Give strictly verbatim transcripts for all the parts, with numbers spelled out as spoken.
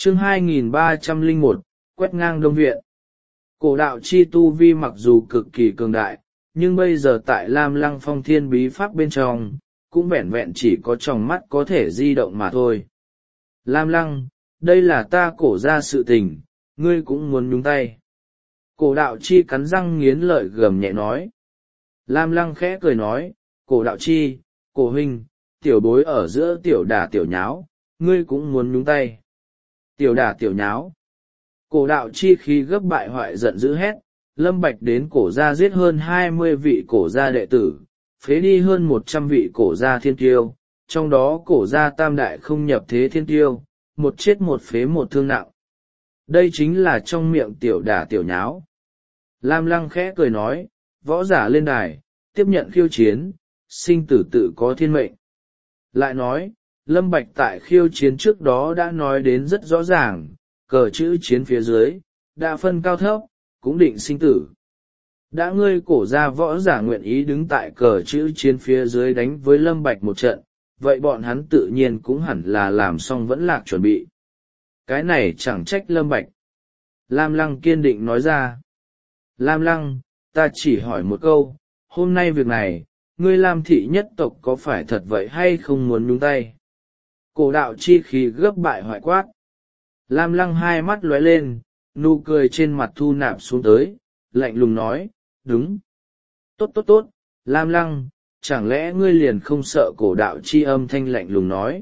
Chương hai nghìn ba trăm lẻ một, quét ngang Đông Viện. Cổ đạo chi tu vi mặc dù cực kỳ cường đại, nhưng bây giờ tại Lam Lăng Phong Thiên Bí Pháp bên trong, cũng vẹn vẹn chỉ có tròng mắt có thể di động mà thôi. Lam Lăng, đây là ta cổ ra sự tình, ngươi cũng muốn nhúng tay. Cổ đạo chi cắn răng nghiến lợi gầm nhẹ nói. Lam Lăng khẽ cười nói, cổ đạo chi, cổ huynh, tiểu bối ở giữa tiểu đả tiểu nháo, ngươi cũng muốn nhúng tay. Tiểu đả tiểu nháo. Cổ đạo chi khi gấp bại hoại giận dữ hét, Lâm Bạch đến cổ gia giết hơn hai mươi vị cổ gia đệ tử, phế đi hơn một trăm vị cổ gia thiên tiêu, trong đó cổ gia tam đại không nhập thế thiên tiêu, một chết một phế một thương nặng. Đây chính là trong miệng tiểu đả tiểu nháo. Lam Lăng khẽ cười nói, võ giả lên đài, tiếp nhận khiêu chiến, sinh tử tự có thiên mệnh. Lại nói, Lâm Bạch tại khiêu chiến trước đó đã nói đến rất rõ ràng, cờ chữ chiến phía dưới, đã phân cao thấp, cũng định sinh tử. Đã ngươi cổ ra võ giả nguyện ý đứng tại cờ chữ chiến phía dưới đánh với Lâm Bạch một trận, vậy bọn hắn tự nhiên cũng hẳn là làm xong vẫn lạc chuẩn bị. Cái này chẳng trách Lâm Bạch. Lam Lăng kiên định nói ra. Lam Lăng, ta chỉ hỏi một câu, hôm nay việc này, ngươi Lam thị nhất tộc có phải thật vậy hay không muốn nhúng tay? Cổ đạo chi khí gấp bại hoại quát. Lam Lăng hai mắt lóe lên, nụ cười trên mặt thu nạp xuống tới, lạnh lùng nói, đúng. Tốt tốt tốt, Lam Lăng, chẳng lẽ ngươi liền không sợ cổ đạo chi âm thanh lạnh lùng nói?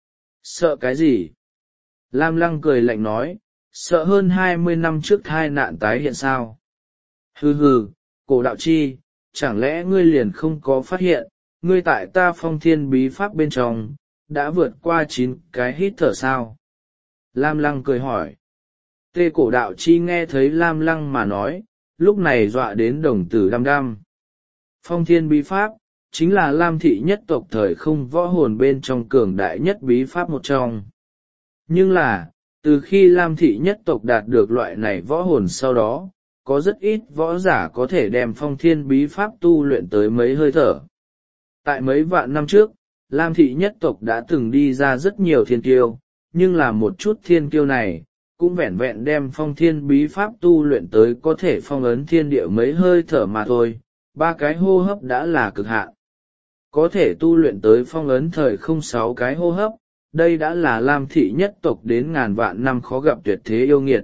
Sợ cái gì? Lam Lăng cười lạnh nói, sợ hơn hai mươi năm trước thai nạn tái hiện sao? Hừ hừ, cổ đạo chi, chẳng lẽ ngươi liền không có phát hiện, ngươi tại ta Phong Thiên Bí Pháp bên trong, đã vượt qua chín cái hít thở sao? Lam Lăng cười hỏi. Tê cổ đạo chi nghe thấy Lam Lăng mà nói, lúc này dọa đến đồng tử đăm đăm. Phong Thiên Bí Pháp, chính là Lam thị nhất tộc thời không võ hồn bên trong cường đại nhất bí pháp một trong. Nhưng là, từ khi Lam thị nhất tộc đạt được loại này võ hồn sau đó, có rất ít võ giả có thể đem Phong Thiên Bí Pháp tu luyện tới mấy hơi thở. Tại mấy vạn năm trước, Lam thị nhất tộc đã từng đi ra rất nhiều thiên kiêu, nhưng là một chút thiên kiêu này, cũng vẹn vẹn đem Phong Thiên Bí Pháp tu luyện tới có thể phong ấn thiên địa mấy hơi thở mà thôi, ba cái hô hấp đã là cực hạn. Có thể tu luyện tới phong ấn thời không sáu cái hô hấp, đây đã là Lam thị nhất tộc đến ngàn vạn năm khó gặp tuyệt thế yêu nghiệt.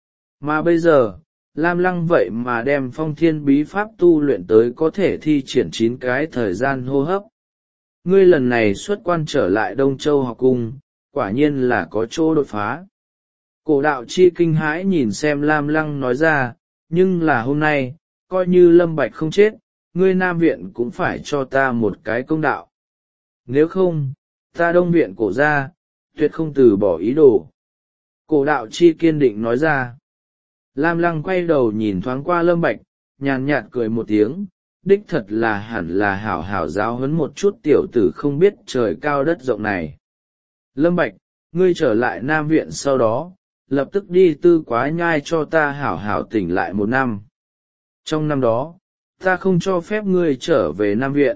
Mà bây giờ, Lam Lăng vậy mà đem Phong Thiên Bí Pháp tu luyện tới có thể thi triển chín cái thời gian hô hấp. Ngươi lần này xuất quan trở lại Đông Châu học cung, quả nhiên là có chỗ đột phá. Cổ đạo chi kinh hãi nhìn xem Lam Lăng nói ra, nhưng là hôm nay, coi như Lâm Bạch không chết, ngươi Nam Viện cũng phải cho ta một cái công đạo. Nếu không, ta Đông Viện cổ ra, tuyệt không từ bỏ ý đồ. Cổ đạo chi kiên định nói ra. Lam Lăng quay đầu nhìn thoáng qua Lâm Bạch, nhàn nhạt cười một tiếng, đích thật là hẳn là hảo hảo giáo huấn một chút tiểu tử không biết trời cao đất rộng này. Lâm Bạch, ngươi trở lại Nam Viện sau đó, lập tức đi Tư Quá Nhai cho ta hảo hảo tỉnh lại một năm. Trong năm đó, ta không cho phép ngươi trở về Nam Viện.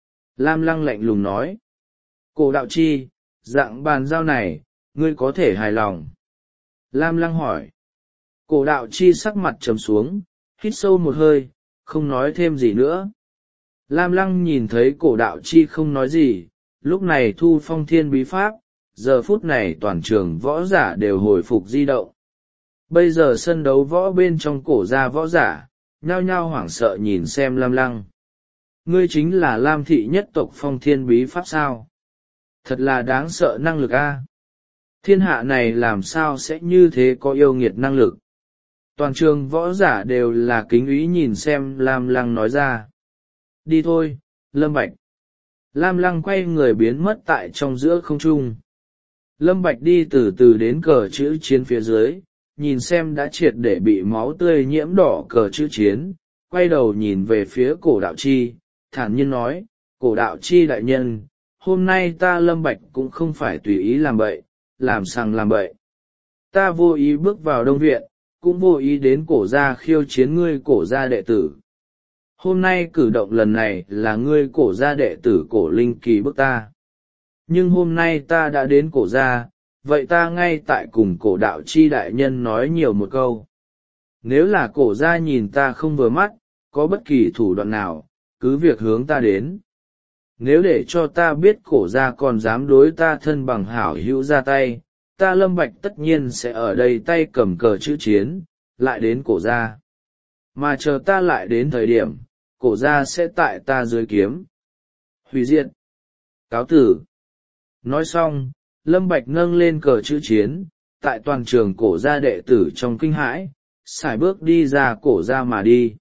Lam Lăng lạnh lùng nói. Cổ đạo chi, dạng bàn giao này, ngươi có thể hài lòng. Lam Lăng hỏi. Cổ đạo chi sắc mặt trầm xuống, hít sâu một hơi, không nói thêm gì nữa. Lam Lăng nhìn thấy cổ đạo chi không nói gì, lúc này thu Phong Thiên Bí Pháp, giờ phút này toàn trường võ giả đều hồi phục di động. Bây giờ sân đấu võ bên trong cổ gia võ giả, nhao nhao hoảng sợ nhìn xem Lam Lăng. Ngươi chính là Lam thị nhất tộc Phong Thiên Bí Pháp sao? Thật là đáng sợ năng lực a. Thiên hạ này làm sao sẽ như thế có yêu nghiệt năng lực? Toàn trường võ giả đều là kính ý nhìn xem Lam Lăng nói ra. Đi thôi, Lâm Bạch. Lam Lăng quay người biến mất tại trong giữa không trung. Lâm Bạch đi từ từ đến cờ chữ chiến phía dưới, nhìn xem đã triệt để bị máu tươi nhiễm đỏ cờ chữ chiến, quay đầu nhìn về phía cổ đạo chi, thản nhiên nói, cổ đạo chi đại nhân, hôm nay ta Lâm Bạch cũng không phải tùy ý làm bậy, làm sằng làm bậy. Ta vô ý bước vào Đông Viện, cũng vô ý đến cổ gia khiêu chiến ngươi cổ gia đệ tử. Hôm nay cử động lần này là ngươi cổ gia đệ tử cổ linh kỳ bức ta. Nhưng hôm nay ta đã đến cổ gia, vậy ta ngay tại cùng cổ đạo chi đại nhân nói nhiều một câu. Nếu là cổ gia nhìn ta không vừa mắt, có bất kỳ thủ đoạn nào, cứ việc hướng ta đến. Nếu để cho ta biết cổ gia còn dám đối ta thân bằng hảo hữu ra tay, ta Lâm Bạch tất nhiên sẽ ở đây tay cầm cờ chữ chiến, lại đến cổ gia. Mà chờ ta lại đến thời điểm, cổ gia sẽ tại ta dưới kiếm. Hủy diệt. Cáo tử. Nói xong, Lâm Bạch nâng lên cờ chữ chiến, tại toàn trường cổ gia đệ tử trong kinh hãi, sải bước đi ra cổ gia mà đi.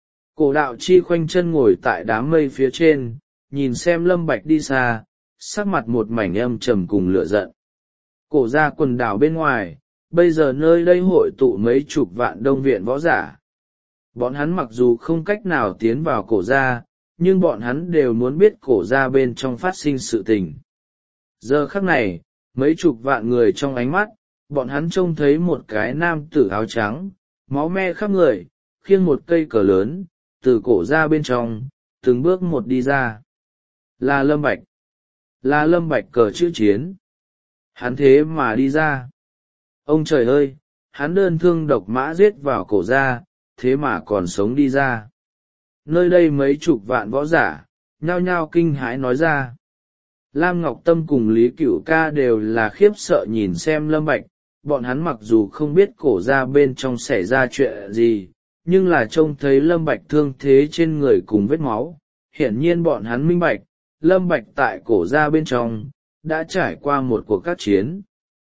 Cổ đạo chi khoanh chân ngồi tại đám mây phía trên, nhìn xem Lâm Bạch đi xa, sắc mặt một mảnh âm trầm cùng lửa giận. Cổ gia quần đảo bên ngoài, bây giờ nơi đây hội tụ mấy chục vạn đông viện võ giả. Bọn hắn mặc dù không cách nào tiến vào cổ gia, nhưng bọn hắn đều muốn biết cổ gia bên trong phát sinh sự tình. Giờ khắc này, mấy chục vạn người trong ánh mắt, bọn hắn trông thấy một cái nam tử áo trắng, máu me khắp người, khiêng một cây cờ lớn, từ cổ gia bên trong, từng bước một đi ra. Là Lâm Bạch. Là Lâm Bạch cờ chữ chiến. Hắn thế mà đi ra. Ông trời ơi, hắn đơn thương độc mã giết vào cổ gia, thế mà còn sống đi ra. Nơi đây mấy chục vạn võ giả, nhao nhao kinh hãi nói ra. Lam Ngọc Tâm cùng Lý Cửu Ca đều là khiếp sợ nhìn xem Lâm Bạch, bọn hắn mặc dù không biết cổ gia bên trong xảy ra chuyện gì, nhưng là trông thấy Lâm Bạch thương thế trên người cùng vết máu, hiển nhiên bọn hắn minh bạch, Lâm Bạch tại cổ gia bên trong, đã trải qua một cuộc các chiến.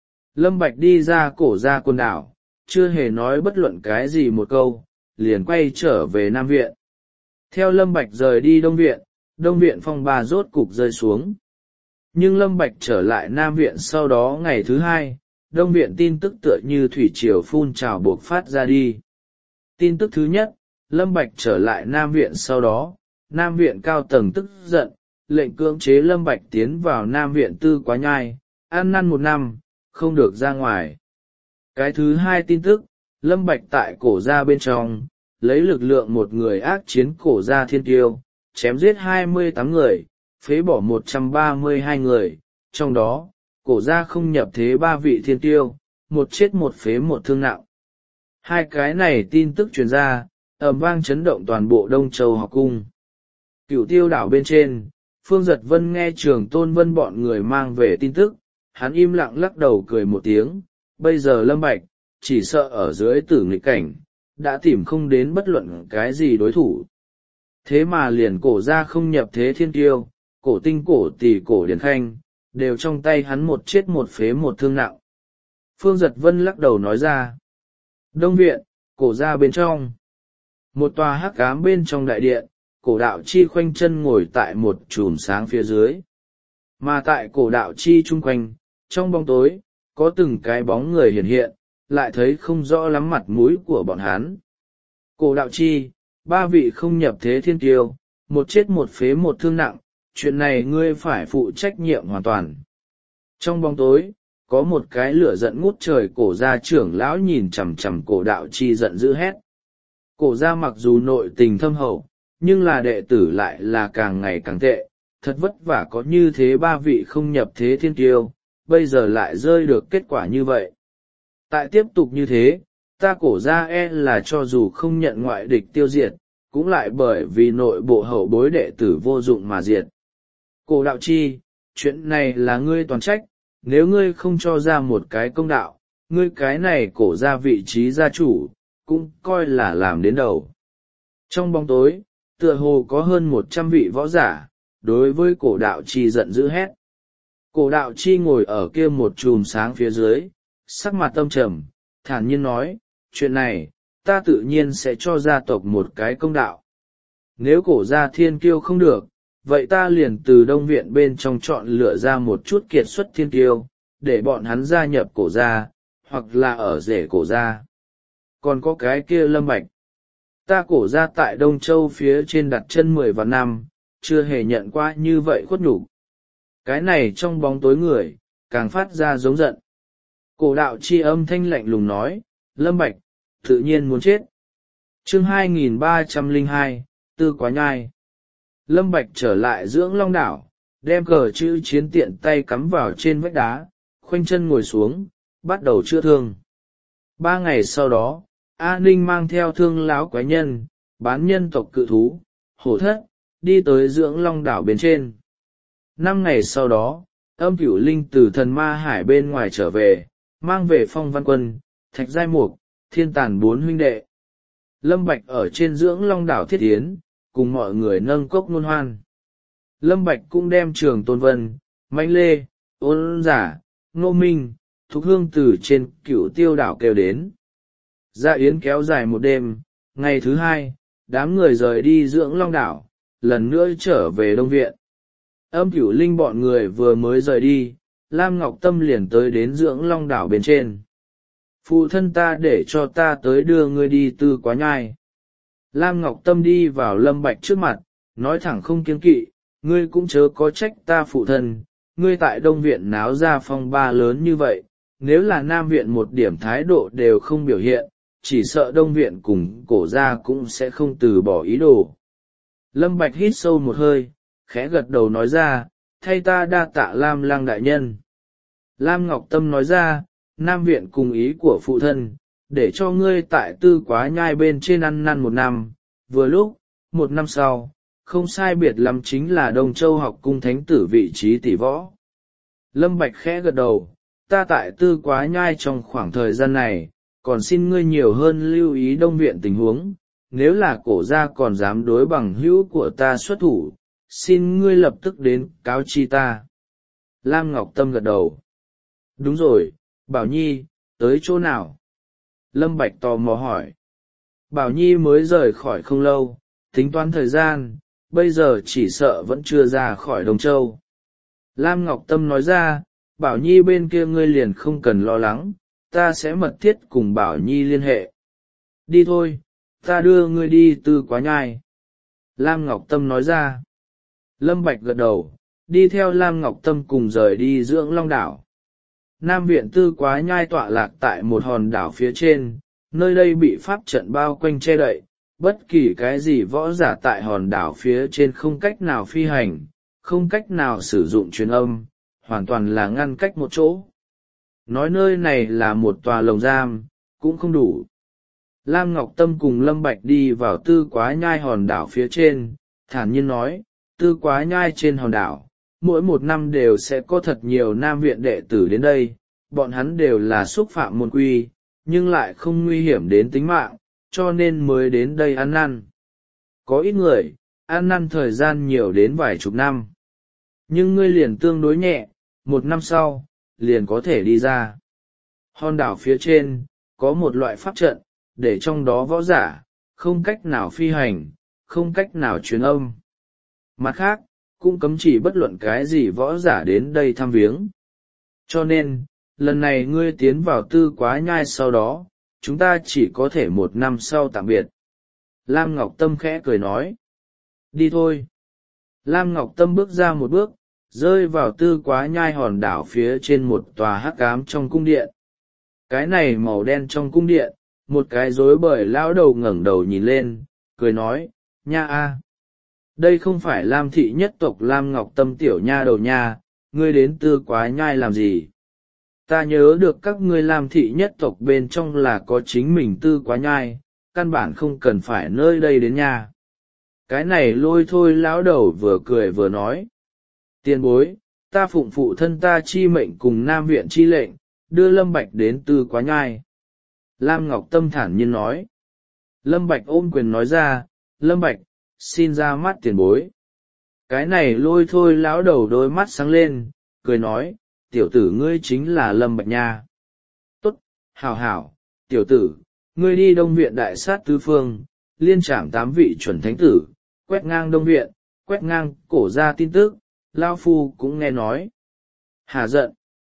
Lâm Bạch đi ra cổ gia quần đảo, chưa hề nói bất luận cái gì một câu, liền quay trở về Nam Viện. Theo Lâm Bạch rời đi Đông Viện, Đông Viện phong ba rốt cục rơi xuống. Nhưng Lâm Bạch trở lại Nam Viện sau đó ngày thứ hai, Đông Viện tin tức tựa như thủy triều phun trào buộc phát ra đi. Tin tức thứ nhất, Lâm Bạch trở lại Nam Viện sau đó, Nam Viện cao tầng tức giận, lệnh cưỡng chế Lâm Bạch tiến vào Nam Viện tư quá nhai, ăn năn một năm, không được ra ngoài. Cái thứ hai tin tức, Lâm Bạch tại cổ gia bên trong, lấy lực lượng một người ác chiến cổ gia thiên tiêu, chém giết hai mươi tám người, phế bỏ một trăm ba mươi hai người, trong đó, cổ gia không nhập thế ba vị thiên tiêu, một chết một phế một thương nặng. Hai cái này tin tức truyền ra, ầm vang chấn động toàn bộ Đông Châu học cung. Cửu Tiêu đảo bên trên, Phương Giật Vân nghe Trường Tôn Vân bọn người mang về tin tức, hắn im lặng lắc đầu cười một tiếng, bây giờ Lâm Bạch, chỉ sợ ở dưới tử nghịch cảnh, đã tìm không đến bất luận cái gì đối thủ. Thế mà liền cổ gia không nhập thế thiên tiêu, cổ tinh cổ tỷ cổ điển khanh, đều trong tay hắn một chết một phế một thương nặng. Phương Giật Vân lắc đầu nói ra. Đông Viện, cổ gia bên trong. Một tòa hắc ám bên trong đại điện, cổ đạo chi khoanh chân ngồi tại một chùm sáng phía dưới. Mà tại cổ đạo chi chung quanh, trong bóng tối, có từng cái bóng người hiện hiện, lại thấy không rõ lắm mặt mũi của bọn hắn. Cổ đạo chi, ba vị không nhập thế thiên tiêu, một chết một phế một thương nặng, chuyện này ngươi phải phụ trách nhiệm hoàn toàn. Trong bóng tối, có một cái lửa giận ngút trời cổ gia trưởng lão nhìn chằm chằm cổ đạo chi giận dữ hét. Cổ gia mặc dù nội tình thâm hậu, nhưng là đệ tử lại là càng ngày càng tệ, thật vất vả có như thế ba vị không nhập thế thiên tiêu, bây giờ lại rơi được kết quả như vậy. Tại tiếp tục như thế, ta cổ gia e là cho dù không nhận ngoại địch tiêu diệt, cũng lại bởi vì nội bộ hậu bối đệ tử vô dụng mà diệt. Cổ đạo chi, chuyện này là ngươi toàn trách, nếu ngươi không cho ra một cái công đạo, ngươi cái này cổ ra vị trí gia chủ, cũng coi là làm đến đầu. Trong bóng tối, tựa hồ có hơn một trăm vị võ giả, đối với cổ đạo chi giận dữ hét. Cổ đạo chi ngồi ở kia một chùm sáng phía dưới, sắc mặt tâm trầm, thản nhiên nói, chuyện này, ta tự nhiên sẽ cho gia tộc một cái công đạo. Nếu cổ gia thiên kiêu không được, vậy ta liền từ Đông Viện bên trong chọn lựa ra một chút kiệt xuất thiên kiêu, để bọn hắn gia nhập cổ gia, hoặc là ở rể cổ gia. Còn có cái kia Lâm Bạch. Ta cổ gia tại Đông Châu phía trên đặt chân mười vạn năm, chưa hề nhận qua như vậy khuất nhục. Cái này trong bóng tối người, càng phát ra giống giận. Cổ đạo chi âm thanh lạnh lùng nói, Lâm Bạch, tự nhiên muốn chết. Chương hai nghìn ba trăm lẻ hai, Tư Quá Nhai. Lâm Bạch trở lại dưỡng long đảo, đem cờ chữ chiến tiện tay cắm vào trên vách đá, khoanh chân ngồi xuống, bắt đầu chữa thương. Ba ngày sau đó, A Ninh mang theo thương lão quái nhân, bán nhân tộc cự thú, hổ thất, đi tới dưỡng long đảo bên trên. Năm ngày sau đó, âm cửu linh từ thần ma hải bên ngoài trở về, mang về Phong Văn Quân, Thạch Giai Mục, Thiên Tàn bốn huynh đệ. Lâm Bạch ở trên dưỡng long đảo thiết tiến, cùng mọi người nâng cốc nôn hoan. Lâm Bạch cũng đem Trường Tôn Vân, Mạnh Lê, Ôn Giả, Ngô Minh, Thục Hương từ trên Cửu Tiêu đảo kêu đến. Dạ yến kéo dài một đêm, ngày thứ hai, đám người rời đi dưỡng long đảo, lần nữa trở về Đông Viện. Âm Cửu Linh bọn người vừa mới rời đi, Lam Ngọc Tâm liền tới đến dưỡng long đảo bên trên. Phụ thân ta để cho ta tới đưa ngươi đi Tư Quá Nhai. Lam Ngọc Tâm đi vào Lâm Bạch trước mặt, nói thẳng không kiêng kỵ, ngươi cũng chớ có trách ta phụ thân, ngươi tại Đông Viện náo ra phong ba lớn như vậy, nếu là Nam Viện một điểm thái độ đều không biểu hiện, chỉ sợ Đông Viện cùng cổ gia cũng sẽ không từ bỏ ý đồ. Lâm Bạch hít sâu một hơi, khẽ gật đầu nói ra, thay ta đa tạ Lam Lang đại nhân. Lam Ngọc Tâm nói ra, Nam Viện cùng ý của phụ thân, để cho ngươi tại Tư Quá Nhai bên trên ăn năn một năm, vừa lúc, một năm sau, không sai biệt lắm chính là Đông Châu học cung thánh tử vị trí tỷ võ. Lâm Bạch khẽ gật đầu, ta tại Tư Quá Nhai trong khoảng thời gian này, còn xin ngươi nhiều hơn lưu ý Đông Viện tình huống, nếu là cổ gia còn dám đối bằng hữu của ta xuất thủ, xin ngươi lập tức đến cáo chi ta. Lam Ngọc Tâm gật đầu. Đúng rồi, Bảo Nhi, tới chỗ nào? Lâm Bạch tò mò hỏi. Bảo Nhi mới rời khỏi không lâu, tính toán thời gian, bây giờ chỉ sợ vẫn chưa ra khỏi Đông Châu. Lam Ngọc Tâm nói ra, Bảo Nhi bên kia ngươi liền không cần lo lắng, ta sẽ mật thiết cùng Bảo Nhi liên hệ. Đi thôi, ta đưa ngươi đi Tư Quá Nhai. Lam Ngọc Tâm nói ra. Lâm Bạch gật đầu, đi theo Lam Ngọc Tâm cùng rời đi dưỡng long đảo. Nam Viện Tư Quá Nhai tọa lạc tại một hòn đảo phía trên, nơi đây bị pháp trận bao quanh che đậy, bất kỳ cái gì võ giả tại hòn đảo phía trên không cách nào phi hành, không cách nào sử dụng truyền âm, hoàn toàn là ngăn cách một chỗ. Nói nơi này là một tòa lồng giam, cũng không đủ. Lam Ngọc Tâm cùng Lâm Bạch đi vào Tư Quá Nhai hòn đảo phía trên, thản nhiên nói, Tư Quá Nhai trên hòn đảo, mỗi một năm đều sẽ có thật nhiều Nam Viện đệ tử đến đây, bọn hắn đều là xúc phạm môn quy, nhưng lại không nguy hiểm đến tính mạng, cho nên mới đến đây ăn năn. Có ít người, ăn năn thời gian nhiều đến vài chục năm. Nhưng ngươi liền tương đối nhẹ, một năm sau, liền có thể đi ra. Hòn đảo phía trên, có một loại pháp trận, để trong đó võ giả, không cách nào phi hành, không cách nào truyền âm. Mặt khác, cũng cấm chỉ bất luận cái gì võ giả đến đây thăm viếng. Cho nên, lần này ngươi tiến vào Tư Quá Nhai sau đó, chúng ta chỉ có thể một năm sau tạm biệt. Lam Ngọc Tâm khẽ cười nói. Đi thôi. Lam Ngọc Tâm bước ra một bước, rơi vào Tư Quá Nhai hòn đảo phía trên một tòa hắc ám trong cung điện. Cái này màu đen trong cung điện, một cái rối bời lão đầu ngẩng đầu nhìn lên, cười nói, nha a, đây không phải Lam thị nhất tộc Lam Ngọc Tâm tiểu nha đầu nha, ngươi đến Tư Quá Nhai làm gì? Ta nhớ được các ngươi Lam thị nhất tộc bên trong là có chính mình Tư Quá Nhai, căn bản không cần phải nơi đây đến nha. Cái này lôi thôi lão đầu vừa cười vừa nói. Tiền bối, ta phụng phụ thân ta chi mệnh cùng Nam Viện chi lệnh, đưa Lâm Bạch đến Tư Quá Nhai. Lam Ngọc Tâm thản nhiên nói. Lâm Bạch ôm quyền nói ra, Lâm Bạch, xin ra mắt tiền bối. Cái này lôi thôi lão đầu đôi mắt sáng lên, cười nói, tiểu tử ngươi chính là Lâm Bạch nha. Tốt, hảo hảo, tiểu tử, ngươi đi Đông Viện đại sát tứ phương, liên trảm tám vị chuẩn thánh tử, quét ngang Đông Viện, quét ngang cổ gia tin tức, Lao Phu cũng nghe nói. Hà giận,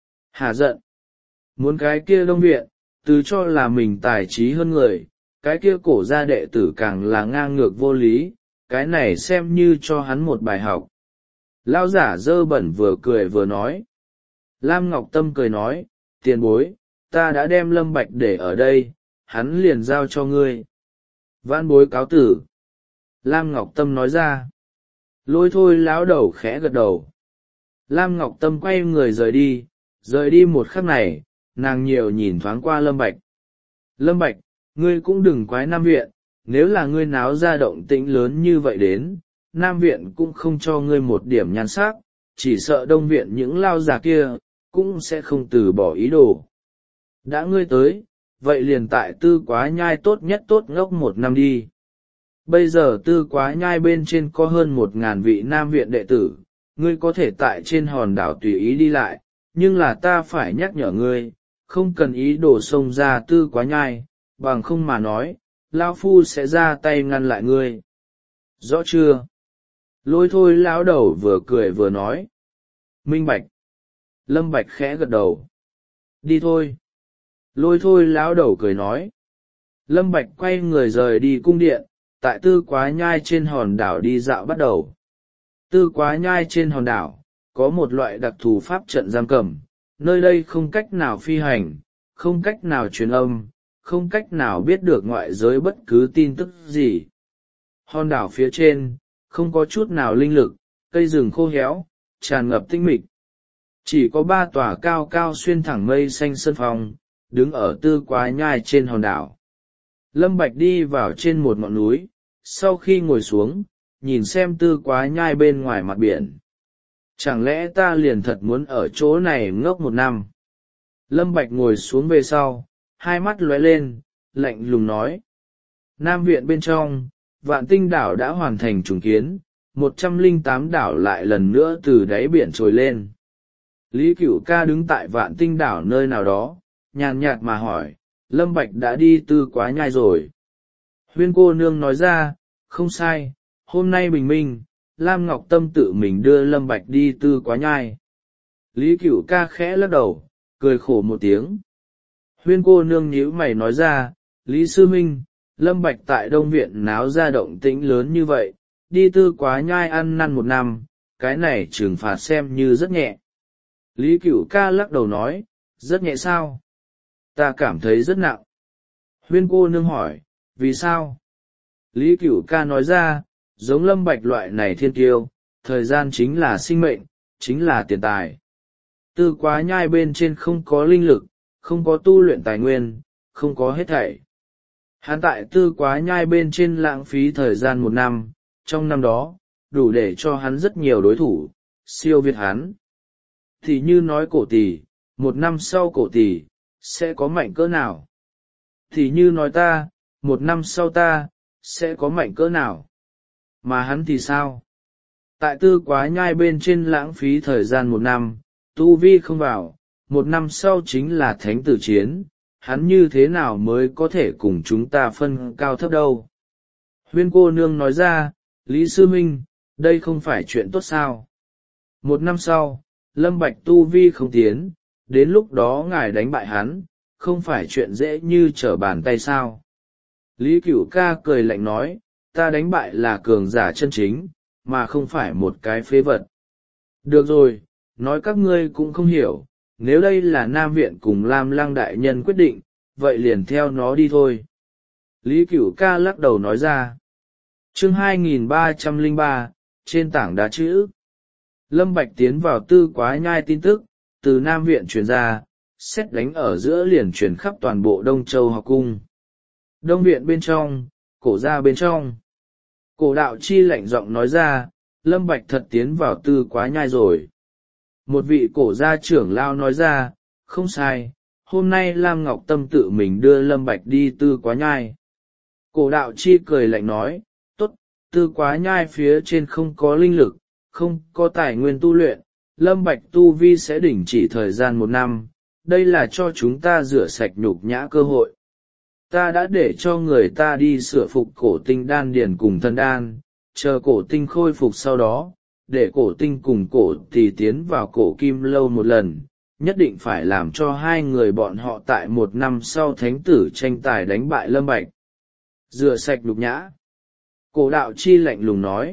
hà giận, muốn cái kia Đông Viện, từ cho là mình tài trí hơn người, cái kia cổ gia đệ tử càng là ngang ngược vô lý, cái này xem như cho hắn một bài học. Lao giả dơ bẩn vừa cười vừa nói. Lam Ngọc Tâm cười nói, tiền bối, ta đã đem Lâm Bạch để ở đây, hắn liền giao cho ngươi. Vãn bối cáo tử. Lam Ngọc Tâm nói ra. Lôi thôi lão đầu khẽ gật đầu. Lam Ngọc Tâm quay người rời đi, Rời đi một khắc này, nàng nhiều nhìn thoáng qua Lâm Bạch. Lâm Bạch, ngươi cũng đừng quái Nam Viện, nếu là ngươi náo ra động tĩnh lớn như vậy đến, Nam Viện cũng không cho ngươi một điểm nhan sắc, chỉ sợ Đông Viện những lao già kia, cũng sẽ không từ bỏ ý đồ. Đã ngươi tới, vậy liền tại Tư Quá Nhai tốt nhất tốt ngốc một năm đi. Bây giờ Tư Quá Nhai bên trên có hơn một ngàn vị Nam Viện đệ tử, ngươi có thể tại trên hòn đảo tùy ý đi lại, nhưng là ta phải nhắc nhở ngươi, không cần ý đổ xông ra Tư Quá Nhai, bằng không mà nói, lão phu sẽ ra tay ngăn lại ngươi. Rõ chưa? Lôi Thôi lão đầu vừa cười vừa nói. Minh bạch. Lâm Bạch khẽ gật đầu. Đi thôi. Lôi Thôi lão đầu cười nói. Lâm Bạch quay người rời đi cung điện, tại Tư Quá Nhai trên hòn đảo đi dạo bắt đầu. Tư Quá Nhai trên hòn đảo, có một loại đặc thù pháp trận giam cầm, nơi đây không cách nào phi hành, không cách nào truyền âm, không cách nào biết được ngoại giới bất cứ tin tức gì. Hòn đảo phía trên, không có chút nào linh lực, cây rừng khô héo, tràn ngập tinh mịch. Chỉ có ba tòa cao cao xuyên thẳng mây xanh sân phong, đứng ở Tư Quá Nhai trên hòn đảo. Lâm Bạch đi vào trên một ngọn núi, sau khi ngồi xuống, nhìn xem Tư Quá Nhai bên ngoài mặt biển. Chẳng lẽ ta liền thật muốn ở chỗ này ngốc một năm? Lâm Bạch ngồi xuống về sau, hai mắt lóe lên, lạnh lùng nói. Nam Viện bên trong, Vạn Tinh đảo đã hoàn thành trùng kiến, một trăm lẻ tám đảo lại lần nữa từ đáy biển trồi lên. Lý Cửu Ca đứng tại Vạn Tinh đảo nơi nào đó, nhàn nhạt mà hỏi, Lâm Bạch đã đi Tư Quá Nhai rồi. Huyên cô nương nói ra, không sai, hôm nay bình minh, Lam Ngọc Tâm tự mình đưa Lâm Bạch đi Tư Quá Nhai. Lý Cửu Ca khẽ lắc đầu, cười khổ một tiếng. Huyên cô nương nhíu mày nói ra, Lý Sư Minh, Lâm Bạch tại Đông Viện náo ra động tĩnh lớn như vậy, đi Tư Quá Nhai ăn năn một năm, cái này trừng phạt xem như rất nhẹ. Lý Cửu Ca lắc đầu nói, rất nhẹ sao? Ta cảm thấy rất nặng. Huyên cô nương hỏi, vì sao? Lý Cửu Ca nói ra, giống Lâm Bạch loại này thiên kiêu, thời gian chính là sinh mệnh, chính là tiền tài. Tư Quá Nhai bên trên không có linh lực, không có tu luyện tài nguyên, không có hết thảy. Hắn tại Tư Quá Nhai bên trên lãng phí thời gian một năm, trong năm đó, đủ để cho hắn rất nhiều đối thủ, siêu việt hắn. Thì như nói Cổ Tỷ, một năm sau Cổ Tỷ, sẽ có mạnh cỡ nào? Thì như nói ta, một năm sau ta, sẽ có mạnh cỡ nào? Mà hắn thì sao? Tại Tư Quá Nhai bên trên lãng phí thời gian một năm, tu vi không vào, một năm sau chính là thánh tử chiến, hắn như thế nào mới có thể cùng chúng ta phân cao thấp đâu? Huyên cô nương nói ra, Lý Sư Minh, đây không phải chuyện tốt sao? Một năm sau, Lâm Bạch tu vi không tiến, đến lúc đó ngài đánh bại hắn, không phải chuyện dễ như trở bàn tay sao? Lý Cửu Ca cười lạnh nói, ta đánh bại là cường giả chân chính, mà không phải một cái phế vật. Được rồi, nói các ngươi cũng không hiểu, nếu đây là Nam Viện cùng Lam Lăng đại nhân quyết định, vậy liền theo nó đi thôi. Lý Cửu Ca lắc đầu nói ra. Chương hai nghìn ba trăm lẻ ba, trên tảng đá chữ. Lâm Bạch tiến vào Tư Quá Nhai tin tức, từ Nam Viện truyền ra, sét đánh ở giữa liền truyền khắp toàn bộ Đông Châu học cung. Đông Viện bên trong, Cổ gia bên trong. Cổ Đạo Chi lạnh giọng nói ra, Lâm Bạch thật tiến vào Tư Quá Nhai rồi. Một vị cổ gia trưởng lao nói ra, không sai, hôm nay Lam Ngọc Tâm tự mình đưa Lâm Bạch đi Tư Quá Nhai. Cổ Đạo Chi cười lạnh nói, tốt, Tư Quá Nhai phía trên không có linh lực, không có tài nguyên tu luyện, Lâm Bạch tu vi sẽ đình chỉ thời gian một năm, đây là cho chúng ta rửa sạch nhục nhã cơ hội. Ta đã để cho người ta đi sửa phục cổ tinh đan điền cùng thân đan, chờ cổ tinh khôi phục sau đó, để cổ tinh cùng cổ thì tiến vào cổ kim lâu một lần, nhất định phải làm cho hai người bọn họ tại một năm sau thánh tử tranh tài đánh bại Lâm Bạch. Rửa sạch nhục nhã. Cổ Đạo Chi lạnh lùng nói.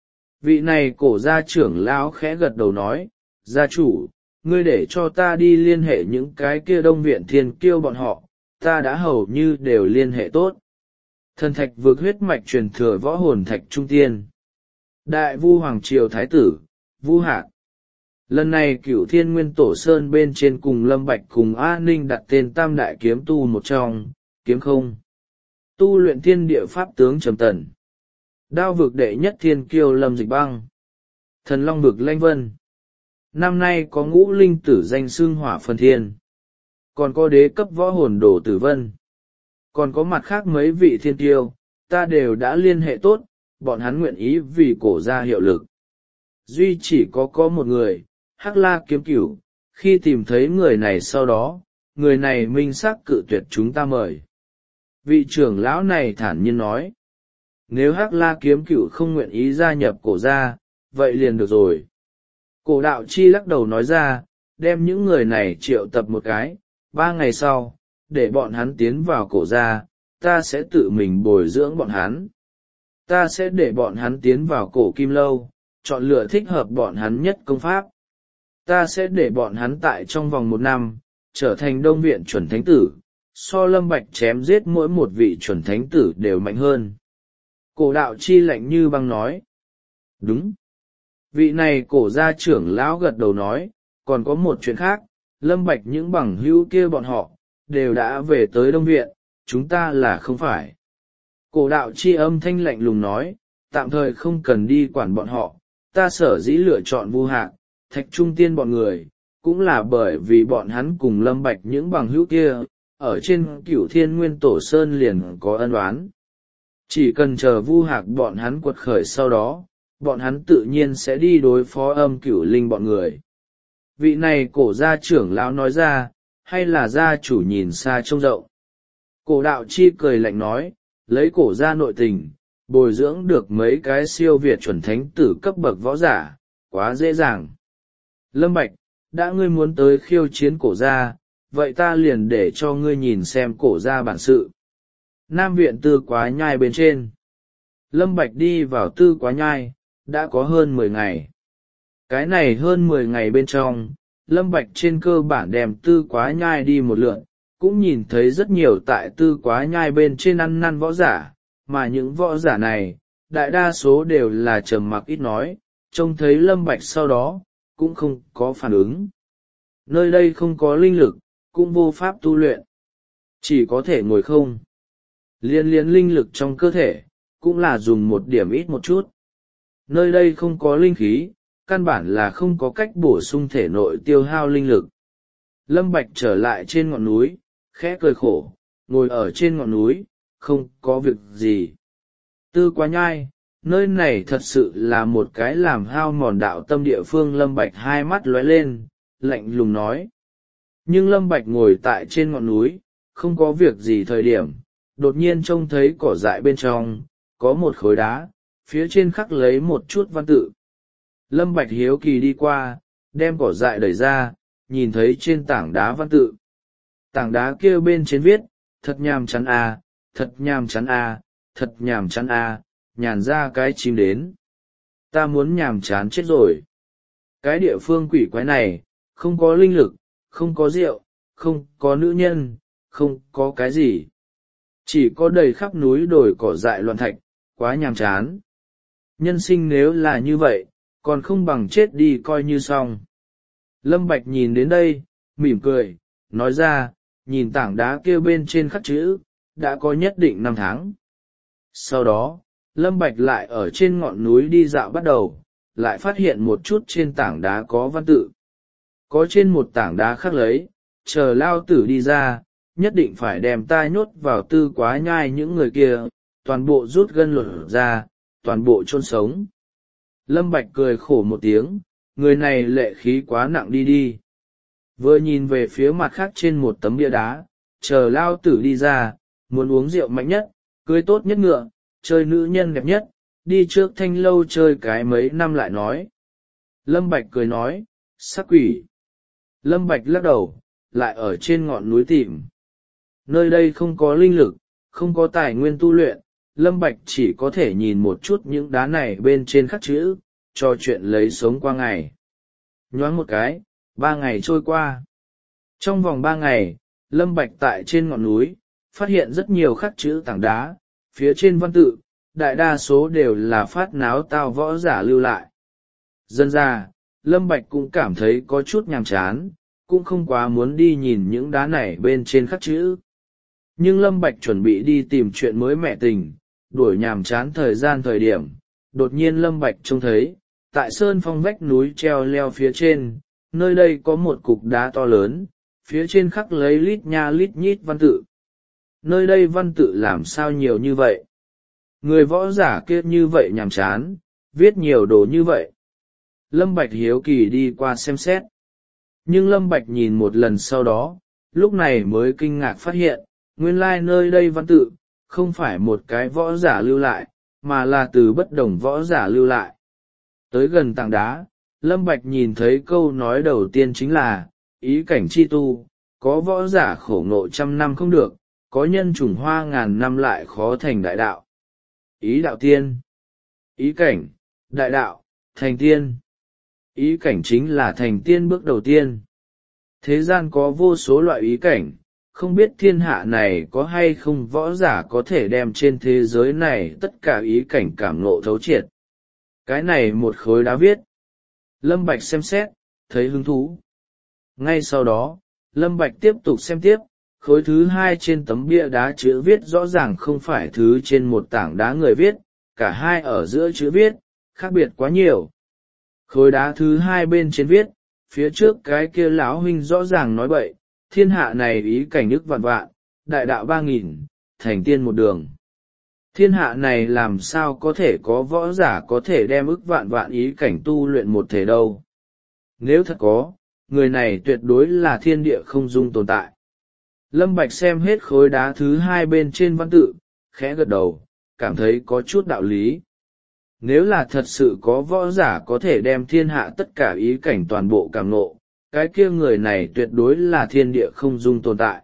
Vị này cổ gia trưởng lão khẽ gật đầu nói, gia chủ, ngươi để cho ta đi liên hệ những cái kia Đông Viện thiên kiêu bọn họ, ta đã hầu như đều liên hệ tốt. Thần thạch vượt huyết mạch truyền thừa võ hồn thạch trung tiên. Đại Vu Hoàng Triều Thái tử, Vu Hạc. Lần này Cửu Thiên Nguyên Tổ Sơn bên trên cùng Lâm Bạch cùng A Ninh đặt tên tam đại kiếm tu một trong, kiếm không. Tu luyện thiên địa pháp tướng trầm tần. Đao vực đệ nhất thiên kiêu Lâm Dịch Băng. Thần Long vực Lanh Vân. Năm nay có ngũ linh tử danh xưng Hỏa Phần Thiên. Còn có đế cấp võ hồn Đồ Tử Vân. Còn có mặt khác mấy vị thiên kiêu, ta đều đã liên hệ tốt, bọn hắn nguyện ý vì cổ gia hiệu lực. Duy chỉ có có một người, Hắc La Kiếm Cửu, khi tìm thấy người này sau đó, người này minh xác cự tuyệt chúng ta mời. Vị trưởng lão này thản nhiên nói, nếu Hắc La Kiếm Cửu không nguyện ý gia nhập cổ gia, vậy liền được rồi. Cổ đạo chi lắc đầu nói ra, đem những người này triệu tập một cái, ba ngày sau, để bọn hắn tiến vào cổ gia, ta sẽ tự mình bồi dưỡng bọn hắn. Ta sẽ để bọn hắn tiến vào cổ kim lâu, chọn lựa thích hợp bọn hắn nhất công pháp. Ta sẽ để bọn hắn tại trong vòng một năm, trở thành đông viện chuẩn thánh tử, so Lâm Bạch chém giết mỗi một vị chuẩn thánh tử đều mạnh hơn. Cổ đạo chi lạnh như băng nói. Đúng. Vị này cổ gia trưởng lão gật đầu nói, còn có một chuyện khác, Lâm Bạch những bằng hữu kia bọn họ, đều đã về tới đông viện, chúng ta là không phải. Cổ đạo chi âm thanh lạnh lùng nói, tạm thời không cần đi quản bọn họ, ta sở dĩ lựa chọn Vu Hạc, Thạch Trung Tiên bọn người, cũng là bởi vì bọn hắn cùng Lâm Bạch những bằng hữu kia, ở trên Cửu Thiên Nguyên Tổ Sơn liền có ân oán. Chỉ cần chờ Vu Hạc bọn hắn quật khởi sau đó, bọn hắn tự nhiên sẽ đi đối phó Âm Cửu Linh bọn người. Vị này cổ gia trưởng lão nói ra, hay là gia chủ nhìn xa trông rộng. Cổ đạo chi cười lạnh nói, lấy cổ gia nội tình, bồi dưỡng được mấy cái siêu việt chuẩn thánh tử cấp bậc võ giả, quá dễ dàng. Lâm Bạch, đã ngươi muốn tới khiêu chiến cổ gia, vậy ta liền để cho ngươi nhìn xem cổ gia bản sự. Nam viện Tư Quá Nhai bên trên. Lâm Bạch đi vào Tư Quá Nhai, đã có hơn mười ngày. Cái này hơn mười ngày bên trong, Lâm Bạch trên cơ bản đem Tư Quá Nhai đi một lượt, cũng nhìn thấy rất nhiều tại Tư Quá Nhai bên trên ăn năn võ giả, mà những võ giả này, đại đa số đều là trầm mặc ít nói, trông thấy Lâm Bạch sau đó, cũng không có phản ứng. Nơi đây không có linh lực, cũng vô pháp tu luyện. Chỉ có thể ngồi không. Liên liên linh lực trong cơ thể, cũng là dùng một điểm ít một chút. Nơi đây không có linh khí, căn bản là không có cách bổ sung thể nội tiêu hao linh lực. Lâm Bạch trở lại trên ngọn núi, khẽ cười khổ, ngồi ở trên ngọn núi, không có việc gì. Tư Quá Nhai, nơi này thật sự là một cái làm hao mòn đạo tâm địa phương. Lâm Bạch hai mắt lóe lên, lạnh lùng nói. Nhưng Lâm Bạch ngồi tại trên ngọn núi, không có việc gì thời điểm, đột nhiên trông thấy cỏ dại bên trong, có một khối đá, phía trên khắc lấy một chút văn tự. Lâm Bạch hiếu kỳ đi qua, đem cỏ dại đẩy ra, nhìn thấy trên tảng đá văn tự. Tảng đá kia bên trên viết, thật nhàm chán à, thật nhàm chán à, thật nhàm chán à, nhàn ra cái chim đến. Ta muốn nhàm chán chết rồi. Cái địa phương quỷ quái này, không có linh lực, không có rượu, không có nữ nhân, không có cái gì. Chỉ có đầy khắp núi đồi cỏ dại loạn thạch, quá nhàm chán. Nhân sinh nếu là như vậy, còn không bằng chết đi coi như xong. Lâm Bạch nhìn đến đây, mỉm cười, nói ra, nhìn tảng đá kia bên trên khắc chữ, đã có nhất định năm tháng. Sau đó, Lâm Bạch lại ở trên ngọn núi đi dạo bắt đầu, lại phát hiện một chút trên tảng đá có văn tự. Có trên một tảng đá khắc lấy, chờ lao tử đi ra, nhất định phải đem ta nhốt vào Tư Quá Nhai những người kia, toàn bộ rút gân lột ra, toàn bộ chôn sống. Lâm Bạch cười khổ một tiếng, người này lệ khí quá nặng đi đi. Vừa nhìn về phía mặt khác trên một tấm bia đá, chờ lao tử đi ra, muốn uống rượu mạnh nhất, cưới tốt nhất ngựa, chơi nữ nhân đẹp nhất, đi trước thanh lâu chơi cái mấy năm lại nói. Lâm Bạch cười nói, sắc quỷ. Lâm Bạch lắc đầu, lại ở trên ngọn núi tìm. Nơi đây không có linh lực, không có tài nguyên tu luyện, Lâm Bạch chỉ có thể nhìn một chút những đá này bên trên khắc chữ, trò chuyện lấy sống qua ngày. Nhoáng một cái, ba ngày trôi qua. Trong vòng ba ngày, Lâm Bạch tại trên ngọn núi, phát hiện rất nhiều khắc chữ tảng đá, phía trên văn tự, đại đa số đều là phát náo tao võ giả lưu lại. Dân ra, Lâm Bạch cũng cảm thấy có chút nhàm chán, cũng không quá muốn đi nhìn những đá này bên trên khắc chữ. Nhưng Lâm Bạch chuẩn bị đi tìm chuyện mới mẹ tình, đuổi nhàm chán thời gian thời điểm, đột nhiên Lâm Bạch trông thấy, tại sơn phong vách núi treo leo phía trên, nơi đây có một cục đá to lớn, phía trên khắc lấy lít nha lít nhít văn tự. Nơi đây văn tự làm sao nhiều như vậy? Người võ giả kia như vậy nhàm chán, viết nhiều đồ như vậy. Lâm Bạch hiếu kỳ đi qua xem xét. Nhưng Lâm Bạch nhìn một lần sau đó, lúc này mới kinh ngạc phát hiện, nguyên lai nơi đây văn tự, không phải một cái võ giả lưu lại, mà là từ bất đồng võ giả lưu lại. Tới gần tảng đá, Lâm Bạch nhìn thấy câu nói đầu tiên chính là, ý cảnh chi tu, có võ giả khổ ngộ trăm năm không được, có nhân trùng hoa ngàn năm lại khó thành đại đạo. Ý đạo tiên, ý cảnh, đại đạo, thành tiên. Ý cảnh chính là thành tiên bước đầu tiên. Thế gian có vô số loại ý cảnh, không biết thiên hạ này có hay không võ giả có thể đem trên thế giới này tất cả ý cảnh cảm ngộ thấu triệt. Cái này một khối đá viết. Lâm Bạch xem xét, thấy hứng thú. Ngay sau đó, Lâm Bạch tiếp tục xem tiếp, khối thứ hai trên tấm bia đá chữ viết rõ ràng không phải thứ trên một tảng đá người viết, cả hai ở giữa chữ viết, khác biệt quá nhiều. Khối đá thứ hai bên trên viết, phía trước cái kia lão huynh rõ ràng nói bậy, thiên hạ này ý cảnh ức vạn vạn, đại đạo ba nghìn, thành tiên một đường. Thiên hạ này làm sao có thể có võ giả có thể đem ức vạn vạn ý cảnh tu luyện một thể đâu. Nếu thật có, người này tuyệt đối là thiên địa không dung tồn tại. Lâm Bạch xem hết khối đá thứ hai bên trên văn tự, khẽ gật đầu, cảm thấy có chút đạo lý. Nếu là thật sự có võ giả có thể đem thiên hạ tất cả ý cảnh toàn bộ cảm ngộ, cái kia người này tuyệt đối là thiên địa không dung tồn tại.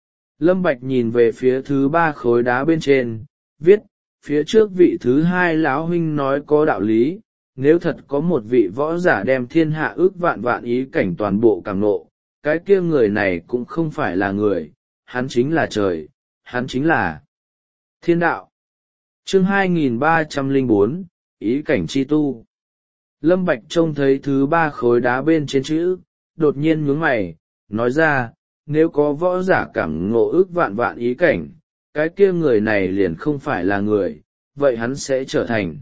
Lâm Bạch nhìn về phía thứ ba khối đá bên trên, viết, phía trước vị thứ hai lão huynh nói có đạo lý, nếu thật có một vị võ giả đem thiên hạ ước vạn vạn ý cảnh toàn bộ cảm ngộ, cái kia người này cũng không phải là người, hắn chính là trời, hắn chính là thiên đạo. Chương hai nghìn ba trăm lẻ bốn, ý cảnh chi tu. Lâm Bạch trông thấy thứ ba khối đá bên trên chữ, đột nhiên nhướng mày, nói ra, nếu có võ giả cảm ngộ ước vạn vạn ý cảnh, cái kia người này liền không phải là người, vậy hắn sẽ trở thành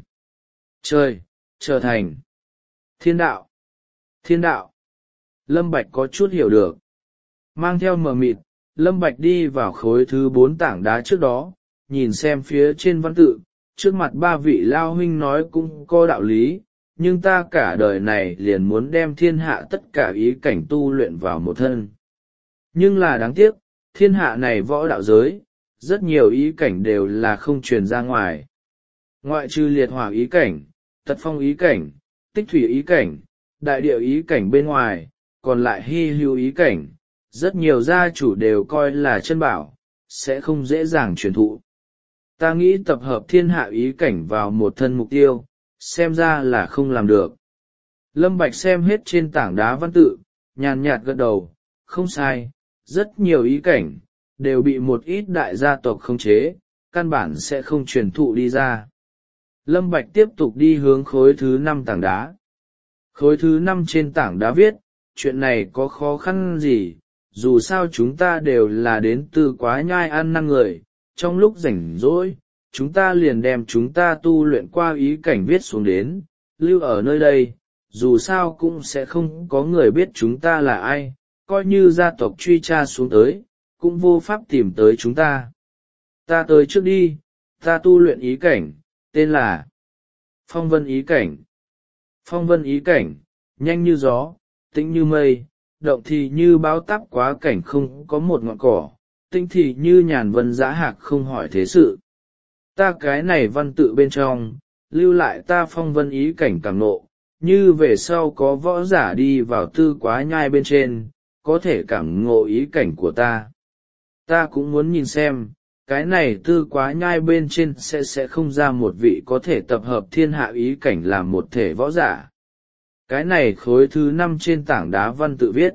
trời, trở thành thiên đạo. Thiên đạo. Lâm Bạch có chút hiểu được. Mang theo mờ mịt, Lâm Bạch đi vào khối thứ bốn tảng đá trước đó, nhìn xem phía trên văn tự, trước mặt ba vị lao huynh nói cũng có đạo lý, nhưng ta cả đời này liền muốn đem thiên hạ tất cả ý cảnh tu luyện vào một thân. Nhưng là đáng tiếc, thiên hạ này võ đạo giới, rất nhiều ý cảnh đều là không truyền ra ngoài. Ngoại trừ liệt hỏa ý cảnh, tật phong ý cảnh, tích thủy ý cảnh, đại địa ý cảnh bên ngoài, còn lại hy hữu ý cảnh, rất nhiều gia chủ đều coi là chân bảo, sẽ không dễ dàng truyền thụ. Ta nghĩ tập hợp thiên hạ ý cảnh vào một thân mục tiêu, xem ra là không làm được. Lâm Bạch xem hết trên tảng đá văn tự, nhàn nhạt gật đầu, không sai, rất nhiều ý cảnh, đều bị một ít đại gia tộc khống chế, căn bản sẽ không truyền thụ đi ra. Lâm Bạch tiếp tục đi hướng khối thứ năm tảng đá. Khối thứ năm trên tảng đá viết, chuyện này có khó khăn gì, dù sao chúng ta đều là đến từ Quá Nhai ăn năn người, trong lúc rảnh rỗi, chúng ta liền đem chúng ta tu luyện qua ý cảnh viết xuống đến, lưu ở nơi đây, dù sao cũng sẽ không có người biết chúng ta là ai, coi như gia tộc truy tra xuống tới, cũng vô pháp tìm tới chúng ta. Ta tới trước đi, ta tu luyện ý cảnh, tên là Phong Vân ý cảnh. Phong Vân ý cảnh, nhanh như gió, tĩnh như mây, động thì như bão táp quá cảnh không có một ngọn cỏ, tinh thì như nhàn vân dã hạc không hỏi thế sự. Ta cái này văn tự bên trong, lưu lại ta phong vân ý cảnh cảm nộ, như về sau có võ giả đi vào tư Quá Nhai bên trên, có thể cảm ngộ ý cảnh của ta. Ta cũng muốn nhìn xem, cái này tư Quá Nhai bên trên sẽ sẽ không ra một vị có thể tập hợp thiên hạ ý cảnh làm một thể võ giả. Cái này khối thứ năm trên tảng đá văn tự viết.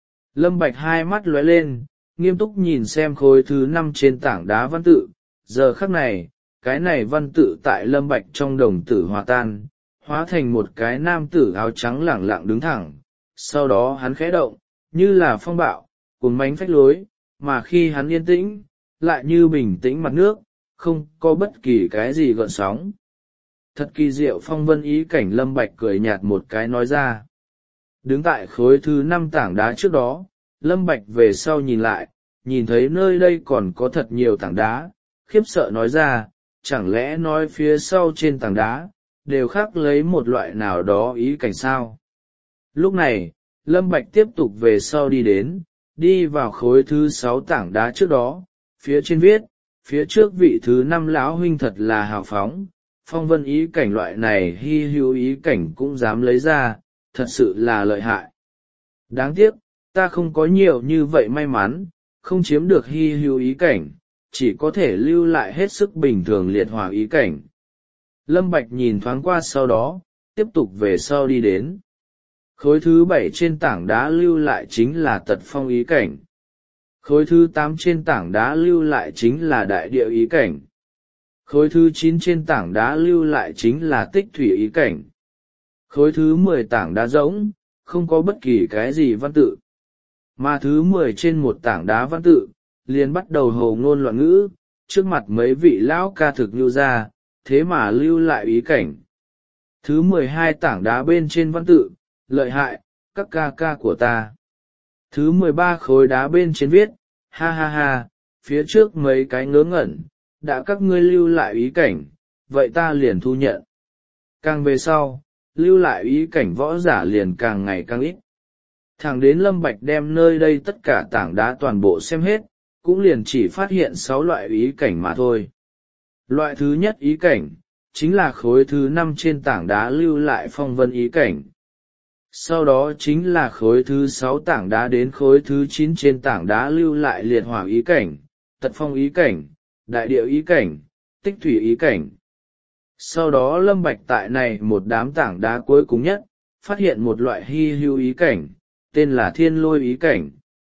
Lâm Bạch hai mắt lóe lên, nghiêm túc nhìn xem khối thứ năm trên tảng đá văn tự, giờ khắc này, cái này văn tự tại Lâm Bạch trong đồng tử hòa tan, hóa thành một cái nam tử áo trắng lẳng lặng đứng thẳng, sau đó hắn khẽ động, như là phong bạo, cuồng mánh phách lối, mà khi hắn yên tĩnh, lại như bình tĩnh mặt nước, không có bất kỳ cái gì gợn sóng. Thật kỳ diệu. Phong vân ý cảnh. Lâm Bạch cười nhạt một cái nói ra. Đứng tại khối thứ năm tảng đá trước đó, Lâm Bạch về sau nhìn lại, nhìn thấy nơi đây còn có thật nhiều tảng đá, khiếp sợ nói ra, chẳng lẽ nói phía sau trên tảng đá, đều khắc lấy một loại nào đó ý cảnh sao? Lúc này, Lâm Bạch tiếp tục về sau đi đến, đi vào khối thứ sáu tảng đá trước đó, phía trên viết, phía trước vị thứ năm lão huynh thật là hào phóng, phong vân ý cảnh loại này hy hữu ý cảnh cũng dám lấy ra, thật sự là lợi hại. Đáng tiếc, ta không có nhiều như vậy may mắn, không chiếm được hy hữu ý cảnh, chỉ có thể lưu lại hết sức bình thường liệt hỏa ý cảnh. Lâm Bạch nhìn thoáng qua sau đó, tiếp tục về sau đi đến. Khối thứ bảy trên tảng đá lưu lại chính là tật phong ý cảnh. Khối thứ tám trên tảng đá lưu lại chính là đại địa ý cảnh. Khối thứ chín trên tảng đá lưu lại chính là tích thủy ý cảnh. Khối thứ mười tảng đá rỗng, không có bất kỳ cái gì văn tự. Mà thứ mười trên một tảng đá văn tự, liền bắt đầu hồ ngôn loạn ngữ, trước mặt mấy vị lão ca thực lưu ra, thế mà lưu lại ý cảnh. Thứ mười hai tảng đá bên trên văn tự, lợi hại, các ca ca của ta. Thứ mười ba khối đá bên trên viết, ha ha ha, phía trước mấy cái ngớ ngẩn, đã các ngươi lưu lại ý cảnh, vậy ta liền thu nhận. Càng về sau, lưu lại ý cảnh võ giả liền càng ngày càng ít. Thẳng đến Lâm Bạch đem nơi đây tất cả tảng đá toàn bộ xem hết, cũng liền chỉ phát hiện sáu loại ý cảnh mà thôi. Loại thứ nhất ý cảnh, chính là khối thứ năm trên tảng đá lưu lại phong vân ý cảnh. Sau đó chính là khối thứ sáu tảng đá đến khối thứ chín trên tảng đá lưu lại liệt hỏa ý cảnh, tật phong ý cảnh, đại địa ý cảnh, tích thủy ý cảnh. Sau đó Lâm Bạch tại này một đám tảng đá cuối cùng nhất, phát hiện một loại hy hữu ý cảnh, tên là thiên lôi ý cảnh.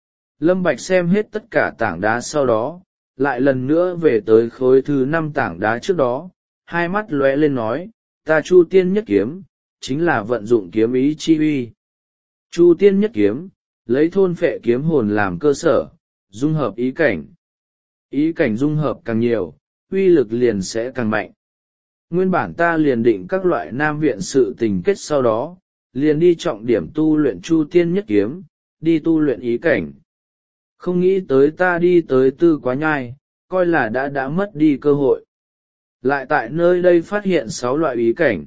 Lâm Bạch xem hết tất cả tảng đá sau đó, lại lần nữa về tới khối thứ năm tảng đá trước đó, hai mắt lóe lên nói, ta Chu Tiên Nhất Kiếm, chính là vận dụng kiếm ý chi uy. Chu Tiên Nhất Kiếm, lấy thôn phệ kiếm hồn làm cơ sở, dung hợp ý cảnh. Ý cảnh dung hợp càng nhiều, uy lực liền sẽ càng mạnh. Nguyên bản ta liền định các loại nam viện sự tình kết sau đó, liền đi trọng điểm tu luyện Chu Tiên Nhất Kiếm, đi tu luyện ý cảnh. Không nghĩ tới ta đi tới Tư Quá Nhai, coi là đã đã mất đi cơ hội. Lại tại nơi đây phát hiện sáu loại ý cảnh.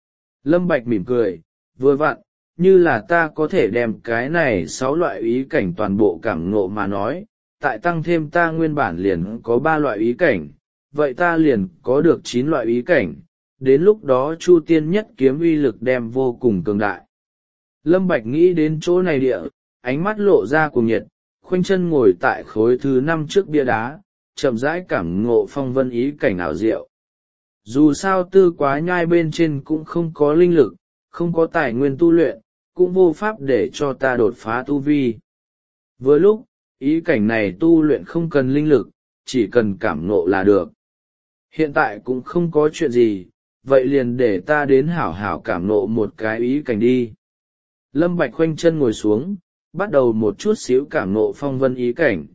Lâm Bạch mỉm cười, vừa vặn, như là ta có thể đem cái này sáu loại ý cảnh toàn bộ cảm ngộ mà nói, tại tăng thêm ta nguyên bản liền có ba loại ý cảnh, vậy ta liền có được chín loại ý cảnh, đến lúc đó Chu Tiên Nhất Kiếm uy lực đem vô cùng cường đại. Lâm Bạch nghĩ đến chỗ này địa, ánh mắt lộ ra cuồng nhiệt, khoanh chân ngồi tại khối thứ năm trước bia đá, chậm rãi cảm ngộ phong vân ý cảnh ảo diệu. Dù sao Tư Quá Nhai bên trên cũng không có linh lực, không có tài nguyên tu luyện, cũng vô pháp để cho ta đột phá tu vi. Với lúc, ý cảnh này tu luyện không cần linh lực, chỉ cần cảm ngộ là được. Hiện tại cũng không có chuyện gì, vậy liền để ta đến hảo hảo cảm ngộ một cái ý cảnh đi. Lâm Bạch khoanh chân ngồi xuống, bắt đầu một chút xíu cảm ngộ phong vân ý cảnh.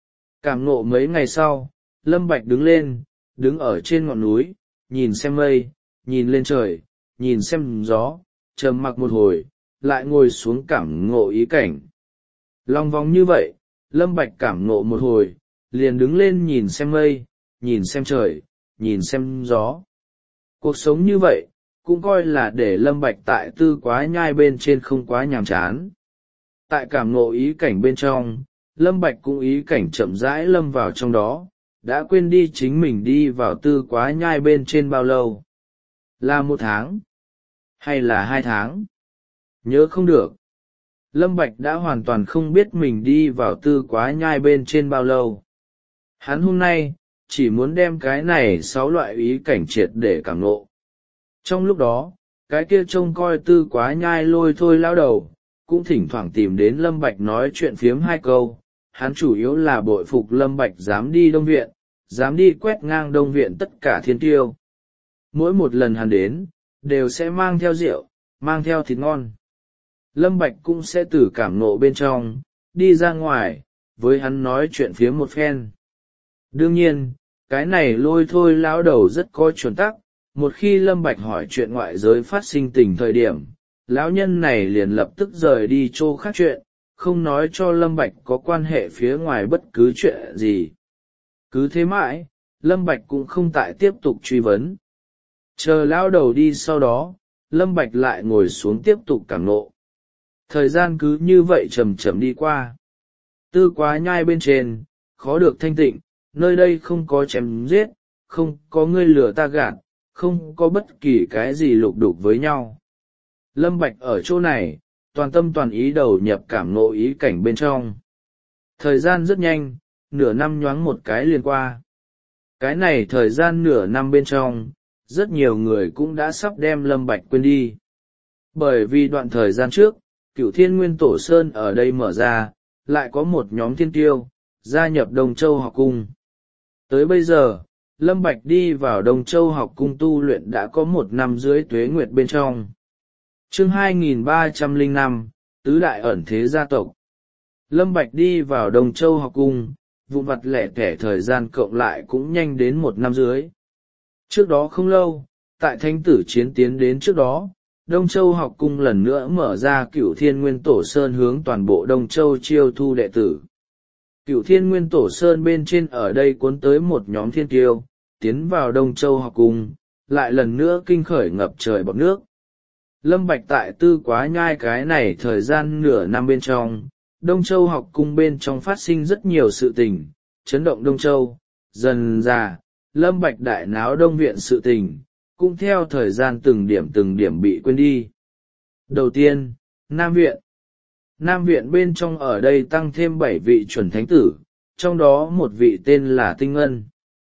Cảm ngộ mấy ngày sau, Lâm Bạch đứng lên, đứng ở trên ngọn núi, nhìn xem mây, nhìn lên trời, nhìn xem gió, trầm mặc một hồi, lại ngồi xuống cảm ngộ ý cảnh. Long vòng như vậy, Lâm Bạch cảm ngộ một hồi, liền đứng lên nhìn xem mây, nhìn xem trời, nhìn xem gió. Cuộc sống như vậy, cũng coi là để Lâm Bạch tại Tư Quá Nhai bên trên không quá nhàm chán. Tại cảm ngộ ý cảnh bên trong, Lâm Bạch cũng ý cảnh chậm rãi lâm vào trong đó, đã quên đi chính mình đi vào Tư Quá Nhai bên trên bao lâu. Là một tháng? Hay là hai tháng? Nhớ không được. Lâm Bạch đã hoàn toàn không biết mình đi vào Tư Quá Nhai bên trên bao lâu. Hắn hôm nay, chỉ muốn đem cái này sáu loại ý cảnh triệt để cảm ngộ. Trong lúc đó, cái kia trông coi Tư Quá Nhai lôi thôi lao đầu, cũng thỉnh thoảng tìm đến Lâm Bạch nói chuyện phiếm hai câu. Hắn chủ yếu là bội phục Lâm Bạch dám đi Đông Viện, dám đi quét ngang Đông Viện tất cả thiên tiêu. Mỗi một lần hắn đến, đều sẽ mang theo rượu, mang theo thịt ngon. Lâm Bạch cũng sẽ từ cảm nộ bên trong, đi ra ngoài, với hắn nói chuyện phía một phen. Đương nhiên, cái này lôi thôi lão đầu rất có chuẩn tắc, một khi Lâm Bạch hỏi chuyện ngoại giới phát sinh tình thời điểm, lão nhân này liền lập tức rời đi chỗ khác chuyện, không nói cho Lâm Bạch có quan hệ phía ngoài bất cứ chuyện gì. Cứ thế mãi, Lâm Bạch cũng không tại tiếp tục truy vấn. Chờ lão đầu đi sau đó, Lâm Bạch lại ngồi xuống tiếp tục cảm nộ. Thời gian cứ như vậy chậm chậm đi qua. Tư Quá Nhai bên trên, khó được thanh tịnh, nơi đây không có chém giết, không có ngươi lừa ta gạt, không có bất kỳ cái gì lục đục với nhau. Lâm Bạch ở chỗ này, toàn tâm toàn ý đầu nhập cảm ngộ ý cảnh bên trong. Thời gian rất nhanh, nửa năm nhoáng một cái liền qua. Cái này thời gian nửa năm bên trong, rất nhiều người cũng đã sắp đem Lâm Bạch quên đi. Bởi vì đoạn thời gian trước, Cửu Thiên Nguyên Tổ Sơn ở đây mở ra, lại có một nhóm thiên tiêu, gia nhập Đông Châu học cung. Tới bây giờ, Lâm Bạch đi vào Đông Châu học cung tu luyện đã có một năm dưới tuế nguyệt bên trong. Chương hai nghìn ba trăm lẻ năm, Tứ Đại ẩn thế gia tộc. Lâm Bạch đi vào Đông Châu học cung, vụn vặt lẻ tẻ thời gian cộng lại cũng nhanh đến một năm dưới. Trước đó không lâu, tại Thánh tử chiến tiến đến trước đó, Đông Châu học cung lần nữa mở ra Cửu Thiên Nguyên Tổ Sơn hướng toàn bộ Đông Châu chiêu thu đệ tử. Cửu Thiên Nguyên Tổ Sơn bên trên ở đây cuốn tới một nhóm thiên tiêu, tiến vào Đông Châu học cung, lại lần nữa kinh khởi ngập trời bọt nước. Lâm Bạch tại Tư Quá Nhai cái này thời gian nửa năm bên trong, Đông Châu học cung bên trong phát sinh rất nhiều sự tình, chấn động Đông Châu, dần dà, Lâm Bạch đại náo Đông Viện sự tình, cũng theo thời gian từng điểm từng điểm bị quên đi. Đầu tiên, Nam Viện. Nam Viện bên trong ở đây tăng thêm bảy vị chuẩn thánh tử, trong đó một vị tên là Tinh Ngân.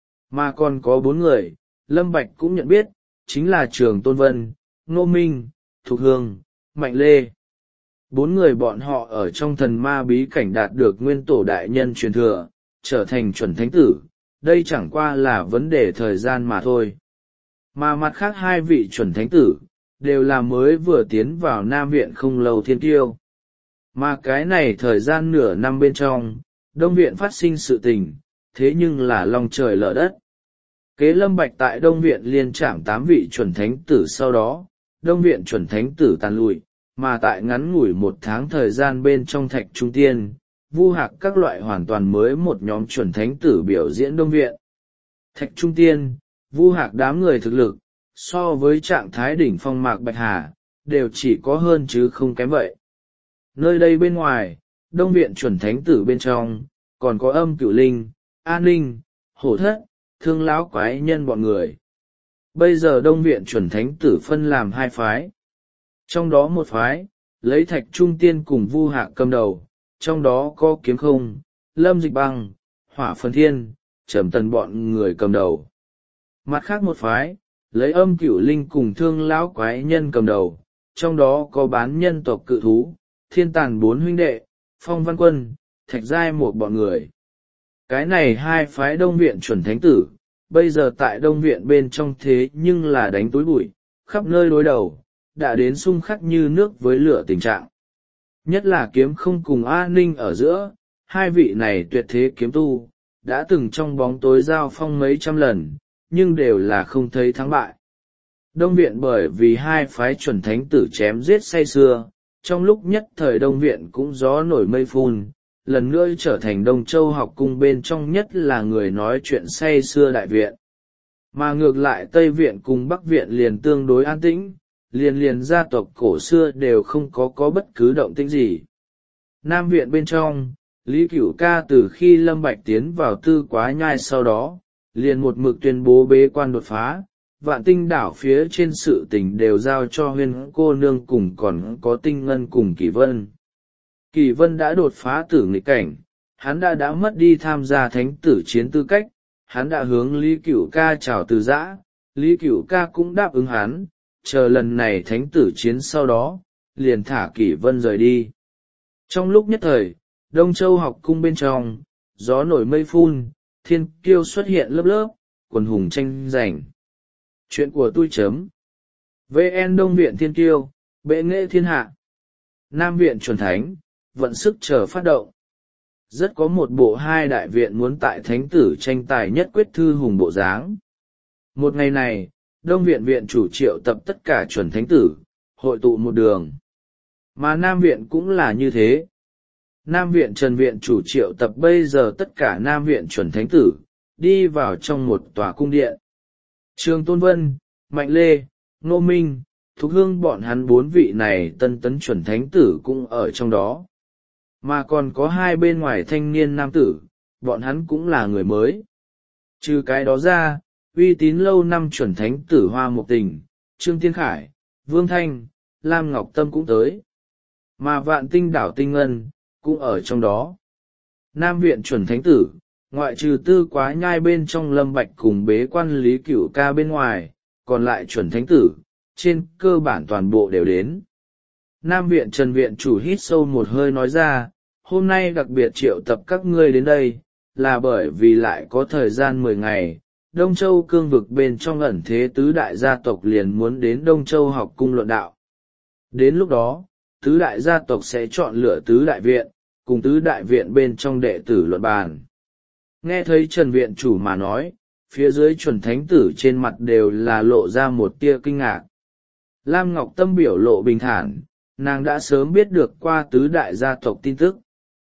Mà còn có bốn người, Lâm Bạch cũng nhận biết, chính là Trường Tôn Vân, Ngô Minh, Thục Hương, Mạnh Lê. Bốn người bọn họ ở trong thần ma bí cảnh đạt được nguyên tổ đại nhân truyền thừa, trở thành chuẩn thánh tử, đây chẳng qua là vấn đề thời gian mà thôi. Mà mặt khác hai vị chuẩn thánh tử, đều là mới vừa tiến vào Nam Viện không lâu thiên tiêu. Mà cái này thời gian nửa năm bên trong, Đông Viện phát sinh sự tình, thế nhưng là lòng trời lở đất. Kế Lâm Bạch tại Đông Viện liên trảm tám vị chuẩn thánh tử sau đó, Đông Viện chuẩn thánh tử tàn lụi, mà tại ngắn ngủi một tháng thời gian bên trong Thạch Trung Tiên, Vu Hạc các loại hoàn toàn mới một nhóm chuẩn thánh tử biểu diễn Đông Viện. Thạch Trung Tiên, Vu Hạc đám người thực lực, so với trạng thái đỉnh phong Mạc Bạch Hà, đều chỉ có hơn chứ không kém vậy. Nơi đây bên ngoài, Đông Viện chuẩn thánh tử bên trong, còn có Âm Cửu Linh, An Ninh, Hổ Thất, Thương Lão Quái Nhân bọn người. Bây giờ Đông Viện chuẩn thánh tử phân làm hai phái. Trong đó một phái, lấy Thạch Trung Tiên cùng Vu Hạc cầm đầu, trong đó có Kiếm Không, Lâm Dịch Băng, Hỏa Phần Thiên, Trầm Tần bọn người cầm đầu. Mặt khác một phái, lấy Âm Cửu Linh cùng Thương Lão Quái Nhân cầm đầu, trong đó có Bán Nhân tộc Cự Thú, Thiên Tàn bốn huynh đệ, Phong Văn Quân, Thạch Giai một bọn người. Cái này hai phái Đông Viện chuẩn thánh tử, bây giờ tại Đông Viện bên trong thế nhưng là đánh túi bụi, khắp nơi đối đầu, đã đến xung khắc như nước với lửa tình trạng. Nhất là Kiếm Không cùng An Ninh ở giữa, hai vị này tuyệt thế kiếm tu, đã từng trong bóng tối giao phong mấy trăm lần, nhưng đều là không thấy thắng bại. Đông Viện bởi vì hai phái chuẩn thánh tử chém giết say xưa, trong lúc nhất thời Đông Viện cũng gió nổi mây phun, lần nữa trở thành Đông Châu học cung bên trong nhất là người nói chuyện say xưa đại viện. Mà ngược lại Tây Viện cùng Bắc Viện liền tương đối an tĩnh, liền liền gia tộc cổ xưa đều không có có bất cứ động tĩnh gì. Nam Viện bên trong, Lý Cửu Ca từ khi Lâm Bạch tiến vào Tư Quá Nhai sau đó, liền một mực tuyên bố bế quan đột phá, Vạn Tinh đảo phía trên sự tình đều giao cho Huyên cô nương cùng còn có Tinh Ngân cùng Kỳ Vân. Kỳ Vân đã đột phá tử nghịch cảnh, hắn đã đã mất đi tham gia thánh tử chiến tư cách, hắn đã hướng Lý Cửu Ca chào từ giã, Lý Cửu Ca cũng đáp ứng hắn, chờ lần này thánh tử chiến sau đó, liền thả Kỳ Vân rời đi. Trong lúc nhất thời, Đông Châu học cung bên trong, gió nổi mây phun, thiên kiêu xuất hiện lớp lớp, quần hùng tranh giành. Chuyện của tôi chấm. vn Đông viện thiên kiêu, bệ nghệ thiên hạ. Nam viện chuẩn thánh, vận sức chờ phát động. Rất có một bộ hai đại viện muốn tại thánh tử tranh tài nhất quyết thư hùng bộ dáng. Một ngày này, Đông viện viện chủ triệu tập tất cả chuẩn thánh tử, hội tụ một đường. Mà Nam viện cũng là như thế. Nam viện Trần viện chủ triệu tập bây giờ tất cả Nam viện chuẩn thánh tử, đi vào trong một tòa cung điện. Trường Tôn Vân, Mạnh Lê, Ngô Minh, Thục Hương bọn hắn bốn vị này tân tấn chuẩn thánh tử cũng ở trong đó. Mà còn có hai bên ngoài thanh niên nam tử, bọn hắn cũng là người mới. Trừ cái đó ra, uy tín lâu năm chuẩn thánh tử Hoa Mộc Tình, Trương Tiên Khải, Vương Thanh, Lam Ngọc Tâm cũng tới. Mà Vạn Tinh Đảo Tinh Ngân, cũng ở trong đó. Nam viện chuẩn thánh tử, ngoại trừ tư quá nhai bên trong Lâm Bạch cùng bế quan Lý Cửu Ca bên ngoài, còn lại chuẩn thánh tử, trên cơ bản toàn bộ đều đến. Nam viện Trần viện chủ hít sâu một hơi nói ra, hôm nay đặc biệt triệu tập các ngươi đến đây, là bởi vì lại có thời gian mười ngày, Đông Châu cương vực bên trong ẩn thế tứ đại gia tộc liền muốn đến Đông Châu học cung luận đạo. Đến lúc đó, tứ đại gia tộc sẽ chọn lựa tứ đại viện, cùng tứ đại viện bên trong đệ tử luận bàn. Nghe thấy Trần viện chủ mà nói, phía dưới chuẩn thánh tử trên mặt đều là lộ ra một tia kinh ngạc. Lam Ngọc Tâm biểu lộ bình thản, nàng đã sớm biết được qua tứ đại gia tộc tin tức.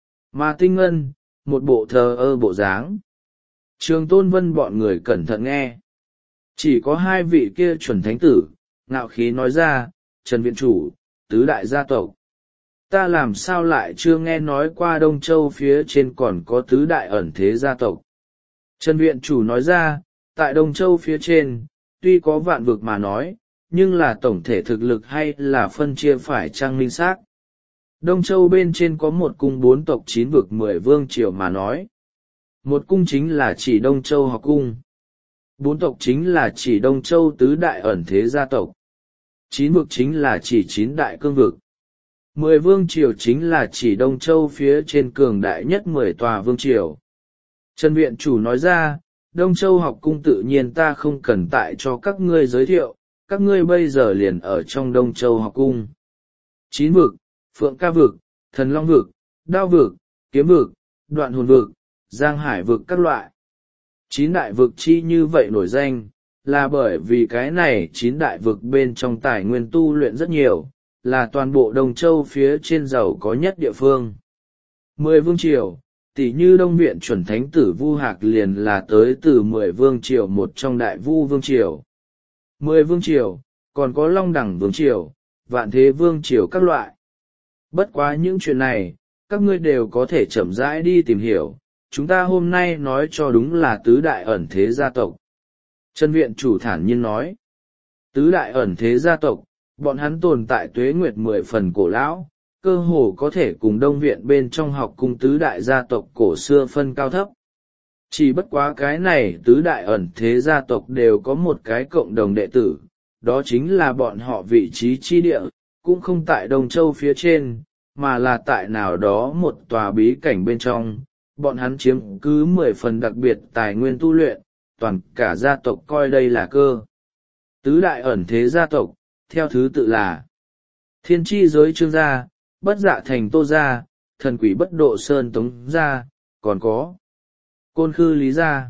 Mà Tinh Ngân, một bộ thờ ơ bộ dáng. Trường Tôn Vân bọn người cẩn thận nghe. Chỉ có hai vị kia chuẩn thánh tử, ngạo khí nói ra, Trần viện chủ, tứ đại gia tộc. Ta làm sao lại chưa nghe nói qua Đông Châu phía trên còn có tứ đại ẩn thế gia tộc. Trần viện chủ nói ra, tại Đông Châu phía trên, tuy có vạn vực mà nói, nhưng là tổng thể thực lực hay là phân chia phải trang minh xác. Đông Châu bên trên có một cung bốn tộc chín vực mười vương triều mà nói. Một cung chính là chỉ Đông Châu học cung. Bốn tộc chính là chỉ Đông Châu tứ đại ẩn thế gia tộc. Chín vực chính là chỉ chín đại cương vực. Mười vương triều chính là chỉ Đông Châu phía trên cường đại nhất mười tòa vương triều. Trần viện chủ nói ra, Đông Châu học cung tự nhiên ta không cần tại cho các ngươi giới thiệu, các ngươi bây giờ liền ở trong Đông Châu học cung. Chín vực, Phượng Ca vực, Thần Long vực, Đao vực, Kiếm vực, Đoạn Hồn vực, Giang Hải vực các loại. Chín đại vực chi như vậy nổi danh, là bởi vì cái này chín đại vực bên trong tài nguyên tu luyện rất nhiều, là toàn bộ Đông Châu phía trên giàu có nhất địa phương. Mười vương triều, tỷ như Đông viện chuẩn thánh tử Vu Hạc liền là tới từ mười vương triều một trong đại Vu vương triều. Mười vương triều, còn có Long Đẳng vương triều, Vạn Thế vương triều các loại. Bất quá những chuyện này, các ngươi đều có thể chậm rãi đi tìm hiểu, chúng ta hôm nay nói cho đúng là tứ đại ẩn thế gia tộc. Trần viện chủ thản nhiên nói, tứ đại ẩn thế gia tộc, bọn hắn tồn tại tuế nguyệt mười phần cổ lão, cơ hồ có thể cùng Đông viện bên trong học cung tứ đại gia tộc cổ xưa phân cao thấp. Chỉ bất quá cái này tứ đại ẩn thế gia tộc đều có một cái cộng đồng đệ tử, đó chính là bọn họ vị trí chi địa, cũng không tại Đông Châu phía trên, mà là tại nào đó một tòa bí cảnh bên trong, bọn hắn chiếm cứ mười phần đặc biệt tài nguyên tu luyện, toàn cả gia tộc coi đây là cơ. Tứ đại ẩn thế gia tộc, theo thứ tự là Thiên Chi giới Trương gia, Bất Dạ thành Tô gia, Thần Quỷ bất độ Sơn Tống gia, còn có Côn Khư Lý gia.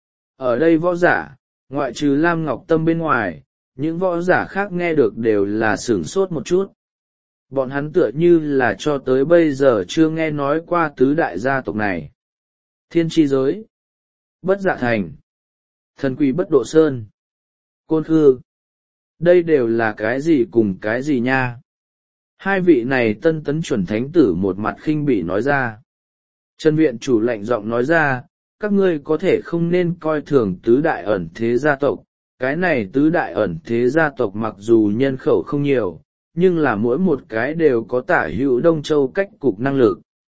Ở đây võ giả, ngoại trừ Lam Ngọc Tâm bên ngoài, những võ giả khác nghe được đều là sửng sốt một chút. Bọn hắn tựa như là cho tới bây giờ chưa nghe nói qua tứ đại gia tộc này. Thiên Chi giới, Bất Dạ thành, Thần Quỷ bất độ Sơn, Côn Khư. Đây đều là cái gì cùng cái gì nha? Hai vị này tân tấn chuẩn thánh tử một mặt khinh bỉ nói ra. Trần viện chủ lạnh giọng nói ra, các ngươi có thể không nên coi thường tứ đại ẩn thế gia tộc. Cái này tứ đại ẩn thế gia tộc mặc dù nhân khẩu không nhiều, nhưng là mỗi một cái đều có tả hữu Đông Châu cách cục năng lực.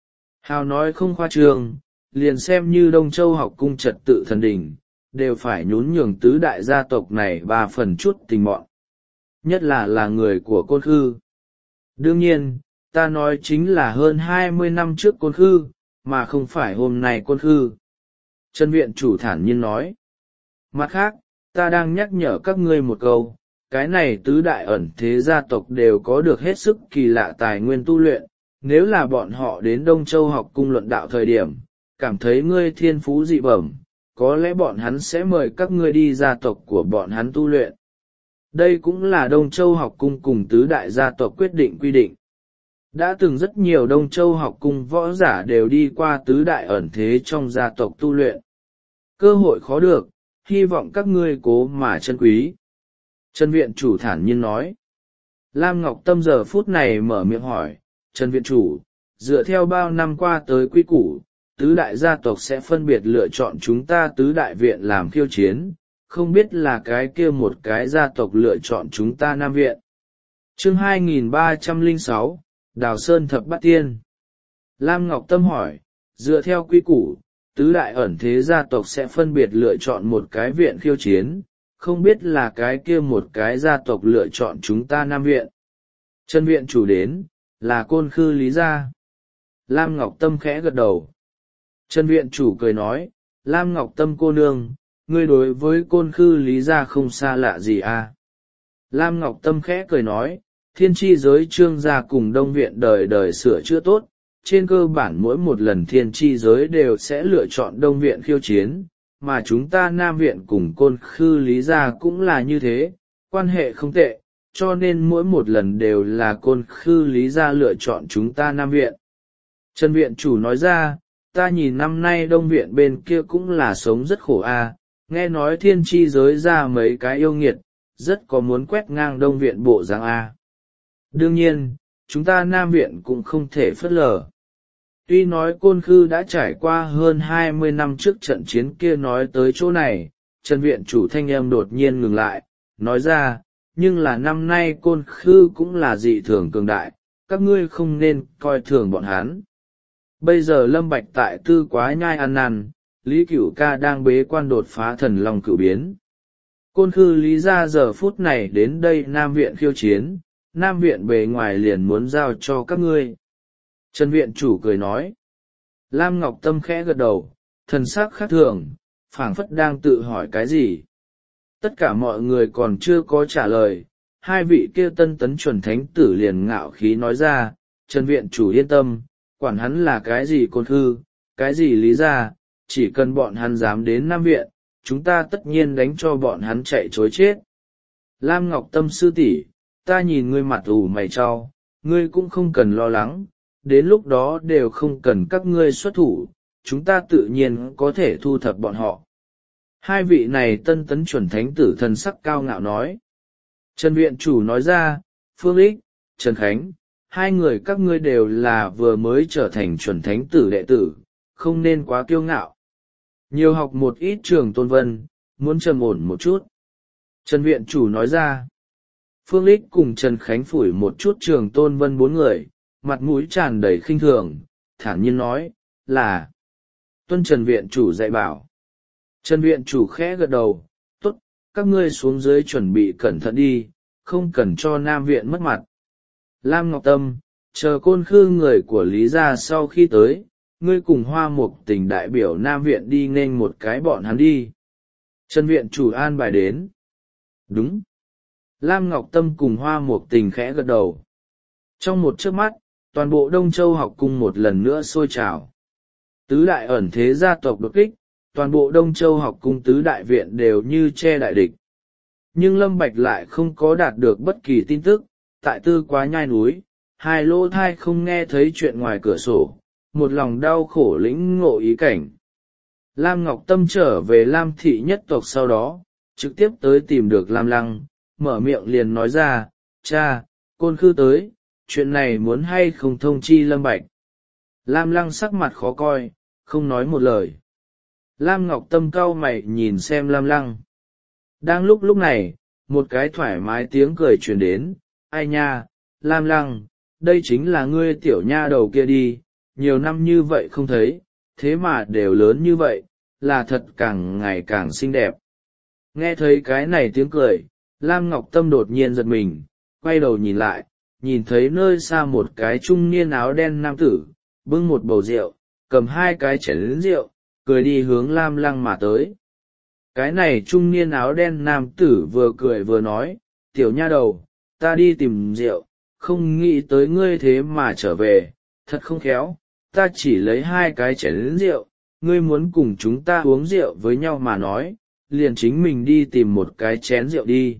Hào nói không khoa trương, liền xem như Đông Châu học cung trật tự thần đình, đều phải nhún nhường tứ đại gia tộc này ba phần chút tình mọn. Nhất là là người của Côn Khư. Đương nhiên, ta nói chính là hơn hai mươi năm trước Côn Khư, mà không phải hôm nay Côn Khư. Trần viện chủ thản nhiên nói. Mặt khác, ta đang nhắc nhở các ngươi một câu, cái này tứ đại ẩn thế gia tộc đều có được hết sức kỳ lạ tài nguyên tu luyện, nếu là bọn họ đến Đông Châu học cung luận đạo thời điểm, cảm thấy ngươi thiên phú dị bẩm, có lẽ bọn hắn sẽ mời các ngươi đi gia tộc của bọn hắn tu luyện. Đây cũng là Đông Châu học cung cùng tứ đại gia tộc quyết định quy định. Đã từng rất nhiều Đông Châu học cung võ giả đều đi qua tứ đại ẩn thế trong gia tộc tu luyện. Cơ hội khó được, hy vọng các ngươi cố mà trân quý. Trần viện chủ thản nhiên nói. Lam Ngọc Tâm giờ phút này mở miệng hỏi, Trần viện chủ, dựa theo bao năm qua tới quy củ, tứ đại gia tộc sẽ phân biệt lựa chọn chúng ta tứ đại viện làm khiêu chiến, không biết là cái kia một cái gia tộc lựa chọn chúng ta Nam viện. Chương hai nghìn ba trăm lẻ sáu, Đào Sơn Thập Bát Tiên. Lam Ngọc Tâm hỏi, dựa theo quy củ, tứ đại ẩn thế gia tộc sẽ phân biệt lựa chọn một cái viện khiêu chiến, không biết là cái kia một cái gia tộc lựa chọn chúng ta Nam viện. Trần viện chủ đến, là Côn Khư Lý gia. Lam Ngọc Tâm khẽ gật đầu. Trần viện chủ cười nói, Lam Ngọc Tâm cô nương, ngươi đối với Côn Khư Lý gia không xa lạ gì à? Lam Ngọc Tâm khẽ cười nói, thiên tri giới Trương gia cùng Đông viện đời đời sửa chữa tốt, trên cơ bản mỗi một lần thiên tri giới đều sẽ lựa chọn Đông viện khiêu chiến, mà chúng ta Nam viện cùng Côn Khư Lý gia cũng là như thế, quan hệ không tệ, cho nên mỗi một lần đều là Côn Khư Lý gia lựa chọn chúng ta Nam viện. Trần viện chủ nói ra, ta nhìn năm nay Đông viện bên kia cũng là sống rất khổ a, nghe nói thiên tri giới ra mấy cái yêu nghiệt, rất có muốn quét ngang Đông viện bộ dáng a. Đương nhiên, chúng ta Nam viện cũng không thể phớt lờ. Tuy nói Côn Khư đã trải qua hơn hai mươi năm trước trận chiến kia nói tới chỗ này, Trần viện chủ thanh âm đột nhiên ngừng lại, nói ra, nhưng là năm nay Côn Khư cũng là dị thường cường đại, các ngươi không nên coi thường bọn hắn. Bây giờ Lâm Bạch tại Tư Quá Nhai ăn năn, Lý Cửu Ca đang bế quan đột phá thần long cửu biến. Côn Khư Lý gia giờ phút này đến đây Nam viện khiêu chiến, Nam viện bề ngoài liền muốn giao cho các ngươi. Trần viện chủ cười nói. Lam Ngọc Tâm khẽ gật đầu, thần sắc khác thường, phảng phất đang tự hỏi cái gì. Tất cả mọi người còn chưa có trả lời, hai vị kia tân tấn chuẩn thánh tử liền ngạo khí nói ra, Trần viện chủ yên tâm, quản hắn là cái gì Côn Khư, cái gì Lý gia, chỉ cần bọn hắn dám đến Nam viện, chúng ta tất nhiên đánh cho bọn hắn chạy chối chết. Lam Ngọc Tâm sư tỷ, ta nhìn ngươi mặt ủ mày tro, ngươi cũng không cần lo lắng, đến lúc đó đều không cần các ngươi xuất thủ, chúng ta tự nhiên có thể thu thập bọn họ. Hai vị này tân tấn chuẩn thánh tử thần sắc cao ngạo nói. Trần viện chủ nói ra, Phương Ích, Trần Khánh, hai người các ngươi đều là vừa mới trở thành chuẩn thánh tử đệ tử, không nên quá kiêu ngạo. Nhiều học một ít trường tôn vân, muốn trầm ổn một chút. Trần viện chủ nói ra. Phương Ích cùng Trần Khánh phủi một chút trường tôn vân bốn người, mặt mũi tràn đầy khinh thường, thản nhiên nói, là tuân Trần viện chủ dạy bảo. Trần viện chủ khẽ gật đầu, tốt, các ngươi xuống dưới chuẩn bị cẩn thận đi, không cần cho Nam viện mất mặt. Lam Ngọc Tâm, chờ Côn Khư người của Lý gia sau khi tới, ngươi cùng Hoa Mục Tình đại biểu Nam viện đi nghênh một cái bọn hắn đi. Trần viện chủ an bài đến. Đúng. Lam Ngọc Tâm cùng Hoa Mục Tình khẽ gật đầu. Trong một chớp mắt, toàn bộ Đông Châu học cung một lần nữa sôi trào. Tứ đại ẩn thế gia tộc đột kích, toàn bộ Đông Châu học cung tứ đại viện đều như che đại địch. Nhưng Lâm Bạch lại không có đạt được bất kỳ tin tức, tại Tư Quá Nhai núi, hai lỗ thai không nghe thấy chuyện ngoài cửa sổ, một lòng đau khổ lĩnh ngộ ý cảnh. Lam Ngọc Tâm trở về Lam thị nhất tộc sau đó, trực tiếp tới tìm được Lam Lăng, mở miệng liền nói ra, cha, Côn Khư tới, chuyện này muốn hay không thông chi Lâm Bạch. Lam Lăng sắc mặt khó coi, không nói một lời. Lam Ngọc Tâm cau mày nhìn xem Lam Lăng. Đang lúc lúc này, một cái thoải mái tiếng cười truyền đến, ai nha, Lam Lăng, đây chính là ngươi tiểu nha đầu kia đi, nhiều năm như vậy không thấy, thế mà đều lớn như vậy, là thật càng ngày càng xinh đẹp. Nghe thấy cái này tiếng cười, Lam Ngọc Tâm đột nhiên giật mình, quay đầu nhìn lại, nhìn thấy nơi xa một cái trung niên áo đen nam tử, bưng một bầu rượu, cầm hai cái chén rượu, cười đi hướng Lam Lăng mà tới. Cái này trung niên áo đen nam tử vừa cười vừa nói, tiểu nha đầu, ta đi tìm rượu, không nghĩ tới ngươi thế mà trở về, thật không khéo, ta chỉ lấy hai cái chén rượu, ngươi muốn cùng chúng ta uống rượu với nhau mà nói, liền chính mình đi tìm một cái chén rượu đi.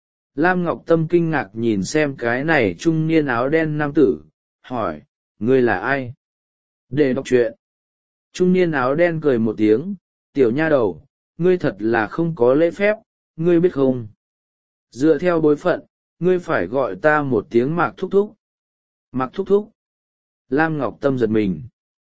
Lam Ngọc Tâm kinh ngạc nhìn xem cái này trung niên áo đen nam tử, hỏi, ngươi là ai? Để đọc truyện. Trung niên áo đen cười một tiếng, tiểu nha đầu, ngươi thật là không có lễ phép, ngươi biết không? Dựa theo bối phận, ngươi phải gọi ta một tiếng Mạc Thúc Thúc. Mạc Thúc Thúc. Lam Ngọc Tâm giật mình.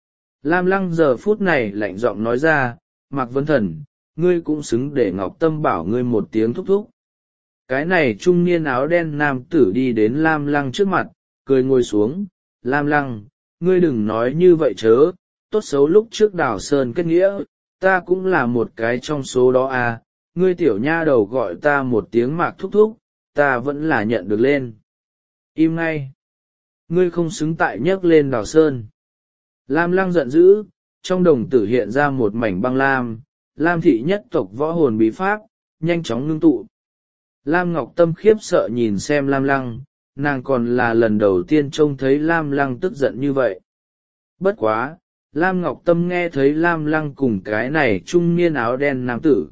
Lam Lăng giờ phút này lạnh giọng nói ra, Mạc Vấn Thần, ngươi cũng xứng để Ngọc Tâm bảo ngươi một tiếng thúc thúc. Cái này trung niên áo đen nam tử đi đến Lam Lăng trước mặt, cười ngồi xuống, Lam Lăng, ngươi đừng nói như vậy chớ, tốt xấu lúc trước Đào Sơn kết nghĩa, ta cũng là một cái trong số đó à, ngươi tiểu nha đầu gọi ta một tiếng Mạc Thúc Thúc, ta vẫn là nhận được lên. Im ngay. Ngươi không xứng tại nhấc lên Đào Sơn. Lam Lăng giận dữ, trong đồng tử hiện ra một mảnh băng lam, Lam thị nhất tộc võ hồn bí pháp, nhanh chóng ngưng tụ. Lam Ngọc Tâm khiếp sợ nhìn xem Lam Lăng, nàng còn là lần đầu tiên trông thấy Lam Lăng tức giận như vậy. Bất quá, Lam Ngọc Tâm nghe thấy Lam Lăng cùng cái này trung niên áo đen nam tử.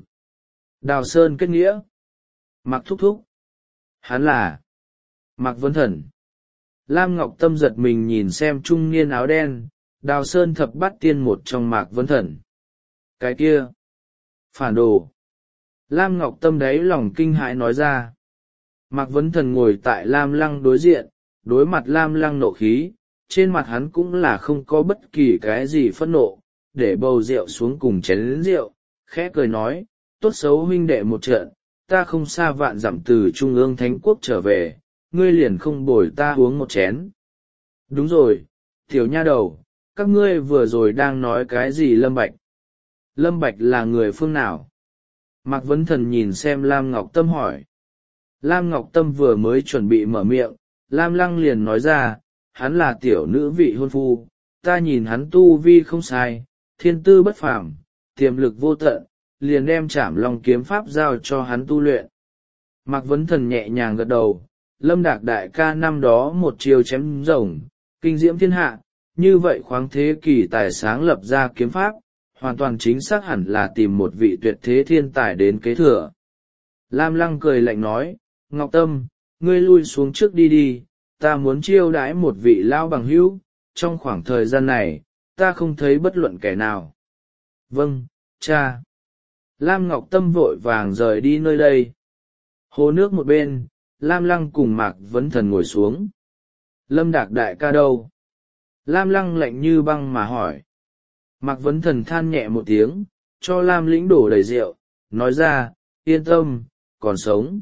Đào Sơn kết nghĩa. Mạc Thúc Thúc. Hắn là Mạc Vấn Thần. Lam Ngọc Tâm giật mình nhìn xem trung niên áo đen, Đào Sơn thập bát tiên một trong Mạc Vấn Thần. Cái kia. Phản đồ. Lam Ngọc Tâm đáy lòng kinh hãi nói ra. Mạc Vấn Thần ngồi tại Lam Lăng đối diện, đối mặt Lam Lăng nộ khí, trên mặt hắn cũng là không có bất kỳ cái gì phẫn nộ, để bầu rượu xuống cùng chén rượu, khẽ cười nói, tốt xấu huynh đệ một trận, ta không xa vạn dặm từ Trung ương Thánh Quốc trở về, ngươi liền không bồi ta uống một chén. Đúng rồi, tiểu nha đầu, các ngươi vừa rồi đang nói cái gì Lâm Bạch? Lâm Bạch là người phương nào? Mạc Vấn Thần nhìn xem Lam Ngọc Tâm hỏi. Lam Ngọc Tâm vừa mới chuẩn bị mở miệng, Lam Lăng liền nói ra, hắn là tiểu nữ vị hôn phu, ta nhìn hắn tu vi không sai, thiên tư bất phàm, tiềm lực vô tận, liền đem Trảm Long kiếm pháp giao cho hắn tu luyện. Mạc Vấn Thần nhẹ nhàng gật đầu, Lâm Đạc đại ca năm đó một chiều chém rồng, kinh diễm thiên hạ, như vậy khoáng thế kỷ tài sáng lập ra kiếm pháp, hoàn toàn chính xác hẳn là tìm một vị tuyệt thế thiên tài đến kế thừa. Lam Lăng cười lạnh nói, Ngọc Tâm, ngươi lui xuống trước đi đi, ta muốn chiêu đãi một vị lao bằng hữu, trong khoảng thời gian này, ta không thấy bất luận kẻ nào. Vâng, cha. Lam Ngọc Tâm vội vàng rời đi nơi đây. Hồ nước một bên, Lam Lăng cùng Mạc Vấn Thần ngồi xuống. Lâm Đạc đại ca đâu? Lam Lăng lạnh như băng mà hỏi. Mạc Vấn Thần than nhẹ một tiếng, cho Lam Lĩnh đổ đầy rượu, nói ra, yên tâm, còn sống.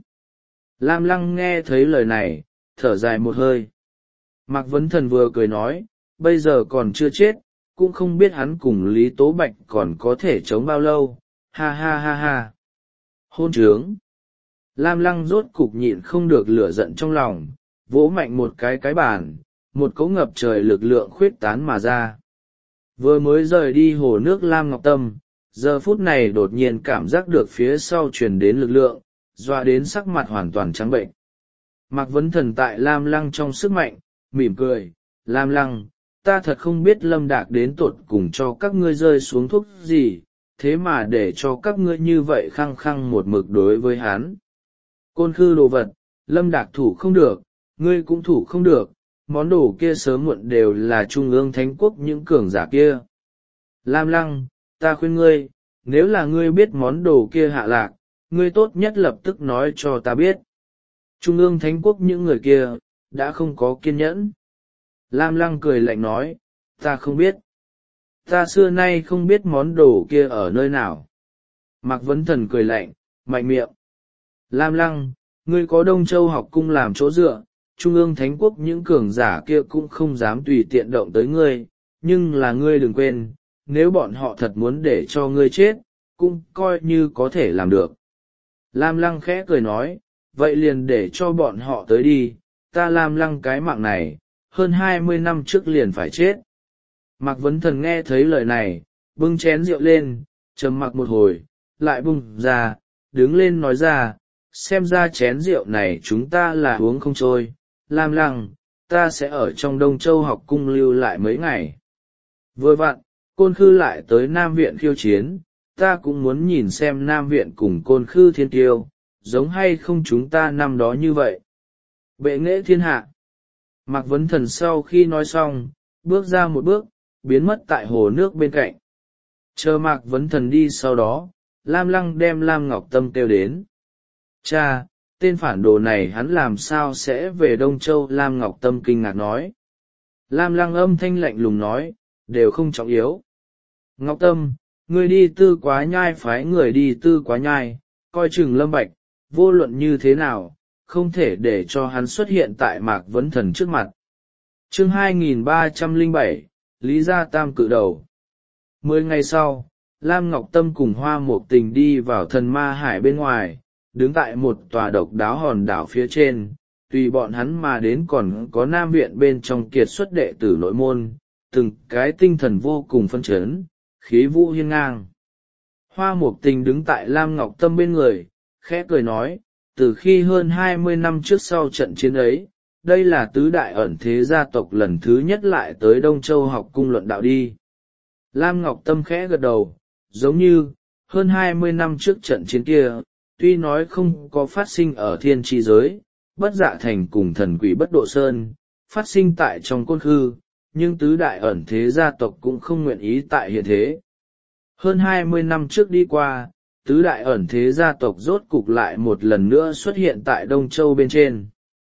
Lam Lăng nghe thấy lời này, thở dài một hơi. Mạc Vấn Thần vừa cười nói, bây giờ còn chưa chết, cũng không biết hắn cùng Lý Tố Bạch còn có thể chống bao lâu, ha ha ha ha. Hôn trướng. Lam Lăng rốt cục nhịn không được lửa giận trong lòng, vỗ mạnh một cái cái bàn, một cỗ ngập trời lực lượng khuyết tán mà ra. Vừa mới rời đi hồ nước Lam Ngọc Tâm, giờ phút này đột nhiên cảm giác được phía sau truyền đến lực lượng, dọa đến sắc mặt hoàn toàn trắng bệnh. Mạc Vấn Thần tại Lam Lăng trong sức mạnh, mỉm cười, Lam Lăng, ta thật không biết Lâm Đạc đến tột cùng cho các ngươi rơi xuống thuốc gì, thế mà để cho các ngươi như vậy khăng khăng một mực đối với hắn. Côn khư đồ vật, Lâm Đạc thủ không được, ngươi cũng thủ không được, món đồ kia sớm muộn đều là Trung ương Thánh Quốc những cường giả kia. Lam Lăng, ta khuyên ngươi, nếu là ngươi biết món đồ kia hạ lạc, ngươi tốt nhất lập tức nói cho ta biết. Trung ương Thánh Quốc những người kia, đã không có kiên nhẫn. Lam Lăng cười lạnh nói, ta không biết. Ta xưa nay không biết món đồ kia ở nơi nào. Mạc Vấn Thần cười lạnh, mạnh miệng. Lam Lăng, ngươi có Đông Châu học cung làm chỗ dựa, Trung ương Thánh Quốc những cường giả kia cũng không dám tùy tiện động tới ngươi, nhưng là ngươi đừng quên, nếu bọn họ thật muốn để cho ngươi chết, cũng coi như có thể làm được. Lam Lăng khẽ cười nói, vậy liền để cho bọn họ tới đi, ta Lam Lăng cái mạng này, hơn hai mươi năm trước liền phải chết. Mạc Vấn Thần nghe thấy lời này, bưng chén rượu lên, trầm mặc một hồi, lại bung ra, đứng lên nói ra, xem ra chén rượu này chúng ta là uống không trôi. Lam Lăng, ta sẽ ở trong Đông Châu học cung lưu lại mấy ngày. Vừa vặn, Côn Khư lại tới Nam Viện khiêu chiến, ta cũng muốn nhìn xem Nam Viện cùng Côn Khư thiên tiêu, giống hay không chúng ta năm đó như vậy. Bệ nghệ thiên hạ. Mạc Vấn Thần sau khi nói xong, bước ra một bước, biến mất tại hồ nước bên cạnh. Chờ Mạc Vấn Thần đi sau đó, Lam Lăng đem Lam Ngọc Tâm kêu đến. Cha, tên phản đồ này hắn làm sao sẽ về Đông Châu? Lam Ngọc Tâm kinh ngạc nói. Lam Lăng âm thanh lạnh lùng nói, đều không trọng yếu. Ngọc Tâm, ngươi đi Tư Quá Nhai phái người đi Tư Quá Nhai, coi chừng Lâm Bạch, vô luận như thế nào, không thể để cho hắn xuất hiện tại Mạc Vấn Thần trước mặt. Chương hai nghìn ba trăm lẻ bảy, Lý Gia Tam cự đầu. Mười ngày sau, Lam Ngọc Tâm cùng Hoa Mộc Tình đi vào Thần Ma Hải bên ngoài, đứng tại một tòa độc đáo hòn đảo phía trên, tùy bọn hắn mà đến còn có Nam Viện bên trong kiệt xuất đệ tử nội môn, từng cái tinh thần vô cùng phấn chấn, khí vũ hiên ngang. Hoa Mộc Tình đứng tại Lam Ngọc Tâm bên người, khẽ cười nói, từ khi hơn hai mươi năm trước sau trận chiến ấy, đây là tứ đại ẩn thế gia tộc lần thứ nhất lại tới Đông Châu học cung luận đạo đi. Lam Ngọc Tâm khẽ gật đầu, giống như, hơn hai mươi năm trước trận chiến kia, tuy nói không có phát sinh ở thiên tri giới, bất dạ thành cùng thần quỷ bất độ sơn, phát sinh tại trong Côn Khư, nhưng tứ đại ẩn thế gia tộc cũng không nguyện ý tại hiện thế. Hơn hai mươi năm trước đi qua, tứ đại ẩn thế gia tộc rốt cục lại một lần nữa xuất hiện tại Đông Châu bên trên.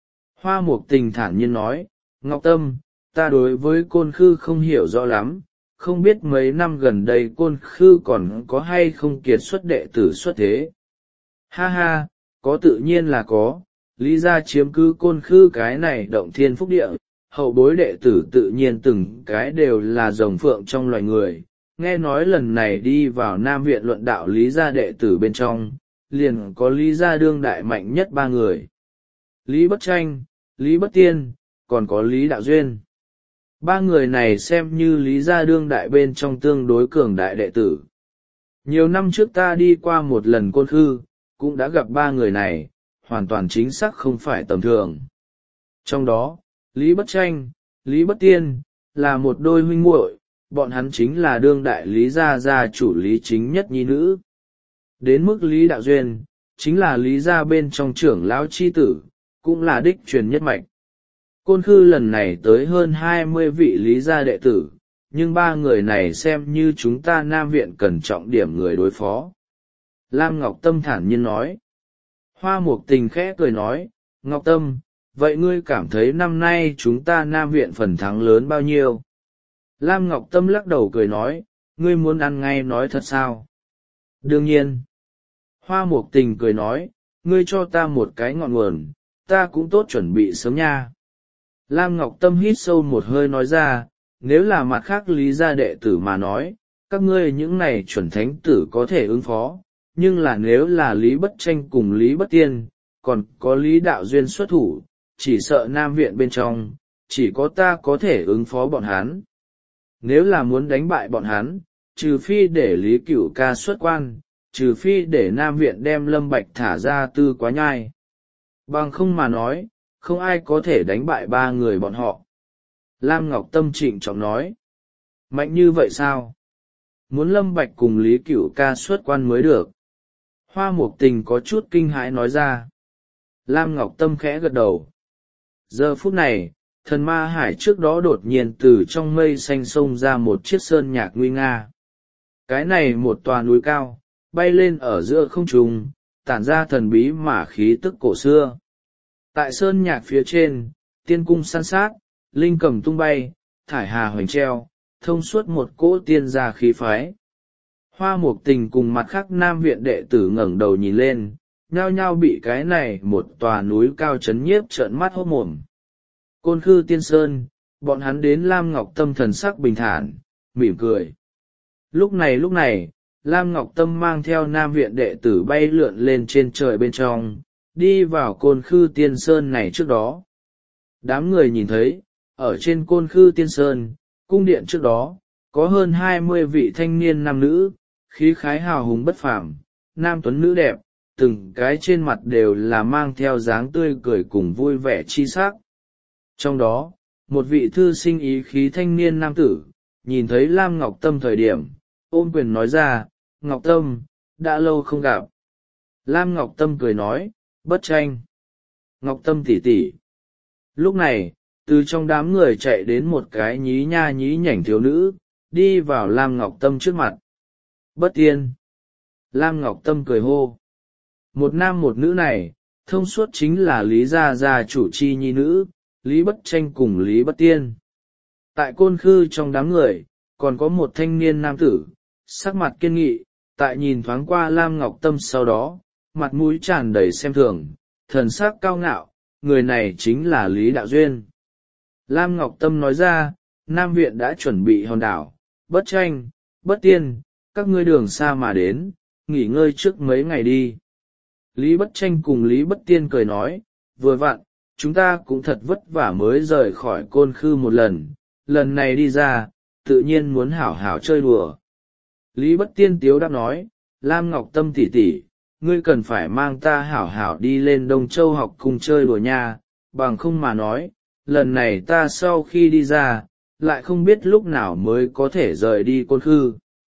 Hoa Mộc Tình thản nhiên nói, Ngọc Tâm, ta đối với Côn Khư không hiểu rõ lắm, không biết mấy năm gần đây Côn Khư còn có hay không kiệt xuất đệ tử xuất thế. Ha ha, có tự nhiên là có, Lý gia chiếm cứ Côn Khư cái này động thiên phúc địa, hậu bối đệ tử tự nhiên từng cái đều là rồng phượng trong loài người. Nghe nói lần này đi vào Nam Viện luận đạo Lý gia đệ tử bên trong, liền có Lý gia đương đại mạnh nhất ba người. Lý Bất Tranh, Lý Bất Tiên, còn có Lý Đạo Duyên. Ba người này xem như Lý gia đương đại bên trong tương đối cường đại đệ tử. Nhiều năm trước ta đi qua một lần Côn Khư, cũng đã gặp ba người này, hoàn toàn chính xác không phải tầm thường. Trong đó, Lý Bất Tranh, Lý Bất Tiên, là một đôi huynh muội, bọn hắn chính là đương đại Lý gia gia chủ Lý chính nhất nhi nữ. Đến mức Lý Đạo Duyên, chính là Lý gia bên trong trưởng lão chi tử, cũng là đích truyền nhất mạch. Côn Khư lần này tới hơn hai mươi vị Lý gia đệ tử, nhưng ba người này xem như chúng ta Nam Viện cần trọng điểm người đối phó. Lam Ngọc Tâm thản nhiên nói. Hoa Mộc Tình khẽ cười nói, Ngọc Tâm, vậy ngươi cảm thấy năm nay chúng ta Nam Viện phần thắng lớn bao nhiêu? Lam Ngọc Tâm lắc đầu cười nói, ngươi muốn ăn ngay nói thật sao? Đương nhiên. Hoa Mộc Tình cười nói, ngươi cho ta một cái ngọn nguồn, ta cũng tốt chuẩn bị sớm nha. Lam Ngọc Tâm hít sâu một hơi nói ra, nếu là mặt khác Lý gia đệ tử mà nói, các ngươi những này chuẩn thánh tử có thể ứng phó, nhưng là nếu là Lý Bất Tranh cùng Lý Bất Tiên, còn có Lý Đạo Duyên xuất thủ, chỉ sợ Nam Viện bên trong, chỉ có ta có thể ứng phó bọn hắn. Nếu là muốn đánh bại bọn hắn, trừ phi để Lý Cửu Ca xuất quan, trừ phi để Nam Viện đem Lâm Bạch thả ra Tư Quá Nhai. Bằng không mà nói, không ai có thể đánh bại ba người bọn họ. Lam Ngọc Tâm trịnh trọng nói. Mạnh như vậy sao? Muốn Lâm Bạch cùng Lý Cửu Ca xuất quan mới được. Hoa Mộc Tình có chút kinh hãi nói ra. Lam Ngọc Tâm khẽ gật đầu. Giờ phút này, Thần Ma Hải trước đó đột nhiên từ trong mây xanh xông ra một chiếc sơn nhạc nguy nga. Cái này một tòa núi cao, bay lên ở giữa không trung, tản ra thần bí mà khí tức cổ xưa. Tại sơn nhạc phía trên, tiên cung san sát, linh cầm tung bay, thải hà hoành treo, thông suốt một cỗ tiên gia khí phái. Hoa Mộc Tình cùng mặt khác Nam Viện đệ tử ngẩng đầu nhìn lên, nhao nhao bị cái này một tòa núi cao chấn nhiếp trợn mắt hốt mồm. Côn Khư Tiên Sơn, bọn hắn đến Lam Ngọc Tâm thần sắc bình thản, mỉm cười. Lúc này lúc này, Lam Ngọc Tâm mang theo Nam Viện đệ tử bay lượn lên trên trời bên trong, đi vào Côn Khư Tiên Sơn này trước đó. Đám người nhìn thấy, ở trên Côn Khư Tiên Sơn, cung điện trước đó, có hơn hai mươi vị thanh niên nam nữ, khí khái hào hùng bất phàm, nam tuấn nữ đẹp, từng cái trên mặt đều là mang theo dáng tươi cười cùng vui vẻ chi sắc. Trong đó, một vị thư sinh ý khí thanh niên nam tử, nhìn thấy Lam Ngọc Tâm thời điểm, ôm quyền nói ra, Ngọc Tâm, đã lâu không gặp. Lam Ngọc Tâm cười nói, Bất Tranh. Ngọc Tâm tỷ tỷ. Lúc này, từ trong đám người chạy đến một cái nhí nha nhí nhảnh thiếu nữ, đi vào Lam Ngọc Tâm trước mặt. Bất Tiên. Lam Ngọc Tâm cười hô. Một nam một nữ này, thông suốt chính là Lý Gia Gia chủ chi nhi nữ, Lý Bất Tranh cùng Lý Bất Tiên. Tại Côn Khư trong đám người, còn có một thanh niên nam tử, sắc mặt kiên nghị, tại nhìn thoáng qua Lam Ngọc Tâm sau đó, mặt mũi tràn đầy xem thường, thần sắc cao ngạo, người này chính là Lý Đạo Duyên. Lam Ngọc Tâm nói ra, Nam Viện đã chuẩn bị hòn đảo, Bất Tranh, Bất Tiên, các ngươi đường xa mà đến, nghỉ ngơi trước mấy ngày đi. Lý Bất Tranh cùng Lý Bất Tiên cười nói, vừa vặn, chúng ta cũng thật vất vả mới rời khỏi Côn Khư một lần, lần này đi ra, tự nhiên muốn hảo hảo chơi đùa. Lý Bất Tiên tiếu đáp nói, Lam Ngọc Tâm tỷ tỷ, ngươi cần phải mang ta hảo hảo đi lên Đông Châu học cùng chơi đùa nha, bằng không mà nói, lần này ta sau khi đi ra, lại không biết lúc nào mới có thể rời đi Côn Khư.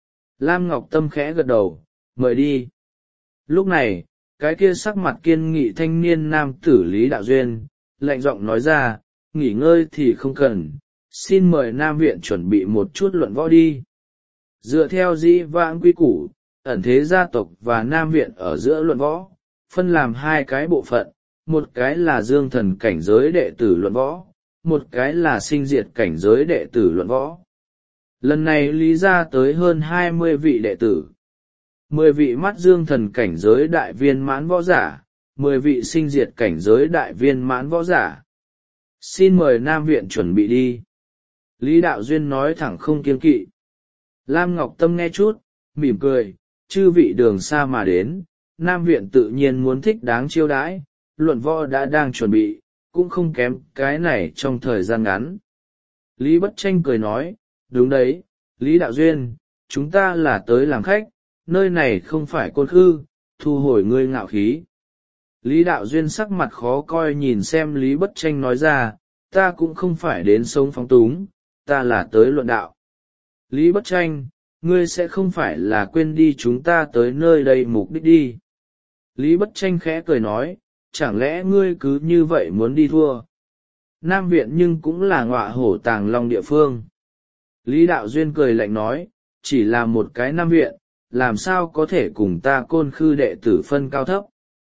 Lam Ngọc Tâm khẽ gật đầu, mời đi. Lúc này, cái kia sắc mặt kiên nghị thanh niên nam tử Lý Đạo Duyên, lạnh giọng nói ra, nghỉ ngơi thì không cần, xin mời Nam Viện chuẩn bị một chút luận võ đi. Dựa theo dĩ vãng quy củ, ẩn thế gia tộc và Nam Viện ở giữa luận võ, phân làm hai cái bộ phận, một cái là dương thần cảnh giới đệ tử luận võ, một cái là sinh diệt cảnh giới đệ tử luận võ. Lần này Lý ra tới hơn hai mươi vị đệ tử, mười vị mắt dương thần cảnh giới đại viên mãn võ giả, mười vị sinh diệt cảnh giới đại viên mãn võ giả. Xin mời Nam Viện chuẩn bị đi. Lý Đạo Duyên nói thẳng không kiêng kỵ. Lam Ngọc Tâm nghe chút, mỉm cười, chư vị đường xa mà đến, Nam Viện tự nhiên muốn thích đáng chiêu đãi, luận võ đã đang chuẩn bị, cũng không kém cái này trong thời gian ngắn. Lý Bất Tranh cười nói, đúng đấy, Lý Đạo Duyên, chúng ta là tới làm khách, nơi này không phải Côn Khư, thu hồi ngươi ngạo khí. Lý Đạo Duyên sắc mặt khó coi nhìn xem Lý Bất Tranh nói ra, ta cũng không phải đến sống phóng túng, ta là tới luận đạo. Lý Bất Tranh, ngươi sẽ không phải là quên đi chúng ta tới nơi đây mục đích đi. Lý Bất Tranh khẽ cười nói, chẳng lẽ ngươi cứ như vậy muốn đi thua. Nam Viện nhưng cũng là ngọa hổ tàng long địa phương. Lý Đạo Duyên cười lạnh nói, chỉ là một cái Nam Viện, làm sao có thể cùng ta Côn Khư đệ tử phân cao thấp.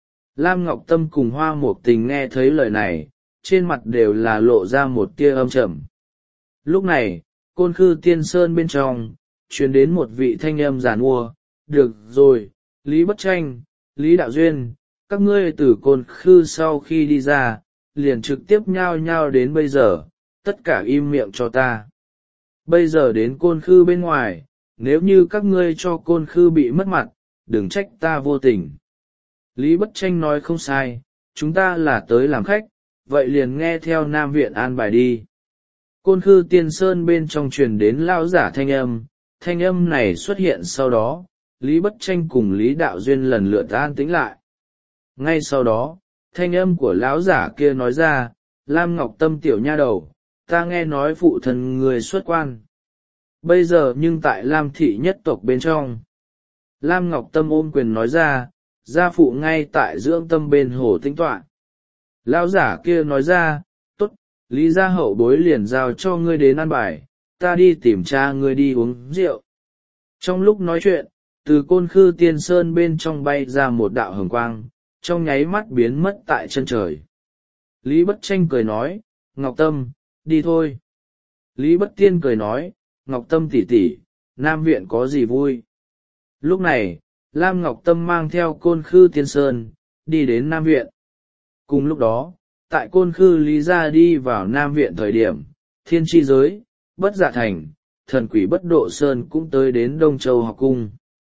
Lam Ngọc Tâm cùng Hoa Mộc Tình nghe thấy lời này, trên mặt đều là lộ ra một tia âm trầm. Lúc này, Côn Khư Tiên Sơn bên trong, truyền đến một vị thanh âm giàn mua, được rồi, Lý Bất Tranh, Lý Đạo Duyên, các ngươi từ Côn Khư sau khi đi ra, liền trực tiếp nhao nhao đến bây giờ, tất cả im miệng cho ta. Bây giờ đến Côn Khư bên ngoài, nếu như các ngươi cho Côn Khư bị mất mặt, đừng trách ta vô tình. Lý Bất Tranh nói không sai, chúng ta là tới làm khách, vậy liền nghe theo Nam Viện an bài đi. Côn Khư Tiên Sơn bên trong truyền đến lão giả thanh âm, thanh âm này xuất hiện sau đó, Lý Bất Tranh cùng Lý Đạo Duyên lần lượt an tĩnh lại. Ngay sau đó, thanh âm của lão giả kia nói ra, Lam Ngọc Tâm tiểu nha đầu, ta nghe nói phụ thân người xuất quan. Bây giờ nhưng tại Lam thị nhất tộc bên trong. Lam Ngọc Tâm ôm quyền nói ra, gia phụ ngay tại dưỡng tâm bên hồ tĩnh tọa. Lão giả kia nói ra, tốt, Lý gia hậu bối liền giao cho ngươi đến ăn bài, ta đi tìm cha ngươi đi uống rượu. Trong lúc nói chuyện, từ Côn Khư Tiên Sơn bên trong bay ra một đạo hồng quang, trong nháy mắt biến mất tại chân trời. Lý Bất Tranh cười nói, Ngọc Tâm, đi thôi. Lý Bất Tiên cười nói, Ngọc Tâm tỷ tỷ, Nam Viện có gì vui. Lúc này, Lam Ngọc Tâm mang theo Côn Khư Tiên Sơn, đi đến Nam Viện. Cùng lúc đó, tại Côn Khư Lý gia đi vào Nam Viện thời điểm, Thiên Chi Giới, Bất Dạ Thành, Thần Quỷ Bất Độ Sơn cũng tới đến Đông Châu học cung.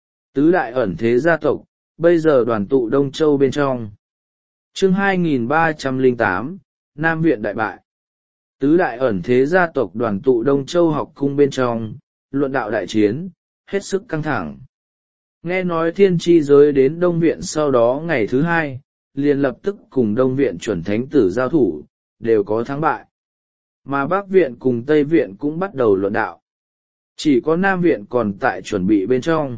Tứ đại ẩn thế gia tộc, bây giờ đoàn tụ Đông Châu bên trong. Chương hai nghìn ba trăm lẻ tám, Nam Viện đại bại. Tứ đại ẩn thế gia tộc đoàn tụ Đông Châu học cung bên trong, luận đạo đại chiến, hết sức căng thẳng. Nghe nói thiên tri giới đến Đông Viện sau đó ngày thứ hai, liền lập tức cùng Đông Viện chuẩn thánh tử giao thủ, đều có thắng bại. Mà Bắc Viện cùng Tây Viện cũng bắt đầu luận đạo. Chỉ có Nam Viện còn tại chuẩn bị bên trong.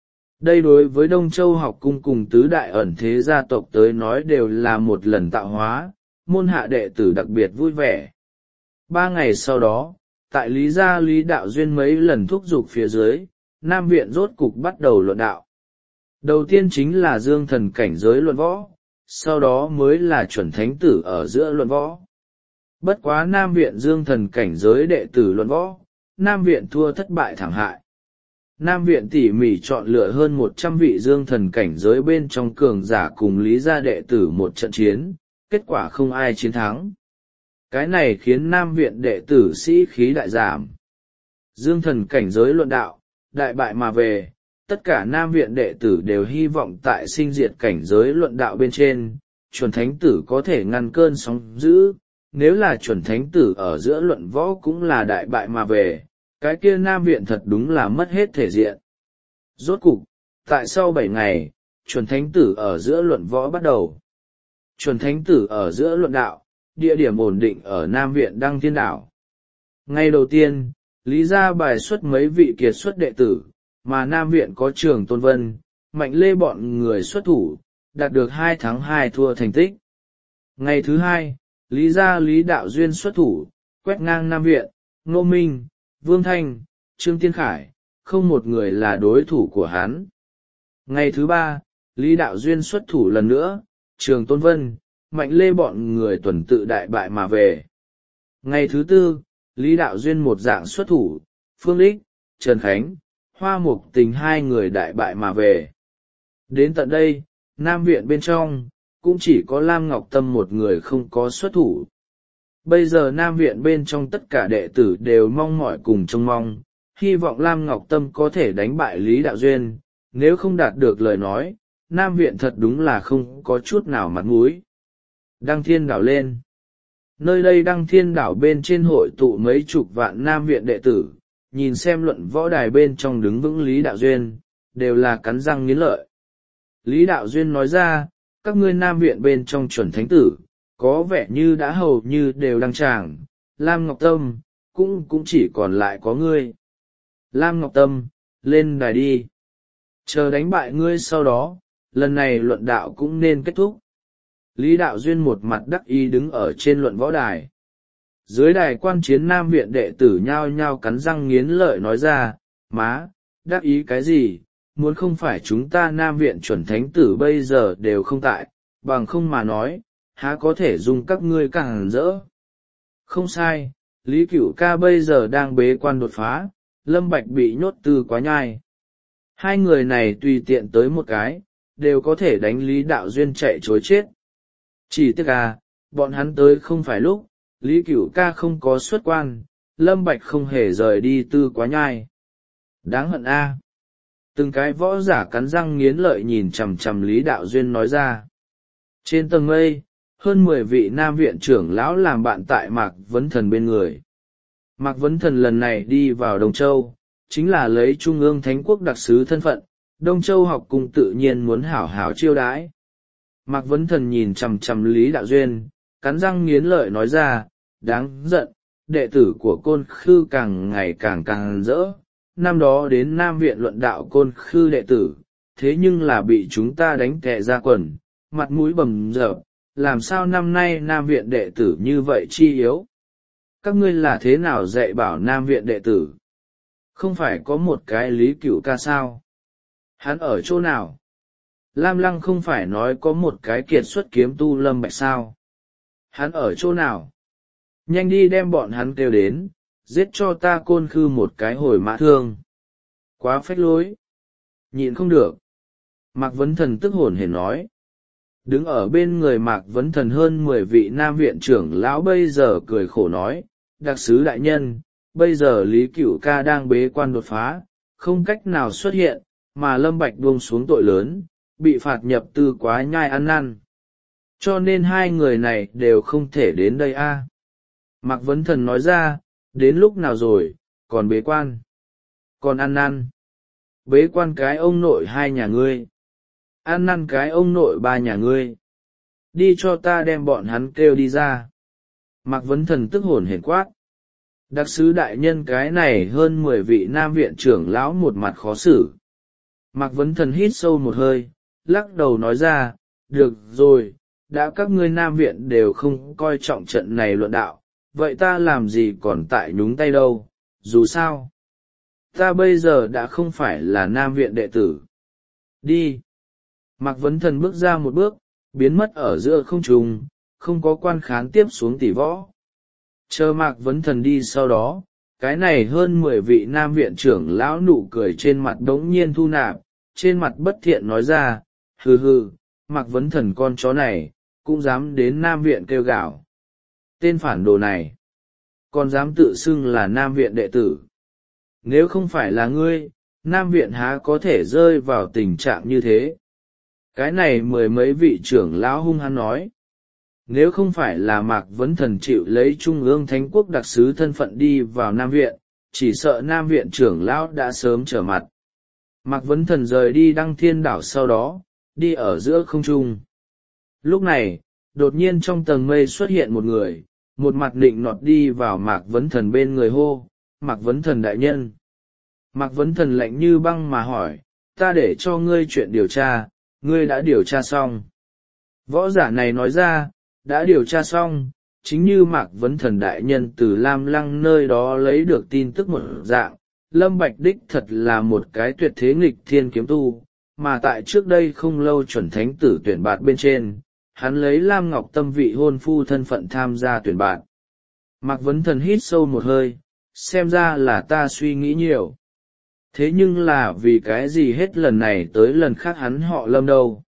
Đây đối với Đông Châu học cung cùng tứ đại ẩn thế gia tộc tới nói đều là một lần tạo hóa, môn hạ đệ tử đặc biệt vui vẻ. Ba ngày sau đó, tại Lý gia Lý Đạo Duyên mấy lần thúc giục phía dưới, Nam Viện rốt cục bắt đầu luận đạo. Đầu tiên chính là dương thần cảnh giới luận võ, sau đó mới là chuẩn thánh tử ở giữa luận võ. Bất quá Nam Viện dương thần cảnh giới đệ tử luận võ, Nam Viện thua thất bại thảm hại. Nam Viện tỉ mỉ chọn lựa hơn một trăm vị dương thần cảnh giới bên trong cường giả cùng Lý gia đệ tử một trận chiến, kết quả không ai chiến thắng. Cái này khiến Nam Viện đệ tử sĩ khí đại giảm. Dương thần cảnh giới luận đạo, đại bại mà về, tất cả Nam Viện đệ tử đều hy vọng tại sinh diệt cảnh giới luận đạo bên trên, chuẩn thánh tử có thể ngăn cơn sóng dữ. Nếu là chuẩn thánh tử ở giữa luận võ cũng là đại bại mà về, cái kia Nam Viện thật đúng là mất hết thể diện. Rốt cục, tại sau bảy ngày, chuẩn thánh tử ở giữa luận võ bắt đầu. Chuẩn thánh tử ở giữa luận đạo, địa điểm ổn định ở Nam Viện Đăng Thiên Đảo. Ngày đầu tiên, Lý gia bài xuất mấy vị kiệt xuất đệ tử, mà Nam Viện có Trường Tôn Vân, Mạnh Lê bọn người xuất thủ, đạt được hai thắng hai thua thành tích. Ngày thứ hai, Lý gia Lý Đạo Duyên xuất thủ, quét ngang Nam Viện, Ngô Minh, Vương Thanh, Trương Tiên Khải, không một người là đối thủ của hắn. Ngày thứ ba, Lý Đạo Duyên xuất thủ lần nữa, Trường Tôn Vân, Mạnh Lê bọn người tuần tự đại bại mà về. Ngày thứ tư, Lý Đạo Duyên một dạng xuất thủ, Phương Lích, Trần Khánh, Hoa Mục Tình hai người đại bại mà về. Đến tận đây, Nam Viện bên trong, cũng chỉ có Lam Ngọc Tâm một người không có xuất thủ. Bây giờ Nam Viện bên trong tất cả đệ tử đều mong mỏi cùng trông mong, hy vọng Lam Ngọc Tâm có thể đánh bại Lý Đạo Duyên, nếu không đạt được lời nói, Nam Viện thật đúng là không có chút nào mặt mũi. Đăng Thiên Đảo lên. Nơi đây Đăng Thiên Đảo bên trên hội tụ mấy chục vạn Nam Viện đệ tử, nhìn xem luận võ đài bên trong đứng vững Lý Đạo Duyên, đều là cắn răng nghiến lợi. Lý Đạo Duyên nói ra, các ngươi Nam Viện bên trong chuẩn thánh tử, có vẻ như đã hầu như đều đăng tràng, Lam Ngọc Tâm, cũng cũng chỉ còn lại có ngươi. Lam Ngọc Tâm, lên đài đi. Chờ đánh bại ngươi sau đó, lần này luận đạo cũng nên kết thúc. Lý Đạo Duyên một mặt đắc ý đứng ở trên luận võ đài. Dưới đài quan chiến Nam Viện đệ tử nhao nhao cắn răng nghiến lợi nói ra, má, đắc ý cái gì, muốn không phải chúng ta Nam Viện chuẩn thánh tử bây giờ đều không tại, bằng không mà nói, há có thể dùng các ngươi càng rỡ. Không sai, Lý Cửu Ca bây giờ đang bế quan đột phá, Lâm Bạch bị nhốt từ quá nhai. Hai người này tùy tiện tới một cái, đều có thể đánh Lý Đạo Duyên chạy chối chết. Chỉ tiếc à, bọn hắn tới không phải lúc, Lý Cửu Ca không có xuất quan, Lâm Bạch không hề rời đi tư quá nhai. Đáng hận a. Từng cái võ giả cắn răng nghiến lợi nhìn chằm chằm Lý Đạo Duyên nói ra. Trên tầng mây, hơn mười vị Nam Viện trưởng lão làm bạn tại Mạc Vấn Thần bên người. Mạc Vấn Thần lần này đi vào Đông Châu, chính là lấy Trung ương Thánh Quốc đặc sứ thân phận, Đông Châu học cung tự nhiên muốn hảo hảo chiêu đãi. Mạc Vấn Thần nhìn chằm chằm Lý Đạo Duyên, cắn răng nghiến lợi nói ra, đáng giận, đệ tử của Côn Khư càng ngày càng càng rỡ. Năm đó đến Nam Viện luận đạo Côn Khư đệ tử, thế nhưng là bị chúng ta đánh tè ra quần, mặt mũi bầm dập, làm sao năm nay Nam Viện đệ tử như vậy chi yếu? Các ngươi là thế nào dạy bảo Nam Viện đệ tử? Không phải có một cái Lý Cửu Ca sao? Hắn ở chỗ nào? Lam Lăng không phải nói có một cái kiệt xuất kiếm tu Lâm Bạch sao? Hắn ở chỗ nào? Nhanh đi đem bọn hắn kêu đến, giết cho ta Côn Khư một cái hồi mã thương. Quá phách lối. Nhịn không được. Mạc Vấn Thần tức hồn hển nói. Đứng ở bên người Mạc Vấn Thần hơn mười vị Nam Viện trưởng lão bây giờ cười khổ nói, đặc sứ đại nhân, bây giờ Lý Cửu Ca đang bế quan đột phá, không cách nào xuất hiện, mà Lâm Bạch buông xuống tội lớn, bị phạt nhập tư quá nhai ăn năn. Cho nên hai người này đều không thể đến đây a. À. Mạc Vấn Thần nói ra, đến lúc nào rồi, còn bế quan, còn ăn năn. bế quan cái ông nội hai nhà ngươi, ăn năn cái ông nội ba nhà ngươi, đi cho ta đem bọn hắn kêu đi ra. Mạc Vấn Thần tức hồn hển quát. Đặc sứ đại nhân cái này hơn mười vị nam viện trưởng lão một mặt khó xử. Mạc Vấn Thần hít sâu một hơi, lắc đầu nói ra, được rồi, đã các ngươi nam viện đều không coi trọng trận này luận đạo, vậy ta làm gì còn tại nhúng tay đâu, dù sao. Ta bây giờ đã không phải là nam viện đệ tử. Đi. Mạc Vấn Thần bước ra một bước, biến mất ở giữa không trung, không có quan khán tiếp xuống tỷ võ. Chờ Mạc Vấn Thần đi sau đó, cái này hơn mười vị nam viện trưởng lão nụ cười trên mặt đống nhiên thu nạp, trên mặt bất thiện nói ra, hừ hừ, Mạc Vấn Thần con chó này, cũng dám đến nam viện kêu gào. Tên phản đồ này, còn dám tự xưng là nam viện đệ tử. Nếu không phải là ngươi, nam viện há có thể rơi vào tình trạng như thế. Cái này mười mấy vị trưởng lão hung hăng nói. Nếu không phải là Mạc Vấn Thần chịu lấy Trung ương Thánh Quốc đặc sứ thân phận đi vào Nam Viện, chỉ sợ Nam Viện trưởng lão đã sớm trở mặt. Mạc Vấn Thần rời đi Đăng Thiên Đảo sau đó, đi ở giữa không trung. Lúc này, đột nhiên trong tầng mây xuất hiện một người, một mặt nịnh nọt đi vào Mạc Vấn Thần bên người hô, Mạc Vấn Thần đại nhân. Mạc Vấn Thần lạnh như băng mà hỏi, ta để cho ngươi chuyện điều tra, ngươi đã điều tra xong. Võ giả này nói ra, đã điều tra xong, chính như Mạc Vấn Thần đại nhân từ Lam Lăng nơi đó lấy được tin tức một dạng, Lâm Bạch đích thật là một cái tuyệt thế nghịch thiên kiếm tu, mà tại trước đây không lâu chuẩn thánh tử tuyển bạt bên trên, hắn lấy Lam Ngọc Tâm vị hôn phu thân phận tham gia tuyển bạt. Mạc Vấn Thần hít sâu một hơi, xem ra là ta suy nghĩ nhiều. Thế nhưng là vì cái gì hết lần này tới lần khác hắn họ Lâm đâu?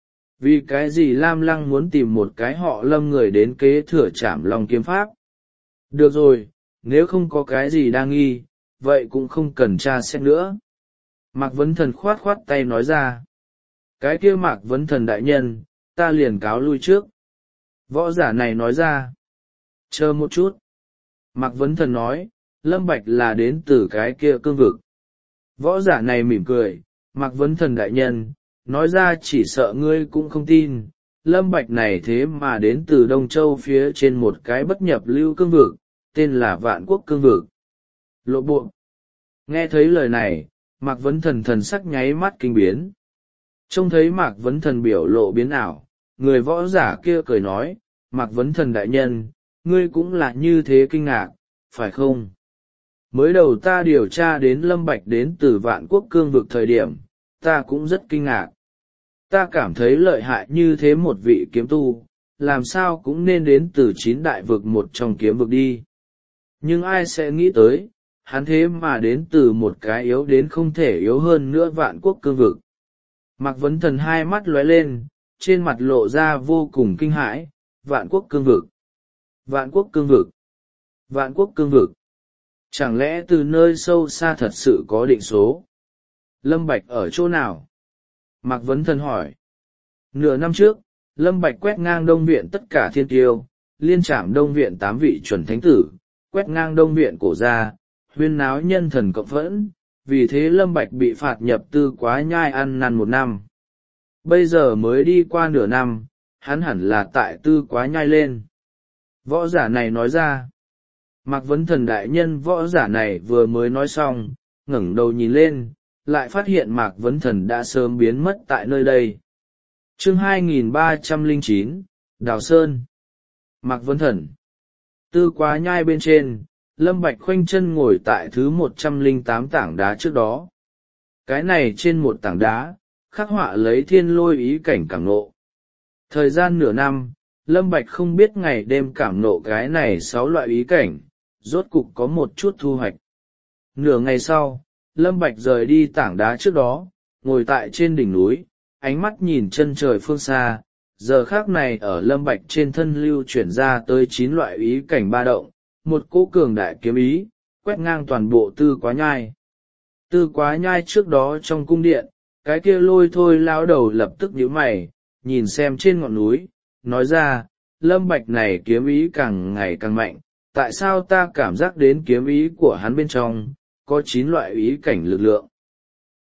Vì cái gì Lam Lăng muốn tìm một cái họ Lâm người đến kế thừa Trảm Long kiếm pháp? Được rồi, nếu không có cái gì đa nghi, vậy cũng không cần tra xét nữa. Mạc Vấn Thần khoát khoát tay nói ra. Cái kia Mạc Vấn Thần đại nhân, ta liền cáo lui trước. Võ giả này nói ra. Chờ một chút. Mạc Vấn Thần nói, Lâm Bạch là đến từ cái kia cương vực. Võ giả này mỉm cười, Mạc Vấn Thần đại nhân, nói ra chỉ sợ ngươi cũng không tin, Lâm Bạch này thế mà đến từ Đông Châu phía trên một cái bất nhập lưu cương vực, tên là Vạn Quốc cương vực. Lộ bộ. Nghe thấy lời này, Mạc Vấn Thần thần sắc nháy mắt kinh biến. Trông thấy Mạc Vấn Thần biểu lộ biến ảo, người võ giả kia cười nói, Mạc Vấn Thần đại nhân, ngươi cũng là như thế kinh ngạc, phải không? Mới đầu ta điều tra đến Lâm Bạch đến từ Vạn Quốc cương vực thời điểm, ta cũng rất kinh ngạc. Ta cảm thấy lợi hại như thế một vị kiếm tu, làm sao cũng nên đến từ chín đại vực một trong kiếm vực đi. Nhưng ai sẽ nghĩ tới, hắn thế mà đến từ một cái yếu đến không thể yếu hơn nữa Vạn Quốc cương vực. Mạc Vấn Thần hai mắt lóe lên, trên mặt lộ ra vô cùng kinh hãi, Vạn Quốc cương vực. Vạn Quốc cương vực. Vạn Quốc cương vực. Chẳng lẽ từ nơi sâu xa thật sự có định số? Lâm Bạch ở chỗ nào? Mạc Vấn Thần hỏi. Nửa năm trước, Lâm Bạch quét ngang Đông Viện tất cả thiên tiêu, liên trảm Đông Viện tám vị chuẩn thánh tử, quét ngang Đông Viện cổ gia, huyên náo nhân thần cộng phẫn, vì thế Lâm Bạch bị phạt nhập tư quá nhai ăn năn một năm. Bây giờ mới đi qua nửa năm, hắn hẳn là tại tư quá nhai lên. Võ giả này nói ra. Mạc Vấn Thần đại nhân võ giả này vừa mới nói xong, ngẩng đầu nhìn lên, lại phát hiện Mạc Vấn Thần đã sớm biến mất tại nơi đây. Chương hai nghìn ba trăm lẻ chín, Đào Sơn. Mạc Vấn Thần. Tư quá nhai bên trên, Lâm Bạch khoanh chân ngồi tại thứ một trăm lẻ tám tảng đá trước đó. Cái này trên một tảng đá, khắc họa lấy thiên lôi ý cảnh cảm ngộ. Thời gian nửa năm, Lâm Bạch không biết ngày đêm cảm ngộ cái này sáu loại ý cảnh, rốt cục có một chút thu hoạch. Nửa ngày sau, Lâm Bạch rời đi tảng đá trước đó, ngồi tại trên đỉnh núi, ánh mắt nhìn chân trời phương xa, giờ khác này ở Lâm Bạch trên thân lưu chuyển ra tới chín loại ý cảnh ba động, một cỗ cường đại kiếm ý, quét ngang toàn bộ tư quá nhai. Tư quá nhai trước đó trong cung điện, cái kia lôi thôi lão đầu lập tức nhíu mày, nhìn xem trên ngọn núi, nói ra, Lâm Bạch này kiếm ý càng ngày càng mạnh, tại sao ta cảm giác đến kiếm ý của hắn bên trong, có chín loại ý cảnh lực lượng.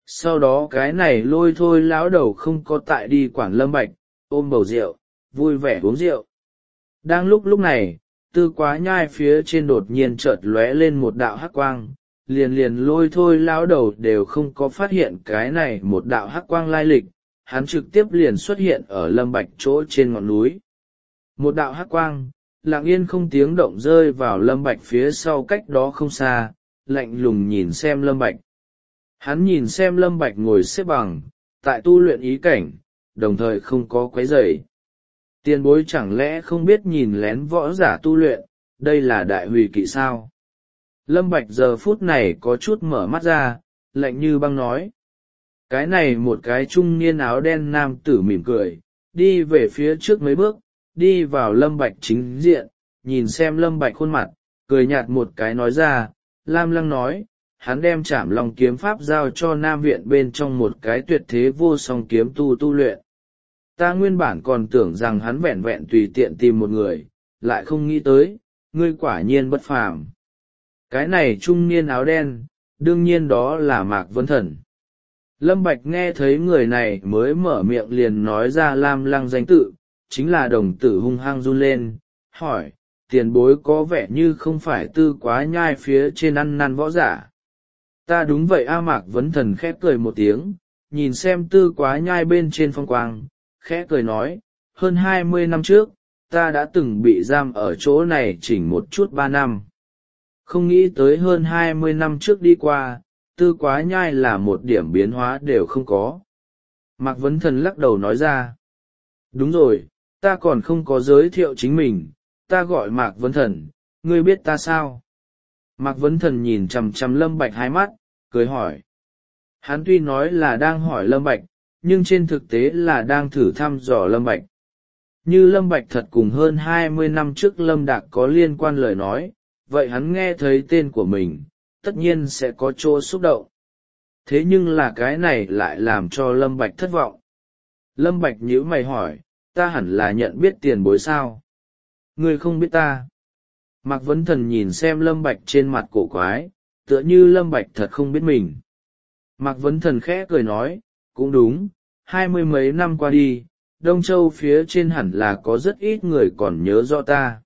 Sau đó cái này lôi thôi lão đầu không có tại đi quản Lâm Bạch, ôm bầu rượu, vui vẻ uống rượu. Đang lúc lúc này, Tư Quá Nhai phía trên đột nhiên chợt lóe lên một đạo hắc quang, liền liền lôi thôi lão đầu đều không có phát hiện cái này một đạo hắc quang lai lịch, hắn trực tiếp liền xuất hiện ở Lâm Bạch chỗ trên ngọn núi. Một đạo hắc quang, lặng yên không tiếng động rơi vào Lâm Bạch phía sau cách đó không xa, lạnh lùng nhìn xem Lâm Bạch. Hắn nhìn xem Lâm Bạch ngồi xếp bằng, tại tu luyện ý cảnh, đồng thời không có quấy rầy. Tiền bối chẳng lẽ không biết nhìn lén võ giả tu luyện, đây là đại hủy kỵ sao? Lâm Bạch giờ phút này có chút mở mắt ra, lạnh như băng nói. Cái này một cái trung niên áo đen nam tử mỉm cười, đi về phía trước mấy bước, đi vào Lâm Bạch chính diện, nhìn xem Lâm Bạch khuôn mặt, cười nhạt một cái nói ra, Lam Lăng nói, hắn đem Trảm Long kiếm pháp giao cho Nam Viện bên trong một cái tuyệt thế vô song kiếm tu tu luyện. Ta nguyên bản còn tưởng rằng hắn vẹn vẹn tùy tiện tìm một người, lại không nghĩ tới, ngươi quả nhiên bất phàm. Cái này trung niên áo đen, đương nhiên đó là Mạc Vấn Thần. Lâm Bạch nghe thấy người này mới mở miệng liền nói ra Lam Lăng danh tự, chính là đồng tử hung hăng run lên, hỏi, tiền bối có vẻ như không phải Tư Quá Nhai phía trên ăn năn võ giả. Ta đúng vậy a. Mạc Vấn Thần khẽ cười một tiếng, nhìn xem Tư Quá Nhai bên trên phong quang, khẽ cười nói, hơn hai mươi năm trước, ta đã từng bị giam ở chỗ này chỉnh một chút ba năm. Không nghĩ tới hơn hai mươi năm trước đi qua, Tư Quá Nhai là một điểm biến hóa đều không có. Mạc Vấn Thần lắc đầu nói ra, đúng rồi, ta còn không có giới thiệu chính mình, ta gọi Mạc Vấn Thần, ngươi biết ta sao? Mạc Vấn Thần nhìn chằm chằm Lâm Bạch hai mắt, cười hỏi. Hắn tuy nói là đang hỏi Lâm Bạch, nhưng trên thực tế là đang thử thăm dò Lâm Bạch. Như Lâm Bạch thật cùng hơn hai mươi năm trước Lâm Đạc có liên quan lời nói, vậy hắn nghe thấy tên của mình, tất nhiên sẽ có chỗ xúc động. Thế nhưng là cái này lại làm cho Lâm Bạch thất vọng. Lâm Bạch nhíu mày hỏi, ta hẳn là nhận biết tiền bối sao? Ngươi không biết ta. Mạc Vấn Thần nhìn xem Lâm Bạch trên mặt cổ quái, tựa như Lâm Bạch thật không biết mình. Mạc Vấn Thần khẽ cười nói, cũng đúng, hai mươi mấy năm qua đi, Đông Châu phía trên hẳn là có rất ít người còn nhớ rõ ta.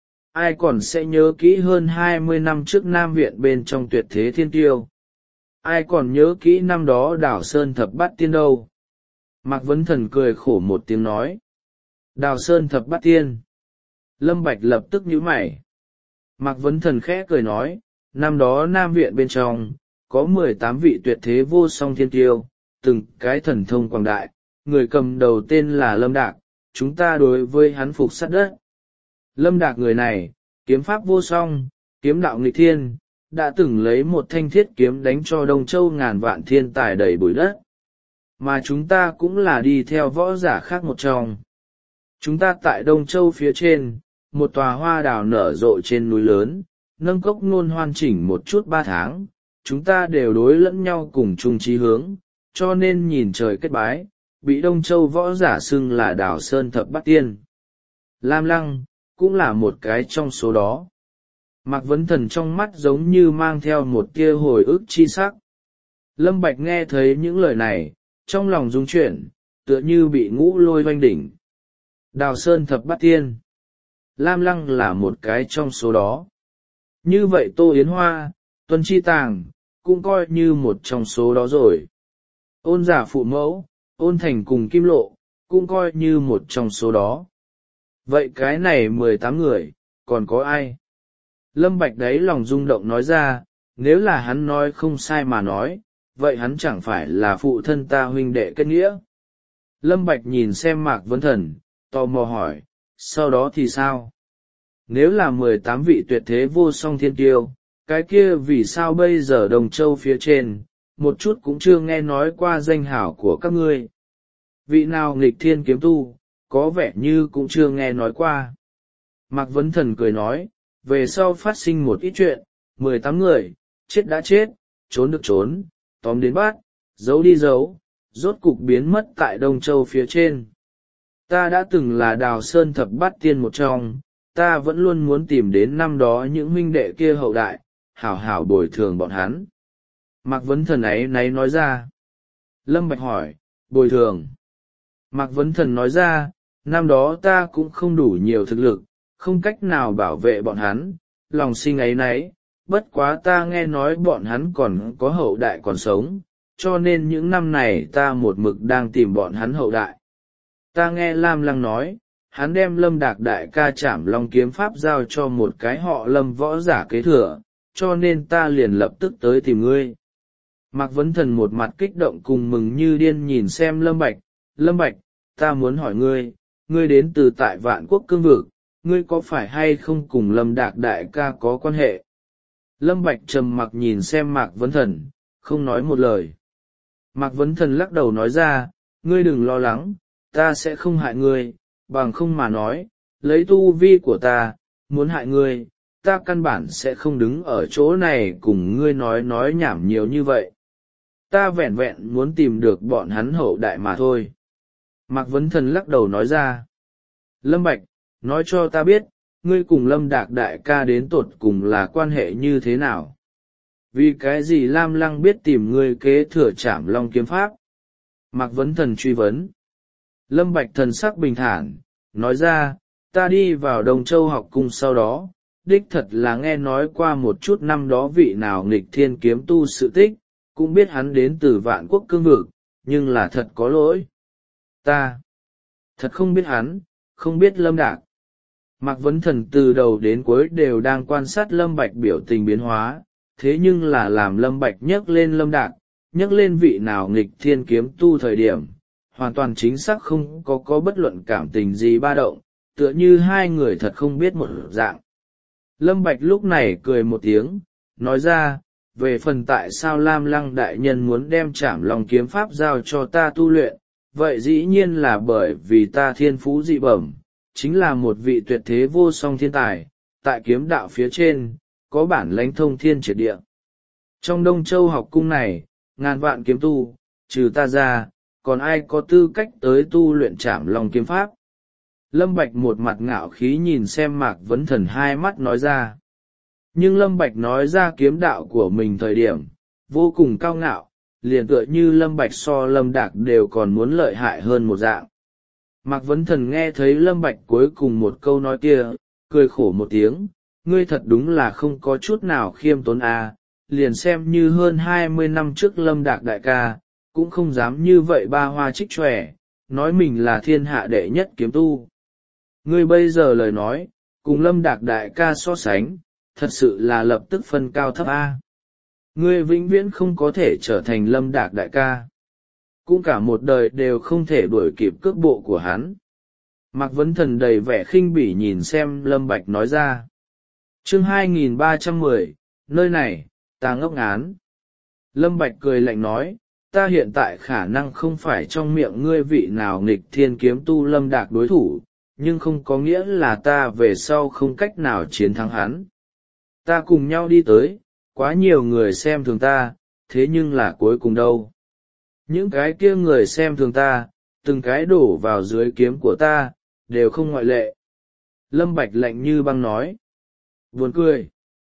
Ai còn sẽ nhớ kỹ hơn hai mươi năm trước Nam Viện bên trong tuyệt thế thiên tiêu? Ai còn nhớ kỹ năm đó Đào Sơn thập bát tiên đâu? Mạc Vấn Thần cười khổ một tiếng nói. Đào Sơn thập bát tiên. Lâm Bạch lập tức nhíu mày. Mạc Vấn Thần khẽ cười nói, năm đó Nam Viện bên trong, có mười tám vị tuyệt thế vô song thiên tiêu, từng cái thần thông quảng đại, người cầm đầu tên là Lâm Đạc, chúng ta đối với hắn phục sát đất. Lâm Đạc người này, kiếm pháp vô song, kiếm đạo nghịch thiên, đã từng lấy một thanh thiết kiếm đánh cho Đông Châu ngàn vạn thiên tài đầy bụi đất. Mà chúng ta cũng là đi theo võ giả khác một trong. Chúng ta tại Đông Châu phía trên, một tòa hoa đào nở rộ trên núi lớn, nâng cốc nôn hoan chỉnh một chút ba tháng, chúng ta đều đối lẫn nhau cùng chung chí hướng, cho nên nhìn trời kết bái, bị Đông Châu võ giả xưng là Đào Sơn thập bát tiên. Lam Lăng, cũng là một cái trong số đó. Mạc Vấn Thần trong mắt giống như mang theo một tia hồi ức chi sắc. Lâm Bạch nghe thấy những lời này, trong lòng rung chuyển, tựa như bị ngũ lôi oanh đỉnh. Đào Sơn thập bát tiên. Lam Lăng là một cái trong số đó. Như vậy Tô Yến Hoa, Tuân Chi Tàng, cũng coi như một trong số đó rồi. Ôn Giả phụ mẫu, Ôn Thành cùng Kim Lộ, cũng coi như một trong số đó. Vậy cái này mười tám người, còn có ai? Lâm Bạch đấy lòng rung động nói ra, nếu là hắn nói không sai mà nói, vậy hắn chẳng phải là phụ thân ta huynh đệ kết nghĩa. Lâm Bạch nhìn xem Mạc Vấn Thần, tò mò hỏi, sau đó thì sao? Nếu là mười tám vị tuyệt thế vô song thiên tiêu, cái kia vì sao bây giờ Đồng Châu phía trên, một chút cũng chưa nghe nói qua danh hảo của các ngươi? Vị nào nghịch thiên kiếm tu, có vẻ như cũng chưa nghe nói qua. Mạc Vấn Thần cười nói, về sau phát sinh một ít chuyện, mười tám người, chết đã chết, trốn được trốn, tóm đến bắt, giấu đi giấu, rốt cục biến mất tại Đông Châu phía trên. Ta đã từng là Đào Sơn thập bát tiên một trong, ta vẫn luôn muốn tìm đến năm đó những huynh đệ kia hậu đại, hảo hảo bồi thường bọn hắn. Mạc Vấn Thần ấy nấy nói ra, Lâm Bạch hỏi, bồi thường. Mạc Vấn Thần nói ra, năm đó ta cũng không đủ nhiều thực lực, không cách nào bảo vệ bọn hắn, lòng sinh áy náy, bất quá ta nghe nói bọn hắn còn có hậu đại còn sống, cho nên những năm này ta một mực đang tìm bọn hắn hậu đại. Ta nghe Lam Lăng nói, hắn đem Lâm Đạc đại ca Trảm Long kiếm pháp giao cho một cái họ Lâm võ giả kế thừa, cho nên ta liền lập tức tới tìm ngươi. Mạc Vấn Thần một mặt kích động cùng mừng như điên nhìn xem Lâm Bạch, Lâm Bạch, ta muốn hỏi ngươi, ngươi đến từ tại Vạn Quốc cương vực, ngươi có phải hay không cùng Lâm Đạc đại ca có quan hệ? Lâm Bạch trầm mặc nhìn xem Mạc Vấn Thần, không nói một lời. Mạc Vấn Thần lắc đầu nói ra, ngươi đừng lo lắng, ta sẽ không hại ngươi, bằng không mà nói, lấy tu vi của ta, muốn hại ngươi, ta căn bản sẽ không đứng ở chỗ này cùng ngươi nói nói nhảm nhiều như vậy. Ta vẹn vẹn muốn tìm được bọn hắn hậu đại mà thôi. Mạc Vấn Thần lắc đầu nói ra. Lâm Bạch, nói cho ta biết, ngươi cùng Lâm Đạc đại ca đến tột cùng là quan hệ như thế nào? Vì cái gì Lam Lăng biết tìm ngươi kế thừa Trảm Long kiếm pháp? Mạc Vấn Thần truy vấn. Lâm Bạch thần sắc bình thản, nói ra, ta đi vào Đông Châu học cung sau đó, đích thật là nghe nói qua một chút năm đó vị nào nghịch thiên kiếm tu sự tích, cũng biết hắn đến từ Vạn Quốc cương vực, nhưng là thật có lỗi. Ta thật không biết hắn, không biết Lâm Đạc. Mạc Vấn Thần từ đầu đến cuối đều đang quan sát Lâm Bạch biểu tình biến hóa, thế nhưng là làm Lâm Bạch nhắc lên Lâm Đạc, nhắc lên vị nào nghịch thiên kiếm tu thời điểm, hoàn toàn chính xác không có có bất luận cảm tình gì ba động, tựa như hai người thật không biết một dạng. Lâm Bạch lúc này cười một tiếng, nói ra, về phần tại sao Lam Lăng đại nhân muốn đem Trảm Long kiếm pháp giao cho ta tu luyện, vậy dĩ nhiên là bởi vì ta thiên phú dị bẩm, chính là một vị tuyệt thế vô song thiên tài, tại kiếm đạo phía trên, có bản lãnh thông thiên triệt địa. Trong Đông Châu học cung này, ngàn vạn kiếm tu, trừ ta ra, còn ai có tư cách tới tu luyện Trảm Long kiếm pháp? Lâm Bạch một mặt ngạo khí nhìn xem Mạc Vấn Thần hai mắt nói ra. Nhưng Lâm Bạch nói ra kiếm đạo của mình thời điểm, vô cùng cao ngạo, liền tựa như Lâm Bạch so Lâm Đạc đều còn muốn lợi hại hơn một dạng. Mạc Vấn Thần nghe thấy Lâm Bạch cuối cùng một câu nói kia, cười khổ một tiếng, ngươi thật đúng là không có chút nào khiêm tốn à, liền xem như hơn hai mươi năm trước Lâm Đạc đại ca, cũng không dám như vậy ba hoa trích tròe, nói mình là thiên hạ đệ nhất kiếm tu. Ngươi bây giờ lời nói, cùng Lâm Đạc đại ca so sánh, thật sự là lập tức phân cao thấp A. Ngươi vĩnh viễn không có thể trở thành Lâm Đạc đại ca. Cũng cả một đời đều không thể đuổi kịp cước bộ của hắn. Mạc Vấn Thần đầy vẻ khinh bỉ nhìn xem Lâm Bạch nói ra. Chương hai nghìn ba trăm mười, nơi này, ta ngốc ngán. Lâm Bạch cười lạnh nói, ta hiện tại khả năng không phải trong miệng ngươi vị nào nghịch thiên kiếm tu Lâm Đạc đối thủ, nhưng không có nghĩa là ta về sau không cách nào chiến thắng hắn. Ta cùng nhau đi tới, quá nhiều người xem thường ta, thế nhưng là cuối cùng đâu. Những cái kia người xem thường ta, từng cái đổ vào dưới kiếm của ta, đều không ngoại lệ. Lâm Bạch lạnh như băng nói. Buồn cười.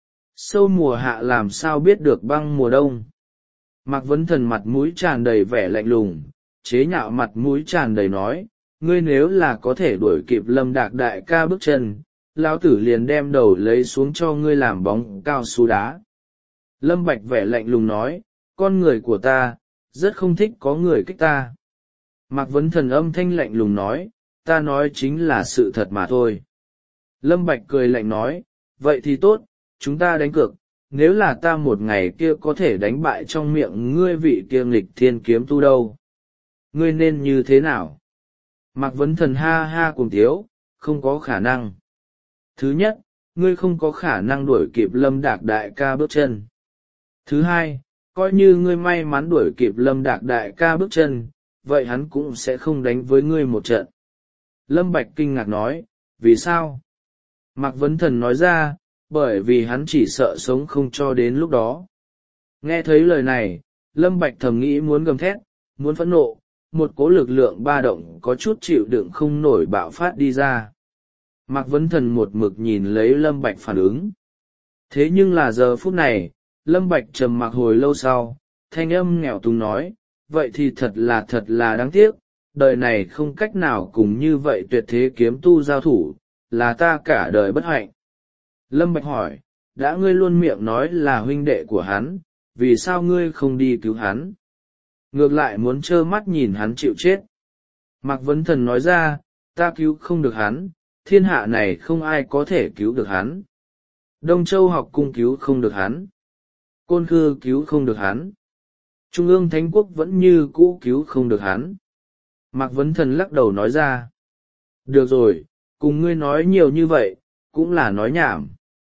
Sâu mùa hạ làm sao biết được băng mùa đông. Mạc Vấn Thần mặt mũi tràn đầy vẻ lạnh lùng, chế nhạo mặt mũi tràn đầy nói, ngươi nếu là có thể đuổi kịp Lâm Đạc đại ca bước chân, lão tử liền đem đầu lấy xuống cho ngươi làm bóng cao su đá. Lâm Bạch vẻ lạnh lùng nói, con người của ta, rất không thích có người kích ta. Mạc Vấn Thần âm thanh lạnh lùng nói, ta nói chính là sự thật mà thôi. Lâm Bạch cười lạnh nói, vậy thì tốt, chúng ta đánh cược, nếu là ta một ngày kia có thể đánh bại trong miệng ngươi vị kia nghịch thiên kiếm tu đâu. Ngươi nên như thế nào? Mạc Vấn Thần ha ha cùng tiếu, không có khả năng. Thứ nhất, ngươi không có khả năng đuổi kịp Lâm Đạc đại ca bước chân. Thứ hai, coi như ngươi may mắn đuổi kịp Lâm Đạc đại ca bước chân, vậy hắn cũng sẽ không đánh với ngươi một trận. Lâm Bạch kinh ngạc nói, vì sao? Mạc Vấn Thần nói ra, bởi vì hắn chỉ sợ sống không cho đến lúc đó. Nghe thấy lời này, Lâm Bạch thầm nghĩ muốn gầm thét, muốn phẫn nộ, một cỗ lực lượng ba động có chút chịu đựng không nổi bạo phát đi ra. Mạc Vấn Thần một mực nhìn lấy Lâm Bạch phản ứng. Thế nhưng là giờ phút này, Lâm Bạch trầm mặc hồi lâu sau, thanh âm nghèo túng nói, vậy thì thật là thật là đáng tiếc, đời này không cách nào cùng như vậy tuyệt thế kiếm tu giao thủ, là ta cả đời bất hạnh. Lâm Bạch hỏi, đã ngươi luôn miệng nói là huynh đệ của hắn, vì sao ngươi không đi cứu hắn? Ngược lại muốn trơ mắt nhìn hắn chịu chết. Mạc Vấn Thần nói ra, ta cứu không được hắn, thiên hạ này không ai có thể cứu được hắn. Đông Châu học cung cứu không được hắn. Côn Khư cứu không được hắn. Trung ương Thánh Quốc vẫn như cũ cứu không được hắn. Mạc Vấn Thần lắc đầu nói ra. Được rồi, cùng ngươi nói nhiều như vậy, cũng là nói nhảm.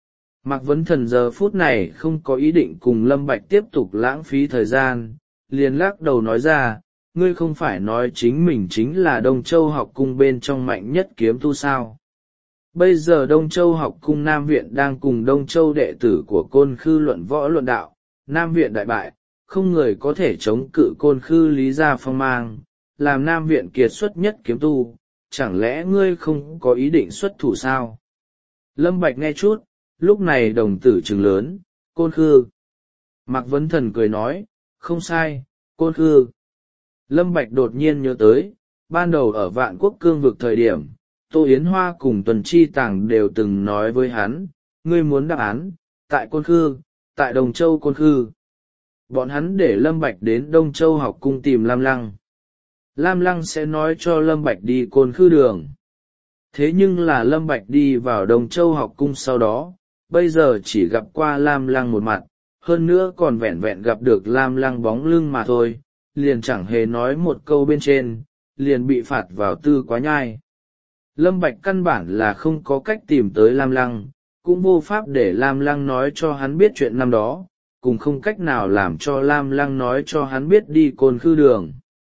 Mạc Vấn Thần giờ phút này không có ý định cùng Lâm Bạch tiếp tục lãng phí thời gian, liền lắc đầu nói ra, ngươi không phải nói chính mình chính là Đông Châu học cung bên trong mạnh nhất kiếm tu sao. Bây giờ Đông Châu học cung Nam Viện đang cùng Đông Châu đệ tử của Côn Khư luận võ luận đạo, Nam Viện đại bại, không người có thể chống cự Côn Khư Lý Gia phong mang, làm Nam Viện kiệt xuất nhất kiếm tu, chẳng lẽ ngươi không có ý định xuất thủ sao? Lâm Bạch nghe chút, lúc này đồng tử trừng lớn, Côn Khư. Mạc Vấn Thần cười nói, không sai, Côn Khư. Lâm Bạch đột nhiên nhớ tới, ban đầu ở Vạn Quốc Cương vực thời điểm, Tô Yến Hoa cùng Tuần Chi Tàng đều từng nói với hắn, ngươi muốn đáp án, tại Côn Khư, tại Đồng Châu Côn Khư. Bọn hắn để Lâm Bạch đến Đông Châu học cung tìm Lam Lăng. Lam Lăng sẽ nói cho Lâm Bạch đi Côn Khư đường. Thế nhưng là Lâm Bạch đi vào Đông Châu học cung sau đó, bây giờ chỉ gặp qua Lam Lăng một mặt, hơn nữa còn vẹn vẹn gặp được Lam Lăng bóng lưng mà thôi, liền chẳng hề nói một câu bên trên, liền bị phạt vào tư quá nhai. Lâm Bạch căn bản là không có cách tìm tới Lam Lăng, cũng vô pháp để Lam Lăng nói cho hắn biết chuyện năm đó, cũng không cách nào làm cho Lam Lăng nói cho hắn biết đi Côn Khư đường.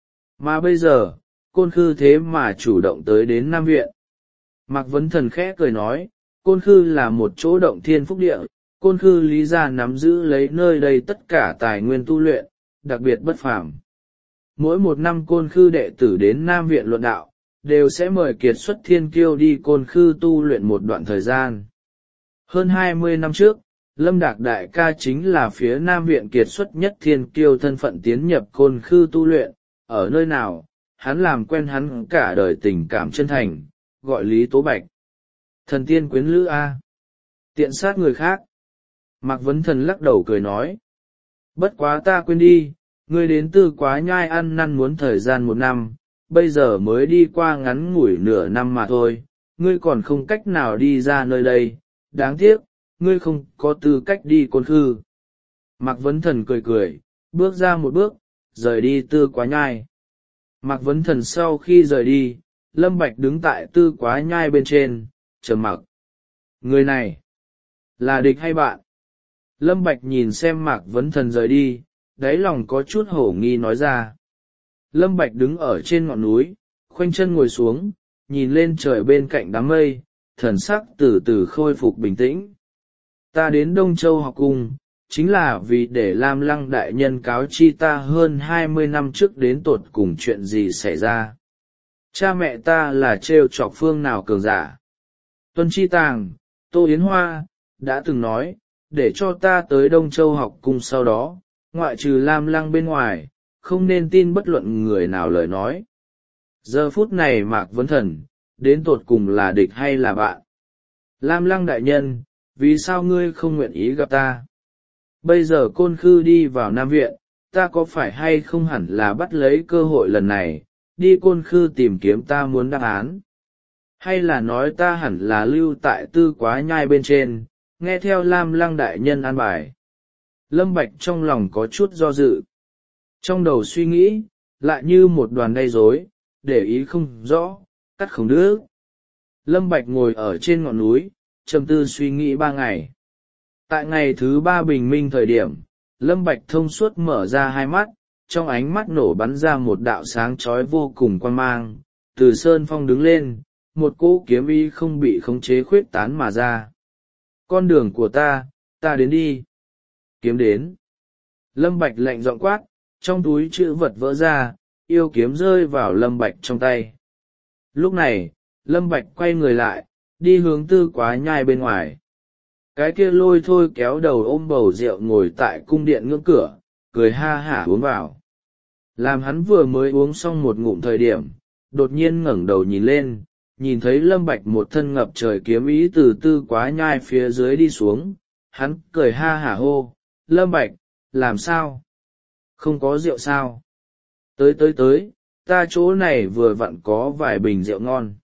Mà bây giờ, Côn Khư thế mà chủ động tới đến Nam Viện. Mạc Vấn Thần khẽ cười nói, Côn Khư là một chỗ động thiên phúc địa, Côn Khư Lý Gia nắm giữ lấy nơi đây tất cả tài nguyên tu luyện, đặc biệt bất phàm. Mỗi một năm Côn Khư đệ tử đến Nam Viện luận đạo, đều sẽ mời kiệt xuất thiên kiêu đi Côn Khư tu luyện một đoạn thời gian. Hơn hai mươi năm trước, Lâm Đạc Đại ca chính là phía Nam Viện kiệt xuất nhất thiên kiêu thân phận tiến nhập Côn Khư tu luyện, ở nơi nào, hắn làm quen hắn cả đời tình cảm chân thành, gọi Lý Tố Bạch. Thần tiên quyến lữ A. Tiện sát người khác. Mạc Vấn Thần lắc đầu cười nói. Bất quá ta quên đi, ngươi đến Tư Quá Nhai ăn năn muốn thời gian một năm, bây giờ mới đi qua ngắn ngủi nửa năm mà thôi, ngươi còn không cách nào đi ra nơi đây, đáng tiếc, ngươi không có tư cách đi Côn Khư. Mạc Vấn Thần cười cười, bước ra một bước, rời đi Tư Quá Nhai. Mạc Vấn Thần sau khi rời đi, Lâm Bạch đứng tại Tư Quá Nhai bên trên, trầm mặc. Người này, là địch hay bạn? Lâm Bạch nhìn xem Mạc Vấn Thần rời đi, đáy lòng có chút hổ nghi nói ra. Lâm Bạch đứng ở trên ngọn núi, khoanh chân ngồi xuống, nhìn lên trời bên cạnh đám mây, thần sắc từ từ khôi phục bình tĩnh. Ta đến Đông Châu học cung, chính là vì để Lam Lăng đại nhân cáo chi ta hơn hai mươi năm trước đến tột cùng chuyện gì xảy ra. Cha mẹ ta là trêu chọc phương nào cường giả. Tuân Chi Tàng, Tô Yến Hoa, đã từng nói, để cho ta tới Đông Châu học cung sau đó, ngoại trừ Lam Lăng bên ngoài, không nên tin bất luận người nào lời nói. Giờ phút này Mạc Vấn Thần, đến tột cùng là địch hay là bạn? Lam Lăng đại nhân, vì sao ngươi không nguyện ý gặp ta? Bây giờ Côn Khư đi vào Nam Viện, ta có phải hay không hẳn là bắt lấy cơ hội lần này, đi Côn Khư tìm kiếm ta muốn đáp án? Hay là nói ta hẳn là lưu tại Tư Quá Nhai bên trên, nghe theo Lam Lăng đại nhân an bài? Lâm Bạch trong lòng có chút do dự. Trong đầu suy nghĩ, lại như một đoàn gây rối, để ý không rõ, cắt không đứt. Lâm Bạch ngồi ở trên ngọn núi, trầm tư suy nghĩ ba ngày. Tại ngày thứ ba bình minh thời điểm, Lâm Bạch thông suốt mở ra hai mắt, trong ánh mắt nổ bắn ra một đạo sáng chói vô cùng quang mang, từ sơn phong đứng lên, một cỗ kiếm ý không bị khống chế khuyết tán mà ra. Con đường của ta, ta đến đi. Kiếm đến. Lâm Bạch lạnh giọng quát, trong túi chữ vật vỡ ra, yêu kiếm rơi vào Lâm Bạch trong tay. Lúc này, Lâm Bạch quay người lại, đi hướng Tư Quá Nhai bên ngoài. Cái kia Lôi Thôi kéo đầu ôm bầu rượu ngồi tại cung điện ngưỡng cửa, cười ha hả uống vào. Làm hắn vừa mới uống xong một ngụm thời điểm, đột nhiên ngẩng đầu nhìn lên, nhìn thấy Lâm Bạch một thân ngập trời kiếm ý từ tư quá nhai phía dưới đi xuống, hắn cười ha hả hô, Lâm Bạch, làm sao? Không có rượu sao? Tới tới tới, ta chỗ này vừa vặn có vài bình rượu ngon.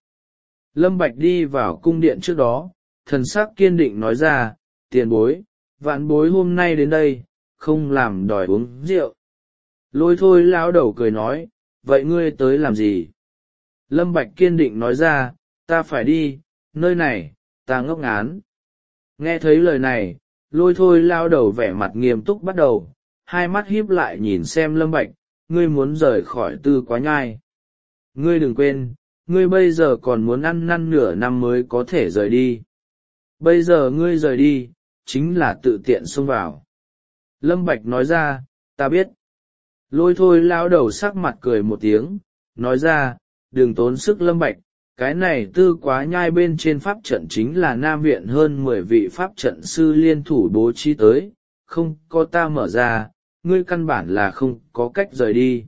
Lâm Bạch đi vào cung điện trước đó, thần sắc kiên định nói ra, tiền bối, vạn bối hôm nay đến đây, không làm đòi uống rượu. Lôi thôi lão đầu cười nói, vậy ngươi tới làm gì? Lâm Bạch kiên định nói ra, ta phải đi, nơi này, ta ngốc ngán. Nghe thấy lời này, lôi thôi lão đầu vẻ mặt nghiêm túc bắt đầu, hai mắt híp lại nhìn xem Lâm Bạch, ngươi muốn rời khỏi tư quá nhai. Ngươi đừng quên, ngươi bây giờ còn muốn ăn năn nửa năm mới có thể rời đi. Bây giờ ngươi rời đi, chính là tự tiện xông vào. Lâm Bạch nói ra, ta biết. Lôi thôi lão đầu sắc mặt cười một tiếng, nói ra, đừng tốn sức Lâm Bạch, cái này tư quá nhai bên trên pháp trận chính là Nam Viện hơn mười vị pháp trận sư liên thủ bố trí tới, không có ta mở ra, ngươi căn bản là không có cách rời đi.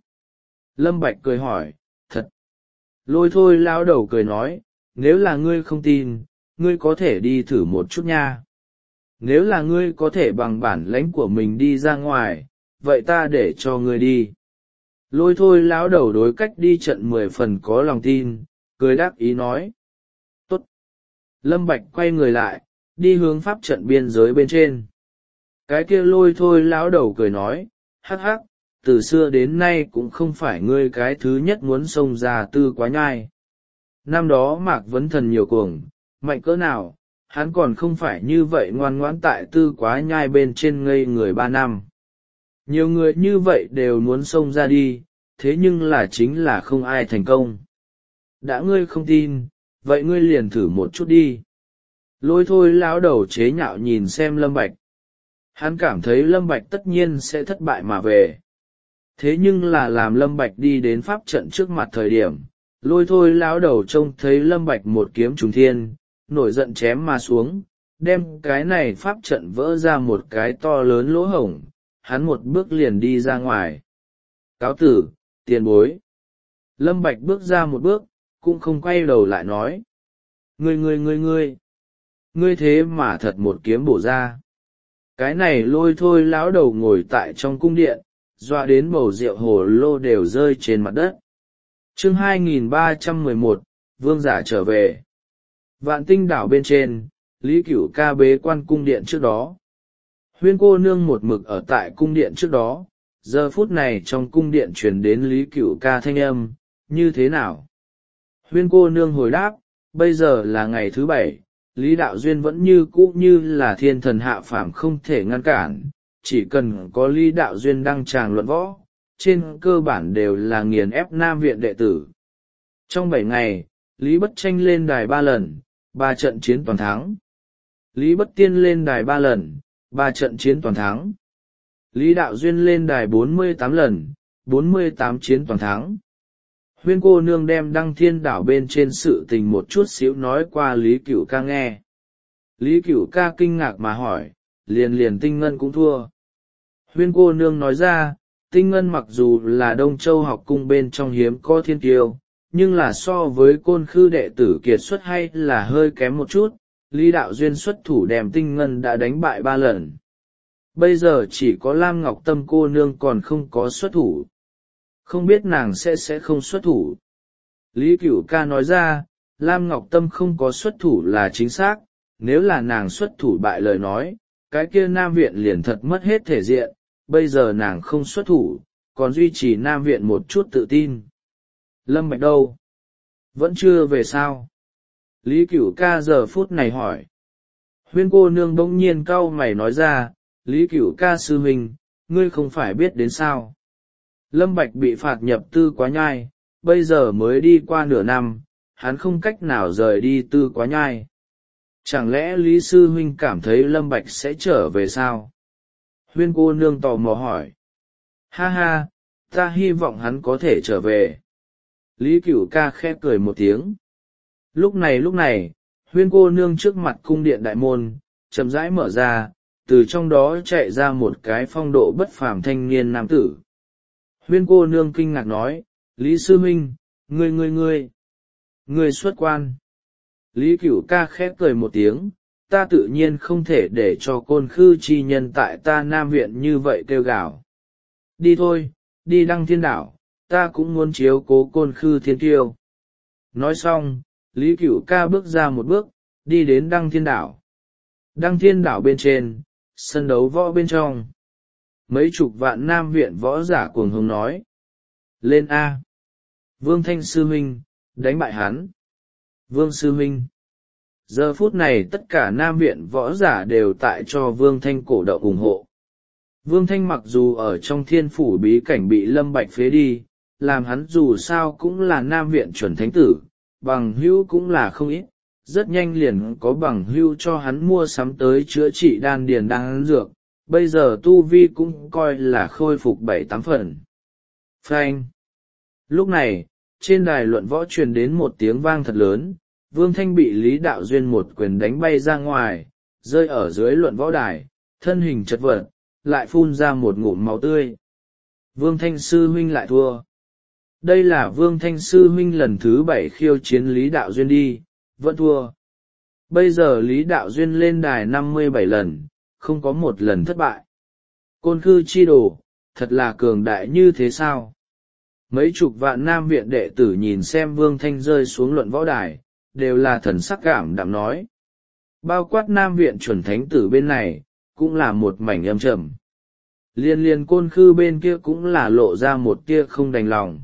Lâm Bạch cười hỏi, thật. Lôi thôi lão đầu cười nói, nếu là ngươi không tin, ngươi có thể đi thử một chút nha. Nếu là ngươi có thể bằng bản lãnh của mình đi ra ngoài, vậy ta để cho ngươi đi. Lôi thôi lão đầu đối cách đi trận mười phần có lòng tin, cười đáp ý nói. Tốt. Lâm Bạch quay người lại, đi hướng pháp trận biên giới bên trên. Cái kia lôi thôi lão đầu cười nói, hắc hắc, từ xưa đến nay cũng không phải ngươi cái thứ nhất muốn xông ra tư quá nhai. Năm đó Mạc Vấn Thần nhiều cuồng, mạnh cỡ nào, hắn còn không phải như vậy ngoan ngoãn tại tư quá nhai bên trên ngây người ba năm. Nhiều người như vậy đều muốn xông ra đi, thế nhưng là chính là không ai thành công. Đã ngươi không tin, vậy ngươi liền thử một chút đi. Lôi thôi lão đầu chế nhạo nhìn xem Lâm Bạch. Hắn cảm thấy Lâm Bạch tất nhiên sẽ thất bại mà về. Thế nhưng là làm Lâm Bạch đi đến pháp trận trước mặt thời điểm, lôi thôi lão đầu trông thấy Lâm Bạch một kiếm trùng thiên, nổi giận chém mà xuống, đem cái này pháp trận vỡ ra một cái to lớn lỗ hổng, hắn một bước liền đi ra ngoài. Cáo tử, tiền bối. Lâm Bạch bước ra một bước, cũng không quay đầu lại nói. Ngươi ngươi ngươi ngươi, ngươi thế mà thật một kiếm bổ ra. Cái này lôi thôi lão đầu ngồi tại trong cung điện, dọa đến bầu rượu hồ lô đều rơi trên mặt đất. Chương hai nghìn ba trăm mười một, Vương giả trở về. Vạn Tinh đảo bên trên, Lý Cửu Ca bế quan cung điện trước đó. Huyên cô nương một mực ở tại cung điện trước đó, giờ phút này trong cung điện truyền đến Lý Cửu Ca thanh âm, như thế nào? Huyên cô nương hồi đáp, bây giờ là ngày thứ bảy, Lý Đạo Duyên vẫn như cũ như là thiên thần hạ phàm không thể ngăn cản, chỉ cần có Lý Đạo Duyên đăng tràng luận võ, trên cơ bản đều là nghiền ép Nam Viện đệ tử. Trong bảy ngày, Lý Bất Tranh lên đài ba lần, ba trận chiến toàn thắng. Lý Bất Tiên lên đài ba lần, ba trận chiến toàn thắng. Lý Đạo Duyên lên đài bốn mươi tám lần, bốn mươi tám chiến toàn thắng. Huyên cô nương đem Đăng Thiên đảo bên trên sự tình một chút xíu nói qua Lý Cửu Ca nghe. Lý Cửu Ca kinh ngạc mà hỏi, liền liền Tinh Ngân cũng thua. Huyên cô nương nói ra, Tinh Ngân mặc dù là Đông Châu học cung bên trong hiếm có thiên kiêu, nhưng là so với Côn Khư đệ tử kiệt xuất hay là hơi kém một chút. Lý Đạo Duyên xuất thủ đem Tinh Ngân đã đánh bại ba lần. Bây giờ chỉ có Lam Ngọc Tâm cô nương còn không có xuất thủ. Không biết nàng sẽ sẽ không xuất thủ. Lý Cửu Ca nói ra, Lam Ngọc Tâm không có xuất thủ là chính xác, nếu là nàng xuất thủ bại lời nói, cái kia Nam Viện liền thật mất hết thể diện, bây giờ nàng không xuất thủ, còn duy trì Nam Viện một chút tự tin. Lâm Bạch đâu? Vẫn chưa về sao? Lý Cửu Ca giờ phút này hỏi. Huyên cô nương bỗng nhiên cau mày nói ra, Lý Cửu Ca sư huynh, ngươi không phải biết đến sao? Lâm Bạch bị phạt nhập tư quá nhai, bây giờ mới đi qua nửa năm, hắn không cách nào rời đi tư quá nhai. Chẳng lẽ Lý sư huynh cảm thấy Lâm Bạch sẽ trở về sao? Huyên cô nương tò mò hỏi. Ha ha, ta hy vọng hắn có thể trở về. Lý Cửu Ca khẽ cười một tiếng. Lúc này lúc này, huyên cô nương trước mặt cung điện đại môn, chậm rãi mở ra, từ trong đó chạy ra một cái phong độ bất phàm thanh niên nam tử. Huyên cô nương kinh ngạc nói, Lý sư huynh, ngươi ngươi ngươi, ngươi xuất quan. Lý Cửu Ca khép cười một tiếng, ta tự nhiên không thể để cho côn khư chi nhân tại ta Nam Viện như vậy kêu gào. Đi thôi, đi Đăng Thiên Đảo, ta cũng muốn chiếu cố côn khư thiên kiêu. Nói xong, Lý Cửu Ca bước ra một bước, đi đến Đăng Thiên Đảo. Đăng Thiên Đảo bên trên, sân đấu võ bên trong. Mấy chục vạn Nam Viện võ giả cuồng hống nói. Lên A. Vương Thanh sư huynh, đánh bại hắn. Vương sư huynh. Giờ phút này tất cả Nam Viện võ giả đều tại cho Vương Thanh cổ động ủng hộ. Vương Thanh mặc dù ở trong thiên phủ bí cảnh bị Lâm Bạch phế đi, làm hắn dù sao cũng là Nam Viện chuẩn thánh tử, bằng hữu cũng là không ít, rất nhanh liền có bằng hữu cho hắn mua sắm tới chữa trị đan điền đan dược, bây giờ tu vi cũng coi là khôi phục bảy tám phần. Phanh. Lúc này, trên đài luận võ truyền đến một tiếng vang thật lớn, Vương Thanh bị Lý Đạo Duyên một quyền đánh bay ra ngoài, rơi ở dưới luận võ đài, thân hình chật vật, lại phun ra một ngụm máu tươi. Vương Thanh sư huynh lại thua. Đây là Vương Thanh sư huynh lần thứ bảy khiêu chiến Lý Đạo Duyên đi, vẫn thua. Bây giờ Lý Đạo Duyên lên đài năm mươi bảy lần, không có một lần thất bại. Côn khư chi đồ, thật là cường đại như thế sao? Mấy chục vạn Nam Viện đệ tử nhìn xem Vương Thanh rơi xuống luận võ đài, đều là thần sắc cảm đạm nói. Bao quát Nam Viện chuẩn thánh tử bên này, cũng là một mảnh âm trầm. Liên liên côn khư bên kia cũng là lộ ra một tia không đành lòng.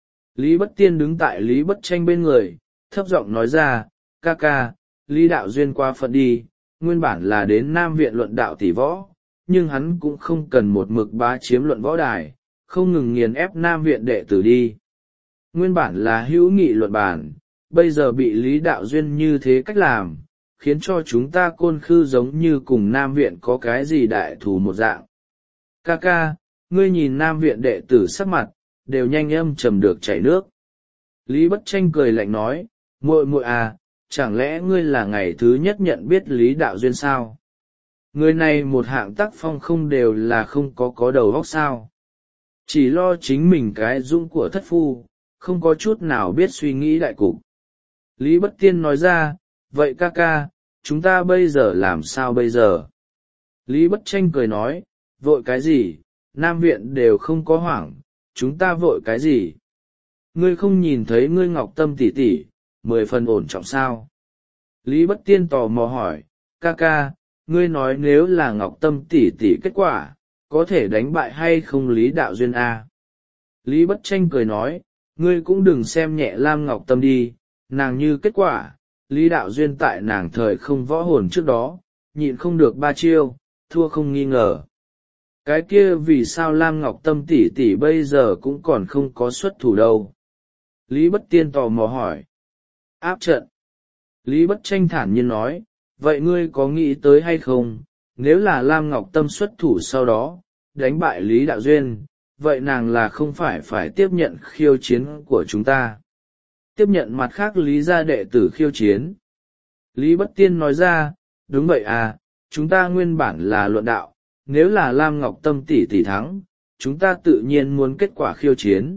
Lý Bất Tiên đứng tại Lý Bất Tranh bên người, thấp giọng nói ra, ca ca, Lý Đạo Duyên qua phận đi, nguyên bản là đến Nam Viện luận đạo tỷ võ, nhưng hắn cũng không cần một mực bá chiếm luận võ đài, không ngừng nghiền ép Nam Viện đệ tử đi. Nguyên bản là hữu nghị luận bản, bây giờ bị Lý Đạo Duyên như thế cách làm, khiến cho chúng ta côn khư giống như cùng Nam Viện có cái gì đại thù một dạng. Ca ca, ngươi nhìn Nam Viện đệ tử sắc mặt, đều nhanh âm trầm được chảy nước. Lý Bất Tranh cười lạnh nói, muội muội à, chẳng lẽ ngươi là ngày thứ nhất nhận biết Lý Đạo Duyên sao? Người này một hạng tác phong không đều là không có có đầu óc sao? Chỉ lo chính mình cái dũng của thất phu, không có chút nào biết suy nghĩ đại cục. Lý Bất Tiên nói ra, vậy ca ca, chúng ta bây giờ làm sao bây giờ? Lý Bất Tranh cười nói, vội cái gì, Nam Viện đều không có hoảng, chúng ta vội cái gì? Ngươi không nhìn thấy ngươi Ngọc Tâm tỷ tỷ, mười phần ổn trọng sao? Lý Bất Tiên tò mò hỏi, ca ca, ngươi nói nếu là Ngọc Tâm tỷ tỷ kết quả, có thể đánh bại hay không Lý Đạo Duyên a? Lý Bất Tranh cười nói, ngươi cũng đừng xem nhẹ Lam Ngọc Tâm đi, nàng như kết quả, Lý Đạo Duyên tại nàng thời không võ hồn trước đó, nhịn không được ba chiêu, thua không nghi ngờ. Cái kia vì sao Lam Ngọc Tâm tỷ tỷ bây giờ cũng còn không có xuất thủ đâu? Lý Bất Tiên tò mò hỏi. Áp trận. Lý Bất Tranh thản nhiên nói, vậy ngươi có nghĩ tới hay không, nếu là Lam Ngọc Tâm xuất thủ sau đó, đánh bại Lý Đạo Duyên, vậy nàng là không phải phải tiếp nhận khiêu chiến của chúng ta? Tiếp nhận mặt khác Lý gia đệ tử khiêu chiến. Lý Bất Tiên nói ra, đúng vậy à, chúng ta nguyên bản là luận đạo, nếu là Lam Ngọc Tâm tỷ tỷ thắng, chúng ta tự nhiên muốn kết quả khiêu chiến.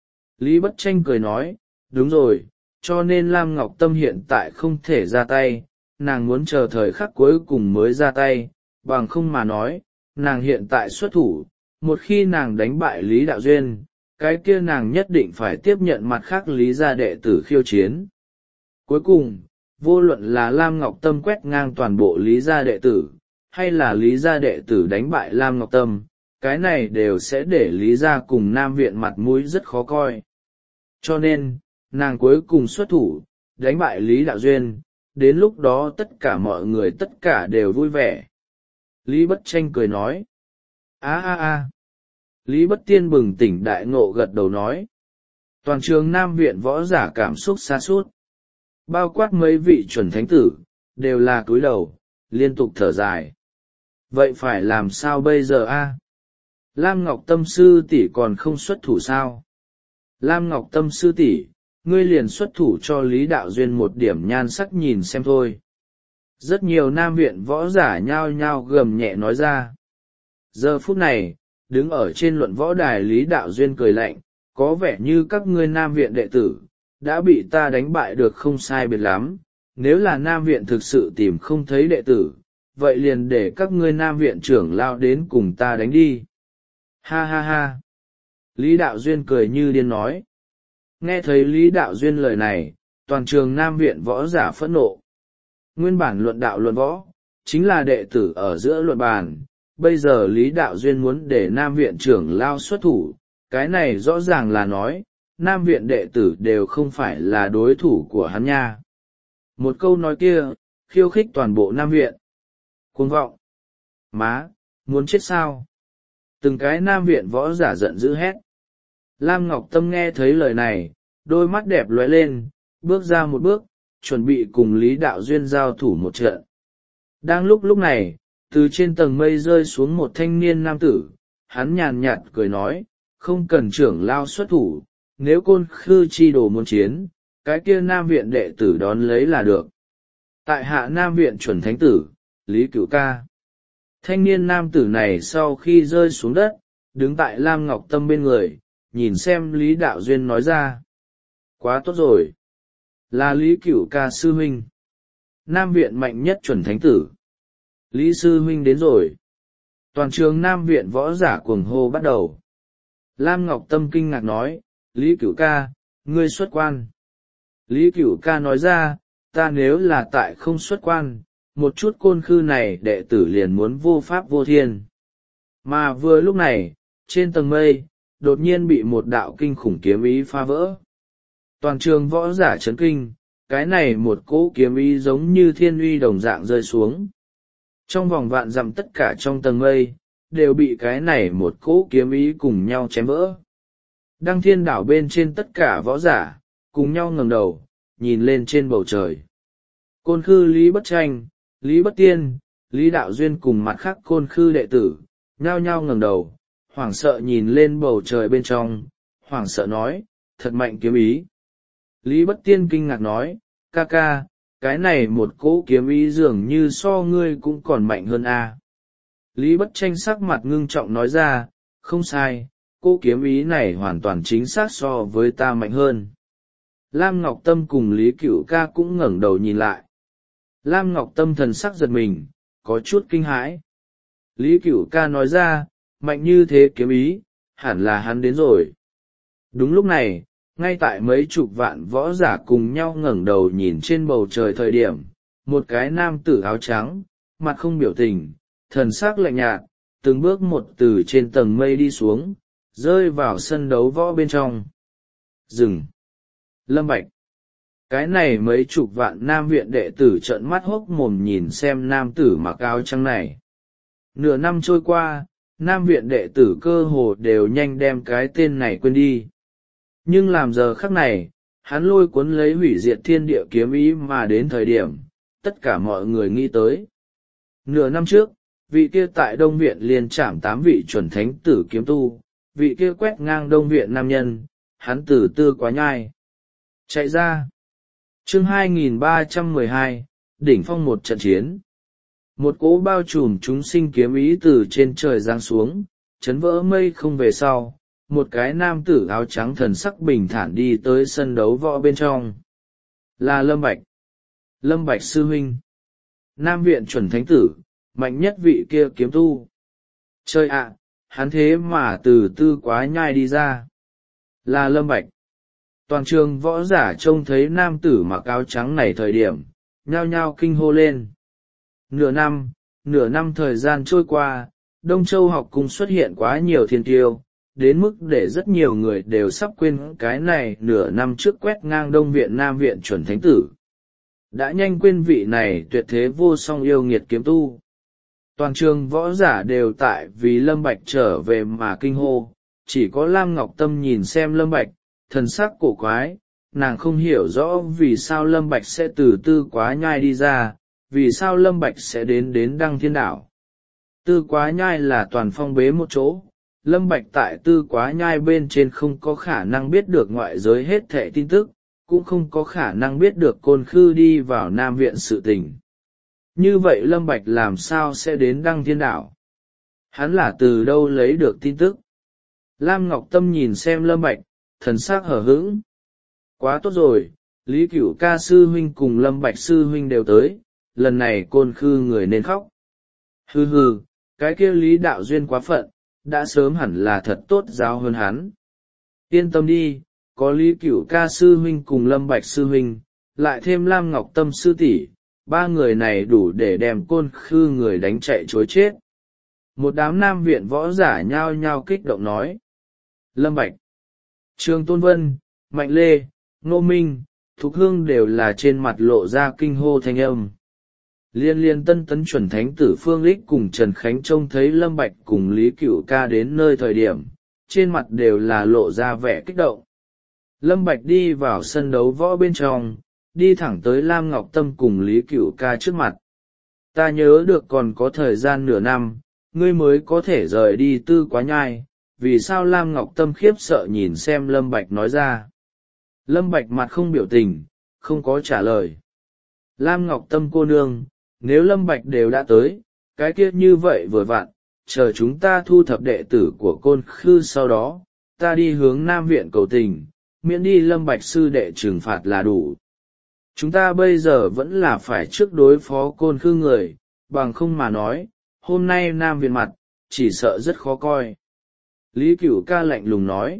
Lý Bất Tranh cười nói, đúng rồi, cho nên Lam Ngọc Tâm hiện tại không thể ra tay, nàng muốn chờ thời khắc cuối cùng mới ra tay, bằng không mà nói, nàng hiện tại xuất thủ, một khi nàng đánh bại Lý Đạo Duyên, cái kia nàng nhất định phải tiếp nhận mặt khác Lý gia đệ tử khiêu chiến. Cuối cùng, vô luận là Lam Ngọc Tâm quét ngang toàn bộ Lý gia đệ tử, hay là Lý gia đệ tử đánh bại Lam Ngọc Tâm, cái này đều sẽ để Lý gia cùng Nam Viện mặt mũi rất khó coi. Cho nên, nàng cuối cùng xuất thủ, đánh bại Lý Đạo Duyên, đến lúc đó tất cả mọi người tất cả đều vui vẻ. Lý Bất Tranh cười nói, a a a. Lý Bất Tiên bừng tỉnh đại ngộ gật đầu nói. Toàn trường Nam Viện võ giả cảm xúc sa sút, bao quát mấy vị chuẩn thánh tử, đều là cúi đầu, liên tục thở dài. Vậy phải làm sao bây giờ a? Lam Ngọc Tâm sư tỷ còn không xuất thủ sao? Lam Ngọc Tâm sư tỷ, ngươi liền xuất thủ cho Lý Đạo Duyên một điểm nhan sắc nhìn xem thôi. Rất nhiều Nam Viện võ giả nhao nhao gầm nhẹ nói ra. Giờ phút này, đứng ở trên luận võ đài Lý Đạo Duyên cười lạnh, có vẻ như các ngươi Nam Viện đệ tử, đã bị ta đánh bại được không sai biệt lắm, nếu là Nam Viện thực sự tìm không thấy đệ tử, vậy liền để các ngươi Nam Viện trưởng lao đến cùng ta đánh đi. Ha ha ha! Lý Đạo Duyên cười như điên nói. Nghe thấy Lý Đạo Duyên lời này, toàn trường Nam Viện võ giả phẫn nộ. Nguyên bản luận đạo luận võ, chính là đệ tử ở giữa luận bàn, bây giờ Lý Đạo Duyên muốn để Nam Viện trưởng lao xuất thủ, cái này rõ ràng là nói, Nam Viện đệ tử đều không phải là đối thủ của hắn nha. Một câu nói kia, khiêu khích toàn bộ Nam Viện. Cuồng vọng! Má! Muốn chết sao? Từng cái Nam Viện võ giả giận dữ hét. Lam Ngọc Tâm nghe thấy lời này, đôi mắt đẹp lóe lên, bước ra một bước, chuẩn bị cùng Lý Đạo Duyên giao thủ một trận. Đang lúc lúc này, từ trên tầng mây rơi xuống một thanh niên nam tử, hắn nhàn nhạt cười nói, không cần trưởng lao xuất thủ, nếu Côn Khư chi đồ muốn chiến, cái kia Nam Viện đệ tử đón lấy là được. Tại hạ Nam Viện chuẩn thánh tử, Lý Cửu Ca. Thanh niên nam tử này sau khi rơi xuống đất, đứng tại Lam Ngọc Tâm bên người, nhìn xem Lý Đạo Duyên nói ra. Quá tốt rồi. Là Lý Cửu Ca sư huynh. Nam Viện mạnh nhất chuẩn thánh tử. Lý sư huynh đến rồi. Toàn trường Nam Viện võ giả cuồng hô bắt đầu. Lam Ngọc Tâm kinh ngạc nói, Lý Cửu Ca, ngươi xuất quan. Lý Cửu Ca nói ra, ta nếu là tại không xuất quan, một chút Côn Khư này đệ tử liền muốn vô pháp vô thiên. Mà vừa lúc này, trên tầng mây, đột nhiên bị một đạo kinh khủng kiếm ý phá vỡ. Toàn trường võ giả chấn kinh, cái này một cỗ kiếm ý giống như thiên uy đồng dạng rơi xuống. Trong vòng vạn dặm tất cả trong tầng mây, đều bị cái này một cỗ kiếm ý cùng nhau chém vỡ. Đăng Thiên đảo bên trên tất cả võ giả, cùng nhau ngẩng đầu, nhìn lên trên bầu trời. Côn Khư Lý Bất Tranh, Lý Bất Tiên, Lý Đạo Duyên cùng mặt khác Côn Khư đệ tử, nhao nhao ngẩng đầu, hoảng sợ nhìn lên bầu trời bên trong, hoảng sợ nói, thật mạnh kiếm ý. Lý Bất Tiên kinh ngạc nói, ca ca, cái này một cỗ kiếm ý dường như so ngươi cũng còn mạnh hơn a. Lý Bất Tranh sắc mặt ngưng trọng nói ra, không sai, cỗ kiếm ý này hoàn toàn chính xác so với ta mạnh hơn. Lam Ngọc Tâm cùng Lý Cửu Ca cũng ngẩng đầu nhìn lại. Lam Ngọc Tâm thần sắc giật mình, có chút kinh hãi. Lý Cửu Ca nói ra, mạnh như thế kiếm ý, hẳn là hắn đến rồi. Đúng lúc này, ngay tại mấy chục vạn võ giả cùng nhau ngẩng đầu nhìn trên bầu trời thời điểm, một cái nam tử áo trắng, mặt không biểu tình, thần sắc lạnh nhạt, từng bước một từ trên tầng mây đi xuống, rơi vào sân đấu võ bên trong. Dừng! Lâm Bạch! Cái này mấy chục vạn Nam Viện đệ tử trợn mắt hốc mồm nhìn xem nam tử mặc áo trắng này. Nửa năm trôi qua, Nam Viện đệ tử cơ hồ đều nhanh đem cái tên này quên đi. Nhưng làm giờ khắc này, hắn lôi cuốn lấy hủy diệt thiên địa kiếm ý mà đến thời điểm, tất cả mọi người nghĩ tới. Nửa năm trước, vị kia tại Đông Viện liền chạm tám vị chuẩn thánh tử kiếm tu, vị kia quét ngang Đông Viện nam nhân, hắn tử tư quá nhai. Chạy ra! Chương hai nghìn ba trăm mười hai, đỉnh phong một trận chiến. Một cỗ bao trùm chúng sinh kiếm ý từ trên trời giáng xuống, chấn vỡ mây không về sau, một cái nam tử áo trắng thần sắc bình thản đi tới sân đấu võ bên trong. Là Lâm Bạch. Lâm Bạch sư huynh. Nam Viện chuẩn thánh tử, mạnh nhất vị kia kiếm tu. Trời ạ, hắn thế mà từ tư quá nhai đi ra. Là Lâm Bạch. Toàn trường võ giả trông thấy nam tử mặc áo trắng này thời điểm, nhao nhao kinh hô lên. Nửa năm, nửa năm thời gian trôi qua, Đông Châu học cung xuất hiện quá nhiều thiên tiêu, đến mức để rất nhiều người đều sắp quên cái này nửa năm trước quét ngang Đông Viện Nam Viện chuẩn thánh tử. Đã nhanh quên vị này tuyệt thế vô song yêu nghiệt kiếm tu. Toàn trường võ giả đều tại vì Lâm Bạch trở về mà kinh hô, chỉ có Lam Ngọc Tâm nhìn xem Lâm Bạch, thần sắc cổ quái, nàng không hiểu rõ vì sao Lâm Bạch sẽ từ tư quá nhai đi ra, vì sao Lâm Bạch sẽ đến đến Đăng Thiên Đảo. Tư quá nhai là toàn phong bế một chỗ, Lâm Bạch tại tư quá nhai bên trên không có khả năng biết được ngoại giới hết thảy tin tức, cũng không có khả năng biết được Côn Khư đi vào Nam Viện sự tình. Như vậy Lâm Bạch làm sao sẽ đến Đăng Thiên Đảo? Hắn là từ đâu lấy được tin tức? Lam Ngọc Tâm nhìn xem Lâm Bạch, thần sắc hở hững. Quá tốt rồi, Lý Cửu Ca sư huynh cùng Lâm Bạch sư huynh đều tới, lần này Côn Khư người nên khóc. Hừ hừ, cái kia Lý Đạo Duyên quá phận, đã sớm hẳn là thật tốt giáo hơn hắn. Yên tâm đi, có Lý Cửu Ca sư huynh cùng Lâm Bạch sư huynh, lại thêm Lam Ngọc Tâm sư tỷ, ba người này đủ để đem Côn Khư người đánh chạy trối chết. Một đám nam viện võ giả nhao nhao kích động nói. Lâm Bạch, Trường Tôn Vân, Mạnh Lê, Ngô Minh, Thục Hương đều là trên mặt lộ ra kinh hô thanh âm. Liên liên tân tấn chuẩn thánh tử Phương Lích cùng Trần Khánh trông thấy Lâm Bạch cùng Lý Cửu Ca đến nơi thời điểm, trên mặt đều là lộ ra vẻ kích động. Lâm Bạch đi vào sân đấu võ bên trong, đi thẳng tới Lam Ngọc Tâm cùng Lý Cửu Ca trước mặt. Ta nhớ được còn có thời gian nửa năm, ngươi mới có thể rời đi Tư Quá Nhai, vì sao? Lam Ngọc Tâm khiếp sợ nhìn xem Lâm Bạch nói ra. Lâm Bạch mặt không biểu tình, không có trả lời. Lam Ngọc Tâm cô nương, nếu Lâm Bạch đều đã tới, cái kia như vậy vừa vặn, chờ chúng ta thu thập đệ tử của Côn Khư sau đó, ta đi hướng Nam Viện cầu tình, miễn đi Lâm Bạch sư đệ trừng phạt là đủ. Chúng ta bây giờ vẫn là phải trước đối phó Côn Khư người, bằng không mà nói, hôm nay Nam Viện mặt, chỉ sợ rất khó coi. Lý Cửu Ca lạnh lùng nói.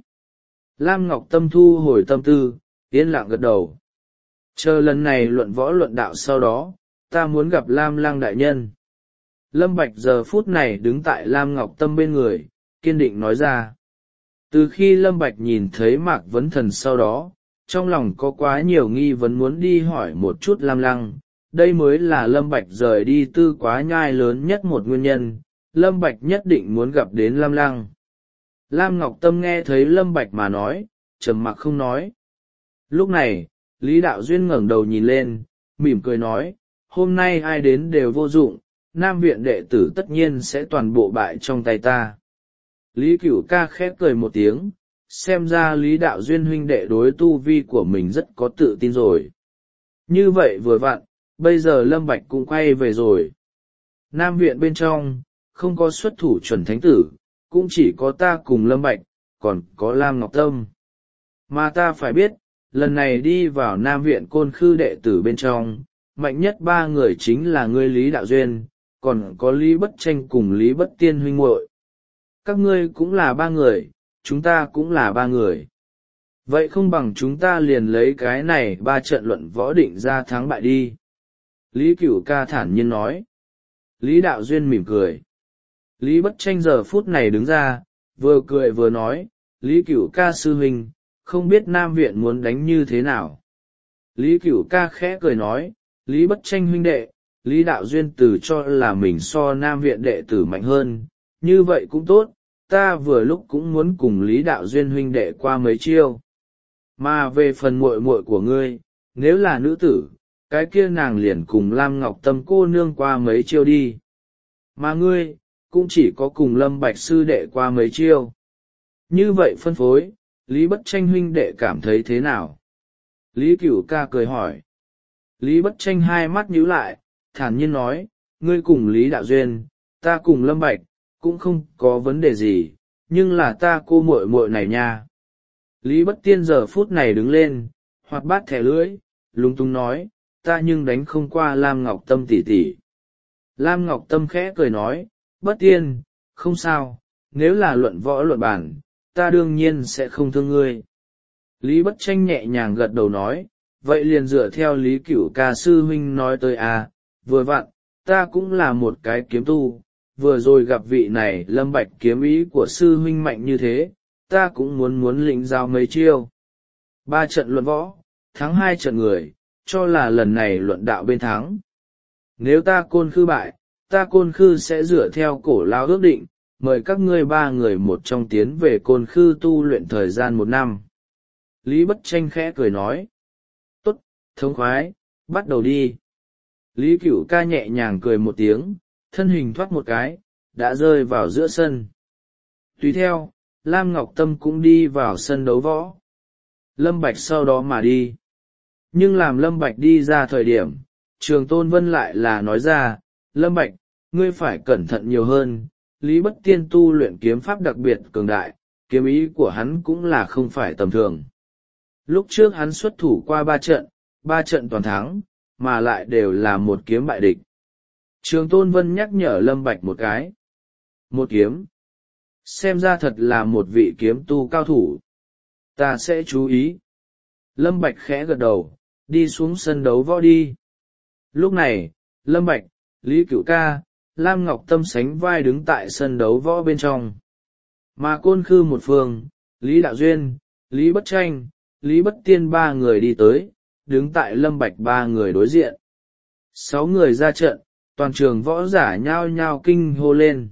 Lam Ngọc Tâm thu hồi tâm tư, yên lặng gật đầu. Chờ lần này luận võ luận đạo sau đó, ta muốn gặp Lam Lăng đại nhân. Lâm Bạch giờ phút này đứng tại Lam Ngọc Tâm bên người, kiên định nói ra. Từ khi Lâm Bạch nhìn thấy Mạc Vấn Thần sau đó, trong lòng có quá nhiều nghi vấn muốn đi hỏi một chút Lam Lăng, đây mới là Lâm Bạch rời đi Tư Quá Nhai lớn nhất một nguyên nhân, Lâm Bạch nhất định muốn gặp đến Lam Lăng. Lam Ngọc Tâm nghe thấy Lâm Bạch mà nói, trầm mặc không nói. Lúc này, Lý Đạo Duyên ngẩng đầu nhìn lên, mỉm cười nói, hôm nay ai đến đều vô dụng, Nam Viện đệ tử tất nhiên sẽ toàn bộ bại trong tay ta. Lý Cửu Ca khép cười một tiếng, xem ra Lý Đạo Duyên huynh đệ đối tu vi của mình rất có tự tin rồi. Như vậy vừa vặn, bây giờ Lâm Bạch cũng quay về rồi. Nam Viện bên trong, không có xuất thủ chuẩn thánh tử, cũng chỉ có ta cùng Lâm Bạch, còn có Lam Ngọc Tâm. Mà ta phải biết, lần này đi vào Nam Viện Côn Khư đệ tử bên trong, mạnh nhất ba người chính là ngươi Lý Đạo Duyên, còn có Lý Bất Tranh cùng Lý Bất Tiên huynh muội. Các ngươi cũng là ba người, chúng ta cũng là ba người. Vậy không bằng chúng ta liền lấy cái này ba trận luận võ định ra thắng bại đi. Lý Cửu Ca thản nhiên nói. Lý Đạo Duyên mỉm cười. Lý Bất Tranh giờ phút này đứng ra, vừa cười vừa nói, Lý Cửu Ca sư huynh, không biết Nam Viện muốn đánh như thế nào. Lý Cửu Ca khẽ cười nói, Lý Bất Tranh huynh đệ, Lý Đạo Duyên từ cho là mình so Nam Viện đệ tử mạnh hơn, như vậy cũng tốt, ta vừa lúc cũng muốn cùng Lý Đạo Duyên huynh đệ qua mấy chiêu. Mà về phần muội muội của ngươi, nếu là nữ tử, cái kia nàng liền cùng Lam Ngọc Tâm cô nương qua mấy chiêu đi. Mà ngươi, cũng chỉ có cùng Lâm Bạch sư đệ qua mấy chiêu. Như vậy phân phối, Lý Bất Tranh huynh đệ cảm thấy thế nào? Lý Cửu Ca cười hỏi. Lý Bất Tranh hai mắt nhíu lại, thản nhiên nói, ngươi cùng Lý Đạo Duyên, ta cùng Lâm Bạch, cũng không có vấn đề gì, nhưng là ta cô muội muội này nha. Lý Bất Tiên giờ phút này đứng lên, hoạt bát thẻ lưỡi, lúng túng nói, ta nhưng đánh không qua Lam Ngọc Tâm tỷ tỷ. Lam Ngọc Tâm khẽ cười nói, Bất Tiên, không sao, nếu là luận võ luận bản, ta đương nhiên sẽ không thương ngươi. Lý Bất Tranh nhẹ nhàng gật đầu nói, vậy liền dựa theo Lý Cửu Ca sư huynh nói tới à, vừa vặn, ta cũng là một cái kiếm tu, vừa rồi gặp vị này Lâm Bạch kiếm ý của sư huynh mạnh như thế, ta cũng muốn muốn lĩnh giáo mấy chiêu. Ba trận luận võ, thắng hai trận người, cho là lần này luận đạo bên thắng. Nếu ta Côn Khư bại, ta Côn Khư sẽ dựa theo cổ lao ước định, mời các ngươi ba người một trong tiến về Côn Khư tu luyện thời gian một năm. Lý Bất Tranh khẽ cười nói. Tốt, thống khoái, bắt đầu đi. Lý Cửu Ca nhẹ nhàng cười một tiếng, thân hình thoát một cái, đã rơi vào giữa sân. Tùy theo, Lam Ngọc Tâm cũng đi vào sân đấu võ. Lâm Bạch sau đó mà đi. Nhưng làm Lâm Bạch đi ra thời điểm, Trường Tôn Vân lại là nói ra, Lâm Bạch, ngươi phải cẩn thận nhiều hơn, Lý Bất Tiên tu luyện kiếm pháp đặc biệt cường đại, kiếm ý của hắn cũng là không phải tầm thường. Lúc trước hắn xuất thủ qua ba trận, ba trận toàn thắng, mà lại đều là một kiếm bại địch. Trường Tôn Vân nhắc nhở Lâm Bạch một cái. Một kiếm. Xem ra thật là một vị kiếm tu cao thủ. Ta sẽ chú ý. Lâm Bạch khẽ gật đầu, đi xuống sân đấu võ đi. Lúc này, Lâm Bạch, Lý Cửu Ca, Lam Ngọc Tâm sánh vai đứng tại sân đấu võ bên trong. Mà Côn Khư một phương, Lý Đạo Duyên, Lý Bất Tranh, Lý Bất Tiên ba người đi tới, đứng tại Lâm Bạch ba người đối diện. Sáu người ra trận, toàn trường võ giả nhao nhao kinh hô lên.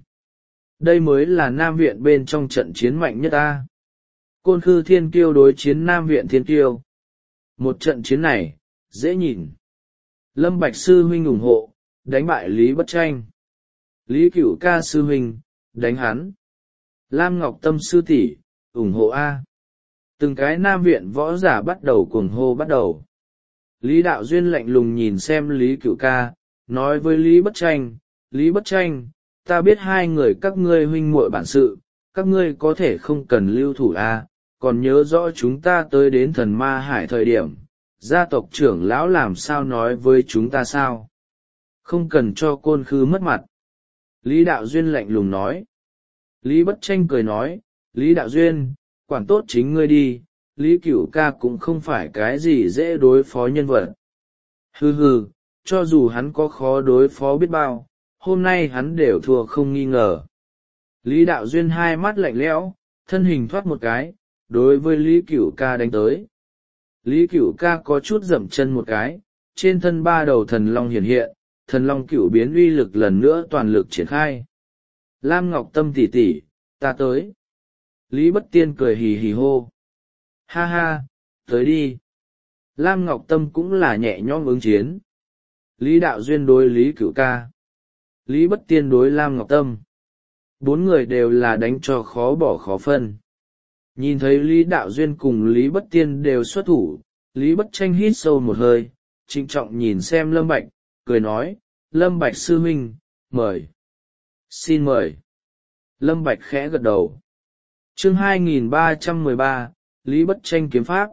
Đây mới là Nam Viện bên trong trận chiến mạnh nhất ta. Côn Khư Thiên Kiêu đối chiến Nam Viện Thiên Kiêu. Một trận chiến này, dễ nhìn. Lâm Bạch sư huynh ủng hộ, đánh bại Lý Bất Tranh. Lý Cửu Ca sư huynh, đánh hắn. Lam Ngọc Tâm sư tỷ, ủng hộ A. Từng cái Nam Viện võ giả bắt đầu cuồng hô bắt đầu. Lý Đạo Duyên lạnh lùng nhìn xem Lý Cửu Ca, nói với Lý Bất Tranh, Lý Bất Tranh, ta biết hai người các ngươi huynh muội bản sự, các ngươi có thể không cần lưu thủ A, còn nhớ rõ chúng ta tới đến thần ma hải thời điểm, gia tộc trưởng lão làm sao nói với chúng ta sao? Không cần cho Côn Khư mất mặt. Lý Đạo Duyên lạnh lùng nói. Lý Bất Tranh cười nói, Lý Đạo Duyên, quản tốt chính ngươi đi, Lý Cửu Ca cũng không phải cái gì dễ đối phó nhân vật. Hừ hừ, cho dù hắn có khó đối phó biết bao, hôm nay hắn đều thua không nghi ngờ. Lý Đạo Duyên hai mắt lạnh lẽo, thân hình thoát một cái, đối với Lý Cửu Ca đánh tới. Lý Cửu Ca có chút dậm chân một cái, trên thân ba đầu thần long hiển hiện, thần long cửu biến uy lực lần nữa toàn lực triển khai. Lam Ngọc Tâm tỷ tỷ, ta tới. Lý Bất Tiên cười hì hì hô. Ha ha, tới đi. Lam Ngọc Tâm cũng là nhẹ nhõm ứng chiến. Lý Đạo Duyên đối Lý Cửu Ca. Lý Bất Tiên đối Lam Ngọc Tâm. Bốn người đều là đánh cho khó bỏ khó phân. Nhìn thấy Lý Đạo Duyên cùng Lý Bất Tiên đều xuất thủ, Lý Bất Tranh hít sâu một hơi, trịnh trọng nhìn xem Lâm Bạch, cười nói, Lâm Bạch sư huynh, mời. Xin mời. Lâm Bạch khẽ gật đầu. Chương hai nghìn ba trăm mười ba, Lý Bất Tranh kiếm pháp.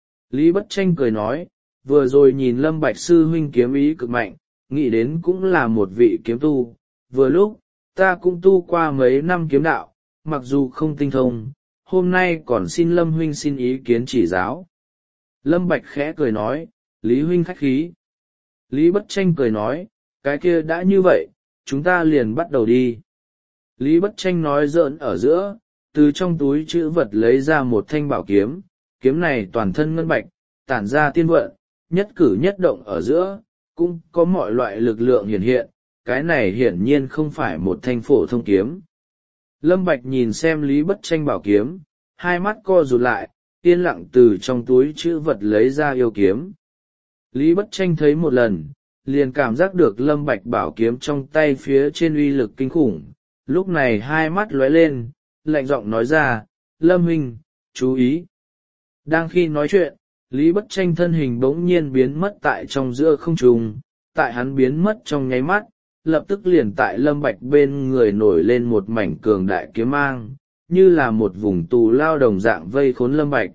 Lý Bất Tranh cười nói, vừa rồi nhìn Lâm Bạch sư huynh kiếm ý cực mạnh, nghĩ đến cũng là một vị kiếm tu, vừa lúc, ta cũng tu qua mấy năm kiếm đạo, mặc dù không tinh thông, hôm nay còn xin Lâm huynh xin ý kiến chỉ giáo. Lâm Bạch khẽ cười nói, Lý huynh khách khí. Lý Bất Tranh cười nói, cái kia đã như vậy, chúng ta liền bắt đầu đi. Lý Bất Tranh nói giỡn ở giữa, từ trong túi chữ vật lấy ra một thanh bảo kiếm, kiếm này toàn thân ngân bạch, tản ra tiên vận, nhất cử nhất động ở giữa, cũng có mọi loại lực lượng hiển hiện, cái này hiển nhiên không phải một thanh phổ thông kiếm. Lâm Bạch nhìn xem Lý Bất Tranh bảo kiếm, hai mắt co rụt lại, yên lặng từ trong túi chữ vật lấy ra yêu kiếm. Lý Bất Tranh thấy một lần, liền cảm giác được Lâm Bạch bảo kiếm trong tay phía trên uy lực kinh khủng, lúc này hai mắt lóe lên, lạnh giọng nói ra, Lâm huynh, chú ý. Đang khi nói chuyện, Lý Bất Tranh thân hình bỗng nhiên biến mất tại trong giữa không trung, tại hắn biến mất trong nháy mắt, lập tức liền tại Lâm Bạch bên người nổi lên một mảnh cường đại kiếm mang, như là một vùng tù lao đồng dạng vây khốn Lâm Bạch.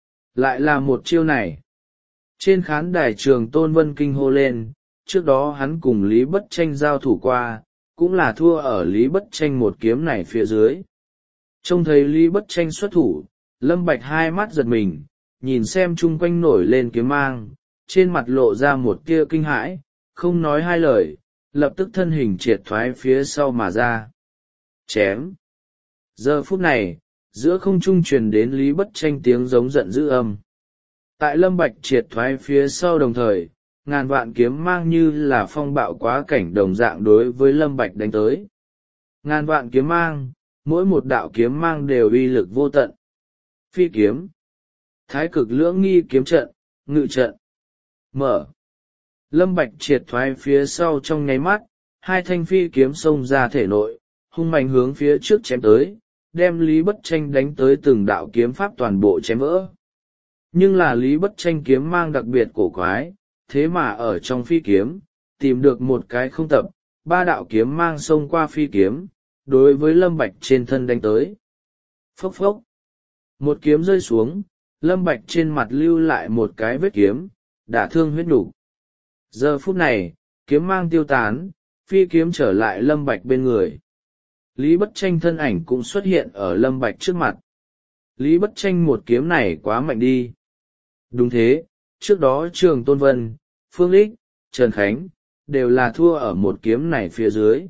Lại là một chiêu này. Trên khán đài Trường Tôn Vân kinh hô lên, trước đó hắn cùng Lý Bất Tranh giao thủ qua, cũng là thua ở Lý Bất Tranh một kiếm này phía dưới. Trông thấy Lý Bất Tranh xuất thủ, Lâm Bạch hai mắt giật mình, nhìn xem chung quanh nổi lên kiếm mang, trên mặt lộ ra một tia kinh hãi, không nói hai lời, lập tức thân hình triệt thoái phía sau mà ra. Chém! Giờ phút này, giữa không trung truyền đến Lý Bất Tranh tiếng giống giận dữ âm. Tại Lâm Bạch triệt thoái phía sau đồng thời, ngàn vạn kiếm mang như là phong bạo quá cảnh đồng dạng đối với Lâm Bạch đánh tới. Ngàn vạn kiếm mang, mỗi một đạo kiếm mang đều uy lực vô tận. Phi kiếm, thái cực lưỡng nghi kiếm trận, ngự trận, mở. Lâm Bạch triệt thoái phía sau trong nháy mắt, hai thanh phi kiếm xông ra thể nội, hung mạnh hướng phía trước chém tới, đem Lý Bất Tranh đánh tới từng đạo kiếm pháp toàn bộ chém vỡ. Nhưng là Lý Bất Tranh kiếm mang đặc biệt cổ quái, thế mà ở trong phi kiếm, tìm được một cái không tập, ba đạo kiếm mang xông qua phi kiếm, đối với Lâm Bạch trên thân đánh tới. Phốc phốc, một kiếm rơi xuống, Lâm Bạch trên mặt lưu lại một cái vết kiếm, đả thương huyết nhục. Giờ phút này, kiếm mang tiêu tán, phi kiếm trở lại Lâm Bạch bên người. Lý Bất Tranh thân ảnh cũng xuất hiện ở Lâm Bạch trước mặt. Lý Bất Tranh một kiếm này quá mạnh đi. Đúng thế, trước đó Trường Tôn Vân, Phương Lích, Trần Khánh, đều là thua ở một kiếm này phía dưới.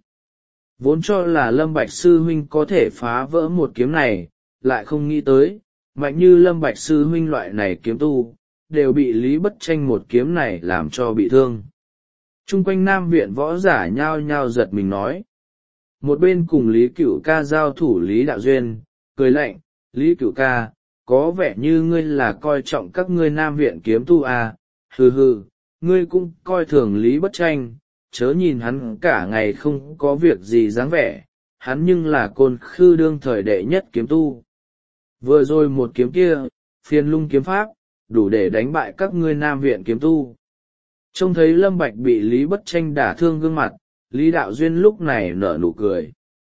Vốn cho là Lâm Bạch Sư Huynh có thể phá vỡ một kiếm này, lại không nghĩ tới, mạnh như Lâm Bạch Sư Huynh loại này kiếm tu, đều bị Lý Bất Tranh một kiếm này làm cho bị thương. Trung quanh Nam Viện võ giả nhao nhao giật mình nói. Một bên cùng Lý Cửu Ca giao thủ Lý Đạo Duyên, cười lạnh, Lý Cửu Ca, có vẻ như ngươi là coi trọng các ngươi Nam Viện kiếm tu à, hừ hừ, ngươi cũng coi thường Lý Bất Tranh, chớ nhìn hắn cả ngày không có việc gì dáng vẻ, hắn nhưng là Côn Khư đương thời đệ nhất kiếm tu. Vừa rồi một kiếm kia, Phiền Lung kiếm pháp, đủ để đánh bại các ngươi Nam Viện kiếm tu. Trông thấy Lâm Bạch bị Lý Bất Tranh đả thương gương mặt, Lý Đạo Duyên lúc này nở nụ cười.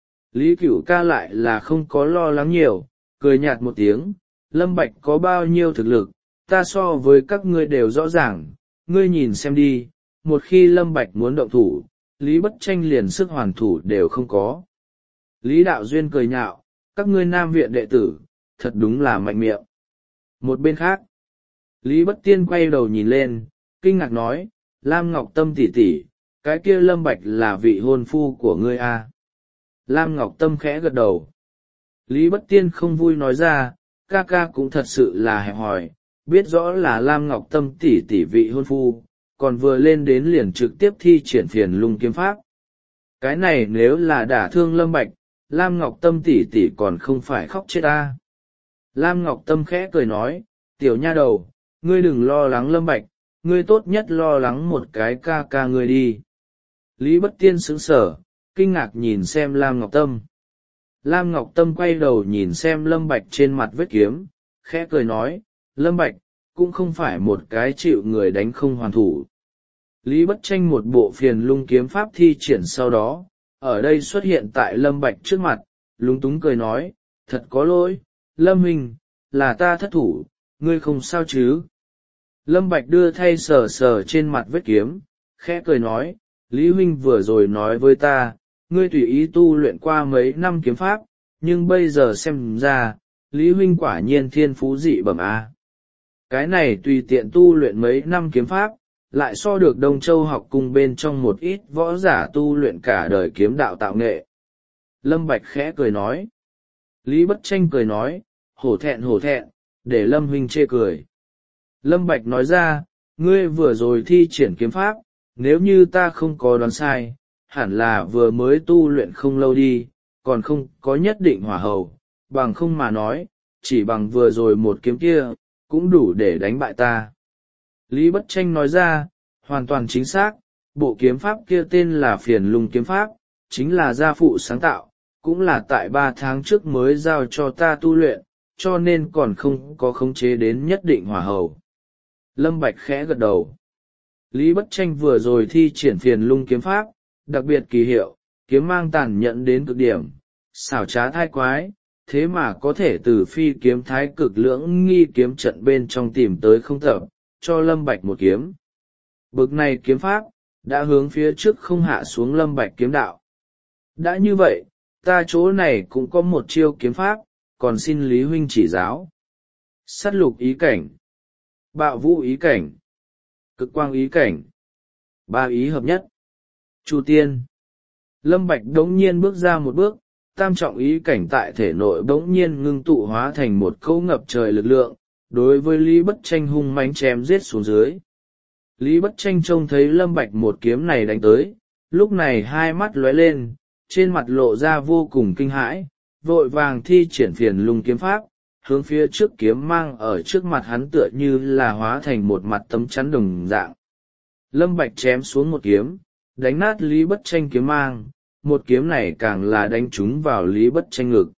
Lý Cửu Ca lại là không có lo lắng nhiều, cười nhạt một tiếng, Lâm Bạch có bao nhiêu thực lực, ta so với các ngươi đều rõ ràng, ngươi nhìn xem đi, một khi Lâm Bạch muốn động thủ, Lý Bất Tranh liền sức hoàn thủ đều không có. Lý Đạo Duyên cười nhạo, các ngươi Nam Viện đệ tử, thật đúng là mạnh miệng. Một bên khác, Lý Bất Tiên quay đầu nhìn lên, kinh ngạc nói, Lam Ngọc Tâm tỷ tỷ, cái kia Lâm Bạch là vị hôn phu của ngươi à. Lam Ngọc Tâm khẽ gật đầu. Lý Bất Tiên không vui nói ra, ca ca cũng thật sự là hẹp hòi, biết rõ là Lam Ngọc Tâm tỷ tỷ vị hôn phu, còn vừa lên đến liền trực tiếp thi triển Phiền Lung kiếm pháp. Cái này nếu là đả thương Lâm Bạch, Lam Ngọc Tâm tỷ tỷ còn không phải khóc chết à. Lam Ngọc Tâm khẽ cười nói, tiểu nha đầu, ngươi đừng lo lắng Lâm Bạch, ngươi tốt nhất lo lắng một cái ca ca ngươi đi. Lý Bất Tiên sững sờ, kinh ngạc nhìn xem Lam Ngọc Tâm. Lam Ngọc Tâm quay đầu nhìn xem Lâm Bạch trên mặt vết kiếm, khẽ cười nói, Lâm Bạch, cũng không phải một cái chịu người đánh không hoàn thủ. Lý Bất Tranh một bộ Phiền Lung kiếm pháp thi triển sau đó, ở đây xuất hiện tại Lâm Bạch trước mặt, lúng túng cười nói, thật có lỗi, Lâm Huynh, là ta thất thủ, ngươi không sao chứ. Lâm Bạch đưa thay sờ sờ trên mặt vết kiếm, khẽ cười nói, Lý Huynh vừa rồi nói với ta, ngươi tùy ý tu luyện qua mấy năm kiếm pháp, nhưng bây giờ xem ra, Lý Huynh quả nhiên thiên phú dị bẩm a. Cái này tùy tiện tu luyện mấy năm kiếm pháp, lại so được Đông Châu học cung bên trong một ít võ giả tu luyện cả đời kiếm đạo tạo nghệ. Lâm Bạch khẽ cười nói. Lý Bất Tranh cười nói, hổ thẹn hổ thẹn, để Lâm Huynh chê cười. Lâm Bạch nói ra, ngươi vừa rồi thi triển kiếm pháp, nếu như ta không có đoán sai, hẳn là vừa mới tu luyện không lâu đi, còn không có nhất định hỏa hầu, bằng không mà nói, chỉ bằng vừa rồi một kiếm kia, cũng đủ để đánh bại ta. Lý Bất Tranh nói ra, hoàn toàn chính xác, bộ kiếm pháp kia tên là Phiền Lung kiếm pháp, chính là gia phụ sáng tạo, cũng là tại ba tháng trước mới giao cho ta tu luyện, cho nên còn không có khống chế đến nhất định hỏa hầu. Lâm Bạch khẽ gật đầu. Lý Bất Tranh vừa rồi thi triển Phiền Lung kiếm pháp, đặc biệt kỳ hiệu, kiếm mang tàn nhẫn đến cực điểm, xảo trá thai quái, thế mà có thể từ phi kiếm thái cực lưỡng nghi kiếm trận bên trong tìm tới không tập, cho Lâm Bạch một kiếm. Bực này kiếm pháp, đã hướng phía trước không hạ xuống Lâm Bạch kiếm đạo. Đã như vậy, ta chỗ này cũng có một chiêu kiếm pháp, còn xin Lý Huynh chỉ giáo. Sát lục ý cảnh, bạo vũ ý cảnh, cực quang ý cảnh, ba ý hợp nhất. Chu tiên. Lâm Bạch đống nhiên bước ra một bước, tam trọng ý cảnh tại thể nội đống nhiên ngưng tụ hóa thành một cỗ ngập trời lực lượng, đối với Lý Bất Tranh hung mãnh chém giết xuống dưới. Lý Bất Tranh trông thấy Lâm Bạch một kiếm này đánh tới, lúc này hai mắt lóe lên, trên mặt lộ ra vô cùng kinh hãi, vội vàng thi triển Phiền Lung kiếm pháp, hướng phía trước kiếm mang ở trước mặt hắn tựa như là hóa thành một mặt tấm chắn đồng dạng. Lâm Bạch chém xuống một kiếm, đánh nát Lý Bất Tranh kiếm mang, một kiếm này càng là đánh trúng vào Lý Bất Tranh ngực.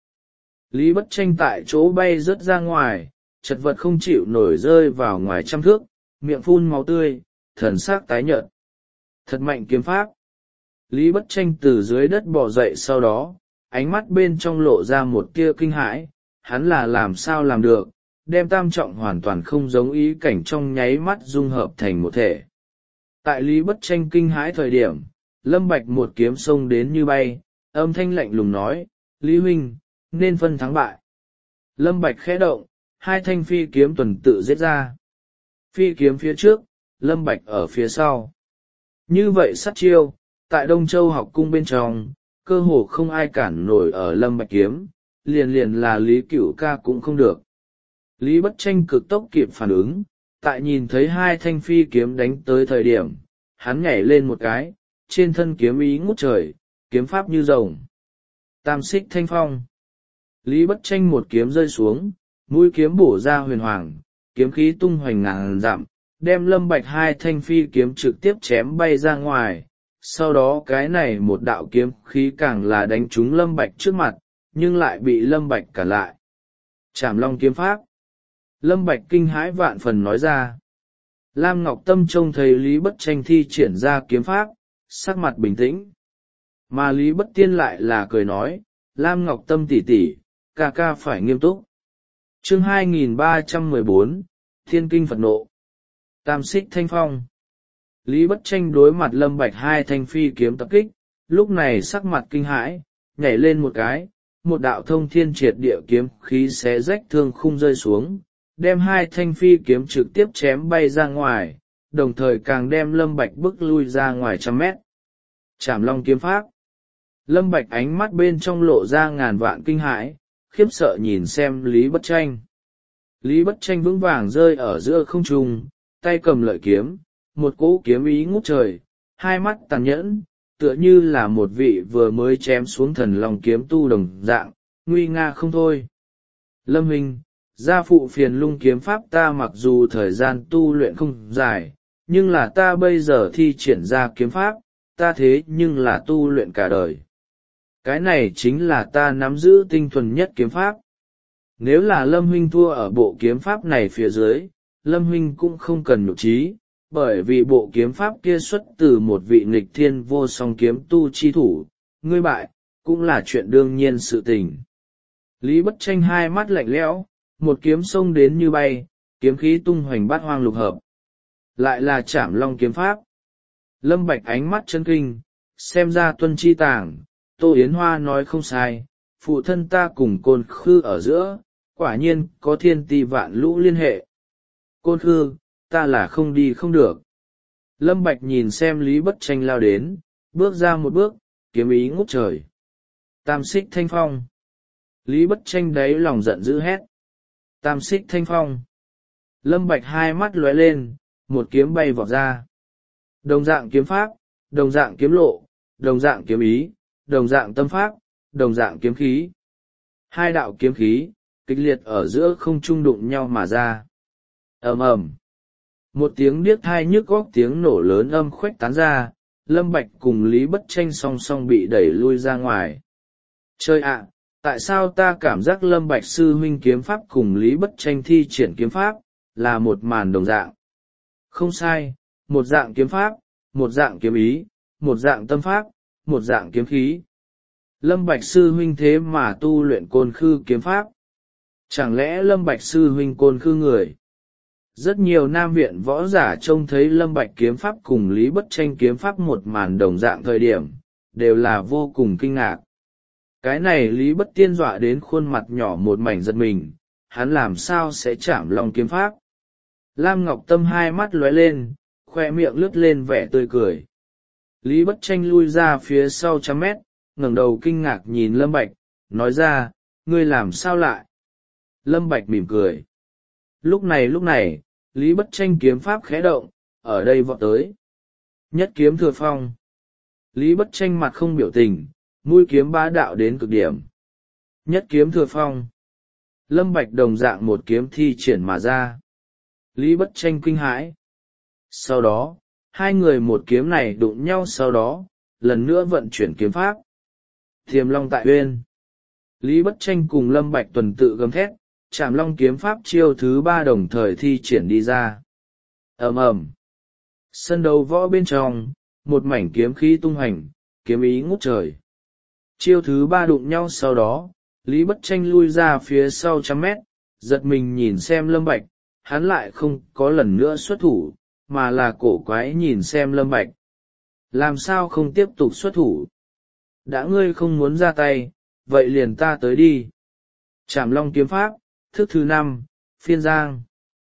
Lý Bất Tranh tại chỗ bay rớt ra ngoài, chật vật không chịu nổi rơi vào ngoài trăm thước, miệng phun máu tươi, thần sắc tái nhợt. Thật mạnh kiếm pháp. Lý Bất Tranh từ dưới đất bò dậy sau đó, ánh mắt bên trong lộ ra một tia kinh hãi, hắn là làm sao làm được, đem tam trọng hoàn toàn không giống ý cảnh trong nháy mắt dung hợp thành một thể. Tại Lý Bất Tranh kinh hãi thời điểm, Lâm Bạch một kiếm xông đến như bay, âm thanh lạnh lùng nói, Lý huynh, nên phân thắng bại. Lâm Bạch khẽ động, hai thanh phi kiếm tuần tự giết ra. Phi kiếm phía trước, Lâm Bạch ở phía sau. Như vậy sát chiêu, tại Đông Châu học cung bên trong, cơ hồ không ai cản nổi ở Lâm Bạch kiếm, liền liền là Lý Cửu ca cũng không được. Lý Bất Tranh cực tốc kịp phản ứng, tại nhìn thấy hai thanh phi kiếm đánh tới thời điểm, hắn nhảy lên một cái, trên thân kiếm ý ngút trời, kiếm pháp như rồng. Tam xích thanh phong. Lý Bất Tranh một kiếm rơi xuống, mũi kiếm bổ ra huyền hoàng, kiếm khí tung hoành ngàn dặm, đem Lâm Bạch hai thanh phi kiếm trực tiếp chém bay ra ngoài. Sau đó cái này một đạo kiếm khí càng là đánh trúng Lâm Bạch trước mặt, nhưng lại bị Lâm Bạch cản lại. Trảm Long kiếm pháp. Lâm Bạch kinh hãi vạn phần nói ra. Lam Ngọc Tâm trông thấy Lý Bất Tranh thi triển ra kiếm pháp, sắc mặt bình tĩnh. Mà Lý Bất Tiên lại là cười nói, Lam Ngọc Tâm tỷ tỷ, ca ca phải nghiêm túc. Chương hai nghìn ba trăm mười bốn, Thiên Kinh Phật Nộ. Tam xích thanh phong. Lý Bất Tranh đối mặt Lâm Bạch hai thanh phi kiếm tập kích, lúc này sắc mặt kinh hãi, nhảy lên một cái, một đạo thông thiên triệt địa kiếm khí xé rách thương khung rơi xuống, đem hai thanh phi kiếm trực tiếp chém bay ra ngoài, đồng thời càng đem Lâm Bạch bước lui ra ngoài trăm mét. Trảm Long kiếm pháp. Lâm Bạch ánh mắt bên trong lộ ra ngàn vạn kinh hãi, khiếp sợ nhìn xem Lý Bất Tranh. Lý Bất Tranh vững vàng rơi ở giữa không trung, tay cầm lợi kiếm, một cỗ kiếm ý ngút trời, hai mắt tàn nhẫn, tựa như là một vị vừa mới chém xuống thần long kiếm tu đồng dạng, nguy nga không thôi. Lâm huynh, gia phụ phiền lung kiếm pháp ta mặc dù thời gian tu luyện không dài, nhưng là ta bây giờ thi triển ra kiếm pháp, ta thế nhưng là tu luyện cả đời. Cái này chính là ta nắm giữ tinh thuần nhất kiếm pháp. Nếu là Lâm huynh thua ở bộ kiếm pháp này phía dưới, Lâm huynh cũng không cần nhục trí, bởi vì bộ kiếm pháp kia xuất từ một vị nghịch thiên vô song kiếm tu chi thủ, ngươi bại, cũng là chuyện đương nhiên sự tình. Lý Bất Tranh hai mắt lạnh lẽo, một kiếm xông đến như bay, kiếm khí tung hoành bát hoang lục hợp. Lại là Trảm Long kiếm pháp. Lâm Bạch ánh mắt chấn kinh, xem ra Tuân Chi Tàng, Tô Yến Hoa nói không sai, phụ thân ta cùng Côn Khư ở giữa, quả nhiên có thiên ti vạn lũ liên hệ. Côn Khư, ta là không đi không được. Lâm Bạch nhìn xem Lý Bất Tranh lao đến, bước ra một bước, kiếm ý ngút trời. Tam xích thanh phong. Lý Bất Tranh đáy lòng giận dữ hét. Tam xích thanh phong. Lâm Bạch hai mắt lóe lên, một kiếm bay vọt ra. Đồng dạng kiếm pháp, đồng dạng kiếm lộ, đồng dạng kiếm ý, đồng dạng tâm pháp, đồng dạng kiếm khí. Hai đạo kiếm khí, kịch liệt ở giữa không trung đụng nhau mà ra. Ầm ầm. Một tiếng điếc tai nhức óc tiếng nổ lớn âm khuếch tán ra, Lâm Bạch cùng Lý Bất Tranh song song bị đẩy lui ra ngoài. Trời ạ, tại sao ta cảm giác Lâm Bạch sư huynh kiếm pháp cùng Lý Bất Tranh thi triển kiếm pháp, là một màn đồng dạng. Không sai, một dạng kiếm pháp, một dạng kiếm ý, một dạng tâm pháp, một dạng kiếm khí. Lâm Bạch sư huynh thế mà tu luyện Côn Khư kiếm pháp. Chẳng lẽ Lâm Bạch sư huynh Côn Khư người? Rất nhiều nam viện võ giả trông thấy Lâm Bạch kiếm pháp cùng Lý Bất Tranh kiếm pháp một màn đồng dạng thời điểm, đều là vô cùng kinh ngạc. Cái này Lý Bất Tiên dọa đến khuôn mặt nhỏ một mảnh giật mình, hắn làm sao sẽ Trảm Long kiếm pháp? Lam Ngọc Tâm hai mắt lóe lên, khoe miệng lướt lên vẻ tươi cười. Lý Bất Tranh lui ra phía sau trăm mét, ngẩng đầu kinh ngạc nhìn Lâm Bạch, nói ra, ngươi làm sao lại? Lâm Bạch mỉm cười. Lúc này lúc này, Lý Bất Tranh kiếm pháp khẽ động, ở đây vọt tới. Nhất kiếm thừa phong. Lý Bất Tranh mặt không biểu tình, mũi kiếm bá đạo đến cực điểm. Nhất kiếm thừa phong. Lâm Bạch đồng dạng một kiếm thi triển mà ra. Lý Bất Tranh kinh hãi. Sau đó, hai người một kiếm này đụng nhau sau đó, lần nữa vận chuyển kiếm pháp. Thiềm Long tại uyên. Lý Bất Tranh cùng Lâm Bạch tuần tự gầm thét, Trảm Long kiếm pháp chiêu thứ ba đồng thời thi triển đi ra. Ầm ầm. Sân đấu võ bên trong, một mảnh kiếm khí tung hành, kiếm ý ngút trời. Chiêu thứ ba đụng nhau sau đó, Lý Bất Tranh lui ra phía sau trăm mét, giật mình nhìn xem Lâm Bạch, hắn lại không có lần nữa xuất thủ, mà là cổ quái nhìn xem Lâm Bạch. Làm sao không tiếp tục xuất thủ? Đã ngươi không muốn ra tay, vậy liền ta tới đi. Trảm Long kiếm pháp, thức thứ năm, phiên giang.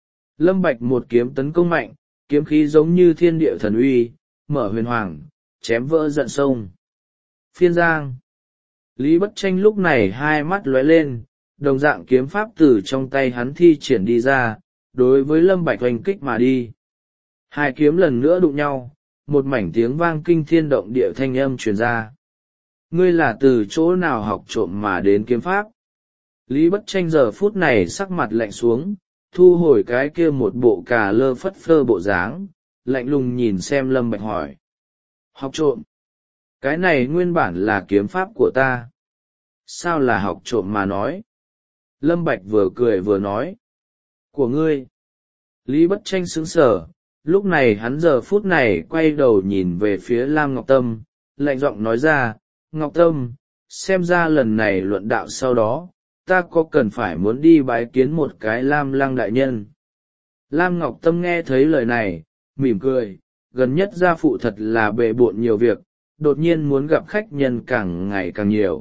Lâm Bạch một kiếm tấn công mạnh, kiếm khí giống như thiên địa thần uy, mở huyền hoàng, chém vỡ giận sông. Phiên giang. Lý Bất Tranh lúc này hai mắt lóe lên, đồng dạng kiếm pháp từ trong tay hắn thi triển đi ra, đối với Lâm Bạch oanh kích mà đi. Hai kiếm lần nữa đụng nhau, một mảnh tiếng vang kinh thiên động địa thanh âm truyền ra. Ngươi là từ chỗ nào học trộm mà đến kiếm pháp? Lý Bất Tranh giờ phút này sắc mặt lạnh xuống, thu hồi cái kia một bộ cà lơ phất phơ bộ dáng, lạnh lùng nhìn xem Lâm Bạch hỏi. Học trộm? Cái này nguyên bản là kiếm pháp của ta. Sao là học trộm mà nói? Lâm Bạch vừa cười vừa nói. Của ngươi. Lý Bất Tranh sững sờ, lúc này hắn giờ phút này quay đầu nhìn về phía Lam Ngọc Tâm, lạnh giọng nói ra, Ngọc Tâm, xem ra lần này luận đạo sau đó, ta có cần phải muốn đi bái kiến một cái Lam Lăng đại nhân. Lam Ngọc Tâm nghe thấy lời này, mỉm cười, gần nhất gia phụ thật là bề bộn nhiều việc, đột nhiên muốn gặp khách nhân càng ngày càng nhiều.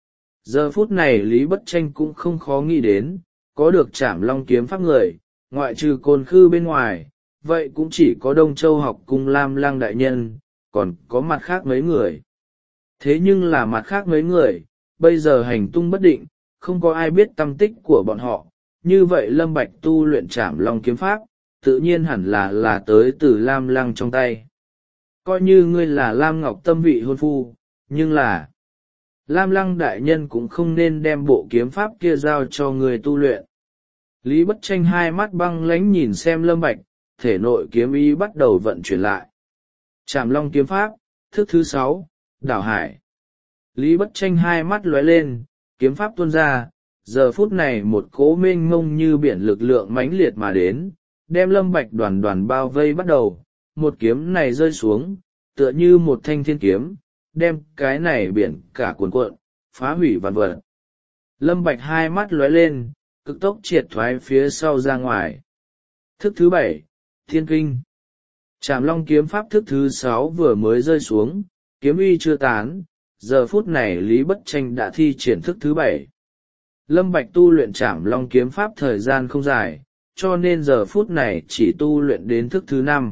Giờ phút này Lý Bất Tranh cũng không khó nghĩ đến, có được Trảm Long kiếm pháp người, ngoại trừ Côn Khư bên ngoài, vậy cũng chỉ có Đông Châu học cung Lam Lăng đại nhân, còn có mặt khác mấy người. Thế nhưng là mặt khác mấy người, bây giờ hành tung bất định, không có ai biết tâm tích của bọn họ, như vậy Lâm Bạch tu luyện Trảm Long kiếm pháp, tự nhiên hẳn là là tới từ Lam Lăng trong tay. Coi như ngươi là Lam Ngọc Tâm vị hôn phu, nhưng là Lam Lăng đại nhân cũng không nên đem bộ kiếm pháp kia giao cho người tu luyện. Lý Bất Tranh hai mắt băng lãnh nhìn xem Lâm Bạch, thể nội kiếm ý bắt đầu vận chuyển lại. Trảm Long kiếm pháp, thức thứ sáu, đảo hải. Lý Bất Tranh hai mắt lóe lên, kiếm pháp tuôn ra, giờ phút này một cỗ mênh mông như biển lực lượng mãnh liệt mà đến, đem Lâm Bạch đoàn đoàn bao vây bắt đầu, một kiếm này rơi xuống, tựa như một thanh thiên kiếm, đem cái này biển cả cuồn cuộn, phá hủy vạn vật. Lâm Bạch hai mắt lóe lên, cực tốc triệt thoái phía sau ra ngoài. Thức thứ bảy, Thiên Kinh. Trảm Long kiếm pháp thức thứ sáu vừa mới rơi xuống, kiếm uy chưa tán, giờ phút này Lý Bất Tranh đã thi triển thức thứ bảy. Lâm Bạch tu luyện Trảm Long kiếm pháp thời gian không dài, cho nên giờ phút này chỉ tu luyện đến thức thứ năm.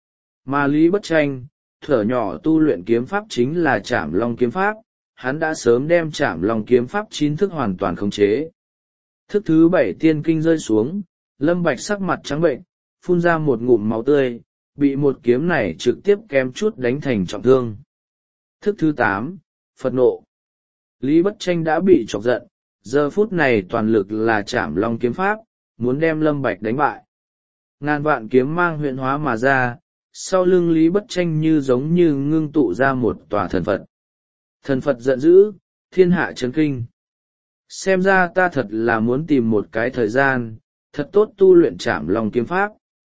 Mà Lý Bất Tranh, thở nhỏ tu luyện kiếm pháp chính là Trảm Long kiếm pháp, hắn đã sớm đem Trảm Long kiếm pháp chín thức hoàn toàn khống chế. Thức thứ bảy Tiên Kinh rơi xuống, Lâm Bạch sắc mặt trắng bệnh, phun ra một ngụm máu tươi, bị một kiếm này trực tiếp kém chút đánh thành trọng thương. Thức thứ tám, Phật nộ. Lý Bất Tranh đã bị chọc giận, giờ phút này toàn lực là Trảm Long kiếm pháp, muốn đem Lâm Bạch đánh bại. Ngàn vạn kiếm mang huyện hóa mà ra, sau lưng Lý Bất Tranh như giống như ngưng tụ ra một tòa thần Phật. Thần Phật giận dữ, thiên hạ chấn kinh. Xem ra ta thật là muốn tìm một cái thời gian, thật tốt tu luyện Trảm Long kiếm pháp.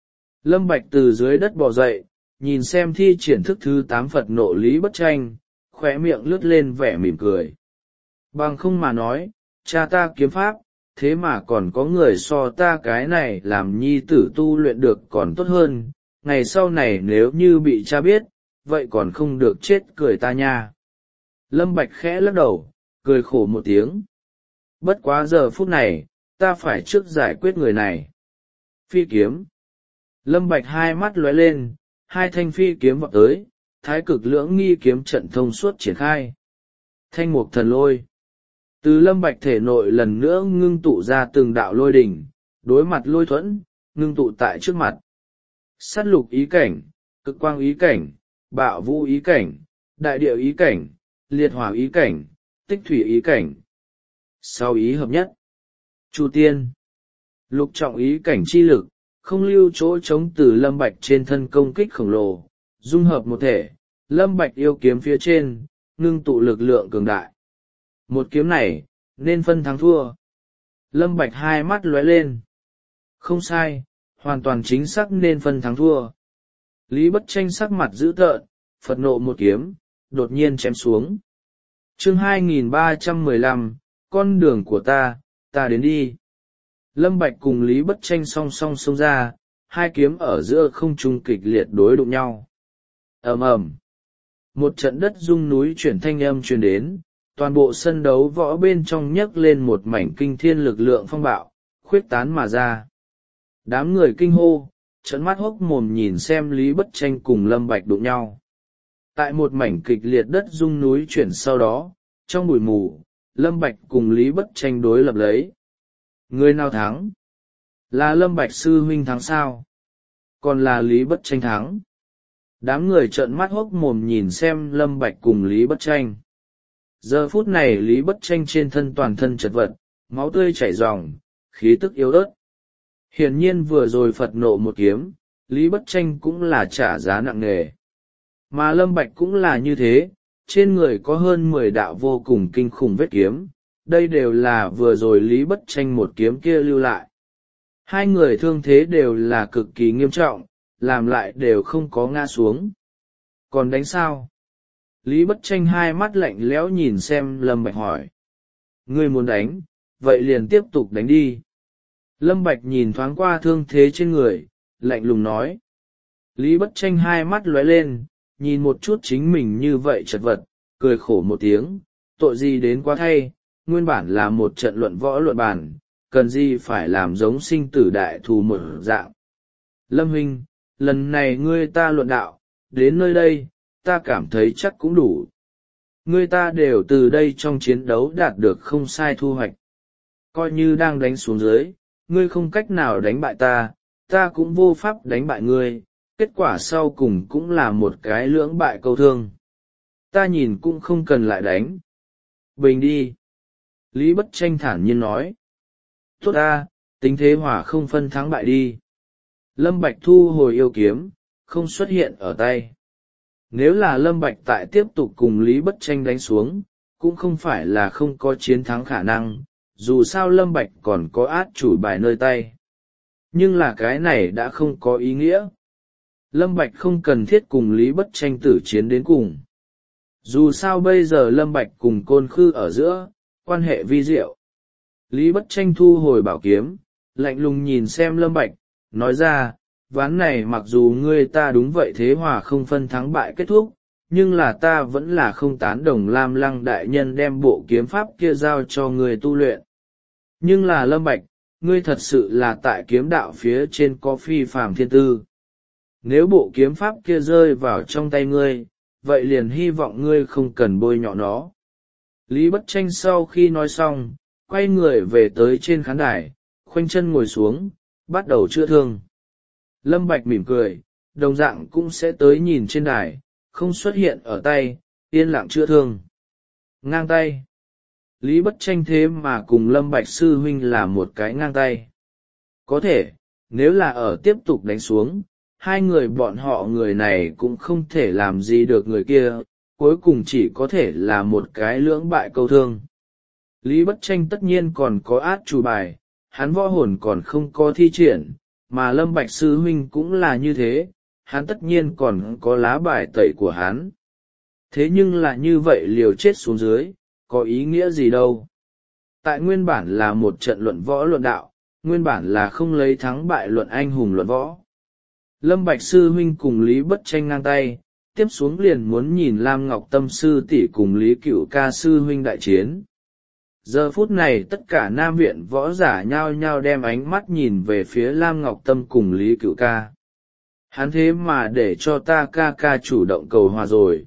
Lâm Bạch từ dưới đất bò dậy, nhìn xem thi triển thức thứ tám Phật nộ Lý Bất Tranh, khóe miệng lướt lên vẻ mỉm cười. Bằng không mà nói, cha ta kiếm pháp, thế mà còn có người so ta cái này làm nhi tử tu luyện được còn tốt hơn, ngày sau này nếu như bị cha biết, vậy còn không được chết cười ta nha. Lâm Bạch khẽ lắc đầu, cười khổ một tiếng. Bất quá giờ phút này, ta phải trước giải quyết người này. Phi kiếm. Lâm Bạch hai mắt lóe lên, hai thanh phi kiếm vọt tới, thái cực lưỡng nghi kiếm trận thông suốt triển khai. Thanh mục thần lôi. Từ Lâm Bạch thể nội lần nữa ngưng tụ ra từng đạo lôi đỉnh, đối mặt lôi thuẫn, ngưng tụ tại trước mặt. Sát lục ý cảnh, cực quang ý cảnh, bạo vũ ý cảnh, đại địa ý cảnh, liệt hỏa ý cảnh, tích thủy ý cảnh. Sau ý hợp nhất. Chu tiên. Lục trọng ý cảnh chi lực, không lưu chỗ trống từ Lâm Bạch trên thân công kích khổng lồ, dung hợp một thể, Lâm Bạch yêu kiếm phía trên, ngưng tụ lực lượng cường đại. Một kiếm này, nên phân thắng thua. Lâm Bạch hai mắt lóe lên. Không sai, hoàn toàn chính xác nên phân thắng thua. Lý Bất Tranh sắc mặt dữ tợn, Phật nộ một kiếm, đột nhiên chém xuống. chương hai nghìn ba trăm mười lăm, con đường của ta, ta đến đi. Lâm Bạch cùng Lý Bất Tranh song song xông ra, hai kiếm ở giữa không trung kịch liệt đối đụng nhau. Ầm ầm, một trận đất rung núi chuyển thanh âm truyền đến, toàn bộ sân đấu võ bên trong nhấc lên một mảnh kinh thiên lực lượng phong bạo, khuyết tán mà ra. Đám người kinh hô, trợn mắt hốc mồm nhìn xem Lý Bất Tranh cùng Lâm Bạch đụng nhau. Tại một mảnh kịch liệt đất rung núi chuyển sau đó, trong bụi mù, Lâm Bạch cùng Lý Bất Tranh đối lập lấy. Người nào thắng? Là Lâm Bạch sư huynh thắng sao? Còn là Lý Bất Tranh thắng? Đám người trợn mắt hốc mồm nhìn xem Lâm Bạch cùng Lý Bất Tranh. Giờ phút này Lý Bất Tranh trên thân toàn thân chật vật, máu tươi chảy ròng, khí tức yếu ớt. Hiển nhiên vừa rồi Phật nộ một kiếm, Lý Bất Tranh cũng là trả giá nặng nề. Mà Lâm Bạch cũng là như thế, trên người có hơn mười đạo vô cùng kinh khủng vết kiếm, đây đều là vừa rồi Lý Bất Tranh một kiếm kia lưu lại. Hai người thương thế đều là cực kỳ nghiêm trọng, làm lại đều không có ngã xuống. Còn đánh sao? Lý Bất Tranh hai mắt lạnh lẽo nhìn xem Lâm Bạch hỏi. Ngươi muốn đánh, vậy liền tiếp tục đánh đi. Lâm Bạch nhìn thoáng qua thương thế trên người, lạnh lùng nói. Lý Bất Tranh hai mắt lóe lên, nhìn một chút chính mình như vậy chật vật, cười khổ một tiếng, tội gì đến quá thay, nguyên bản là một trận luận võ luận bàn, cần gì phải làm giống sinh tử đại thù một dạng. Lâm huynh, lần này ngươi ta luận đạo, đến nơi đây, ta cảm thấy chắc cũng đủ. Ngươi ta đều từ đây trong chiến đấu đạt được không sai thu hoạch. Coi như đang đánh xuống dưới, ngươi không cách nào đánh bại ta, ta cũng vô pháp đánh bại ngươi, kết quả sau cùng cũng là một cái lưỡng bại câu thương. Ta nhìn cũng không cần lại đánh. Bình đi. Lý Bất Tranh thản nhiên nói. Tốt ta, tính thế hỏa không phân thắng bại đi. Lâm Bạch thu hồi yêu kiếm, không xuất hiện ở tay. Nếu là Lâm Bạch tại tiếp tục cùng Lý Bất Tranh đánh xuống, cũng không phải là không có chiến thắng khả năng, dù sao Lâm Bạch còn có át chủ bài nơi tay. Nhưng là cái này đã không có ý nghĩa. Lâm Bạch không cần thiết cùng Lý Bất Tranh tử chiến đến cùng. Dù sao bây giờ Lâm Bạch cùng Côn Khư ở giữa, quan hệ vi diệu. Lý Bất Tranh thu hồi bảo kiếm, lạnh lùng nhìn xem Lâm Bạch, nói ra, ván này mặc dù ngươi ta đúng vậy thế hòa không phân thắng bại kết thúc, nhưng là ta vẫn là không tán đồng Lam Lăng đại nhân đem bộ kiếm pháp kia giao cho ngươi tu luyện. Nhưng là Lâm Bạch, ngươi thật sự là tại kiếm đạo phía trên có phi phàm thiên tư. Nếu bộ kiếm pháp kia rơi vào trong tay ngươi, vậy liền hy vọng ngươi không cần bôi nhọ nó. Lý Bất Tranh sau khi nói xong, quay người về tới trên khán đài, khoanh chân ngồi xuống, bắt đầu chữa thương. Lâm Bạch mỉm cười, đồng dạng cũng sẽ tới nhìn trên đài, không xuất hiện ở tay, yên lặng chữa thương. Ngang tay. Lý Bất Tranh thế mà cùng Lâm Bạch sư huynh là một cái ngang tay. Có thể, nếu là ở tiếp tục đánh xuống, hai người bọn họ người này cũng không thể làm gì được người kia, cuối cùng chỉ có thể là một cái lưỡng bại câu thương. Lý Bất Tranh tất nhiên còn có át chủ bài, hắn võ hồn còn không có thi triển, mà Lâm Bạch sư huynh cũng là như thế, hắn tất nhiên còn có lá bài tẩy của hắn. Thế nhưng là như vậy liều chết xuống dưới, có ý nghĩa gì đâu. Tại nguyên bản là một trận luận võ luận đạo, nguyên bản là không lấy thắng bại luận anh hùng luận võ. Lâm Bạch sư huynh cùng Lý Bất Tranh ngang tay, tiếp xuống liền muốn nhìn Lam Ngọc Tâm sư tỷ cùng Lý Cửu Ca sư huynh đại chiến. Giờ phút này tất cả Nam viện võ giả nhao nhao đem ánh mắt nhìn về phía Lam Ngọc Tâm cùng Lý Cửu Ca. Hắn thế mà để cho ta ca ca chủ động cầu hòa rồi.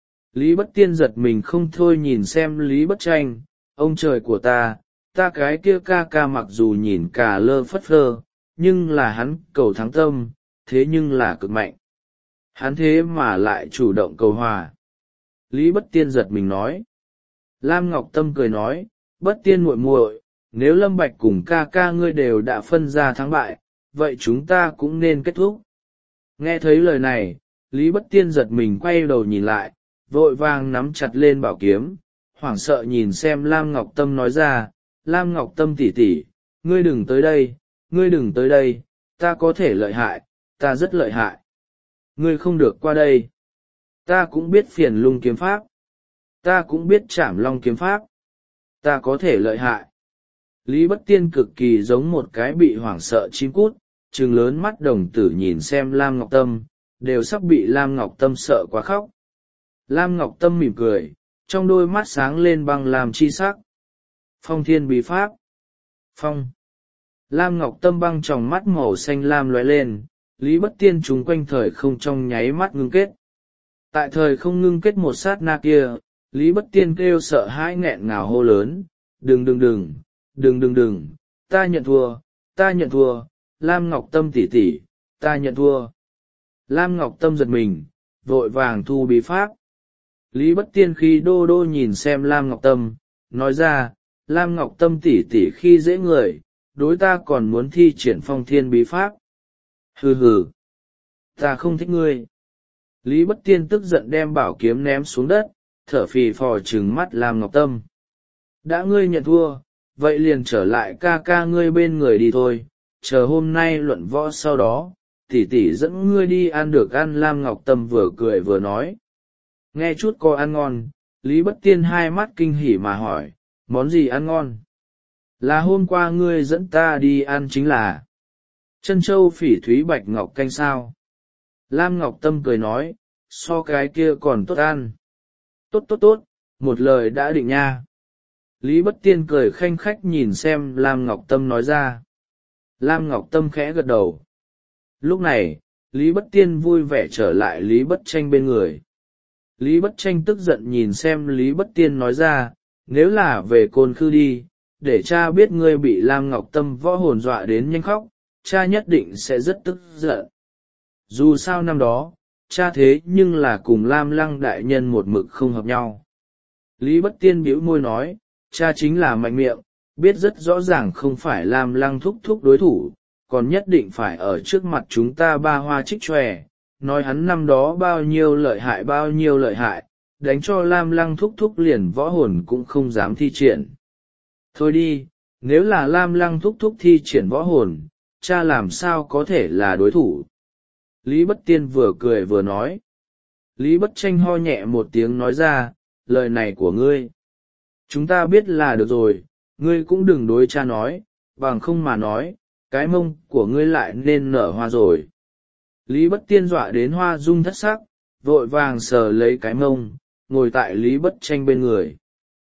Lý Bất Tiên giật mình không thôi nhìn xem Lý Bất Tranh, ông trời của ta, ta cái kia ca ca mặc dù nhìn cà lơ phất phơ, nhưng là hắn cầu thắng tâm, thế nhưng là cực mạnh. Hắn thế mà lại chủ động cầu hòa. Lý Bất Tiên giật mình nói. Lam Ngọc Tâm cười nói, Bất Tiên muội muội, nếu Lâm Bạch cùng ca ca ngươi đều đã phân ra thắng bại, vậy chúng ta cũng nên kết thúc. Nghe thấy lời này, Lý Bất Tiên giật mình quay đầu nhìn lại, vội vàng nắm chặt lên bảo kiếm, hoảng sợ nhìn xem Lam Ngọc Tâm nói ra, Lam Ngọc Tâm tỷ tỷ, ngươi đừng tới đây, ngươi đừng tới đây, ta có thể lợi hại, ta rất lợi hại. Ngươi không được qua đây. Ta cũng biết phiền lung kiếm pháp. Ta cũng biết trảm long kiếm pháp, ta có thể lợi hại. Lý Bất Tiên cực kỳ giống một cái bị hoảng sợ chim cút, trừng lớn mắt đồng tử nhìn xem Lam Ngọc Tâm, đều sắp bị Lam Ngọc Tâm sợ quá khóc. Lam Ngọc Tâm mỉm cười, trong đôi mắt sáng lên băng làm chi sắc. Phong thiên bí pháp. Phong. Lam Ngọc Tâm băng tròng mắt màu xanh lam lóe lên, Lý Bất Tiên chúng quanh thời không trong nháy mắt ngưng kết. Tại thời không ngưng kết một sát na kia, Lý Bất Tiên kêu sợ hãi nghẹn ngào hô lớn, đừng đừng đừng, đừng đừng đừng, ta nhận thua, ta nhận thua, Lam Ngọc Tâm tỷ tỷ, ta nhận thua. Lam Ngọc Tâm giật mình, vội vàng thu bí pháp. Lý Bất Tiên khi đô đô nhìn xem Lam Ngọc Tâm, nói ra, Lam Ngọc Tâm tỷ tỷ khi dễ người, đối ta còn muốn thi triển phong thiên bí pháp. Hừ hừ, ta không thích ngươi. Lý Bất Tiên tức giận đem bảo kiếm ném xuống đất, thở phì phò trừng mắt Lam Ngọc Tâm. Đã ngươi nhận thua, vậy liền trở lại ca ca ngươi bên người đi thôi, chờ hôm nay luận võ sau đó, tỷ tỷ dẫn ngươi đi ăn được ăn. Lam Ngọc Tâm vừa cười vừa nói. Nghe chút có ăn ngon, Lý Bất Tiên hai mắt kinh hỉ mà hỏi, món gì ăn ngon? Là hôm qua ngươi dẫn ta đi ăn chính là chân châu phỉ thúy bạch ngọc canh sao. Lam Ngọc Tâm cười nói, so cái kia còn tốt ăn. Tốt tốt tốt, một lời đã định nha. Lý Bất Tiên cười khanh khách nhìn xem Lam Ngọc Tâm nói ra. Lam Ngọc Tâm khẽ gật đầu. Lúc này, Lý Bất Tiên vui vẻ trở lại Lý Bất Tranh bên người. Lý Bất Tranh tức giận nhìn xem Lý Bất Tiên nói ra, nếu là về Côn Khư đi, để cha biết ngươi bị Lam Ngọc Tâm võ hồn dọa đến nhanh khóc, cha nhất định sẽ rất tức giận. Dù sao năm đó, cha thế nhưng là cùng Lam Lăng đại nhân một mực không hợp nhau. Lý Bất Tiên bĩu môi nói, cha chính là mạnh miệng, biết rất rõ ràng không phải Lam Lăng thúc thúc đối thủ, còn nhất định phải ở trước mặt chúng ta ba hoa trích tròe, nói hắn năm đó bao nhiêu lợi hại bao nhiêu lợi hại, đánh cho Lam Lăng thúc thúc liền võ hồn cũng không dám thi triển. Thôi đi, nếu là Lam Lăng thúc thúc thi triển võ hồn, cha làm sao có thể là đối thủ. Lý Bất Tiên vừa cười vừa nói. Lý Bất Tranh ho nhẹ một tiếng nói ra, lời này của ngươi. Chúng ta biết là được rồi, ngươi cũng đừng đối cha nói, bằng không mà nói, cái mông của ngươi lại nên nở hoa rồi. Lý Bất Tiên dọa đến hoa rung thất sắc, vội vàng sờ lấy cái mông, ngồi tại Lý Bất Tranh bên người.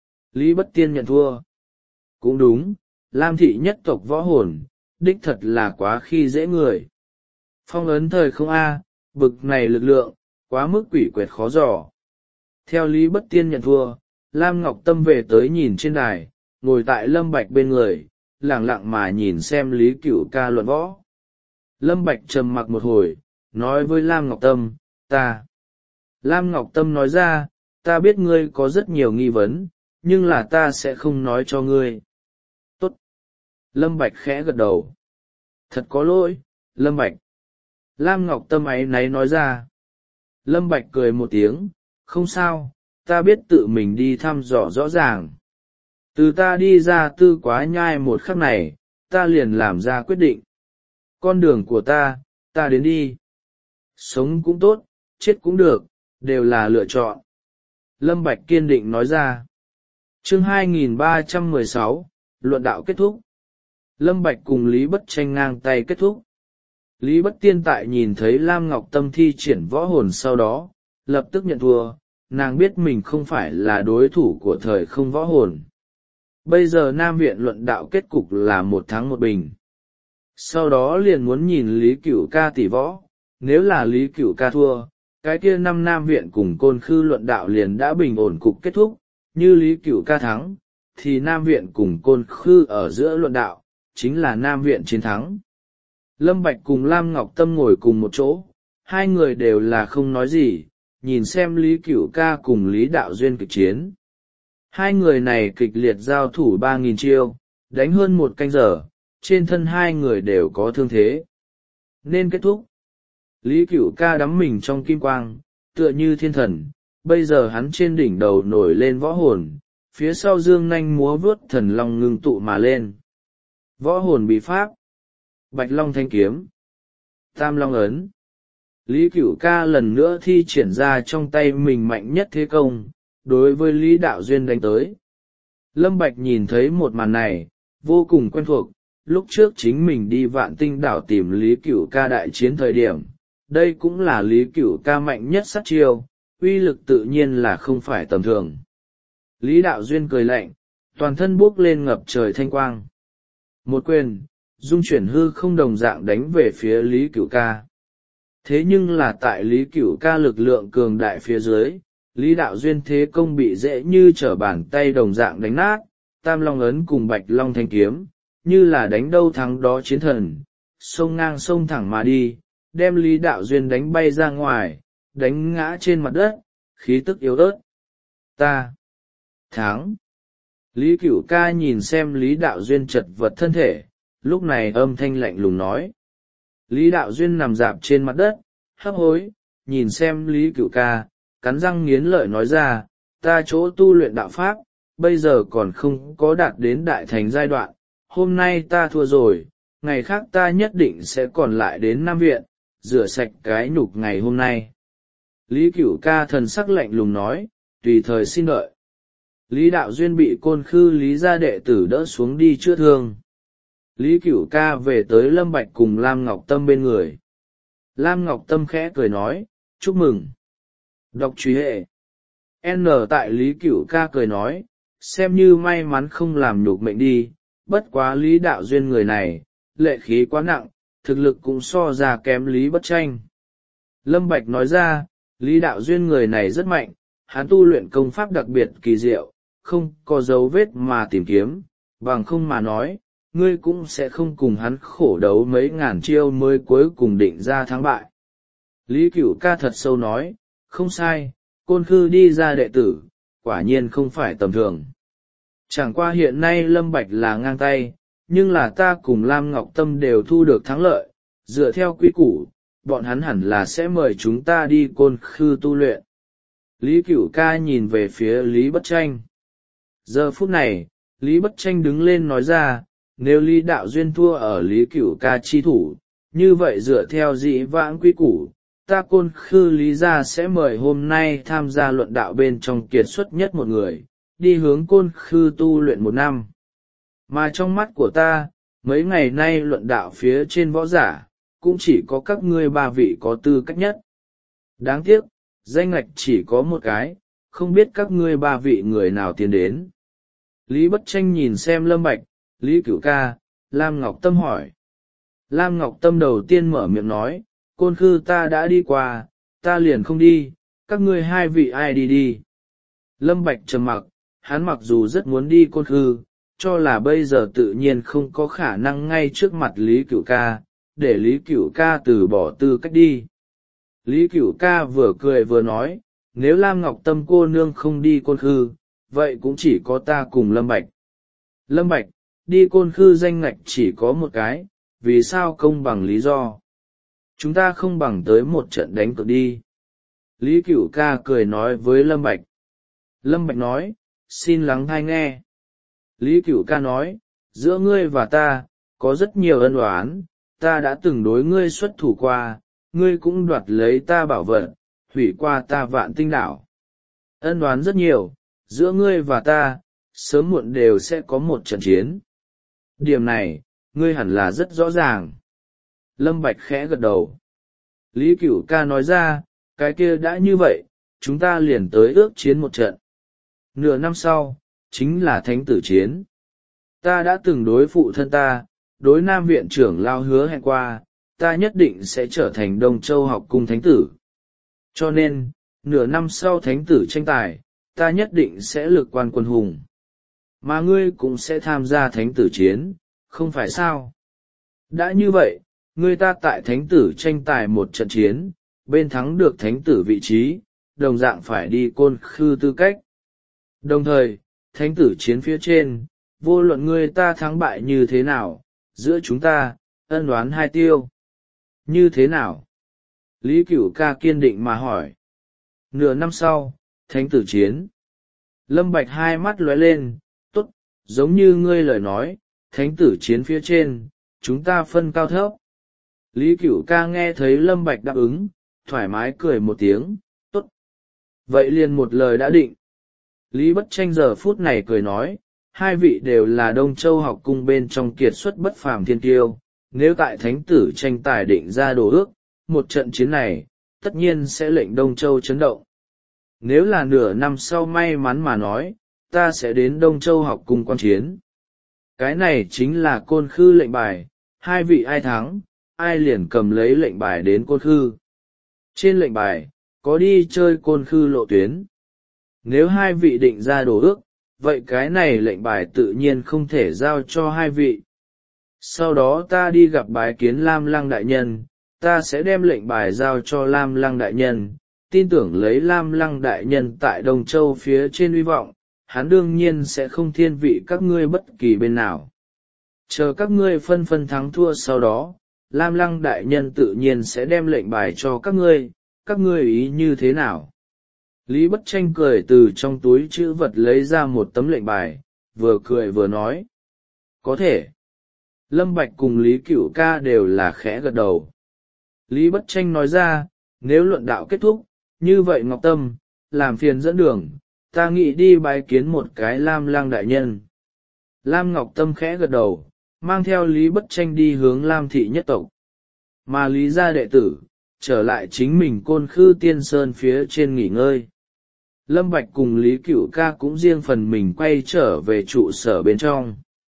Lý Bất Tiên nhận thua. Cũng đúng, Lam thị nhất tộc võ hồn, đích thật là quá khi dễ người. Phong ấn thời không a, bực này lực lượng, quá mức quỷ quệt khó dò. Theo Lý Bất Tiên nhận thua, Lam Ngọc Tâm về tới nhìn trên đài, ngồi tại Lâm Bạch bên người, lặng lặng mà nhìn xem Lý Cửu ca luận võ. Lâm Bạch trầm mặc một hồi, nói với Lam Ngọc Tâm, ta. Lam Ngọc Tâm nói ra, ta biết ngươi có rất nhiều nghi vấn, nhưng là ta sẽ không nói cho ngươi. Tốt. Lâm Bạch khẽ gật đầu. Thật có lỗi, Lâm Bạch. Lam Ngọc Tâm áy náy nói ra. Lâm Bạch cười một tiếng, không sao, ta biết tự mình đi thăm dò rõ ràng. Từ ta đi ra Tư Quá Nhai một khắc này, ta liền làm ra quyết định. Con đường của ta, ta đến đi. Sống cũng tốt, chết cũng được, đều là lựa chọn. Lâm Bạch kiên định nói ra. Chương hai nghìn ba trăm mười sáu, luận đạo kết thúc. Lâm Bạch cùng Lý Bất Tranh ngang tay kết thúc. Lý Bất Tiên tại nhìn thấy Lam Ngọc Tâm thi triển võ hồn sau đó, lập tức nhận thua, nàng biết mình không phải là đối thủ của thời không võ hồn. Bây giờ Nam Viện luận đạo kết cục là một thắng một bình. Sau đó liền muốn nhìn Lý Cửu ca tỷ võ, nếu là Lý Cửu ca thua, cái kia năm Nam Viện cùng Côn Khư luận đạo liền đã bình ổn cục kết thúc, như Lý Cửu ca thắng, thì Nam Viện cùng Côn Khư ở giữa luận đạo, chính là Nam Viện chiến thắng. Lâm Bạch cùng Lam Ngọc Tâm ngồi cùng một chỗ, hai người đều là không nói gì, nhìn xem Lý Cửu ca cùng Lý Đạo Duyên kịch chiến. Hai người này kịch liệt giao thủ ba nghìn chiêu, đánh hơn một canh giờ, trên thân hai người đều có thương thế. Nên kết thúc. Lý Cửu ca đắm mình trong kim quang, tựa như thiên thần, bây giờ hắn trên đỉnh đầu nổi lên võ hồn, phía sau dương nanh múa vớt thần long ngưng tụ mà lên. Võ hồn bí pháp. Bạch Long Thanh Kiếm, Tam Long Ấn. Lý Cửu ca lần nữa thi triển ra trong tay mình mạnh nhất thế công, đối với Lý Đạo Duyên đánh tới. Lâm Bạch nhìn thấy một màn này, vô cùng quen thuộc, lúc trước chính mình đi Vạn Tinh đảo tìm Lý Cửu Ca đại chiến thời điểm, đây cũng là Lý Cửu Ca mạnh nhất sát chiêu, uy lực tự nhiên là không phải tầm thường. Lý Đạo Duyên cười lạnh, toàn thân bốc lên ngập trời thanh quang. Một quyền, dung chuyển hư không đồng dạng đánh về phía Lý Cửu Ca. Thế nhưng là tại Lý Cửu Ca lực lượng cường đại phía dưới, Lý Đạo Duyên thế công bị dễ như trở bàn tay đồng dạng đánh nát, Tam Long ấn cùng Bạch Long thanh kiếm, như là đánh đâu thắng đó chiến thần, sông ngang sông thẳng mà đi, đem Lý Đạo Duyên đánh bay ra ngoài, đánh ngã trên mặt đất, khí tức yếu ớt. Ta thắng. Lý Cửu Ca nhìn xem Lý Đạo Duyên chật vật thân thể, lúc này âm thanh lạnh lùng nói. Lý Đạo Duyên nằm dạp trên mặt đất, hấp hối, nhìn xem Lý Cửu Ca, cắn răng nghiến lợi nói ra, ta chỗ tu luyện đạo pháp, bây giờ còn không có đạt đến đại thành giai đoạn, hôm nay ta thua rồi, ngày khác ta nhất định sẽ còn lại đến Nam Viện, rửa sạch cái nhục ngày hôm nay. Lý Cửu Ca thần sắc lạnh lùng nói, tùy thời xin đợi. Lý Đạo Duyên bị Côn Khư Lý gia đệ tử đỡ xuống đi chữa thương. Lý Cửu Ca về tới Lâm Bạch cùng Lam Ngọc Tâm bên người. Lam Ngọc Tâm khẽ cười nói, chúc mừng. Độc truy hệ. N tại Lý Cửu Ca cười nói, xem như may mắn không làm nhục mệnh đi, bất quá Lý Đạo Duyên người này, lệ khí quá nặng, thực lực cũng so ra kém Lý Bất Tranh. Lâm Bạch nói ra, Lý Đạo Duyên người này rất mạnh, hắn tu luyện công pháp đặc biệt kỳ diệu, không có dấu vết mà tìm kiếm, bằng không mà nói, ngươi cũng sẽ không cùng hắn khổ đấu mấy ngàn chiêu mới cuối cùng định ra thắng bại. Lý Cửu Ca thật sâu nói, không sai, Côn Khư đi ra đệ tử, quả nhiên không phải tầm thường. Chẳng qua hiện nay Lâm Bạch là ngang tay, nhưng là ta cùng Lam Ngọc Tâm đều thu được thắng lợi, dựa theo quy củ, bọn hắn hẳn là sẽ mời chúng ta đi Côn Khư tu luyện. Lý Cửu Ca nhìn về phía Lý Bất Tranh. Giờ phút này, Lý Bất Tranh đứng lên nói ra, nếu Lý Đạo Duyên thua ở Lý Cửu Ca chi thủ, như vậy dựa theo dĩ vãng quy củ, ta Côn Khư Lý gia sẽ mời hôm nay tham gia luận đạo bên trong kiệt xuất nhất một người, đi hướng Côn Khư tu luyện một năm. Mà trong mắt của ta, mấy ngày nay luận đạo phía trên võ giả, cũng chỉ có các ngươi ba vị có tư cách nhất. Đáng tiếc, danh ngạch chỉ có một cái, không biết các ngươi ba vị người nào tiến đến. Lý Bất Tranh nhìn xem Lâm Bạch, Lý Cửu Ca, Lam Ngọc Tâm hỏi. Lam Ngọc Tâm đầu tiên mở miệng nói, Côn Khư ta đã đi qua, ta liền không đi, các ngươi hai vị ai đi đi. Lâm Bạch trầm mặc, hắn mặc dù rất muốn đi Côn Khư, cho là bây giờ tự nhiên không có khả năng ngay trước mặt Lý Cửu Ca, để Lý Cửu Ca từ bỏ tư cách đi. Lý Cửu Ca vừa cười vừa nói, nếu Lam Ngọc Tâm cô nương không đi Côn Khư, vậy cũng chỉ có ta cùng Lâm Bạch. Lâm Bạch, đi Côn Khư danh ngạch chỉ có một cái, vì sao công bằng lý do? Chúng ta không bằng tới một trận đánh cược đi. Lý Cửu Ca cười nói với Lâm Bạch. Lâm Bạch nói, xin lắng tai nghe. Lý Cửu Ca nói, giữa ngươi và ta, có rất nhiều ân oán, ta đã từng đối ngươi xuất thủ qua, ngươi cũng đoạt lấy ta bảo vật, hủy qua ta Vạn Tinh đảo. Ân oán rất nhiều, giữa ngươi và ta, sớm muộn đều sẽ có một trận chiến. Điểm này, ngươi hẳn là rất rõ ràng. Lâm Bạch khẽ gật đầu. Lý Cửu Ca nói ra, cái kia đã như vậy, chúng ta liền tới ước chiến một trận. Nửa năm sau, chính là thánh tử chiến. Ta đã từng đối phụ thân ta, đối Nam Viện trưởng lao hứa hẹn qua, ta nhất định sẽ trở thành Đông Châu học cung thánh tử. Cho nên, nửa năm sau thánh tử tranh tài, ta nhất định sẽ lực quan quân hùng. Mà ngươi cũng sẽ tham gia thánh tử chiến, không phải sao? Đã như vậy, ngươi ta tại thánh tử tranh tài một trận chiến, bên thắng được thánh tử vị trí, đồng dạng phải đi Côn Khư tư cách. Đồng thời, thánh tử chiến phía trên, vô luận ngươi ta thắng bại như thế nào, giữa chúng ta, ân oán hai tiêu. Như thế nào? Lý Cửu Ca kiên định mà hỏi. Nửa năm sau, thánh tử chiến. Lâm Bạch hai mắt lóe lên, tốt, giống như ngươi lời nói, thánh tử chiến phía trên, chúng ta phân cao thấp. Lý Cửu Ca nghe thấy Lâm Bạch đáp ứng, thoải mái cười một tiếng, tốt. Vậy liền một lời đã định. Lý Bất Tranh giờ phút này cười nói, hai vị đều là Đông Châu học cung bên trong kiệt xuất bất phàm thiên tiêu, nếu tại thánh tử tranh tài định ra đồ ước, một trận chiến này, tất nhiên sẽ lệnh Đông Châu chấn động. Nếu là nửa năm sau may mắn mà nói, ta sẽ đến Đông Châu học cung quan chiến. Cái này chính là côn khư lệnh bài, hai vị ai thắng, ai liền cầm lấy lệnh bài đến côn khư. Trên lệnh bài, có đi chơi côn khư lộ tuyến. Nếu hai vị định ra đồ ước, vậy cái này lệnh bài tự nhiên không thể giao cho hai vị. Sau đó ta đi gặp bái kiến Lam Lăng đại nhân, ta sẽ đem lệnh bài giao cho Lam Lăng đại nhân, tin tưởng lấy Lam Lăng đại nhân tại Đông Châu phía trên uy vọng, hắn đương nhiên sẽ không thiên vị các ngươi bất kỳ bên nào. Chờ các ngươi phân phân thắng thua sau đó, Lam Lăng đại nhân tự nhiên sẽ đem lệnh bài cho các ngươi, các ngươi ý như thế nào? Lý Bất Tranh cười từ trong túi chữ vật lấy ra một tấm lệnh bài, vừa cười vừa nói. Có thể. Lâm Bạch cùng Lý Cửu Ca đều là khẽ gật đầu. Lý Bất Tranh nói ra, nếu luận đạo kết thúc, như vậy Ngọc Tâm, làm phiền dẫn đường, ta nghĩ đi bái kiến một cái Lam Lăng đại nhân. Lam Ngọc Tâm khẽ gật đầu, mang theo Lý Bất Tranh đi hướng Lam thị nhất tộc. Mà Lý gia đệ tử, trở lại chính mình Côn Khư Tiên Sơn phía trên nghỉ ngơi. Lâm Bạch cùng Lý Cửu Ca cũng riêng phần mình quay trở về trụ sở bên trong.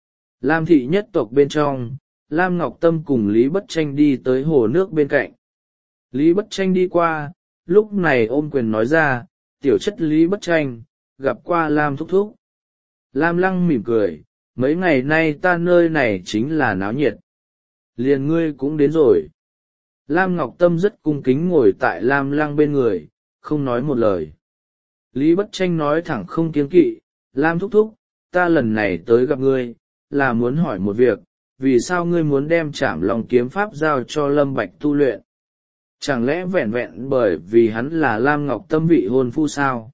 Lam thị nhất tộc bên trong, Lam Ngọc Tâm cùng Lý Bất Tranh đi tới hồ nước bên cạnh. Lý Bất Tranh đi qua, lúc này ôm quyền nói ra, tiểu chất Lý Bất Tranh, gặp qua Lam thúc thúc. Lam Lăng mỉm cười, mấy ngày nay ta nơi này chính là náo nhiệt. Liền ngươi cũng đến rồi. Lam Ngọc Tâm rất cung kính ngồi tại Lam Lăng bên người, không nói một lời. Lý Bất Tranh nói thẳng không kiêng kỵ, Lam thúc thúc, ta lần này tới gặp ngươi, là muốn hỏi một việc, vì sao ngươi muốn đem Trảm Long kiếm pháp giao cho Lâm Bạch tu luyện? Chẳng lẽ vẹn vẹn bởi vì hắn là Lam Ngọc Tâm vị hôn phu sao?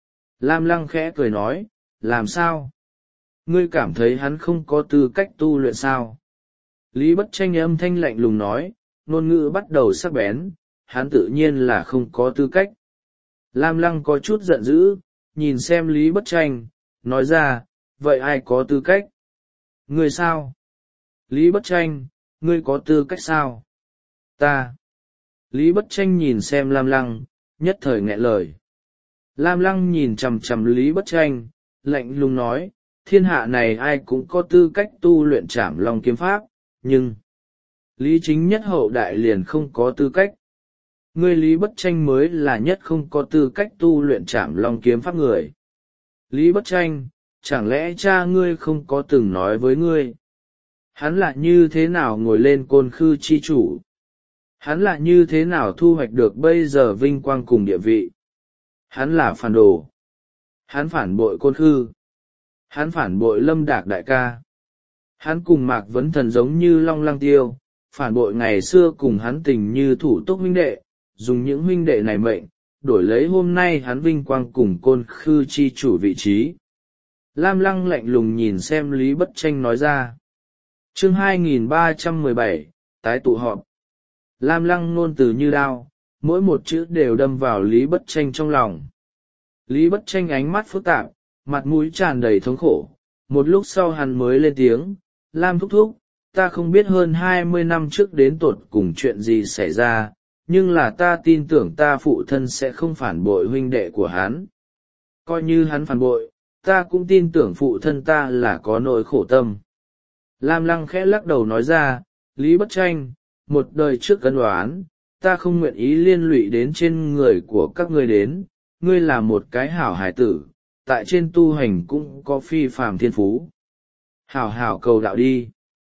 Lam Lăng khẽ cười nói, làm sao? Ngươi cảm thấy hắn không có tư cách tu luyện sao? Lý Bất Tranh âm thanh lạnh lùng nói, ngôn ngữ bắt đầu sắc bén, hắn tự nhiên là không có tư cách. Lam Lăng có chút giận dữ, nhìn xem Lý Bất Tranh, nói ra, vậy ai có tư cách? Ngươi sao? Lý Bất Tranh, ngươi có tư cách sao? Ta. Lý Bất Tranh nhìn xem Lam Lăng, nhất thời nghẹn lời. Lam Lăng nhìn chằm chằm Lý Bất Tranh, lạnh lùng nói, thiên hạ này ai cũng có tư cách tu luyện Trảm Long kiếm pháp, nhưng Lý Chính Nhất hậu đại liền không có tư cách. Ngươi Lý Bất Tranh mới là nhất không có tư cách tu luyện Trảm Long kiếm pháp người. Lý Bất Tranh, chẳng lẽ cha ngươi không có từng nói với ngươi? Hắn là như thế nào ngồi lên Côn Khư chi chủ? Hắn là như thế nào thu hoạch được bây giờ vinh quang cùng địa vị? Hắn là phản đồ. Hắn phản bội Côn Khư. Hắn phản bội Lâm Đạc đại ca. Hắn cùng Mạc Vấn Thần giống như Long Lăng Tiêu, phản bội ngày xưa cùng hắn tình như thủ túc huynh đệ, dùng những huynh đệ này mệnh, đổi lấy hôm nay hắn vinh quang cùng Côn Khư chi chủ vị trí. Lam Lăng lạnh lùng nhìn xem Lý Bất Tranh nói ra. Chương hai nghìn ba trăm mười bảy, tái tụ họp. Lam Lăng ngôn từ như đao, mỗi một chữ đều đâm vào Lý Bất Tranh trong lòng. Lý Bất Tranh ánh mắt phức tạp, mặt mũi tràn đầy thống khổ, một lúc sau hắn mới lên tiếng, Lam thúc thúc, ta không biết hơn hai mươi năm trước đến tột cùng chuyện gì xảy ra, nhưng là ta tin tưởng ta phụ thân sẽ không phản bội huynh đệ của hắn. Coi như hắn phản bội, ta cũng tin tưởng phụ thân ta là có nỗi khổ tâm. Lam Lăng khẽ lắc đầu nói ra, Lý Bất Tranh, một đời trước ân oán, ta không nguyện ý liên lụy đến trên người của các ngươi đến, ngươi là một cái hảo hải tử, tại trên tu hành cũng có phi phàm thiên phú. Hảo hảo cầu đạo đi.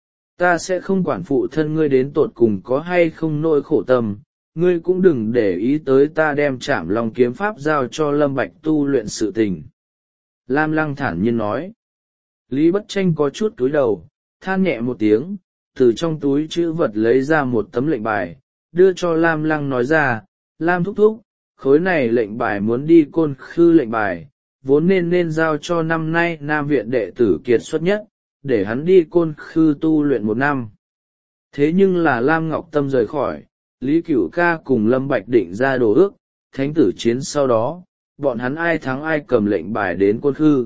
Ta sẽ không quản phụ thân ngươi đến tột cùng có hay không nỗi khổ tâm, ngươi cũng đừng để ý tới ta đem Trảm Long kiếm pháp giao cho Lâm Bạch tu luyện sự tình. Lam Lăng thản nhiên nói. Lý Bất Tranh có chút cúi đầu, than nhẹ một tiếng, từ trong túi chữ vật lấy ra một tấm lệnh bài, đưa cho Lam Lăng nói ra, Lam thúc thúc, khối này lệnh bài muốn đi Côn Khư lệnh bài, vốn nên nên giao cho năm nay Nam viện đệ tử kiệt xuất nhất, để hắn đi Côn Khư tu luyện một năm. Thế nhưng là Lam Ngọc Tâm rời khỏi, Lý Cửu Ca cùng Lâm Bạch định ra đồ ước, thánh tử chiến sau đó, bọn hắn ai thắng ai cầm lệnh bài đến Côn Khư.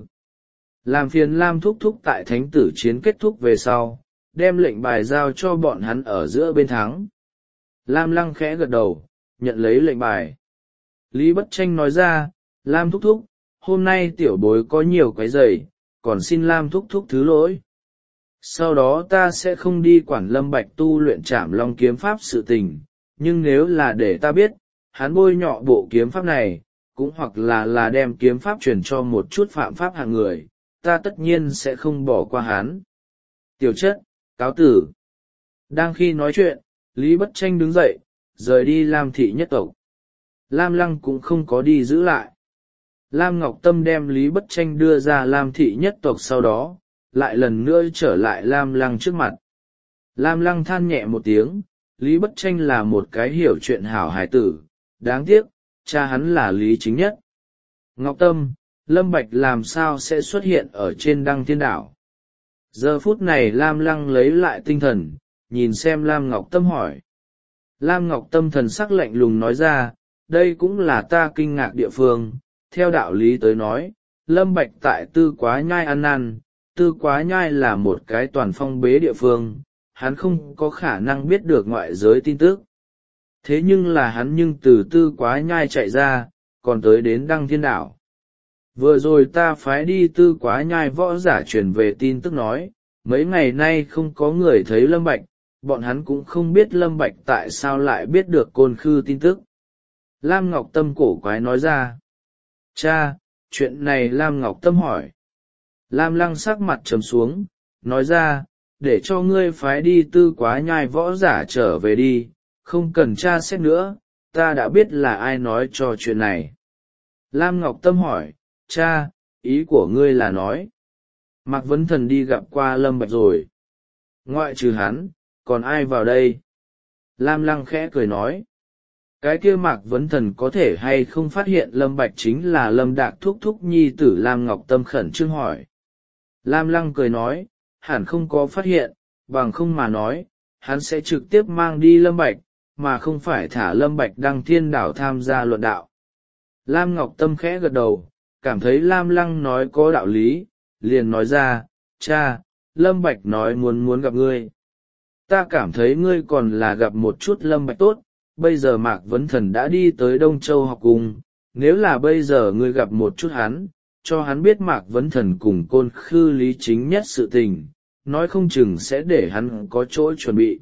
Làm phiền Lam thúc thúc tại thánh tử chiến kết thúc về sau, đem lệnh bài giao cho bọn hắn ở giữa bên thắng. Lam Lăng khẽ gật đầu, nhận lấy lệnh bài. Lý Bất Tranh nói ra, Lam thúc thúc, hôm nay tiểu bối có nhiều quấy rầy, còn xin Lam thúc thúc thứ lỗi. Sau đó ta sẽ không đi quản Lâm Bạch tu luyện Trảm Long kiếm pháp sự tình, nhưng nếu là để ta biết, hắn bôi nhọ bộ kiếm pháp này, cũng hoặc là là đem kiếm pháp truyền cho một chút phạm pháp hạng người, ta tất nhiên sẽ không bỏ qua hắn. Tiểu chất, cáo tử. Đang khi nói chuyện, Lý Bất Tranh đứng dậy, rời đi Lam thị nhất tộc. Lam Lăng cũng không có đi giữ lại. Lam Ngọc Tâm đem Lý Bất Tranh đưa ra Lam thị nhất tộc sau đó, lại lần nữa trở lại Lam Lăng trước mặt. Lam Lăng than nhẹ một tiếng, Lý Bất Tranh là một cái hiểu chuyện hảo hài tử, đáng tiếc, cha hắn là Lý Chính Nhất. Ngọc Tâm, Lâm Bạch làm sao sẽ xuất hiện ở trên Đăng Thiên Đảo? Giờ phút này Lam Lăng lấy lại tinh thần, nhìn xem Lam Ngọc Tâm hỏi. Lam Ngọc Tâm thần sắc lạnh lùng nói ra, đây cũng là ta kinh ngạc địa phương, theo đạo lý tới nói, Lâm Bạch tại Tư Quá Nhai ăn năn, Tư Quá Nhai là một cái toàn phong bế địa phương, hắn không có khả năng biết được ngoại giới tin tức. Thế nhưng là hắn nhưng từ Tư Quá Nhai chạy ra, còn tới đến Đăng Thiên Đảo. Vừa rồi ta phái đi Tư Quá Nhai võ giả truyền về tin tức nói, mấy ngày nay không có người thấy Lâm Bạch, bọn hắn cũng không biết Lâm Bạch tại sao lại biết được Côn Khư tin tức. Lam Ngọc Tâm cổ quái nói ra. Cha, chuyện này Lam Ngọc Tâm hỏi. Lam Lăng sắc mặt trầm xuống, nói ra, để cho ngươi phái đi Tư Quá Nhai võ giả trở về đi, không cần tra xét nữa, ta đã biết là ai nói cho chuyện này. Lam Ngọc Tâm hỏi, cha, ý của ngươi là nói, Mạc Vấn Thần đi gặp qua Lâm Bạch rồi. Ngoại trừ hắn, còn ai vào đây? Lam Lăng khẽ cười nói, cái kia Mạc Vấn Thần có thể hay không phát hiện Lâm Bạch chính là Lâm Đạc thúc thúc nhi tử? Lam Ngọc Tâm khẩn trương hỏi. Lam Lăng cười nói, hẳn không có phát hiện, bằng không mà nói, hắn sẽ trực tiếp mang đi Lâm Bạch, mà không phải thả Lâm Bạch Đăng Thiên Đảo tham gia luận đạo. Lam Ngọc Tâm khẽ gật đầu, cảm thấy Lam Lăng nói có đạo lý, liền nói ra, cha, Lâm Bạch nói muốn muốn gặp ngươi. Ta cảm thấy ngươi còn là gặp một chút Lâm Bạch tốt, bây giờ Mạc Vấn Thần đã đi tới Đông Châu học cùng, nếu là bây giờ ngươi gặp một chút hắn, cho hắn biết Mạc Vấn Thần cùng Côn Khư Lý Chính Nhất sự tình, nói không chừng sẽ để hắn có chỗ chuẩn bị.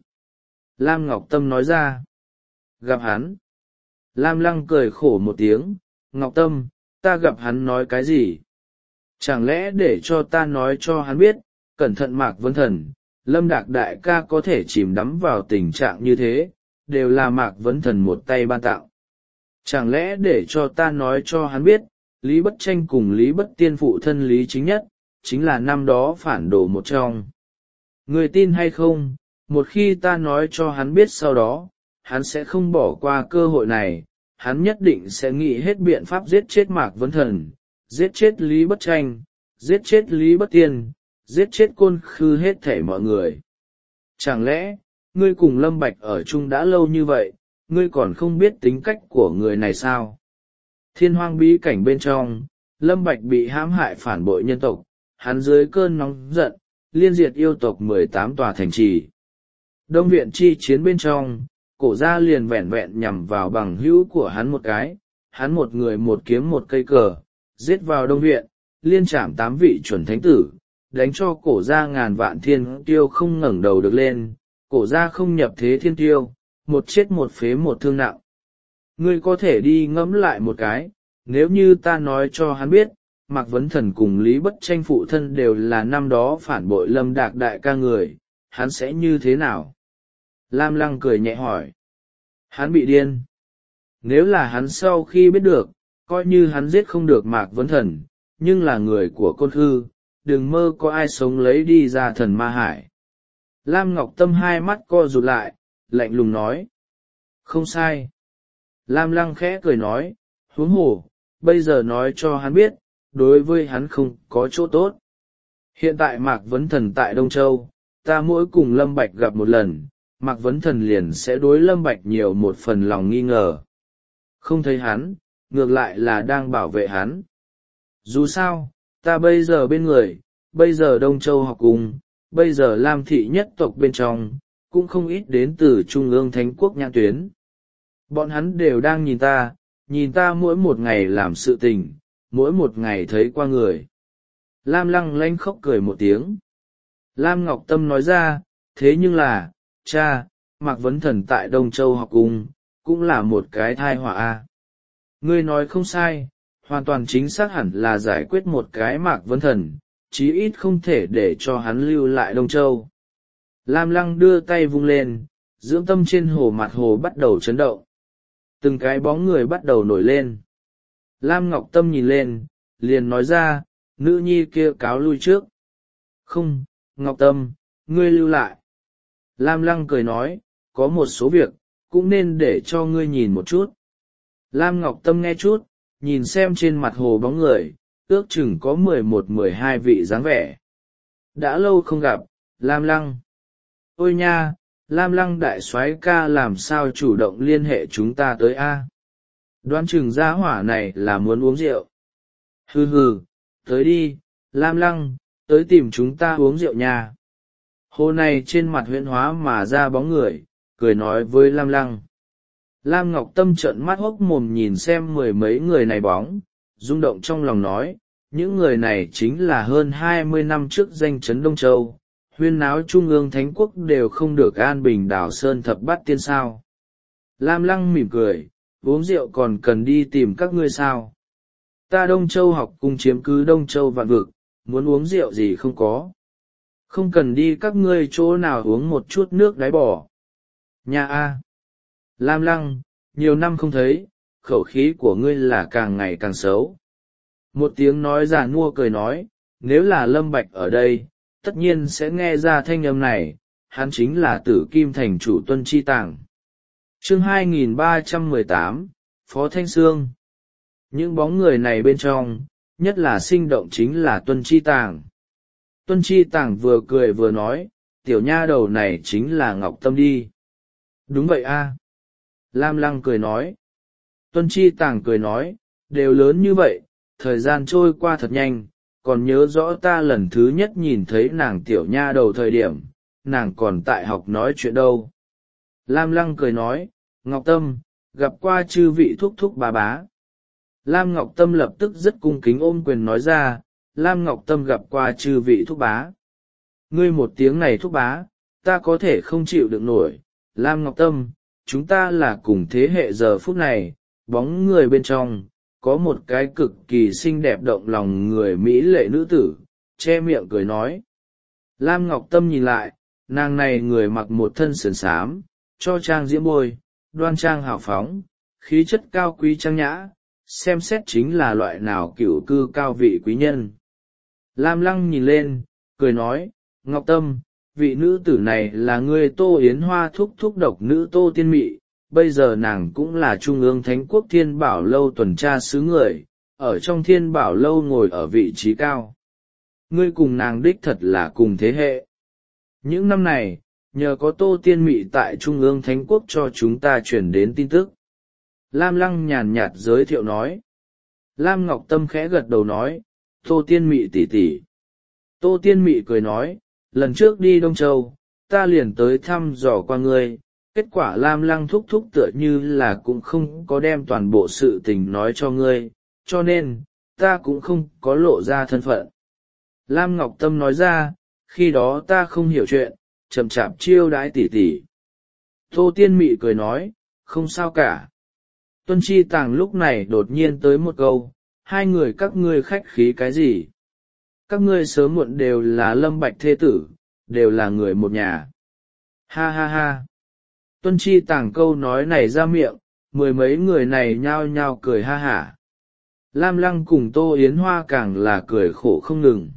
Lam Ngọc Tâm nói ra, gặp hắn. Lam Lăng cười khổ một tiếng, Ngọc Tâm, ta gặp hắn nói cái gì? Chẳng lẽ để cho ta nói cho hắn biết, cẩn thận Mạc Vấn Thần, Lâm Đạc đại ca có thể chìm đắm vào tình trạng như thế, đều là Mạc Vấn Thần một tay ban tặng. Chẳng lẽ để cho ta nói cho hắn biết, Lý Bất Tranh cùng Lý Bất Tiên phụ thân Lý Chính Nhất, chính là năm đó phản đồ một trong. Người tin hay không, một khi ta nói cho hắn biết sau đó, hắn sẽ không bỏ qua cơ hội này, hắn nhất định sẽ nghĩ hết biện pháp giết chết Mạc Vấn Thần, giết chết Lý Bất Tranh, giết chết Lý Bất Tiên, giết chết Côn Khư hết thảy mọi người. Chẳng lẽ, ngươi cùng Lâm Bạch ở chung đã lâu như vậy, ngươi còn không biết tính cách của người này sao? Thiên hoang bí cảnh bên trong, Lâm Bạch bị hãm hại phản bội nhân tộc, hắn dưới cơn nóng giận, liên diệt yêu tộc mười tám tòa thành trì. Đông viện chi chiến bên trong, cổ gia liền vẹn vẹn nhằm vào bằng hữu của hắn một cái, hắn một người một kiếm một cây cờ, giết vào đông viện, liên trảm tám vị chuẩn thánh tử, đánh cho cổ gia ngàn vạn thiên tiêu không ngẩng đầu được lên, cổ gia không nhập thế thiên tiêu, một chết một phế một thương nặng. Ngươi có thể đi ngẫm lại một cái, nếu như ta nói cho hắn biết, Mạc Vấn Thần cùng Lý Bất Tranh phụ thân đều là năm đó phản bội Lâm Đạc đại ca người, hắn sẽ như thế nào? Lam Lăng cười nhẹ hỏi. Hắn bị điên. Nếu là hắn sau khi biết được, coi như hắn giết không được Mạc Vấn Thần, nhưng là người của Côn Khư, đừng mơ có ai sống lấy đi ra thần ma hải. Lam Ngọc Tâm hai mắt co rụt lại, lạnh lùng nói. Không sai. Lam Lăng khẽ cười nói, huống hồ, bây giờ nói cho hắn biết, đối với hắn không có chỗ tốt. Hiện tại Mạc Vấn Thần tại Đông Châu, ta mỗi cùng Lâm Bạch gặp một lần, Mạc Vấn Thần liền sẽ đối Lâm Bạch nhiều một phần lòng nghi ngờ. Không thấy hắn, ngược lại là đang bảo vệ hắn. Dù sao, ta bây giờ bên người, bây giờ Đông Châu học cùng, bây giờ Lam thị nhất tộc bên trong, cũng không ít đến từ Trung ương Thánh quốc nhãn tuyến. Bọn hắn đều đang nhìn ta, nhìn ta mỗi một ngày làm sự tình, mỗi một ngày thấy qua người. Lam Lăng lanh khóc cười một tiếng. Lam Ngọc Tâm nói ra, thế nhưng là, cha, Mạc Vấn Thần tại Đông Châu học cùng, cũng là một cái thai họa a. Ngươi nói không sai, hoàn toàn chính xác hẳn là giải quyết một cái Mạc Vấn Thần, chí ít không thể để cho hắn lưu lại Đông Châu. Lam Lăng đưa tay vung lên, dưỡng tâm trên hồ mặt hồ bắt đầu chấn động. Từng cái bóng người bắt đầu nổi lên. Lam Ngọc Tâm nhìn lên, liền nói ra, nữ nhi kia cáo lui trước. Không, Ngọc Tâm, ngươi lưu lại. Lam Lăng cười nói, có một số việc, cũng nên để cho ngươi nhìn một chút. Lam Ngọc Tâm nghe chút, nhìn xem trên mặt hồ bóng người, ước chừng có mười một mười hai vị dáng vẻ. Đã lâu không gặp, Lam Lăng. Ôi nha, Lam Lăng đại soái ca làm sao chủ động liên hệ chúng ta tới a? Đoán chừng gia hỏa này là muốn uống rượu. Hừ hừ, tới đi, Lam Lăng, tới tìm chúng ta uống rượu nha. Hồ này trên mặt huyễn hóa mà ra bóng người, cười nói với Lam Lăng. Lam Ngọc Tâm trợn mắt hốc mồm nhìn xem mười mấy người này bóng, rung động trong lòng nói, những người này chính là hơn hai mươi năm trước danh chấn Đông Châu, huyên náo Trung ương Thánh quốc đều không được an bình đảo sơn thập bát tiên sao. Lam Lăng mỉm cười, uống rượu còn cần đi tìm các ngươi sao. Ta Đông Châu học cùng chiếm cứ Đông Châu vạn vực, muốn uống rượu gì không có. Không cần đi các ngươi chỗ nào uống một chút nước đáy bò. Nhà A. Lam Lăng, nhiều năm không thấy, khẩu khí của ngươi là càng ngày càng xấu. Một tiếng nói già nua cười nói, nếu là Lâm Bạch ở đây, tất nhiên sẽ nghe ra thanh âm này, hắn chính là Tử Kim thành chủ Tuân Chi Tàng. Chương hai nghìn ba trăm mười tám, Phó Thanh Sương. Những bóng người này bên trong, nhất là sinh động chính là Tuân Chi Tàng. Tuân Chi Tàng vừa cười vừa nói, tiểu nha đầu này chính là Ngọc Tâm đi. Đúng vậy a. Lam Lăng cười nói. Tuân Chi Tàng cười nói, đều lớn như vậy, thời gian trôi qua thật nhanh, còn nhớ rõ ta lần thứ nhất nhìn thấy nàng tiểu nha đầu thời điểm, nàng còn tại học nói chuyện đâu. Lam Lăng cười nói, Ngọc Tâm, gặp qua chư vị thúc thúc bà bá. Lam Ngọc Tâm lập tức rất cung kính ôm quyền nói ra, Lam Ngọc Tâm gặp qua chư vị thúc bá. Ngươi một tiếng này thúc bá, ta có thể không chịu được nổi. Lam Ngọc Tâm, chúng ta là cùng thế hệ giờ phút này, bóng người bên trong, có một cái cực kỳ xinh đẹp động lòng người mỹ lệ nữ tử, che miệng cười nói. Lam Ngọc Tâm nhìn lại, nàng này người mặc một thân sườn xám, cho trang diễm bôi, đoan trang hào phóng, khí chất cao quý trang nhã, xem xét chính là loại nào cửu cư cao vị quý nhân. Lam Lăng nhìn lên, cười nói, Ngọc Tâm, vị nữ tử này là người Tô Yến Hoa thúc thúc độc nữ Tô Tiên Mị, bây giờ nàng cũng là Trung ương Thánh quốc Thiên Bảo Lâu tuần tra sứ người, ở trong Thiên Bảo Lâu ngồi ở vị trí cao. Ngươi cùng nàng đích thật là cùng thế hệ. Những năm này, nhờ có Tô Tiên Mị tại Trung ương Thánh quốc cho chúng ta chuyển đến tin tức. Lam Lăng nhàn nhạt giới thiệu nói. Lam Ngọc Tâm khẽ gật đầu nói, Tô Tiên Mị tỷ tỷ. Tô Tiên Mị cười nói, lần trước đi Đông Châu, ta liền tới thăm dò qua ngươi, kết quả Lam Lăng thúc thúc tựa như là cũng không có đem toàn bộ sự tình nói cho ngươi, cho nên, ta cũng không có lộ ra thân phận. Lam Ngọc Tâm nói ra, khi đó ta không hiểu chuyện, chậm chạp chiêu đãi tỷ tỷ. Tô Tiên Mị cười nói, không sao cả. Tuân Chi Tàng lúc này đột nhiên tới một câu, hai người các ngươi khách khí cái gì? Các ngươi sớm muộn đều là Lâm Bạch thê tử, đều là người một nhà. Ha ha ha. Tuân Chi Tàng câu nói này ra miệng, mười mấy người này nhao nhao cười ha hả. Lam Lăng cùng Tô Yến Hoa càng là cười khổ không ngừng.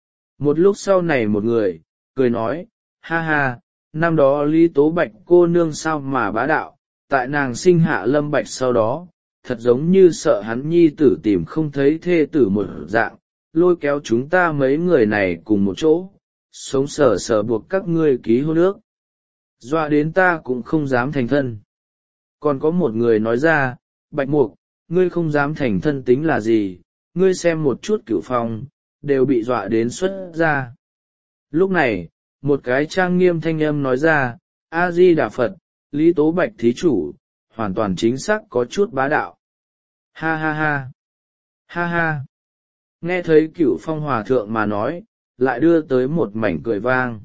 Một lúc sau này một người, cười nói, ha ha, năm đó Lý Tố Bạch cô nương sao mà bá đạo, tại nàng sinh hạ Lâm Bạch sau đó, thật giống như sợ hắn nhi tử tìm không thấy thê tử một dạng, lôi kéo chúng ta mấy người này cùng một chỗ, sống sờ sờ buộc các ngươi ký hôn ước. Dọa đến ta cũng không dám thành thân. Còn có một người nói ra, Bạch Mục, ngươi không dám thành thân tính là gì, ngươi xem một chút Cửu Phong, đều bị dọa đến xuất ra. Lúc này, một cái trang nghiêm thanh âm nói ra, A Di Đà Phật, Lý Tố Bạch thí chủ, hoàn toàn chính xác có chút bá đạo. Ha ha ha, ha ha. Nghe thấy Cửu Phong hòa thượng mà nói, lại đưa tới một mảnh cười vang.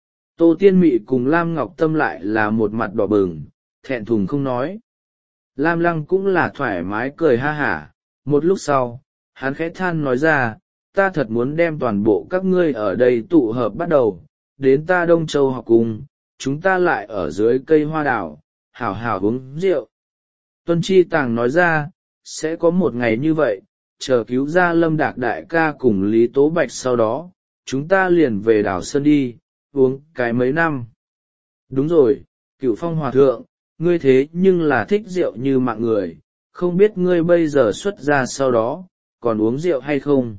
Tô Tiên Mị cùng Lam Ngọc Tâm lại là một mặt đỏ bừng, thẹn thùng không nói. Lam Lăng cũng là thoải mái cười ha hả, một lúc sau, hắn khẽ than nói ra, ta thật muốn đem toàn bộ các ngươi ở đây tụ hợp bắt đầu, đến ta Đông Châu học cùng, chúng ta lại ở dưới cây hoa đào, hảo hảo uống rượu. Tuân Chi Tàng nói ra, sẽ có một ngày như vậy, chờ cứu ra Lâm Đạc đại ca cùng Lý Tố Bạch sau đó, chúng ta liền về đảo Sơn đi, uống cái mấy năm. Đúng rồi, Cửu Phong hòa thượng, ngươi thế nhưng là thích rượu như mạng người, không biết ngươi bây giờ xuất ra sau đó, còn uống rượu hay không?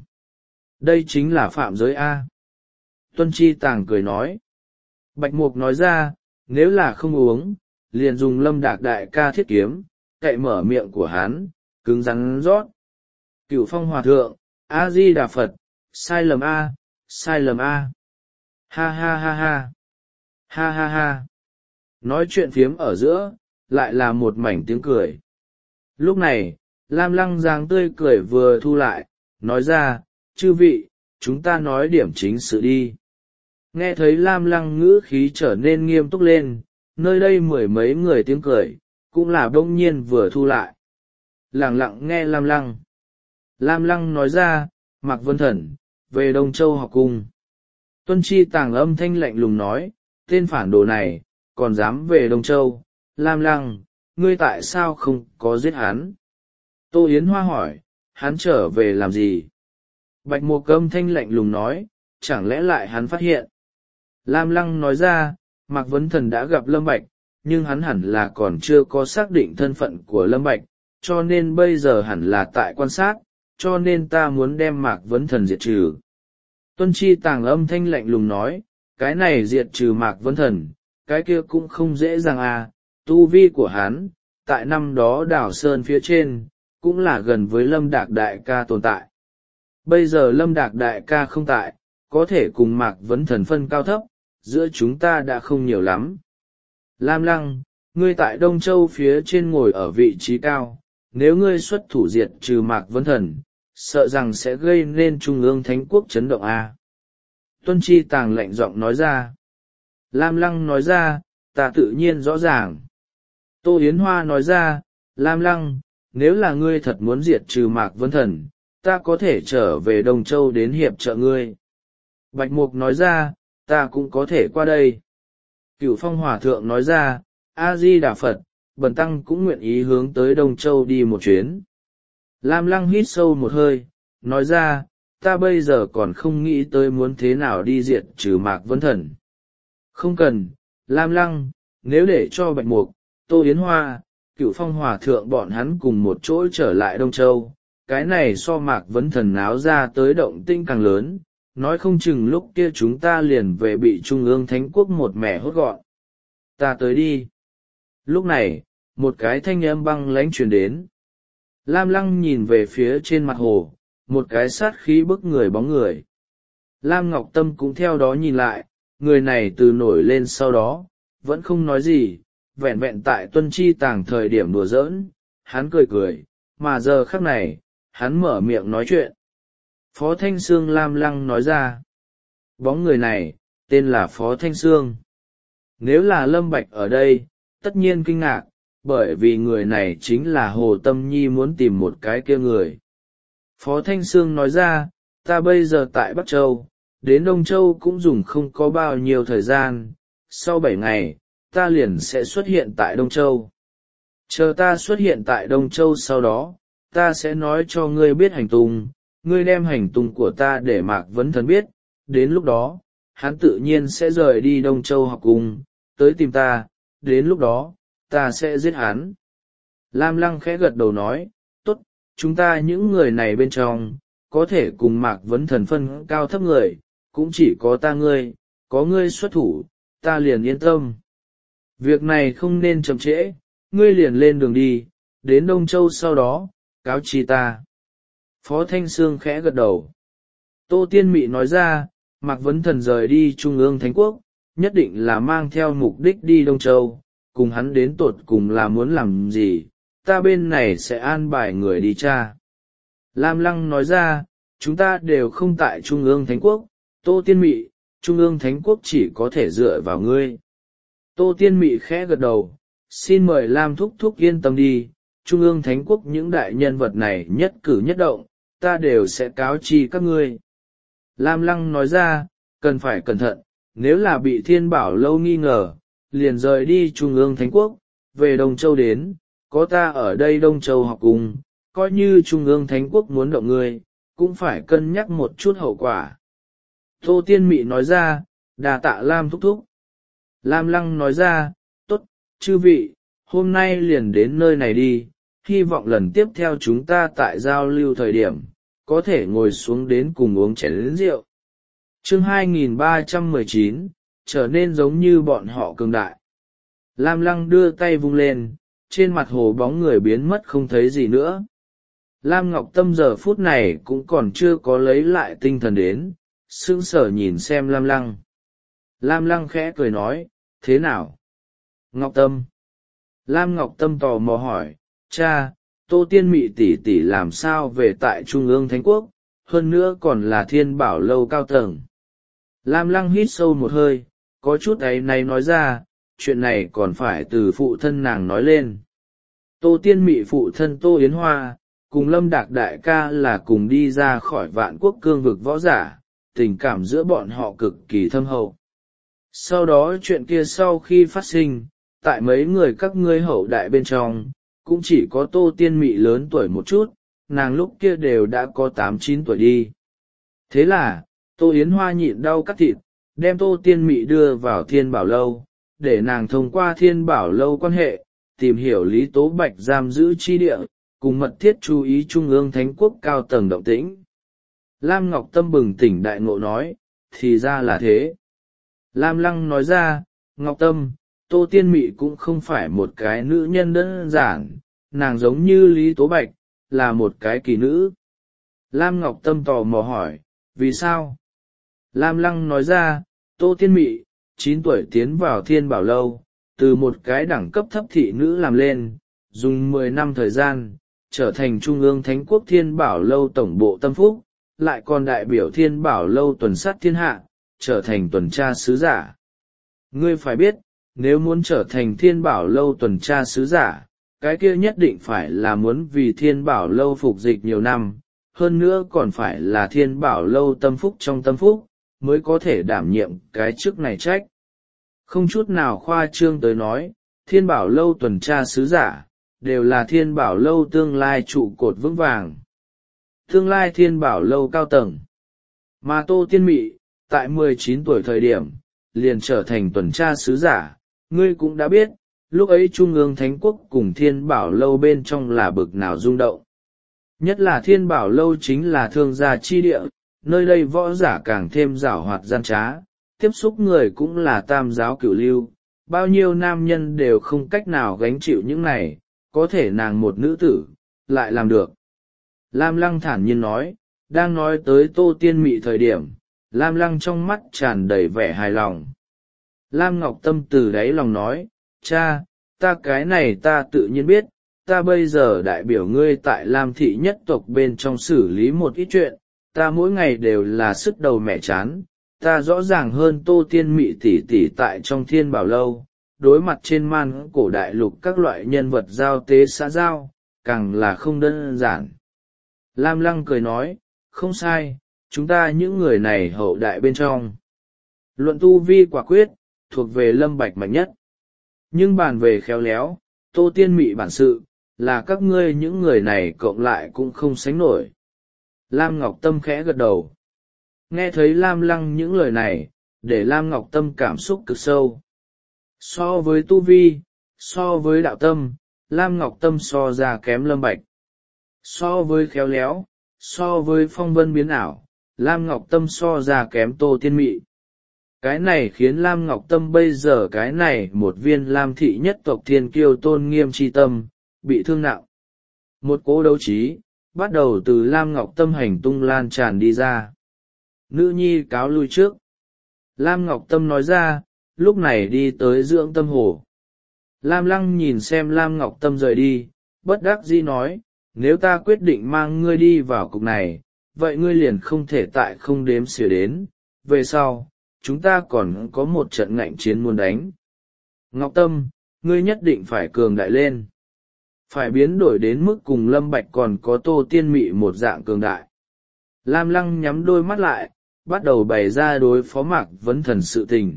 Đây chính là phạm giới A. Tuân Chi Tàng cười nói. Bạch Mục nói ra, nếu là không uống, liền dùng Lâm Đạc đại ca thiết kiếm, cậy mở miệng của hắn, cứng rắn rót. Cửu Phong hòa thượng, A Di Đà Phật, sai lầm A, sai lầm A. Ha ha ha ha, ha ha ha. Nói chuyện phiếm ở giữa, lại là một mảnh tiếng cười. Lúc này, Lam Lăng dáng tươi cười vừa thu lại, nói ra, chư vị, chúng ta nói điểm chính sự đi. Nghe thấy Lam Lăng ngữ khí trở nên nghiêm túc lên, nơi đây mười mấy người tiếng cười, cũng là bỗng nhiên vừa thu lại. Lặng lặng nghe Lam Lăng. Lam Lăng nói ra, Mạc Vân Thần, về Đông Châu học cung. Tuân Chi Tàng âm thanh lạnh lùng nói, tên phản đồ này, còn dám về Đông Châu. Lam Lăng, ngươi tại sao không có giết hắn? Tô Yến Hoa hỏi, hắn trở về làm gì? Bạch Mục âm thanh lạnh lùng nói, chẳng lẽ lại hắn phát hiện? Lam Lăng nói ra, Mạc Vấn Thần đã gặp Lâm Bạch, nhưng hắn hẳn là còn chưa có xác định thân phận của Lâm Bạch, cho nên bây giờ hẳn là tại quan sát, cho nên ta muốn đem Mạc Vấn Thần diệt trừ. Tuân Chi Tàng âm thanh lạnh lùng nói, cái này diệt trừ Mạc Vấn Thần, cái kia cũng không dễ dàng à, tu vi của hắn, tại năm đó đảo Sơn phía trên, cũng là gần với Lâm Đạc đại ca tồn tại. Bây giờ Lâm Đạc đại ca không tại, có thể cùng Mạc Vấn Thần phân cao thấp, giữa chúng ta đã không nhiều lắm. Lam Lăng, ngươi tại Đông Châu phía trên ngồi ở vị trí cao, nếu ngươi xuất thủ diệt trừ Mạc Vấn Thần, sợ rằng sẽ gây nên Trung ương Thánh Quốc chấn động a. Tuân Chi Tàng lạnh giọng nói ra. Lam Lăng nói ra, ta tự nhiên rõ ràng. Tô Yến Hoa nói ra, Lam Lăng, nếu là ngươi thật muốn diệt trừ Mạc Vấn Thần, ta có thể trở về Đông Châu đến hiệp trợ ngươi. Bạch Mục nói ra, ta cũng có thể qua đây. Cửu Phong hòa thượng nói ra, A Di Đà Phật, bần tăng cũng nguyện ý hướng tới Đông Châu đi một chuyến. Lam Lăng hít sâu một hơi, nói ra, ta bây giờ còn không nghĩ tới muốn thế nào đi diệt trừ Mạc Vấn Thần. Không cần, Lam Lăng, nếu để cho Bạch Mục, Tô Yến Hoa, Cửu Phong hòa thượng bọn hắn cùng một chỗ trở lại Đông Châu, cái này so Mạc Vấn Thần náo ra tới động tinh càng lớn, nói không chừng lúc kia chúng ta liền về bị Trung ương Thánh Quốc một mẻ hốt gọn. Ta tới đi. Lúc này, một cái thanh âm băng lãnh truyền đến. Lam Lăng nhìn về phía trên mặt hồ, một cái sát khí bức người bóng người. Lam Ngọc Tâm cũng theo đó nhìn lại, người này từ nổi lên sau đó, vẫn không nói gì, vẹn vẹn tại Tuân Chi Tàng thời điểm đùa giỡn, hắn cười cười, mà giờ khắc này, hắn mở miệng nói chuyện. Phó Thanh Sương Lam Lăng nói ra, bóng người này, tên là Phó Thanh Sương. Nếu là Lâm Bạch ở đây, tất nhiên kinh ngạc, bởi vì người này chính là Hồ Tâm Nhi muốn tìm một cái kia người. Phó Thanh Sương nói ra, ta bây giờ tại Bắc Châu, đến Đông Châu cũng dùng không có bao nhiêu thời gian, sau bảy ngày, ta liền sẽ xuất hiện tại Đông Châu. Chờ ta xuất hiện tại Đông Châu sau đó, ta sẽ nói cho ngươi biết hành tung, ngươi đem hành tung của ta để Mạc Vấn Thần biết, đến lúc đó, hắn tự nhiên sẽ rời đi Đông Châu học cùng, tới tìm ta, đến lúc đó, ta sẽ giết hắn. Lam Lăng khẽ gật đầu nói, tốt, chúng ta những người này bên trong, có thể cùng Mạc Vấn Thần phân cao thấp người, cũng chỉ có ta ngươi, có ngươi xuất thủ, ta liền yên tâm. Việc này không nên chậm trễ, ngươi liền lên đường đi, đến Đông Châu sau đó, cáo chi ta. Phó Thanh Sương khẽ gật đầu. Tô Tiên Mị nói ra, Mạc Vấn Thần rời đi Trung ương Thánh Quốc, nhất định là mang theo mục đích đi Đông Châu, cùng hắn đến tột cùng là muốn làm gì, ta bên này sẽ an bài người đi tra. Lam Lăng nói ra, chúng ta đều không tại Trung ương Thánh Quốc, Tô Tiên Mị, Trung ương Thánh Quốc chỉ có thể dựa vào ngươi. Tô Tiên Mị khẽ gật đầu, xin mời Lam Thúc Thúc yên tâm đi, Trung ương Thánh Quốc những đại nhân vật này nhất cử nhất động, ta đều sẽ cáo chi các ngươi. Lam Lăng nói ra, cần phải cẩn thận, nếu là bị Thiên Bảo Lâu nghi ngờ, liền rời đi Trung ương Thánh Quốc, về Đông Châu đến, có ta ở đây Đông Châu học cùng, coi như Trung ương Thánh Quốc muốn động ngươi, cũng phải cân nhắc một chút hậu quả. Tô Tiên Mị nói ra, đà tạ Lam Thúc Thúc. Lam Lăng nói ra, tốt, chư vị, hôm nay liền đến nơi này đi, hy vọng lần tiếp theo chúng ta tại giao lưu thời điểm, có thể ngồi xuống đến cùng uống chén rượu. Chương hai nghìn ba trăm mười chín, trở nên giống như bọn họ cường đại. Lam Lăng đưa tay vung lên, trên mặt hồ bóng người biến mất không thấy gì nữa. Lam Ngọc Tâm giờ phút này cũng còn chưa có lấy lại tinh thần đến, sững sờ nhìn xem Lam Lăng. Lam Lăng khẽ cười nói, thế nào? Ngọc Tâm. Lam Ngọc Tâm tò mò hỏi, cha, Tô Tiên Mị tỷ tỷ làm sao về tại Trung ương Thánh Quốc, hơn nữa còn là Thiên Bảo Lâu cao tầng. Lam Lăng hít sâu một hơi, có chút áy náy nói ra, chuyện này còn phải từ phụ thân nàng nói lên. Tô Tiên Mị phụ thân Tô Yến Hoa, cùng Lâm Đạc đại ca là cùng đi ra khỏi Vạn Quốc cương vực võ giả, tình cảm giữa bọn họ cực kỳ thâm hậu. Sau đó chuyện kia sau khi phát sinh, tại mấy người các ngươi hậu đại bên trong, cũng chỉ có Tô Tiên Mị lớn tuổi một chút, nàng lúc kia đều đã có tám chín tuổi đi. Thế là, Tô Yến Hoa nhịn đau cắt thịt, đem Tô Tiên Mị đưa vào Thiên Bảo Lâu, để nàng thông qua Thiên Bảo Lâu quan hệ, tìm hiểu Lý Tố Bạch giam giữ chi địa, cùng mật thiết chú ý Trung ương Thánh Quốc cao tầng động tĩnh. Lam Ngọc Tâm bừng tỉnh đại ngộ nói, thì ra là thế. Lam Lăng nói ra, Ngọc Tâm, Tô Tiên Mị cũng không phải một cái nữ nhân đơn giản, nàng giống như Lý Tố Bạch, là một cái kỳ nữ. Lam Ngọc Tâm tò mò hỏi, vì sao? Lam Lăng nói ra, Tô Tiên Mị, chín tuổi tiến vào Thiên Bảo Lâu, từ một cái đẳng cấp thấp thị nữ làm lên, dùng mười năm thời gian, trở thành Trung ương Thánh Quốc Thiên Bảo Lâu tổng bộ tâm phúc, lại còn đại biểu Thiên Bảo Lâu tuần sát thiên hạ, trở thành tuần tra sứ giả. Ngươi phải biết, nếu muốn trở thành Thiên Bảo Lâu tuần tra sứ giả, cái kia nhất định phải là muốn vì Thiên Bảo Lâu phục dịch nhiều năm, hơn nữa còn phải là Thiên Bảo Lâu tâm phúc trong tâm phúc, mới có thể đảm nhiệm cái chức này trách. Không chút nào khoa trương tới nói, Thiên Bảo Lâu tuần tra sứ giả, đều là Thiên Bảo Lâu tương lai trụ cột vững vàng. Tương lai Thiên Bảo Lâu cao tầng. Mà Tô Tiên Mị, tại mười chín tuổi thời điểm, liền trở thành tuần tra sứ giả, ngươi cũng đã biết, lúc ấy Trung ương Thánh Quốc cùng Thiên Bảo Lâu bên trong là bực nào rung động. Nhất là Thiên Bảo Lâu chính là thương gia chi địa, nơi đây võ giả càng thêm giảo hoạt gian trá, tiếp xúc người cũng là tam giáo cửu lưu, bao nhiêu nam nhân đều không cách nào gánh chịu những này, có thể nàng một nữ tử, lại làm được. Lam Lăng thản nhiên nói, đang nói tới Tô Tiên Mị thời điểm, Lam Lăng trong mắt tràn đầy vẻ hài lòng. Lam Ngọc Tâm từ đáy lòng nói, cha, ta cái này ta tự nhiên biết, ta bây giờ đại biểu ngươi tại Lam thị nhất tộc bên trong xử lý một ít chuyện, ta mỗi ngày đều là sức đầu mẹ chán, ta rõ ràng hơn Tô Tiên Mị tỷ tỷ tại trong Thiên Bảo Lâu, đối mặt trên man cổ đại lục các loại nhân vật giao tế xã giao, càng là không đơn giản. Lam Lăng cười nói, không sai, chúng ta những người này hậu đại bên trong. Luận tu vi quả quyết, thuộc về Lâm Bạch mạnh nhất. Nhưng bàn về khéo léo, Tô Tiên Mị bản sự, là các ngươi những người này cộng lại cũng không sánh nổi. Lam Ngọc Tâm khẽ gật đầu. Nghe thấy Lam Lăng những lời này, để Lam Ngọc Tâm cảm xúc cực sâu. So với tu vi, so với đạo tâm, Lam Ngọc Tâm so ra kém Lâm Bạch. So với khéo léo, so với phong vân biến ảo, Lam Ngọc Tâm so ra kém Tô Tiên Mị. Cái này khiến Lam Ngọc Tâm bây giờ cái này một viên Lam thị nhất tộc thiên kiêu tôn nghiêm chi tâm, bị thương nặng. một cỗ đấu trí bắt đầu từ Lam Ngọc Tâm hành tung lan tràn đi ra. Nữ nhi cáo lui trước. Lam Ngọc Tâm nói ra, lúc này đi tới dưỡng tâm hồ. Lam Lăng nhìn xem Lam Ngọc Tâm rời đi, bất đắc dĩ nói, nếu ta quyết định mang ngươi đi vào cục này, vậy ngươi liền không thể tại không đếm xỉa đến, về sau, chúng ta còn có một trận ngạnh chiến muốn đánh. Ngọc Tâm, ngươi nhất định phải cường đại lên. Phải biến đổi đến mức cùng Lâm Bạch còn có Tô Tiên Mị một dạng cường đại. Lam Lăng nhắm đôi mắt lại, bắt đầu bày ra đối phó Mạc Vấn Thần sự tình.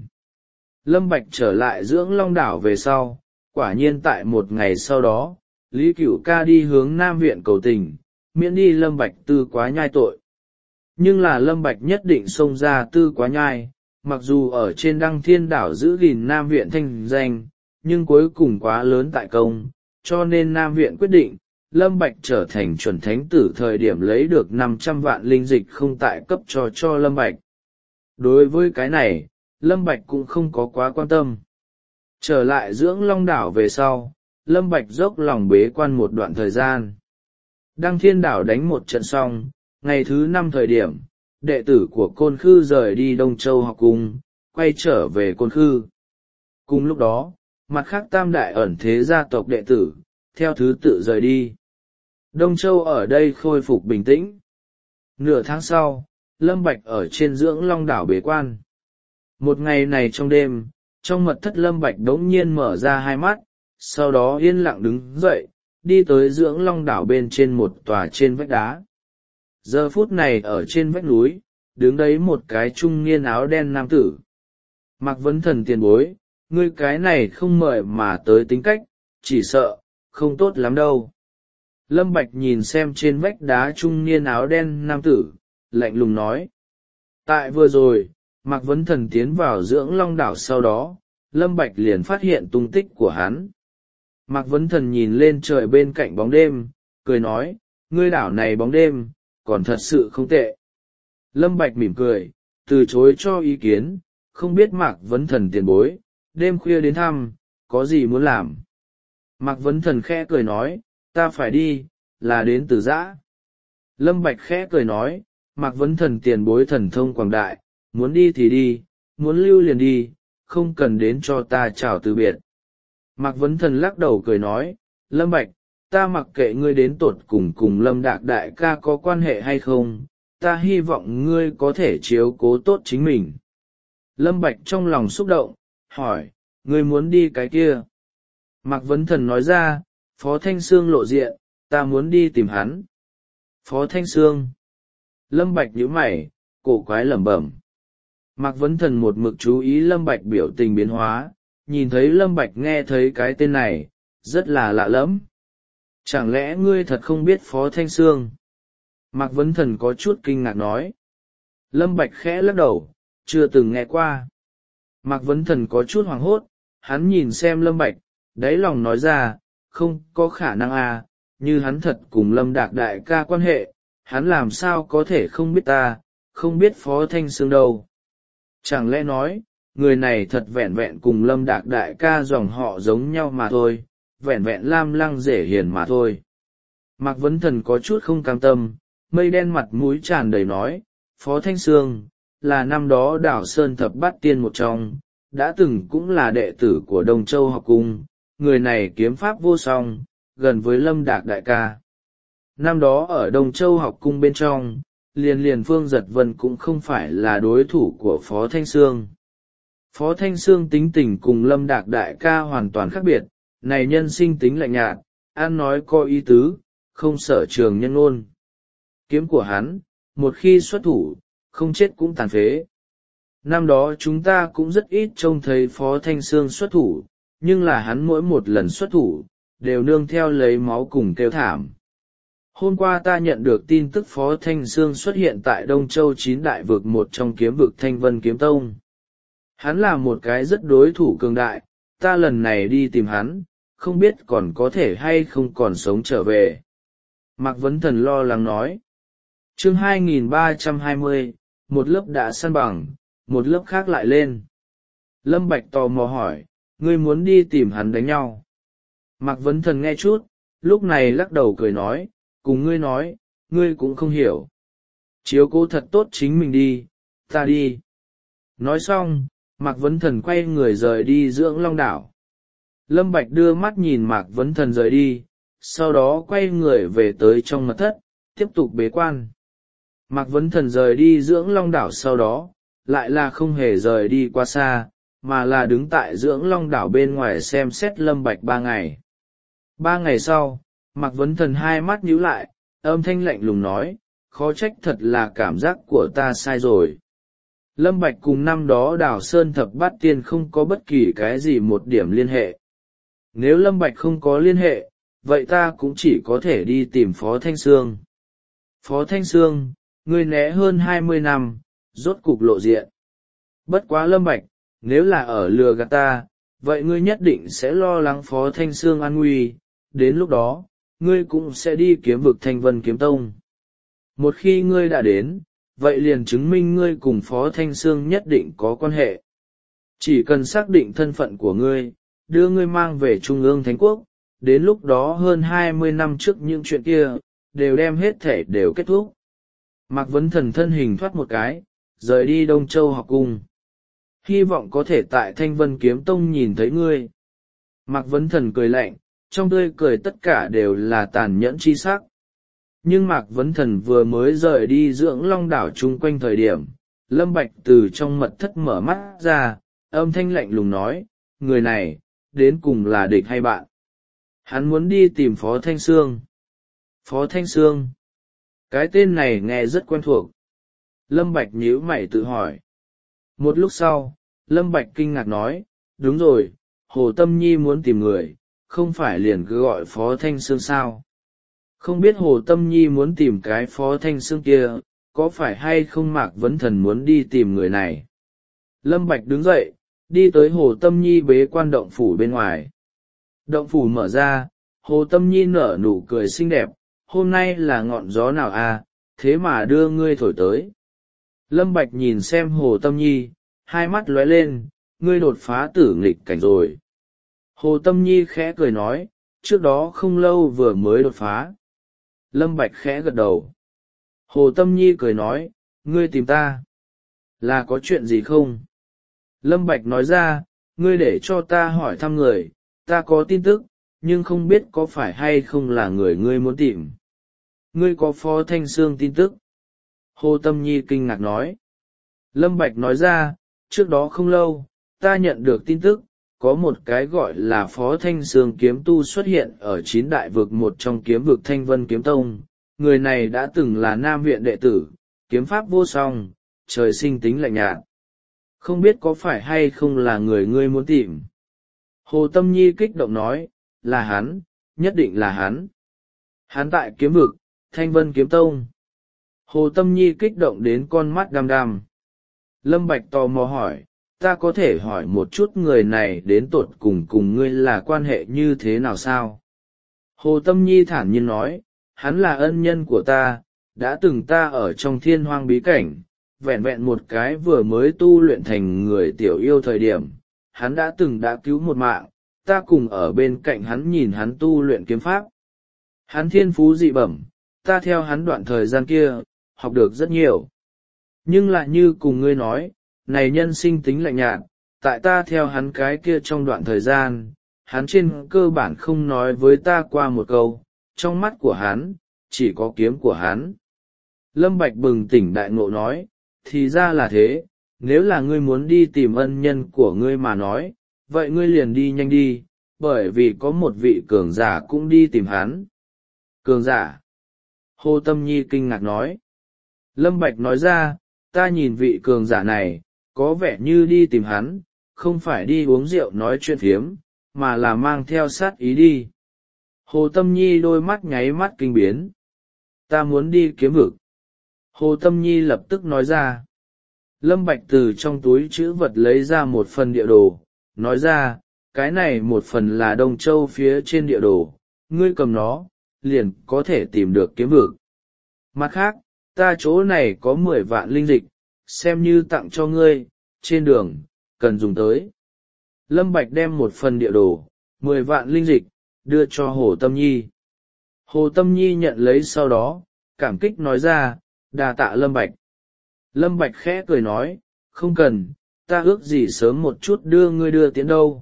Lâm Bạch trở lại dưỡng Long Đảo về sau, quả nhiên tại một ngày sau đó, Lý Cửu Ca đi hướng Nam Viện cầu tình, miễn đi Lâm Bạch tư quá nhai tội. Nhưng là Lâm Bạch nhất định xông ra tư quá nhai, mặc dù ở trên Đăng Thiên Đảo giữ gìn Nam Viện thanh danh, nhưng cuối cùng quá lớn tại công, cho nên Nam Viện quyết định, Lâm Bạch trở thành chuẩn thánh tử thời điểm lấy được năm trăm vạn linh dịch không tại cấp cho cho Lâm Bạch. Đối với cái này, Lâm Bạch cũng không có quá quan tâm. Trở lại dưỡng Long Đảo về sau, Lâm Bạch dốc lòng bế quan một đoạn thời gian. Đăng Thiên Đảo đánh một trận xong, ngày thứ năm thời điểm, đệ tử của Côn Khư rời đi Đông Châu học cung, quay trở về Côn Khư. Cùng lúc đó, mặt khác tam đại ẩn thế gia tộc đệ tử, theo thứ tự rời đi. Đông Châu ở đây khôi phục bình tĩnh. Nửa tháng sau, Lâm Bạch ở trên dưỡng Long Đảo bế quan. Một ngày này trong đêm, trong mật thất Lâm Bạch đống nhiên mở ra hai mắt, sau đó yên lặng đứng dậy, đi tới dưỡng Long Đảo bên trên một tòa trên vách đá. Giờ phút này ở trên vách núi, đứng đấy một cái trung niên áo đen nam tử. Mạc Vấn Thần tiền bối, ngươi cái này không mời mà tới tính cách, chỉ sợ, không tốt lắm đâu. Lâm Bạch nhìn xem trên vách đá trung niên áo đen nam tử, lạnh lùng nói. Tại vừa rồi, Mạc Vấn Thần tiến vào dưỡng Long Đảo sau đó, Lâm Bạch liền phát hiện tung tích của hắn. Mạc Vấn Thần nhìn lên trời bên cạnh bóng đêm, cười nói, ngươi đảo này bóng đêm, còn thật sự không tệ. Lâm Bạch mỉm cười, từ chối cho ý kiến, không biết Mạc Vấn Thần tiền bối, đêm khuya đến thăm, có gì muốn làm. Mạc Vấn Thần khẽ cười nói, ta phải đi, là đến từ giã. Lâm Bạch khẽ cười nói, Mạc Vấn Thần tiền bối thần thông quảng đại, muốn đi thì đi, muốn lưu liền đi, không cần đến cho ta chào từ biệt. Mạc Vấn Thần lắc đầu cười nói, Lâm Bạch, ta mặc kệ ngươi đến tột cùng cùng Lâm Đạc đại ca có quan hệ hay không, ta hy vọng ngươi có thể chiếu cố tốt chính mình. Lâm Bạch trong lòng xúc động, hỏi, ngươi muốn đi cái kia? Mạc Vấn Thần nói ra, Phó Thanh Sương lộ diện, ta muốn đi tìm hắn. Phó Thanh Sương. Lâm Bạch nhíu mày, cổ quái lẩm bẩm. Mạc Vấn Thần một mực chú ý Lâm Bạch biểu tình biến hóa, nhìn thấy Lâm Bạch nghe thấy cái tên này, rất là lạ lẫm. Chẳng lẽ ngươi thật không biết Phó Thanh Sương? Mạc Vấn Thần có chút kinh ngạc nói. Lâm Bạch khẽ lắc đầu, chưa từng nghe qua. Mạc Vấn Thần có chút hoảng hốt, hắn nhìn xem Lâm Bạch, đáy lòng nói ra, không có khả năng à, như hắn thật cùng Lâm Đạc đại ca quan hệ, hắn làm sao có thể không biết ta, không biết Phó Thanh Sương đâu. Chẳng lẽ nói, người này thật vẹn vẹn cùng Lâm Đạc đại ca dòng họ giống nhau mà thôi, vẹn vẹn Lam Lăng dễ hiền mà thôi. Mạc Vấn Thần có chút không cam tâm, mây đen mặt mũi tràn đầy nói, Phó Thanh Sương, là năm đó đảo Sơn Thập Bát Tiên một trong, đã từng cũng là đệ tử của Đông Châu học cung, người này kiếm pháp vô song, gần với Lâm Đạc đại ca. Năm đó ở Đông Châu học cung bên trong, liền liền Phương Giật Vân cũng không phải là đối thủ của Phó Thanh Sương. Phó Thanh Sương tính tình cùng Lâm Đạc đại ca hoàn toàn khác biệt, này nhân sinh tính lạnh nhạt, ăn nói có ý tứ, không sở trường nhân ngôn. Kiếm của hắn, một khi xuất thủ, không chết cũng tàn phế. Năm đó chúng ta cũng rất ít trông thấy Phó Thanh Sương xuất thủ, nhưng là hắn mỗi một lần xuất thủ, đều nương theo lấy máu cùng kêu thảm. Hôm qua ta nhận được tin tức Phó Thanh Sương xuất hiện tại Đông Châu chín đại vực một trong kiếm vực Thanh Vân Kiếm Tông. Hắn là một cái rất đối thủ cường đại, ta lần này đi tìm hắn, không biết còn có thể hay không còn sống trở về. Mạc Vấn Thần lo lắng nói. Chương hai nghìn ba trăm hai mươi, một lớp đã săn bằng, một lớp khác lại lên. Lâm Bạch tò mò hỏi, ngươi muốn đi tìm hắn đánh nhau. Mạc Vấn Thần nghe chút, lúc này lắc đầu cười nói, cùng ngươi nói, ngươi cũng không hiểu. Chiếu cố thật tốt chính mình đi, ta đi. Nói xong, Mạc Vấn Thần quay người rời đi dưỡng long đảo. Lâm Bạch đưa mắt nhìn Mạc Vấn Thần rời đi, sau đó quay người về tới trong mật thất, tiếp tục bế quan. Mạc Vấn Thần rời đi dưỡng long đảo sau đó, lại là không hề rời đi qua xa, mà là đứng tại dưỡng long đảo bên ngoài xem xét Lâm Bạch ba ngày. Ba ngày sau, Mạc Vấn Thần hai mắt nhíu lại, âm thanh lạnh lùng nói, khó trách thật là cảm giác của ta sai rồi. Lâm Bạch cùng năm đó Đào Sơn Thập Bát Tiên không có bất kỳ cái gì một điểm liên hệ. Nếu Lâm Bạch không có liên hệ, vậy ta cũng chỉ có thể đi tìm Phó Thanh Sương. Phó Thanh Sương, ngươi né hơn hai mươi năm, rốt cục lộ diện. Bất quá Lâm Bạch, nếu là ở lừa gạt ta, vậy ngươi nhất định sẽ lo lắng Phó Thanh Sương an nguy, đến lúc đó, ngươi cũng sẽ đi kiếm vực Thanh Vân Kiếm Tông. Một khi ngươi đã đến, vậy liền chứng minh ngươi cùng Phó Thanh Sương nhất định có quan hệ. Chỉ cần xác định thân phận của ngươi, đưa ngươi mang về Trung ương Thánh Quốc, đến lúc đó hơn hai mươi năm trước những chuyện kia, đều đem hết thể đều kết thúc. Mạc Vấn Thần thân hình thoát một cái, rời đi Đông Châu học cung. Hy vọng có thể tại Thanh Vân Kiếm Tông nhìn thấy ngươi. Mạc Vấn Thần cười lạnh, trong tươi cười tất cả đều là tàn nhẫn chi sắc. Nhưng Mạc Vấn Thần vừa mới rời đi dưỡng long đảo chung quanh thời điểm, Lâm Bạch từ trong mật thất mở mắt ra, âm thanh lạnh lùng nói, người này, đến cùng là địch hay bạn? Hắn muốn đi tìm Phó Thanh Sương. Phó Thanh Sương. Cái tên này nghe rất quen thuộc. Lâm Bạch nhíu mày tự hỏi. Một lúc sau, Lâm Bạch kinh ngạc nói, đúng rồi, Hồ Tâm Nhi muốn tìm người, không phải liền cứ gọi Phó Thanh Sương sao? Không biết Hồ Tâm Nhi muốn tìm cái Phó Thanh Sương kia, có phải hay không Mạc Vấn Thần muốn đi tìm người này? Lâm Bạch đứng dậy, đi tới Hồ Tâm Nhi bế quan động phủ bên ngoài. Động phủ mở ra, Hồ Tâm Nhi nở nụ cười xinh đẹp, hôm nay là ngọn gió nào à, thế mà đưa ngươi thổi tới. Lâm Bạch nhìn xem Hồ Tâm Nhi, hai mắt lóe lên, ngươi đột phá tử nghịch cảnh rồi. Hồ Tâm Nhi khẽ cười nói, trước đó không lâu vừa mới đột phá. Lâm Bạch khẽ gật đầu. Hồ Tâm Nhi cười nói, ngươi tìm ta, là có chuyện gì không? Lâm Bạch nói ra, ngươi để cho ta hỏi thăm người, ta có tin tức, nhưng không biết có phải hay không là người ngươi muốn tìm. Ngươi có Phó Thanh Sương tin tức? Hồ Tâm Nhi kinh ngạc nói. Lâm Bạch nói ra, trước đó không lâu, ta nhận được tin tức, có một cái gọi là Phó Thanh Sương kiếm tu xuất hiện ở chín đại vực một trong kiếm vực Thanh Vân Kiếm Tông. Người này đã từng là Nam viện đệ tử, kiếm pháp vô song, trời sinh tính lạnh nhạt. Không biết có phải hay không là người ngươi muốn tìm. Hồ Tâm Nhi kích động nói, là hắn, nhất định là hắn. Hắn tại kiếm vực, Thanh Vân Kiếm Tông. Hồ Tâm Nhi kích động đến con mắt đăm đăm. Lâm Bạch tò mò hỏi, ta có thể hỏi một chút người này đến tột cùng cùng ngươi là quan hệ như thế nào sao? Hồ Tâm Nhi thản nhiên nói, hắn là ân nhân của ta, đã từng ta ở trong thiên hoang bí cảnh, vẹn vẹn một cái vừa mới tu luyện thành người tiểu yêu thời điểm, hắn đã từng đã cứu một mạng, ta cùng ở bên cạnh hắn nhìn hắn tu luyện kiếm pháp. Hắn thiên phú dị bẩm, ta theo hắn đoạn thời gian kia, học được rất nhiều. Nhưng lại như cùng ngươi nói, này nhân sinh tính lạnh nhạt, tại ta theo hắn cái kia trong đoạn thời gian, hắn trên cơ bản không nói với ta qua một câu, trong mắt của hắn, chỉ có kiếm của hắn. Lâm Bạch bừng tỉnh đại ngộ nói, thì ra là thế, nếu là ngươi muốn đi tìm ân nhân của ngươi mà nói, vậy ngươi liền đi nhanh đi, bởi vì có một vị cường giả cũng đi tìm hắn. Cường giả? Hồ Tâm Nhi kinh ngạc nói. Lâm Bạch nói ra, ta nhìn vị cường giả này, có vẻ như đi tìm hắn, không phải đi uống rượu nói chuyện phiếm, mà là mang theo sát ý đi. Hồ Tâm Nhi đôi mắt nháy mắt kinh biến. Ta muốn đi kiếm vực. Hồ Tâm Nhi lập tức nói ra. Lâm Bạch từ trong túi trữ vật lấy ra một phần địa đồ, nói ra, cái này một phần là Đông Châu phía trên địa đồ, ngươi cầm nó, liền có thể tìm được kiếm vực. Mặt khác, ta chỗ này có mười vạn linh dịch, xem như tặng cho ngươi, trên đường, cần dùng tới. Lâm Bạch đem một phần địa đồ, mười vạn linh dịch, đưa cho Hồ Tâm Nhi. Hồ Tâm Nhi nhận lấy sau đó, cảm kích nói ra, đà tạ Lâm Bạch. Lâm Bạch khẽ cười nói, không cần, ta ước gì sớm một chút đưa ngươi đưa tiễn đâu.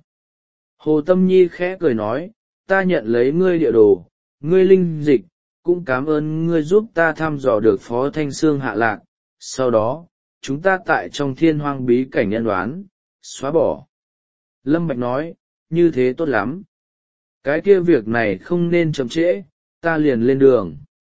Hồ Tâm Nhi khẽ cười nói, ta nhận lấy ngươi địa đồ, ngươi linh dịch, cũng cảm ơn ngươi giúp ta thăm dò được Phó Thanh Sương hạ lạc, sau đó, chúng ta tại trong thiên hoang bí cảnh nhân đoán, xóa bỏ. Lâm Bạch nói, như thế tốt lắm. Cái kia việc này không nên chậm trễ, ta liền lên đường.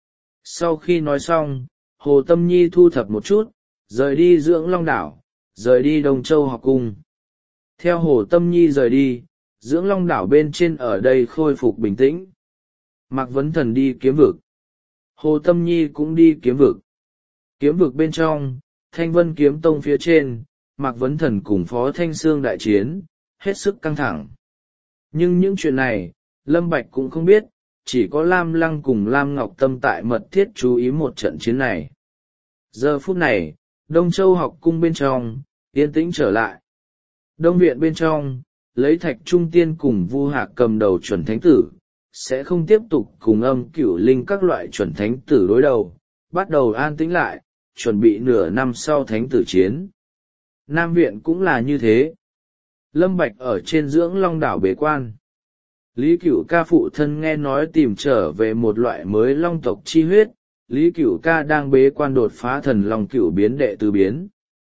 Sau khi nói xong, Hồ Tâm Nhi thu thập một chút, rời đi Dưỡng Long Đảo, rời đi Đông Châu học cung. Theo Hồ Tâm Nhi rời đi, Dưỡng Long Đảo bên trên ở đây khôi phục bình tĩnh. Mạc Vấn Thần đi kiếm vực. Hồ Tâm Nhi cũng đi kiếm vực. Kiếm vực bên trong, Thanh Vân Kiếm Tông phía trên, Mạc Vấn Thần cùng Phó Thanh Sương đại chiến, hết sức căng thẳng. Nhưng những chuyện này, Lâm Bạch cũng không biết, chỉ có Lam Lăng cùng Lam Ngọc Tâm tại mật thiết chú ý một trận chiến này. Giờ phút này, Đông Châu học cung bên trong, yên tĩnh trở lại. Đông viện bên trong, lấy Thạch Trung Tiên cùng Vu Hạc cầm đầu chuẩn thánh tử, sẽ không tiếp tục cùng Âm Cửu Linh các loại chuẩn thánh tử đối đầu, bắt đầu an tĩnh lại, chuẩn bị nửa năm sau thánh tử chiến. Nam viện cũng là như thế. Lâm Bạch ở trên Dưỡng Long Đảo bế quan. Lý Cửu Ca phụ thân nghe nói tìm trở về một loại mới long tộc chi huyết, Lý Cửu Ca đang bế quan đột phá thần long cửu biến đệ tứ biến.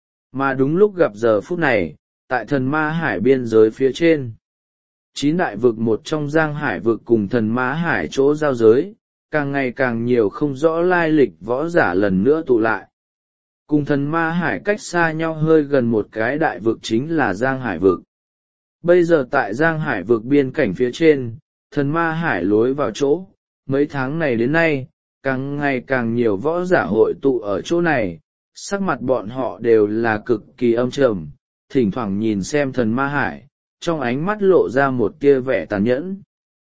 Mà đúng lúc gặp giờ phút này, tại thần ma hải biên giới phía trên. Chín đại vực một trong Giang Hải vực cùng thần ma hải chỗ giao giới, càng ngày càng nhiều không rõ lai lịch võ giả lần nữa tụ lại. Cùng thần ma hải cách xa nhau hơi gần một cái đại vực chính là Giang Hải vực. Bây giờ tại Giang Hải vực biên cảnh phía trên, thần ma hải lối vào chỗ, mấy tháng này đến nay, càng ngày càng nhiều võ giả hội tụ ở chỗ này, sắc mặt bọn họ đều là cực kỳ âm trầm, thỉnh thoảng nhìn xem thần ma hải, trong ánh mắt lộ ra một tia vẻ tàn nhẫn.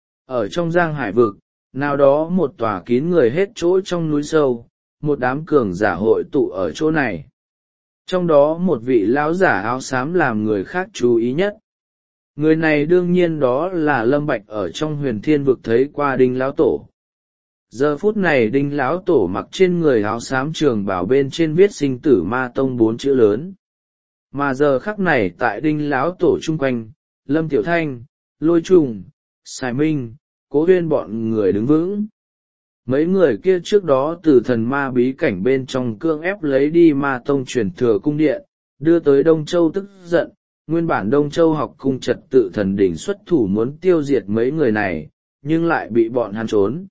Ở trong Giang Hải vực, nào đó một tòa kín người hết chỗ trong núi sâu, một đám cường giả hội tụ ở chỗ này. Trong đó một vị lão giả áo xám làm người khác chú ý nhất. Người này đương nhiên đó là Lâm Bạch ở trong huyền thiên vực thấy qua Đinh lão tổ. Giờ phút này Đinh lão tổ mặc trên người áo xám trường bào bên trên viết sinh tử ma tông bốn chữ lớn. Mà giờ khắc này tại Đinh lão tổ chung quanh, Lâm Tiểu Thanh, Lôi Trùng, Sài Minh, Cố Huyên bọn người đứng vững. Mấy người kia trước đó từ thần ma bí cảnh bên trong cương ép lấy đi ma tông truyền thừa cung điện, đưa tới Đông Châu tức giận, nguyên bản Đông Châu học cung trật tự thần đỉnh xuất thủ muốn tiêu diệt mấy người này, nhưng lại bị bọn hắn trốn.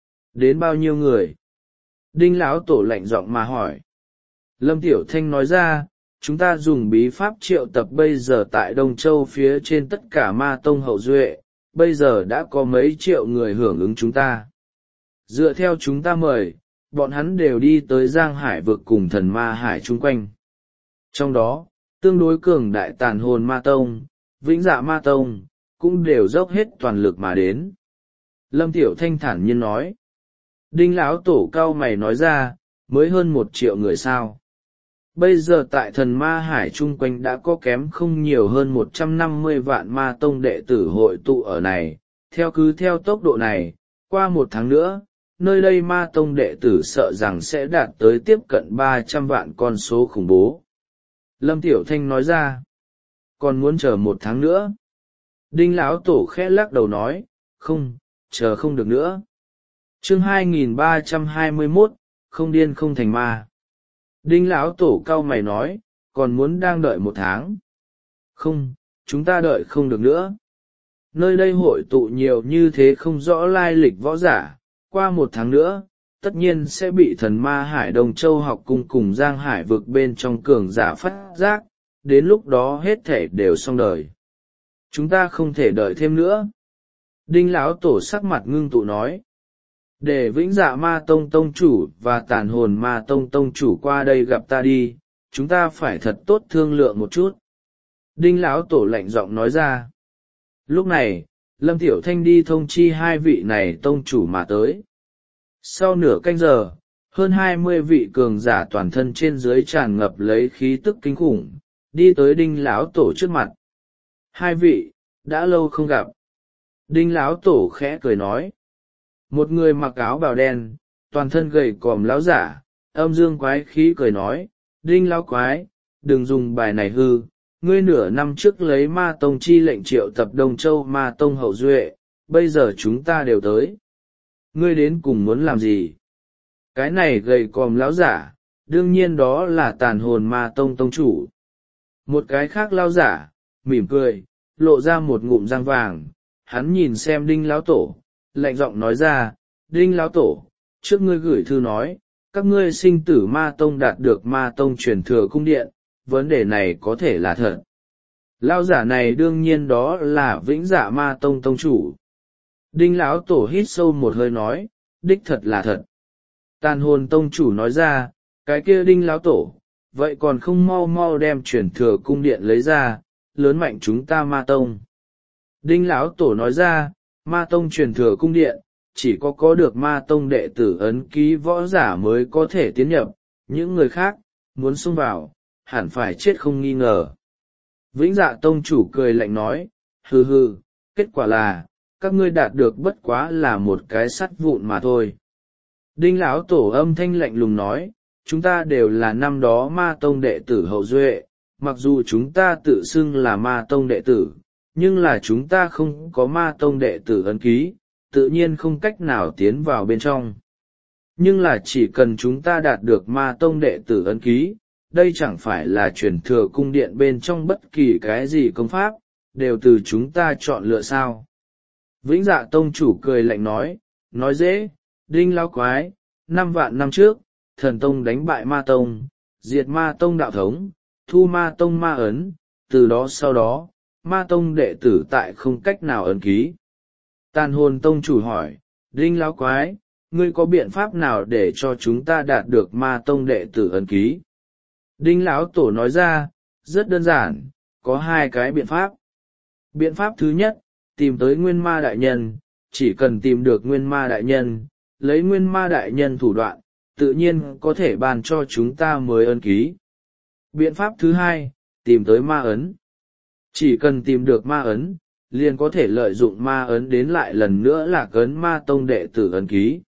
Đến bao nhiêu người? Đinh lão tổ lạnh giọng mà hỏi. Lâm Tiểu Thanh nói ra, chúng ta dùng bí pháp triệu tập bây giờ tại Đông Châu phía trên tất cả ma tông hậu duệ, bây giờ đã có mấy triệu người hưởng ứng chúng ta. Dựa theo chúng ta mời, bọn hắn đều đi tới Giang Hải vực cùng thần ma hải chung quanh. Trong đó, tương đối cường đại tàn hồn ma tông, vĩnh dạ ma tông, cũng đều dốc hết toàn lực mà đến. Lâm Tiểu Thanh thản nhiên nói. Đinh lão tổ cao mày nói ra, mới hơn một triệu người sao. Bây giờ tại thần ma hải chung quanh đã có kém không nhiều hơn một trăm năm mươi vạn ma tông đệ tử hội tụ ở này, theo cứ theo tốc độ này, qua một tháng nữa, nơi đây ma tông đệ tử sợ rằng sẽ đạt tới tiếp cận ba trăm vạn con số khủng bố. Lâm Tiểu Thanh nói ra, còn muốn chờ một tháng nữa. Đinh lão tổ khẽ lắc đầu nói, không, chờ không được nữa. Chương hai nghìn ba trăm hai mươi mốt, không điên không thành ma. Đinh lão tổ cau mày nói, còn muốn đang đợi một tháng. Không, chúng ta đợi không được nữa. Nơi đây hội tụ nhiều như thế không rõ lai lịch võ giả, qua một tháng nữa, tất nhiên sẽ bị thần ma hải Đông Châu học cung cùng Giang Hải vực bên trong cường giả phát giác, đến lúc đó hết thể đều xong đời. Chúng ta không thể đợi thêm nữa. Đinh lão tổ sắc mặt ngưng tụ nói. Để vĩnh dạ ma tông tông chủ và tàn hồn ma tông tông chủ qua đây gặp ta đi, chúng ta phải thật tốt thương lượng một chút. Đinh lão tổ lạnh giọng nói ra. Lúc này, Lâm Tiểu Thanh đi thông chi hai vị này tông chủ mà tới. Sau nửa canh giờ, hơn hai mươi vị cường giả toàn thân trên dưới tràn ngập lấy khí tức kinh khủng, đi tới Đinh lão tổ trước mặt. Hai vị, đã lâu không gặp. Đinh lão tổ khẽ cười nói. Một người mặc áo bào đen, toàn thân gầy còm láo giả, âm dương quái khí cười nói, Đinh lão quái, đừng dùng bài này hư, ngươi nửa năm trước lấy ma tông chi lệnh triệu tập Đông Châu ma tông hậu duệ, bây giờ chúng ta đều tới. Ngươi đến cùng muốn làm gì? Cái này gầy còm láo giả, đương nhiên đó là tàn hồn ma tông tông chủ. Một cái khác lao giả, mỉm cười, lộ ra một ngụm răng vàng, hắn nhìn xem Đinh lão tổ, lạnh giọng nói ra, Đinh lão tổ, trước ngươi gửi thư nói, các ngươi sinh tử ma tông đạt được ma tông truyền thừa cung điện, vấn đề này có thể là thật. Lao giả này đương nhiên đó là vĩnh dạ ma tông tông chủ. Đinh lão tổ hít sâu một hơi nói, đích thật là thật. Tàn hồn tông chủ nói ra, cái kia Đinh lão tổ, vậy còn không mau mau đem truyền thừa cung điện lấy ra, lớn mạnh chúng ta ma tông. Đinh lão tổ nói ra, ma tông truyền thừa cung điện, chỉ có có được ma tông đệ tử ấn ký võ giả mới có thể tiến nhập, những người khác, muốn xông vào, hẳn phải chết không nghi ngờ. Vĩnh dạ tông chủ cười lạnh nói, hừ hừ, kết quả là, các ngươi đạt được bất quá là một cái sắt vụn mà thôi. Đinh lão tổ âm thanh lạnh lùng nói, chúng ta đều là năm đó ma tông đệ tử hậu duệ, mặc dù chúng ta tự xưng là ma tông đệ tử, nhưng là chúng ta không có ma tông đệ tử ấn ký, tự nhiên không cách nào tiến vào bên trong. Nhưng là chỉ cần chúng ta đạt được ma tông đệ tử ấn ký, đây chẳng phải là truyền thừa cung điện bên trong bất kỳ cái gì công pháp, đều từ chúng ta chọn lựa sao. Vĩnh dạ tông chủ cười lạnh nói, nói dễ, Đinh lão quái, năm vạn năm trước, thần tông đánh bại ma tông, diệt ma tông đạo thống, thu ma tông ma ấn, từ đó sau đó, ma tông đệ tử tại không cách nào ấn ký. Tàn hồn tông chủ hỏi, Đinh lão quái, ngươi có biện pháp nào để cho chúng ta đạt được ma tông đệ tử ấn ký? Đinh lão tổ nói ra, rất đơn giản, có hai cái biện pháp. Biện pháp thứ nhất, tìm tới nguyên ma đại nhân, chỉ cần tìm được nguyên ma đại nhân, lấy nguyên ma đại nhân thủ đoạn, tự nhiên có thể ban cho chúng ta mới ấn ký. Biện pháp thứ hai, tìm tới ma ấn. Chỉ cần tìm được ma ấn, liền có thể lợi dụng ma ấn đến lại lần nữa là ấn ma tông đệ tử ấn ký.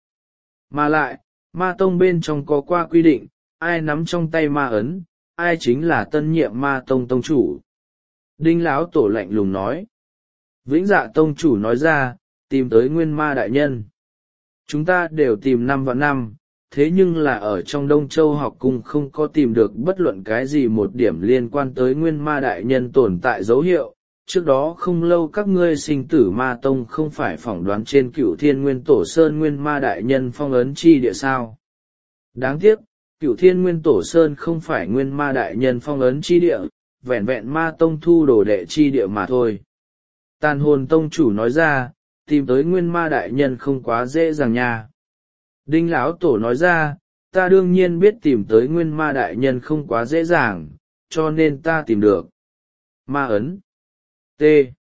Mà lại, ma tông bên trong có qua quy định, ai nắm trong tay ma ấn, ai chính là tân nhiệm ma tông tông chủ. Đinh lão tổ lạnh lùng nói. Vĩnh dạ tông chủ nói ra, tìm tới nguyên ma đại nhân. Chúng ta đều tìm năm vạn năm, thế nhưng là ở trong Đông Châu học cung không có tìm được bất luận cái gì một điểm liên quan tới nguyên ma đại nhân tồn tại dấu hiệu. Trước đó không lâu các ngươi sinh tử ma tông không phải phỏng đoán trên Cửu Thiên Nguyên Tổ Sơn nguyên ma đại nhân phong ấn chi địa sao. Đáng tiếc, Cửu Thiên Nguyên Tổ Sơn không phải nguyên ma đại nhân phong ấn chi địa, vẹn vẹn ma tông thu đồ đệ chi địa mà thôi. Tàn hồn tông chủ nói ra, tìm tới nguyên ma đại nhân không quá dễ dàng nha. Đinh lão tổ nói ra, ta đương nhiên biết tìm tới nguyên ma đại nhân không quá dễ dàng, cho nên ta tìm được. Ma ấn. T.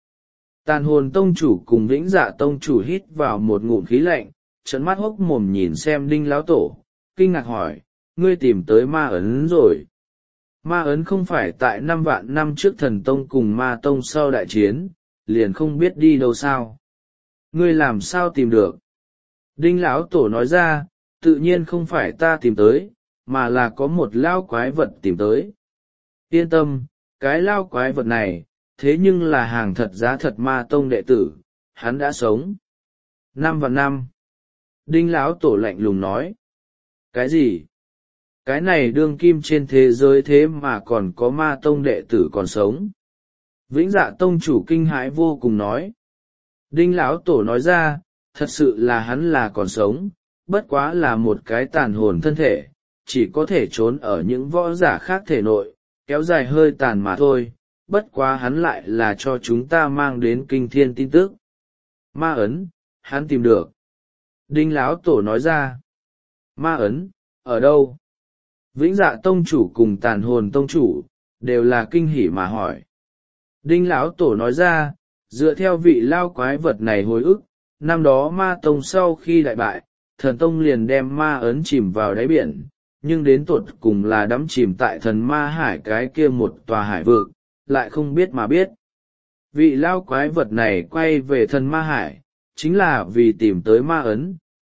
Tàn hồn tông chủ cùng vĩnh dạ tông chủ hít vào một ngụm khí lạnh, trợn mắt hốc mồm nhìn xem đinh lão tổ, kinh ngạc hỏi, ngươi tìm tới ma ấn rồi. Ma ấn không phải tại năm vạn năm trước thần tông cùng ma tông sau đại chiến, liền không biết đi đâu sao. Ngươi làm sao tìm được? Đinh lão tổ nói ra, tự nhiên không phải ta tìm tới, mà là có một lao quái vật tìm tới. Yên tâm, cái lao quái vật này, thế nhưng là hàng thật giá thật ma tông đệ tử, hắn đã sống. Năm và năm. Đinh lão tổ lạnh lùng nói. Cái gì? Cái này đương kim trên thế giới thế mà còn có ma tông đệ tử còn sống. Vĩnh dạ tông chủ kinh hãi vô cùng nói. Đinh lão tổ nói ra, thật sự là hắn là còn sống, bất quá là một cái tàn hồn thân thể, chỉ có thể trốn ở những võ giả khác thể nội, kéo dài hơi tàn mà thôi, bất quá hắn lại là cho chúng ta mang đến kinh thiên tin tức. Ma ấn, hắn tìm được. Đinh lão tổ nói ra. Ma ấn, ở đâu? Vĩnh dạ tông chủ cùng tàn hồn tông chủ, đều là kinh hỉ mà hỏi. Đinh lão tổ nói ra, dựa theo vị lao quái vật này hồi ức, năm đó ma tông sau khi đại bại, thần tông liền đem ma ấn chìm vào đáy biển, nhưng đến tột cùng là đắm chìm tại thần ma hải cái kia một tòa hải vực, lại không biết mà biết. Vị lao quái vật này quay về thần ma hải, chính là vì tìm tới ma ấn,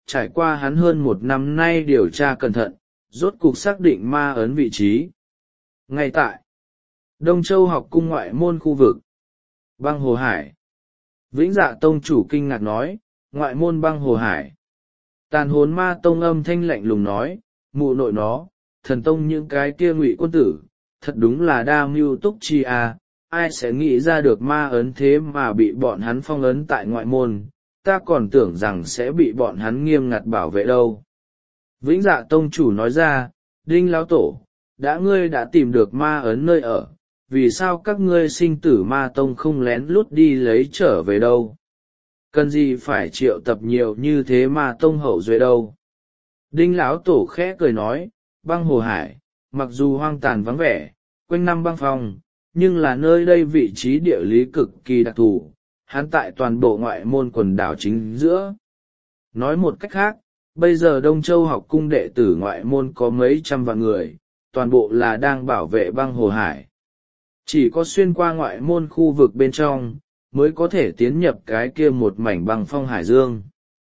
trải qua hắn hơn một năm nay điều tra cẩn thận, rốt cục xác định ma ấn vị trí. Ngay tại Đông Châu học cung ngoại môn khu vực băng Hồ Hải, Vĩnh Dạ tông chủ kinh ngạc nói, ngoại môn băng Hồ Hải. Tàn hồn ma tông âm thanh lạnh lùng nói, mụ nội nó, thần tông những cái kia ngụy quân tử, thật đúng là đa mưu túc chi à, ai sẽ nghĩ ra được ma ấn thế mà bị bọn hắn phong ấn tại ngoại môn, ta còn tưởng rằng sẽ bị bọn hắn nghiêm ngặt bảo vệ đâu. Vĩnh Dạ tông chủ nói ra, Đinh lão tổ, đã ngươi đã tìm được ma ấn nơi ở, vì sao các ngươi sinh tử ma tông không lén lút đi lấy trở về đâu? Cần gì phải triệu tập nhiều như thế ma tông hậu duệ đâu? Đinh lão tổ khẽ cười nói, băng Hồ Hải, mặc dù hoang tàn vắng vẻ, quanh năm băng phong, nhưng là nơi đây vị trí địa lý cực kỳ đặc thù, hắn tại toàn bộ ngoại môn quần đảo chính giữa. Nói một cách khác, bây giờ Đông Châu học cung đệ tử ngoại môn có mấy trăm vạn người, toàn bộ là đang bảo vệ băng Hồ Hải. Chỉ có xuyên qua ngoại môn khu vực bên trong, mới có thể tiến nhập cái kia một mảnh băng phong hải dương.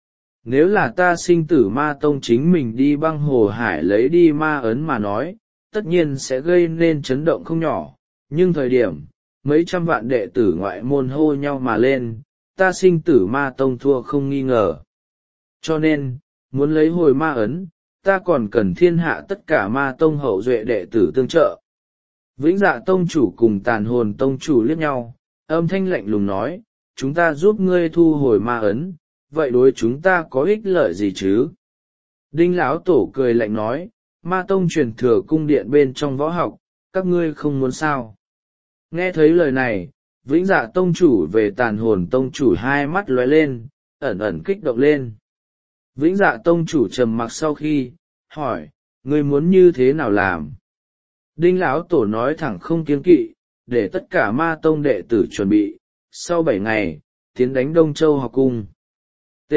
Nếu là ta sinh tử ma tông chính mình đi băng Hồ Hải lấy đi ma ấn mà nói, tất nhiên sẽ gây nên chấn động không nhỏ, nhưng thời điểm, mấy trăm vạn đệ tử ngoại môn hô nhau mà lên, ta sinh tử ma tông thua không nghi ngờ. Cho nên, muốn lấy hồi ma ấn, ta còn cần thiên hạ tất cả ma tông hậu duệ đệ tử tương trợ. Vĩnh Dạ tông chủ cùng Tàn hồn tông chủ liếc nhau, âm thanh lạnh lùng nói, chúng ta giúp ngươi thu hồi ma ấn, vậy đối chúng ta có ích lợi gì chứ? Đinh lão tổ cười lạnh nói, ma tông truyền thừa cung điện bên trong võ học, các ngươi không muốn sao? Nghe thấy lời này, Vĩnh Dạ tông chủ về Tàn hồn tông chủ hai mắt lóe lên, ẩn ẩn kích động lên. Vĩnh Dạ tông chủ trầm mặc sau khi hỏi, ngươi muốn như thế nào làm? Đinh lão tổ nói thẳng không kiêng kỵ, để tất cả ma tông đệ tử chuẩn bị, sau bảy ngày, tiến đánh Đông Châu học cung. T.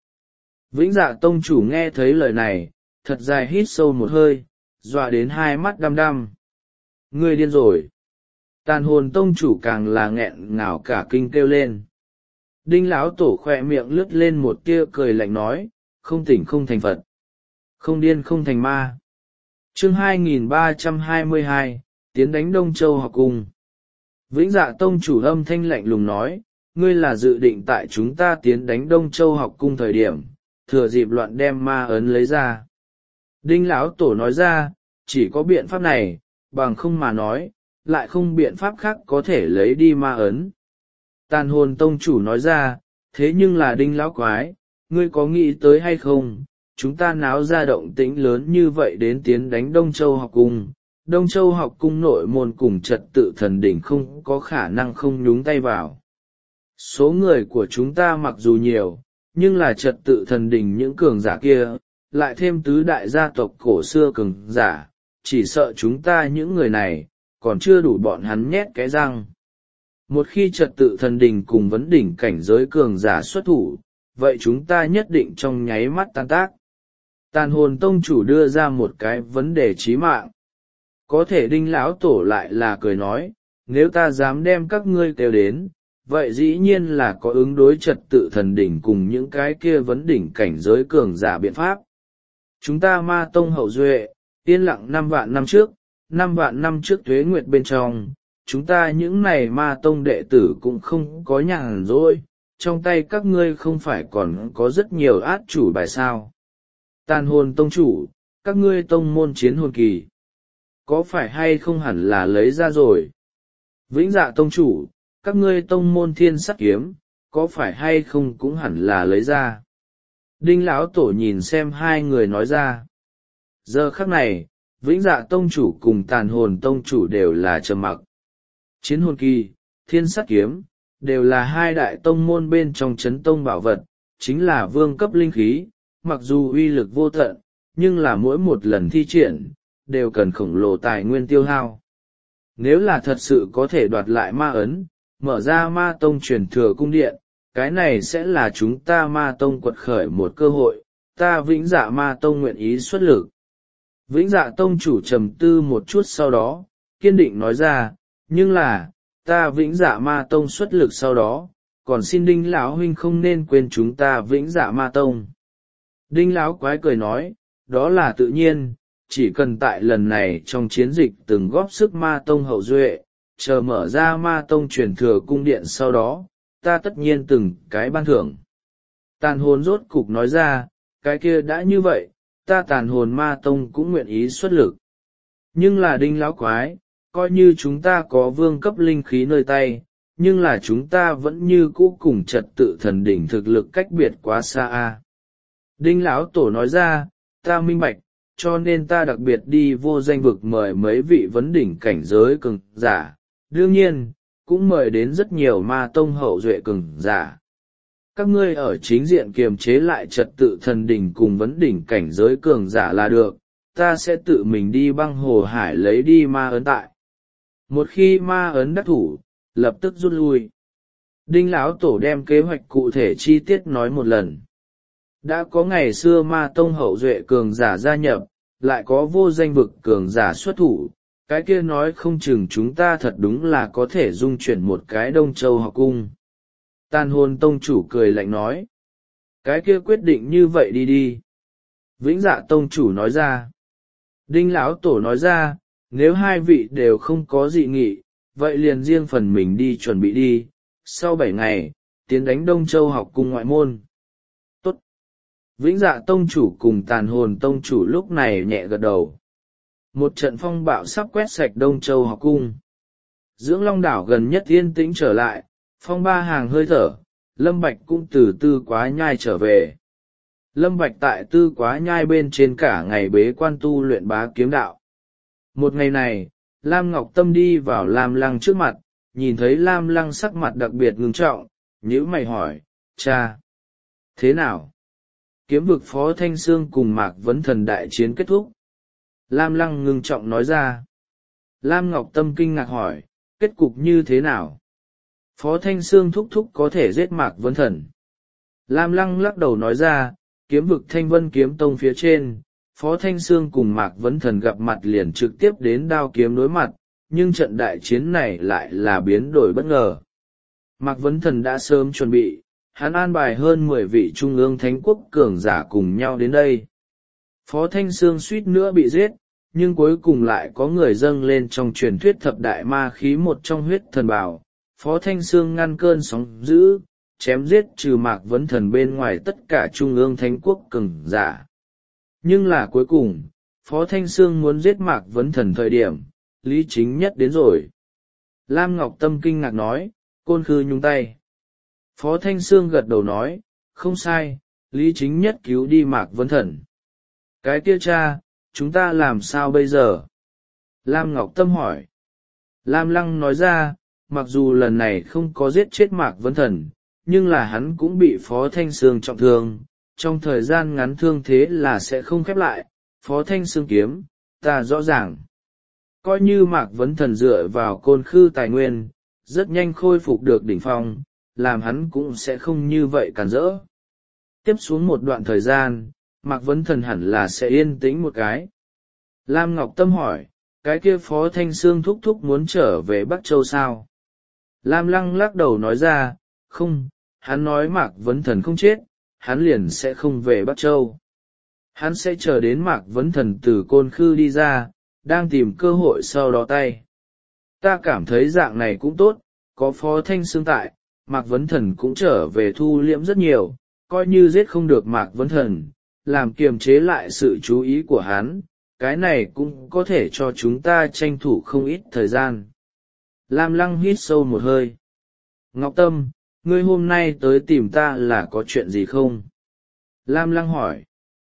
Vĩnh Dạ tông chủ nghe thấy lời này, thật dài hít sâu một hơi, dọa đến hai mắt đăm đăm. Ngươi điên rồi. Tàn hồn tông chủ càng là nghẹn ngào cả kinh kêu lên. Đinh lão tổ khỏe miệng lướt lên một tia cười lạnh nói, không tỉnh không thành Phật, không điên không thành ma. Chương hai nghìn ba trăm hai mươi hai, tiến đánh Đông Châu học cung. Vĩnh Dạ tông chủ âm thanh lạnh lùng nói, ngươi là dự định tại chúng ta tiến đánh Đông Châu học cung thời điểm, thừa dịp loạn đem ma ấn lấy ra. Đinh lão tổ nói ra, chỉ có biện pháp này, bằng không mà nói, lại không biện pháp khác có thể lấy đi ma ấn. Tàn hồn tông chủ nói ra, thế nhưng là Đinh lão quái, ngươi có nghĩ tới hay không, chúng ta náo ra động tĩnh lớn như vậy đến tiến đánh Đông Châu học cung. Đông Châu học cung nội môn cùng trật tự thần đỉnh không có khả năng không nhúng tay vào. Số người của chúng ta mặc dù nhiều, nhưng là trật tự thần đỉnh những cường giả kia, lại thêm tứ đại gia tộc cổ xưa cường giả, chỉ sợ chúng ta những người này, còn chưa đủ bọn hắn nhét cái răng. Một khi trật tự thần đỉnh cùng vấn đỉnh cảnh giới cường giả xuất thủ, vậy chúng ta nhất định trong nháy mắt tan tác. Tàn hồn tông chủ đưa ra một cái vấn đề chí mạng. Có thể Đinh lão tổ lại là cười nói, nếu ta dám đem các ngươi kêu đến, vậy dĩ nhiên là có ứng đối trật tự thần đỉnh cùng những cái kia vấn đỉnh cảnh giới cường giả biện pháp. Chúng ta ma tông hậu duệ, yên lặng năm vạn năm trước, năm vạn năm trước tuế nguyệt bên trong, chúng ta những này ma tông đệ tử cũng không có nhàn rỗi, trong tay các ngươi không phải còn có rất nhiều át chủ bài sao. Tàn hồn tông chủ, các ngươi tông môn chiến hồn kỳ, có phải hay không hẳn là lấy ra rồi? Vĩnh Dạ tông chủ, các ngươi tông môn thiên sắt kiếm, có phải hay không cũng hẳn là lấy ra? Đinh lão tổ nhìn xem hai người nói ra. Giờ khắc này, Vĩnh Dạ tông chủ cùng Tàn hồn tông chủ đều là trầm mặc. Chiến hồn kỳ, thiên sắt kiếm, đều là hai đại tông môn bên trong chấn tông bảo vật, chính là vương cấp linh khí, mặc dù uy lực vô tận, nhưng là mỗi một lần thi triển, đều cần khổng lồ tài nguyên tiêu hao. Nếu là thật sự có thể đoạt lại ma ấn, mở ra ma tông truyền thừa cung điện, cái này sẽ là chúng ta ma tông quật khởi một cơ hội, ta Vĩnh Dạ ma tông nguyện ý xuất lực. Vĩnh Dạ tông chủ trầm tư một chút sau đó, kiên định nói ra, nhưng là, ta Vĩnh Dạ ma tông xuất lực sau đó, còn xin Đinh lão huynh không nên quên chúng ta Vĩnh Dạ ma tông. Đinh Lão Quái cười nói, đó là tự nhiên, chỉ cần tại lần này trong chiến dịch từng góp sức ma tông hậu duệ, chờ mở ra ma tông truyền thừa cung điện sau đó, ta tất nhiên từng cái ban thưởng. Tàn hồn rốt cục nói ra, cái kia đã như vậy, ta tàn hồn ma tông cũng nguyện ý xuất lực. Nhưng là Đinh Lão Quái, coi như chúng ta có vương cấp linh khí nơi tay, nhưng là chúng ta vẫn như cũ cùng trật tự thần đỉnh thực lực cách biệt quá xa a. Đinh Lão Tổ nói ra, ta minh bạch, cho nên ta đặc biệt đi vô danh vực mời mấy vị vấn đỉnh cảnh giới cường giả, đương nhiên, cũng mời đến rất nhiều ma tông hậu duệ cường giả. Các ngươi ở chính diện kiềm chế lại trật tự thần đỉnh cùng vấn đỉnh cảnh giới cường giả là được, ta sẽ tự mình đi băng hồ hải lấy đi ma ấn tại. Một khi ma ấn đắc thủ, lập tức rút lui. Đinh Lão Tổ đem kế hoạch cụ thể chi tiết nói một lần. Đã có ngày xưa ma tông hậu duệ cường giả gia nhập, lại có vô danh vực cường giả xuất thủ, cái kia nói không chừng chúng ta thật đúng là có thể dung chuyển một cái Đông Châu học cung. Tàn hồn tông chủ cười lạnh nói, cái kia quyết định như vậy đi đi. Vĩnh Dạ tông chủ nói ra. Đinh Lão Tổ nói ra, nếu hai vị đều không có dị nghị, vậy liền riêng phần mình đi chuẩn bị đi, sau bảy ngày, tiến đánh Đông Châu học cung ngoại môn. Tốt. Vĩnh Dạ tông chủ cùng tàn hồn tông chủ lúc này nhẹ gật đầu. Một trận phong bạo sắp quét sạch Đông Châu học cung. Dưỡng Long đảo gần nhất yên tĩnh trở lại, phong ba hàng hơi thở, Lâm Bạch cũng từ tư quá nhai trở về. Lâm Bạch tại tư quá nhai bên trên cả ngày bế quan tu luyện bá kiếm đạo. Một ngày này, Lam Ngọc Tâm đi vào Lam Lăng trước mặt, nhìn thấy Lam Lăng sắc mặt đặc biệt ngưng trọng, nhíu mày hỏi, cha, thế nào? Kiếm vực Phó Thanh Sương cùng Mạc Vấn Thần đại chiến kết thúc. Lam Lăng ngưng trọng nói ra. Lam Ngọc Tâm kinh ngạc hỏi, kết cục như thế nào? Phó Thanh Sương thúc thúc có thể giết Mạc Vấn Thần. Lam Lăng lắc đầu nói ra, kiếm vực Thanh Vân kiếm tông phía trên, Phó Thanh Sương cùng Mạc Vấn Thần gặp mặt liền trực tiếp đến đao kiếm đối mặt, nhưng trận đại chiến này lại là biến đổi bất ngờ. Mạc Vấn Thần đã sớm chuẩn bị, hắn an bài hơn mười vị trung ương thánh quốc cường giả cùng nhau đến đây. Phó Thanh Sương suýt nữa bị giết, nhưng cuối cùng lại có người dâng lên trong truyền thuyết thập đại ma khí một trong huyết thần bảo. Phó Thanh Sương ngăn cơn sóng dữ, chém giết trừ Mạc Vấn Thần bên ngoài tất cả trung ương thánh quốc cường giả. Nhưng là cuối cùng, Phó Thanh Sương muốn giết Mạc Vấn Thần thời điểm, Lý Chính Nhất đến rồi. Lam Ngọc Tâm kinh ngạc nói, Côn Khư nhúng tay. Phó Thanh Sương gật đầu nói, không sai, Lý Chính Nhất cứu đi Mạc Vấn Thần. Cái kia cha, chúng ta làm sao bây giờ? Lam Ngọc Tâm hỏi. Lam Lăng nói ra, mặc dù lần này không có giết chết Mạc Vấn Thần, nhưng là hắn cũng bị Phó Thanh Sương trọng thương, trong thời gian ngắn thương thế là sẽ không khép lại. Phó Thanh Sương kiếm, ta rõ ràng. Coi như Mạc Vấn Thần dựa vào Côn Khư tài nguyên, rất nhanh khôi phục được đỉnh phong, làm hắn cũng sẽ không như vậy cản rỡ. Tiếp xuống một đoạn thời gian, Mạc Vấn Thần hẳn là sẽ yên tĩnh một cái. Lam Ngọc Tâm hỏi, cái kia Phó Thanh Sương thúc thúc muốn trở về Bắc Châu sao? Lam Lăng lắc đầu nói ra, không, hắn nói Mạc Vấn Thần không chết, hắn liền sẽ không về Bắc Châu. Hắn sẽ chờ đến Mạc Vấn Thần từ Côn Khư đi ra, đang tìm cơ hội sau đó tay. Ta cảm thấy dạng này cũng tốt, có Phó Thanh Sương tại, Mạc Vấn Thần cũng trở về thu liễm rất nhiều, coi như giết không được Mạc Vấn Thần, làm kiềm chế lại sự chú ý của hắn, cái này cũng có thể cho chúng ta tranh thủ không ít thời gian. Lam Lăng hít sâu một hơi. Ngọc Tâm, ngươi hôm nay tới tìm ta là có chuyện gì không? Lam Lăng hỏi.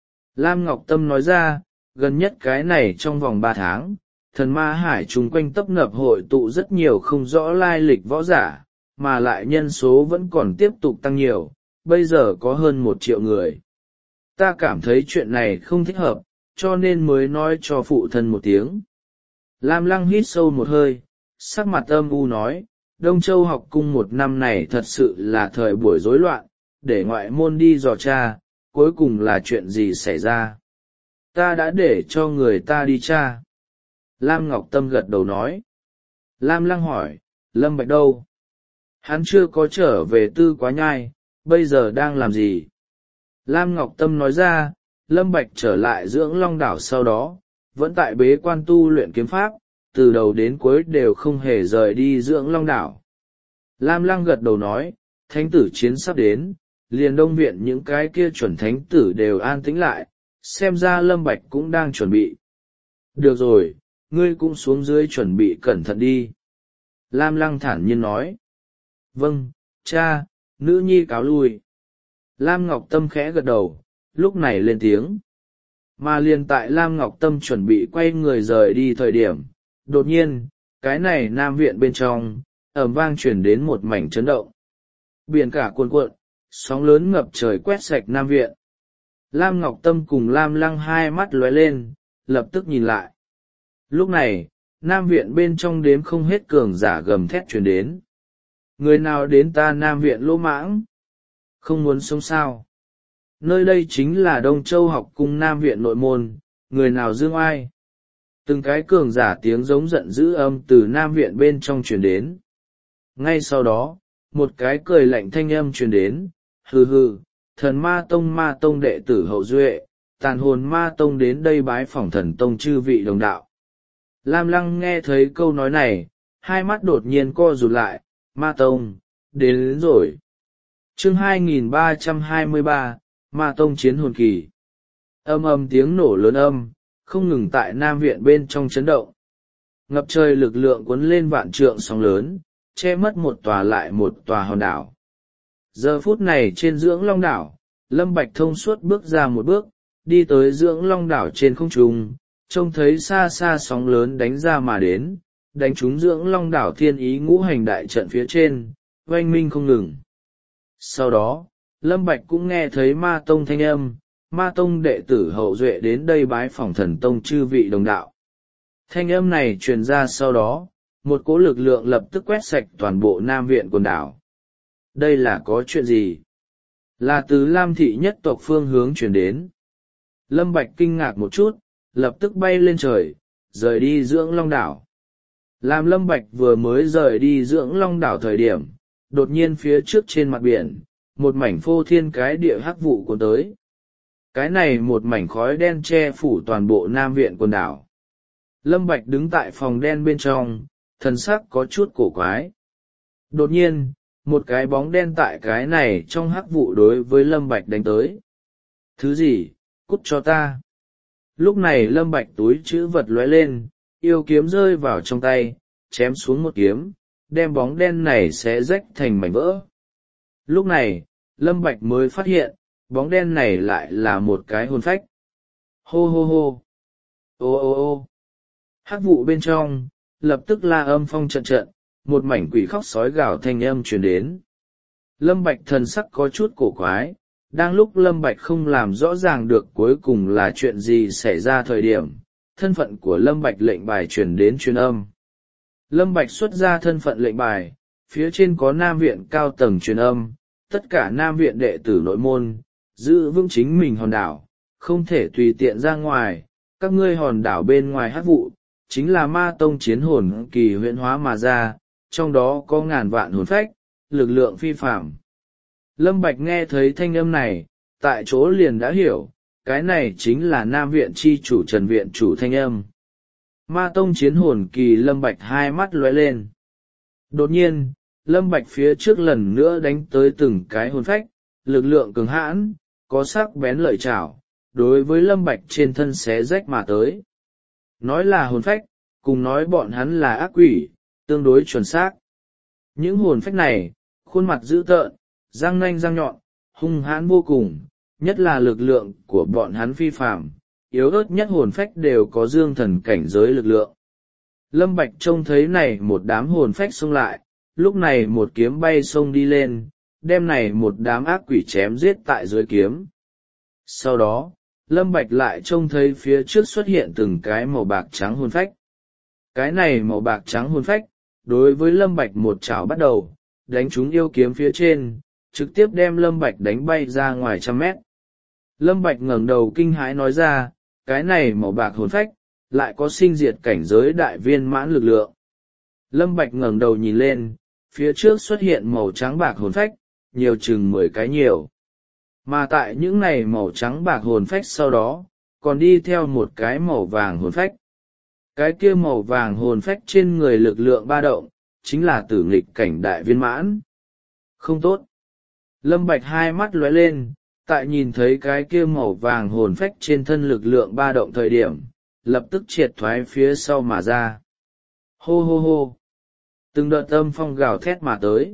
Lam Ngọc Tâm nói ra, gần nhất cái này trong vòng ba tháng, thần ma hải chung quanh tấp nập hội tụ rất nhiều không rõ lai lịch võ giả, mà lại nhân số vẫn còn tiếp tục tăng nhiều, bây giờ có hơn một triệu người. Ta cảm thấy chuyện này không thích hợp, cho nên mới nói cho phụ thân một tiếng. Lam Lăng hít sâu một hơi, sắc mặt âm u nói, Đông Châu học cung một năm này thật sự là thời buổi rối loạn, để ngoại môn đi dò tra, cuối cùng là chuyện gì xảy ra. Ta đã để cho người ta đi tra. Lam Ngọc Tâm gật đầu nói. Lam Lăng hỏi, Lâm Bạch đâu? Hắn chưa có trở về tư quá nhai, bây giờ đang làm gì? Lam Ngọc Tâm nói ra, Lâm Bạch trở lại dưỡng long đảo sau đó, vẫn tại bế quan tu luyện kiếm pháp, từ đầu đến cuối đều không hề rời đi dưỡng long đảo. Lam Lăng gật đầu nói, thánh tử chiến sắp đến, liền đông viện những cái kia chuẩn thánh tử đều an tĩnh lại, xem ra Lâm Bạch cũng đang chuẩn bị. Được rồi, ngươi cũng xuống dưới chuẩn bị cẩn thận đi. Lam Lăng thản nhiên nói. Vâng, cha, nữ nhi cáo lui. Lam Ngọc Tâm khẽ gật đầu, lúc này lên tiếng. Mà liền tại Lam Ngọc Tâm chuẩn bị quay người rời đi thời điểm, đột nhiên, cái này nam viện bên trong, ầm vang chuyển đến một mảnh chấn động. Biển cả cuồn cuộn, sóng lớn ngập trời quét sạch nam viện. Lam Ngọc Tâm cùng Lam Lăng hai mắt lóe lên, lập tức nhìn lại. Lúc này, nam viện bên trong đếm không hết cường giả gầm thét truyền đến. Người nào đến ta nam viện lỗ mãng? Không muốn sống sao? Nơi đây chính là Đông Châu học cung nam viện nội môn, người nào dương ai? Từng cái cường giả tiếng giống giận dữ âm từ nam viện bên trong truyền đến. Ngay sau đó, một cái cười lạnh thanh âm truyền đến, hừ hừ, thần ma tông ma tông đệ tử hậu duệ, tàn hồn ma tông đến đây bái phỏng thần tông chư vị đồng đạo. Lam Lăng nghe thấy câu nói này, hai mắt đột nhiên co rụt lại, ma tông, đến, đến rồi. Chương hai nghìn ba trăm hai mươi ba, ma tông chiến hồn kỳ. Âm âm tiếng nổ lớn âm, không ngừng tại nam viện bên trong chấn động. Ngập trời lực lượng cuốn lên vạn trượng sóng lớn, che mất một tòa lại một tòa hòn đảo. Giờ phút này trên dưỡng long đảo, Lâm Bạch thông suốt bước ra một bước, đi tới dưỡng long đảo trên không trung, trông thấy xa xa sóng lớn đánh ra mà đến, đánh trúng dưỡng long đảo thiên ý ngũ hành đại trận phía trên, oanh minh không ngừng. Sau đó, Lâm Bạch cũng nghe thấy ma tông thanh âm, ma tông đệ tử hậu duệ đến đây bái phỏng thần tông chư vị đồng đạo. Thanh âm này truyền ra sau đó, một cỗ lực lượng lập tức quét sạch toàn bộ nam viện quần đảo. Đây là có chuyện gì? Là từ Lam thị nhất tộc phương hướng truyền đến. Lâm Bạch kinh ngạc một chút, lập tức bay lên trời, rời đi dưỡng long đảo. Làm Lâm Bạch vừa mới rời đi dưỡng long đảo thời điểm, đột nhiên phía trước trên mặt biển, một mảnh phô thiên cái địa hắc vụ cuốn tới. Cái này một mảnh khói đen che phủ toàn bộ nam viện quần đảo. Lâm Bạch đứng tại phòng đen bên trong, thần sắc có chút cổ quái. Đột nhiên, một cái bóng đen tại cái này trong hắc vụ đối với Lâm Bạch đánh tới. Thứ gì, cút cho ta. Lúc này Lâm Bạch túi chữ vật lóe lên, yêu kiếm rơi vào trong tay, chém xuống một kiếm, đem bóng đen này xé rách thành mảnh vỡ. Lúc này, Lâm Bạch mới phát hiện, bóng đen này lại là một cái hồn phách. Hô hô hô. Ô ô ô. Hắc vụ bên trong, lập tức la âm phong trận trận, một mảnh quỷ khóc sói gào thanh âm truyền đến. Lâm Bạch thần sắc có chút cổ quái, đang lúc Lâm Bạch không làm rõ ràng được cuối cùng là chuyện gì xảy ra thời điểm, thân phận của Lâm Bạch lệnh bài truyền đến truyền âm. Lâm Bạch xuất ra thân phận lệnh bài, phía trên có nam viện cao tầng truyền âm, tất cả nam viện đệ tử nội môn, giữ vững chính mình hòn đảo, không thể tùy tiện ra ngoài, các ngươi hòn đảo bên ngoài hắc vụ, chính là ma tông chiến hồn kỳ huyễn hóa mà ra, trong đó có ngàn vạn hồn phách, lực lượng phi phàm. Lâm Bạch nghe thấy thanh âm này, tại chỗ liền đã hiểu, cái này chính là nam viện chi chủ Trần viện chủ thanh âm. Ma tông chiến hồn kỳ Lâm Bạch hai mắt lóe lên. Đột nhiên, Lâm Bạch phía trước lần nữa đánh tới từng cái hồn phách, lực lượng cường hãn, có sắc bén lợi chảo, đối với Lâm Bạch trên thân xé rách mà tới. Nói là hồn phách, cùng nói bọn hắn là ác quỷ, tương đối chuẩn xác. Những hồn phách này, khuôn mặt dữ tợn, răng nanh răng nhọn, hung hãn vô cùng, nhất là lực lượng của bọn hắn phi phàm, yếu ớt nhất hồn phách đều có dương thần cảnh giới lực lượng. Lâm Bạch trông thấy này một đám hồn phách xông lại, lúc này một kiếm bay xông đi lên, đem này một đám ác quỷ chém giết tại dưới kiếm. Sau đó, Lâm Bạch lại trông thấy phía trước xuất hiện từng cái màu bạc trắng hồn phách. Cái này màu bạc trắng hồn phách, đối với Lâm Bạch một chảo bắt đầu, đánh trúng yêu kiếm phía trên, trực tiếp đem Lâm Bạch đánh bay ra ngoài trăm mét. Lâm Bạch ngẩng đầu kinh hãi nói ra, cái này màu bạc hồn phách, lại có sinh diệt cảnh giới đại viên mãn lực lượng. Lâm Bạch ngẩng đầu nhìn lên, phía trước xuất hiện màu trắng bạc hồn phách, nhiều chừng mười cái nhiều. mà tại những này màu trắng bạc hồn phách sau đó còn đi theo một cái màu vàng hồn phách. Cái kia màu vàng hồn phách trên người lực lượng ba động chính là tử nghịch cảnh đại viên mãn. Không tốt. Lâm Bạch hai mắt lóe lên, tại nhìn thấy cái kia màu vàng hồn phách trên thân lực lượng ba động thời điểm, lập tức triệt thoái phía sau mà ra. Hô hô hô. Từng đợt âm phong gào thét mà tới.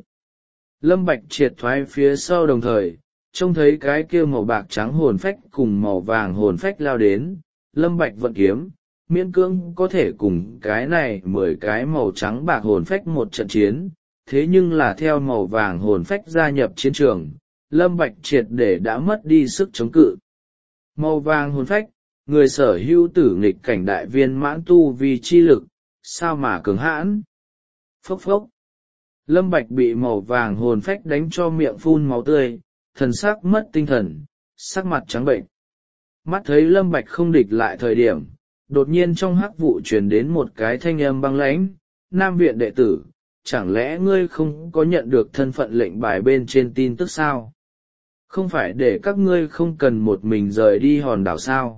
Lâm Bạch triệt thoái phía sau đồng thời, trông thấy cái kia màu bạc trắng hồn phách cùng màu vàng hồn phách lao đến, Lâm Bạch vận kiếm, miễn cưỡng có thể cùng cái này mười cái màu trắng bạc hồn phách một trận chiến, thế nhưng là theo màu vàng hồn phách gia nhập chiến trường, Lâm Bạch triệt để đã mất đi sức chống cự. Màu vàng hồn phách, người sở hữu tử nghịch cảnh đại viên mãn tu vì chi lực, sao mà cường hãn. Phốc phốc. Lâm Bạch bị màu vàng hồn phách đánh cho miệng phun máu tươi, thần sắc mất tinh thần, sắc mặt trắng bệnh. Mắt thấy Lâm Bạch không địch lại thời điểm, đột nhiên trong hắc vụ truyền đến một cái thanh âm băng lãnh, Nam viện đệ tử, chẳng lẽ ngươi không có nhận được thân phận lệnh bài bên trên tin tức sao? Không phải để các ngươi không cần một mình rời đi hòn đảo sao?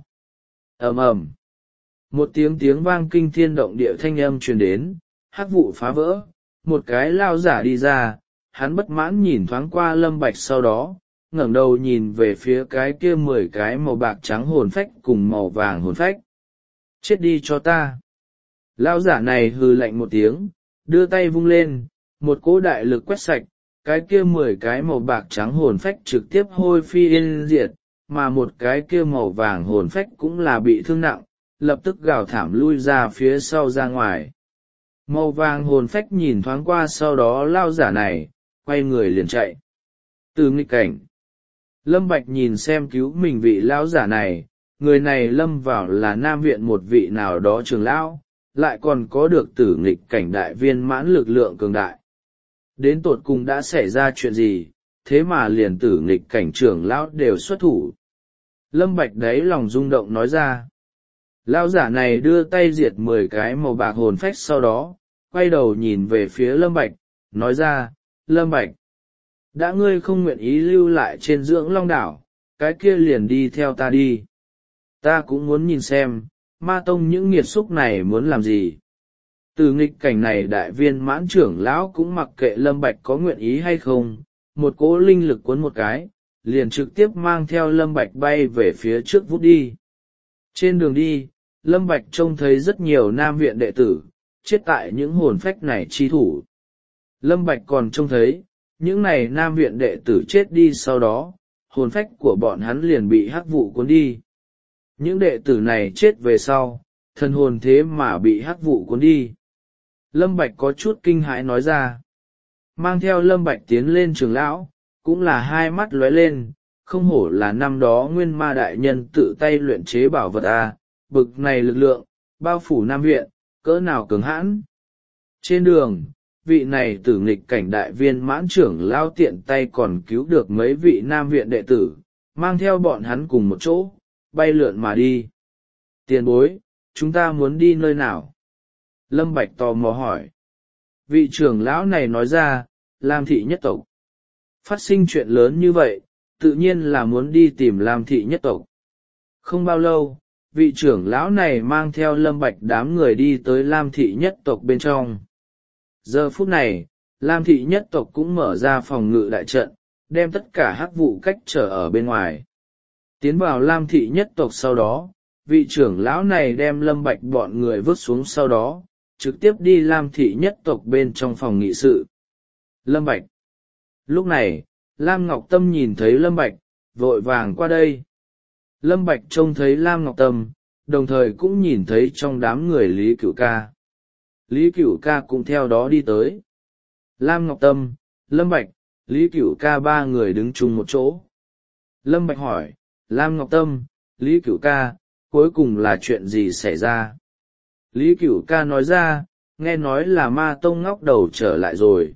Ầm ầm. Một tiếng tiếng vang kinh thiên động địa thanh âm truyền đến, hắc vụ phá vỡ, một cái lao giả đi ra, hắn bất mãn nhìn thoáng qua Lâm Bạch sau đó, ngẩng đầu nhìn về phía cái kia mười cái màu bạc trắng hồn phách cùng màu vàng hồn phách. Chết đi cho ta. Lao giả này hừ lạnh một tiếng, đưa tay vung lên, một cỗ đại lực quét sạch, cái kia mười cái màu bạc trắng hồn phách trực tiếp hôi phi yên diệt, mà một cái kia màu vàng hồn phách cũng là bị thương nặng, lập tức gào thảm lui ra phía sau ra ngoài. Màu vàng hồn phách nhìn thoáng qua sau đó lao giả này, quay người liền chạy. Từ nghịch cảnh, Lâm Bạch nhìn xem cứu mình vị lão giả này, người này lâm vào là Nam viện một vị nào đó trưởng lão, lại còn có được tử nghịch cảnh đại viên mãn lực lượng cường đại. Đến tột cùng đã xảy ra chuyện gì, thế mà liền tử nghịch cảnh trưởng lão đều xuất thủ. Lâm Bạch đấy lòng rung động nói ra. Lão giả này đưa tay diệt mười cái màu bạc hồn phách sau đó, quay đầu nhìn về phía Lâm Bạch, nói ra, Lâm Bạch, đã ngươi không nguyện ý lưu lại trên Dưỡng Long đảo, cái kia liền đi theo ta đi. Ta cũng muốn nhìn xem, ma tông những nghiệt xúc này muốn làm gì. Từ nghịch cảnh này đại viên mãn trưởng lão cũng mặc kệ Lâm Bạch có nguyện ý hay không, một cỗ linh lực cuốn một cái, liền trực tiếp mang theo Lâm Bạch bay về phía trước vút đi. Trên đường đi, Lâm Bạch trông thấy rất nhiều Nam viện đệ tử, chết tại những hồn phách này chi thủ. Lâm Bạch còn trông thấy, những này Nam viện đệ tử chết đi sau đó, hồn phách của bọn hắn liền bị hắc vụ cuốn đi. Những đệ tử này chết về sau, thân hồn thế mà bị hắc vụ cuốn đi. Lâm Bạch có chút kinh hãi nói ra. Mang theo Lâm Bạch tiến lên trường lão, cũng là hai mắt lóe lên, không hổ là năm đó Nguyên Ma đại nhân tự tay luyện chế bảo vật a, bực này lực lượng, bao phủ Nam viện, cỡ nào cường hãn. Trên đường, vị này tử nghịch cảnh đại viên mãn trưởng lão tiện tay còn cứu được mấy vị Nam viện đệ tử, mang theo bọn hắn cùng một chỗ, bay lượn mà đi. Tiền bối, chúng ta muốn đi nơi nào? Lâm Bạch tò mò hỏi. Vị trưởng lão này nói ra, Lam thị nhất tộc. Phát sinh chuyện lớn như vậy, tự nhiên là muốn đi tìm Lam thị nhất tộc. Không bao lâu, vị trưởng lão này mang theo Lâm Bạch đám người đi tới Lam thị nhất tộc bên trong. Giờ phút này, Lam thị nhất tộc cũng mở ra phòng ngự đại trận, đem tất cả hắc vụ cách trở ở bên ngoài. Tiến vào Lam thị nhất tộc sau đó, vị trưởng lão này đem Lâm Bạch bọn người vứt xuống sau đó, trực tiếp đi Lam thị nhất tộc bên trong phòng nghị sự. Lâm Bạch. Lúc này, Lam Ngọc Tâm nhìn thấy Lâm Bạch, vội vàng qua đây. Lâm Bạch trông thấy Lam Ngọc Tâm, đồng thời cũng nhìn thấy trong đám người Lý Cửu Ca. Lý Cửu Ca cũng theo đó đi tới. Lam Ngọc Tâm, Lâm Bạch, Lý Cửu Ca ba người đứng chung một chỗ. Lâm Bạch hỏi, Lam Ngọc Tâm, Lý Cửu Ca, cuối cùng là chuyện gì xảy ra? Lý Cửu Ca nói ra, nghe nói là ma tông ngóc đầu trở lại rồi.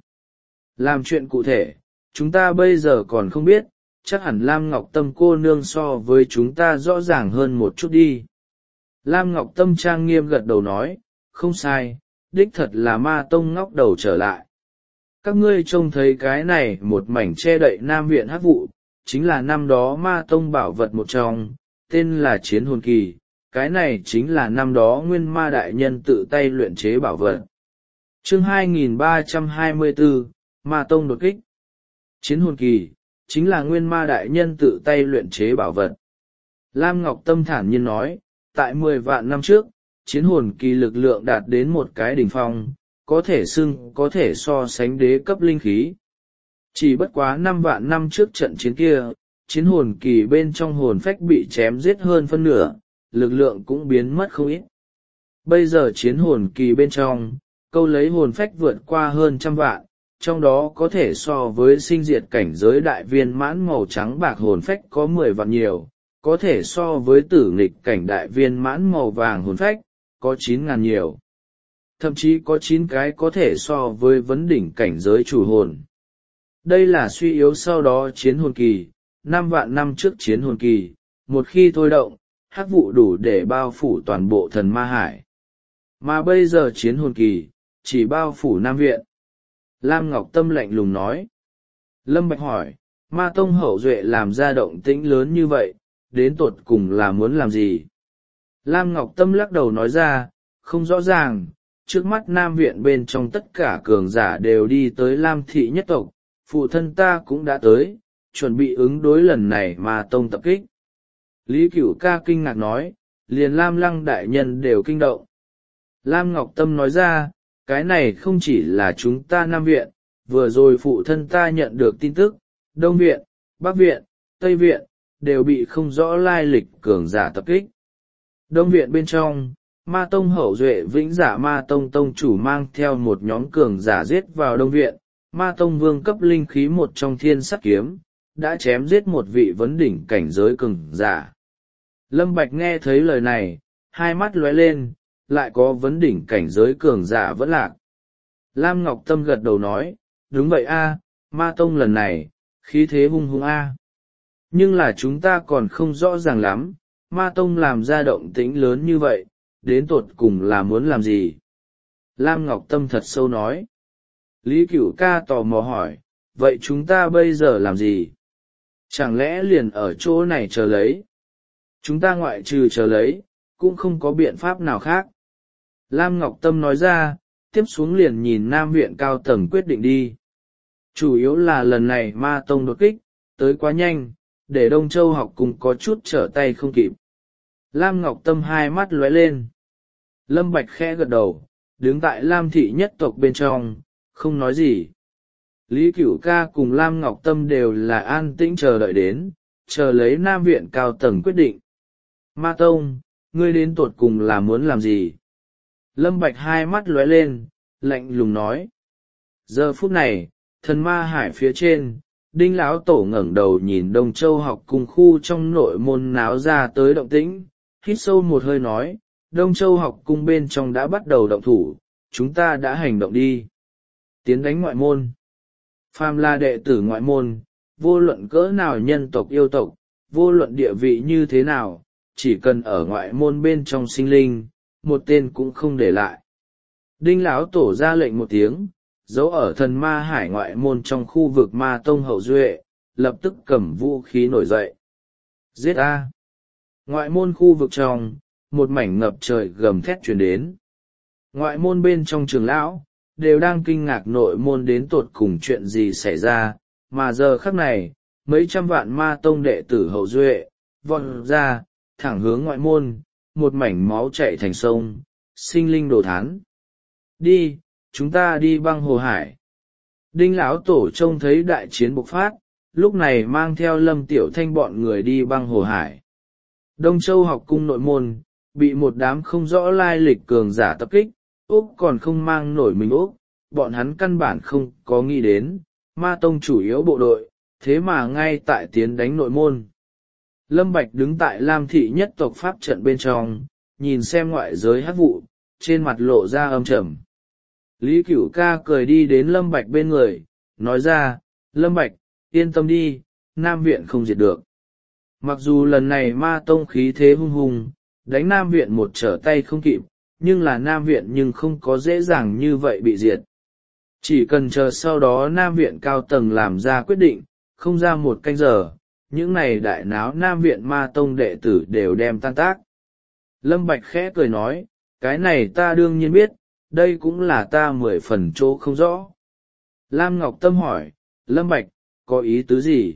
Làm chuyện cụ thể, chúng ta bây giờ còn không biết, chắc hẳn Lam Ngọc Tâm cô nương so với chúng ta rõ ràng hơn một chút đi. Lam Ngọc Tâm trang nghiêm gật đầu nói, không sai, đích thật là ma tông ngóc đầu trở lại. Các ngươi trông thấy cái này một mảnh che đậy Nam viện hắc vụ, chính là năm đó ma tông bảo vật một trong, tên là chiến hồn kỳ. Cái này chính là năm đó nguyên ma đại nhân tự tay luyện chế bảo vật. Chương hai nghìn ba trăm hai mươi bốn, Ma Tông đột kích. Chiến hồn kỳ, chính là nguyên ma đại nhân tự tay luyện chế bảo vật. Lam Ngọc Tâm thản nhiên nói, tại mười vạn năm trước, chiến hồn kỳ lực lượng đạt đến một cái đỉnh phong, có thể xưng có thể so sánh đế cấp linh khí. Chỉ bất quá năm vạn năm trước trận chiến kia, chiến hồn kỳ bên trong hồn phách bị chém giết hơn phân nửa, lực lượng cũng biến mất không ít. Bây giờ chiến hồn kỳ bên trong, câu lấy hồn phách vượt qua hơn trăm vạn, trong đó có thể so với sinh diệt cảnh giới đại viên mãn màu trắng bạc hồn phách có mười vạn nhiều, có thể so với tử nghịch cảnh đại viên mãn màu vàng hồn phách, có chín ngàn nhiều. Thậm chí có chín cái có thể so với vấn đỉnh cảnh giới chủ hồn. Đây là suy yếu sau đó chiến hồn kỳ, năm vạn năm trước chiến hồn kỳ, một khi thôi động, hắc vụ đủ để bao phủ toàn bộ thần ma hải. Mà bây giờ chiến hồn kỳ, chỉ bao phủ Nam Viện. Lam Ngọc Tâm lạnh lùng nói. Lâm Bạch hỏi, Ma Tông hậu duệ làm ra động tĩnh lớn như vậy, đến tột cùng là muốn làm gì? Lam Ngọc Tâm lắc đầu nói ra, không rõ ràng, trước mắt Nam Viện bên trong tất cả cường giả đều đi tới Lam Thị nhất tộc, phụ thân ta cũng đã tới, chuẩn bị ứng đối lần này Ma Tông tập kích. Lý Cửu Ca kinh ngạc nói, liền Lam Lăng đại nhân đều kinh động. Lam Ngọc Tâm nói ra, cái này không chỉ là chúng ta Nam Viện, vừa rồi phụ thân ta nhận được tin tức, Đông Viện, Bắc Viện, Tây Viện, đều bị không rõ lai lịch cường giả tập kích. Đông Viện bên trong, Ma Tông hậu duệ vĩnh giả Ma Tông Tông chủ mang theo một nhóm cường giả giết vào Đông Viện, Ma Tông vương cấp linh khí một trong thiên sắt kiếm, đã chém giết một vị vấn đỉnh cảnh giới cường giả. Lâm Bạch nghe thấy lời này, hai mắt lóe lên, lại có vấn đỉnh cảnh giới cường giả vẫn lạc. Lam Ngọc Tâm gật đầu nói, đúng vậy a, Ma Tông lần này, khí thế hung hung a. Nhưng là chúng ta còn không rõ ràng lắm, Ma Tông làm ra động tĩnh lớn như vậy, đến tột cùng là muốn làm gì? Lam Ngọc Tâm thật sâu nói. Lý Cửu Ca tò mò hỏi, vậy chúng ta bây giờ làm gì? Chẳng lẽ liền ở chỗ này chờ lấy? Chúng ta ngoại trừ chờ lấy, cũng không có biện pháp nào khác. Lam Ngọc Tâm nói ra, tiếp xuống liền nhìn Nam Viện cao tầng quyết định đi. Chủ yếu là lần này Ma Tông đột kích, tới quá nhanh, để Đông Châu học cùng có chút trở tay không kịp. Lam Ngọc Tâm hai mắt lóe lên. Lâm Bạch khẽ gật đầu, đứng tại Lam Thị nhất tộc bên trong, không nói gì. Lý Cửu Ca cùng Lam Ngọc Tâm đều là an tĩnh chờ đợi đến, chờ lấy Nam Viện cao tầng quyết định. Ma Tông, ngươi đến tột cùng là muốn làm gì? Lâm Bạch hai mắt lóe lên, lạnh lùng nói. Giờ phút này, thần ma hải phía trên, Đinh Lão Tổ ngẩng đầu nhìn Đông Châu học cùng khu trong nội môn náo ra tới động tĩnh, hít sâu một hơi nói, Đông Châu học cung bên trong đã bắt đầu động thủ, chúng ta đã hành động đi. Tiến đánh ngoại môn. Phàm là đệ tử ngoại môn, vô luận cỡ nào nhân tộc yêu tộc, vô luận địa vị như thế nào, chỉ cần ở ngoại môn bên trong sinh linh, một tên cũng không để lại. Đinh Lão Tổ ra lệnh một tiếng, giấu ở thần ma hải ngoại môn trong khu vực Ma Tông hậu duệ, lập tức cầm vũ khí nổi dậy. Giết a! Ngoại môn khu vực trong, một mảnh ngập trời gầm thét truyền đến. Ngoại môn bên trong trường lão, đều đang kinh ngạc nội môn đến tột cùng chuyện gì xảy ra, mà giờ khắc này, mấy trăm vạn Ma Tông đệ tử hậu duệ, vọt ra, thẳng hướng ngoại môn, một mảnh máu chảy thành sông, sinh linh đồ thán. Đi, chúng ta đi băng hồ hải. Đinh Lão Tổ trông thấy đại chiến bộc phát, lúc này mang theo Lâm Tiểu Thanh bọn người đi băng hồ hải. Đông Châu học cung nội môn, bị một đám không rõ lai lịch cường giả tập kích, Úc còn không mang nổi mình Úc, bọn hắn căn bản không có nghĩ đến, Ma Tông chủ yếu bộ đội, thế mà ngay tại tiến đánh nội môn. Lâm Bạch đứng tại Lam Thị nhất tộc pháp trận bên trong, nhìn xem ngoại giới hắc vụ, trên mặt lộ ra âm trầm. Lý Cửu Ca cười đi đến Lâm Bạch bên người, nói ra, Lâm Bạch, yên tâm đi, Nam Viện không diệt được. Mặc dù lần này Ma Tông khí thế hung hùng, đánh Nam Viện một trở tay không kịp, nhưng là Nam Viện nhưng không có dễ dàng như vậy bị diệt. Chỉ cần chờ sau đó Nam Viện cao tầng làm ra quyết định, không ra một canh giờ, những này đại náo Nam Viện Ma Tông đệ tử đều đem tan tác. Lâm Bạch khẽ cười nói, cái này ta đương nhiên biết, đây cũng là ta mười phần chỗ không rõ. Lam Ngọc Tâm hỏi, Lâm Bạch, có ý tứ gì?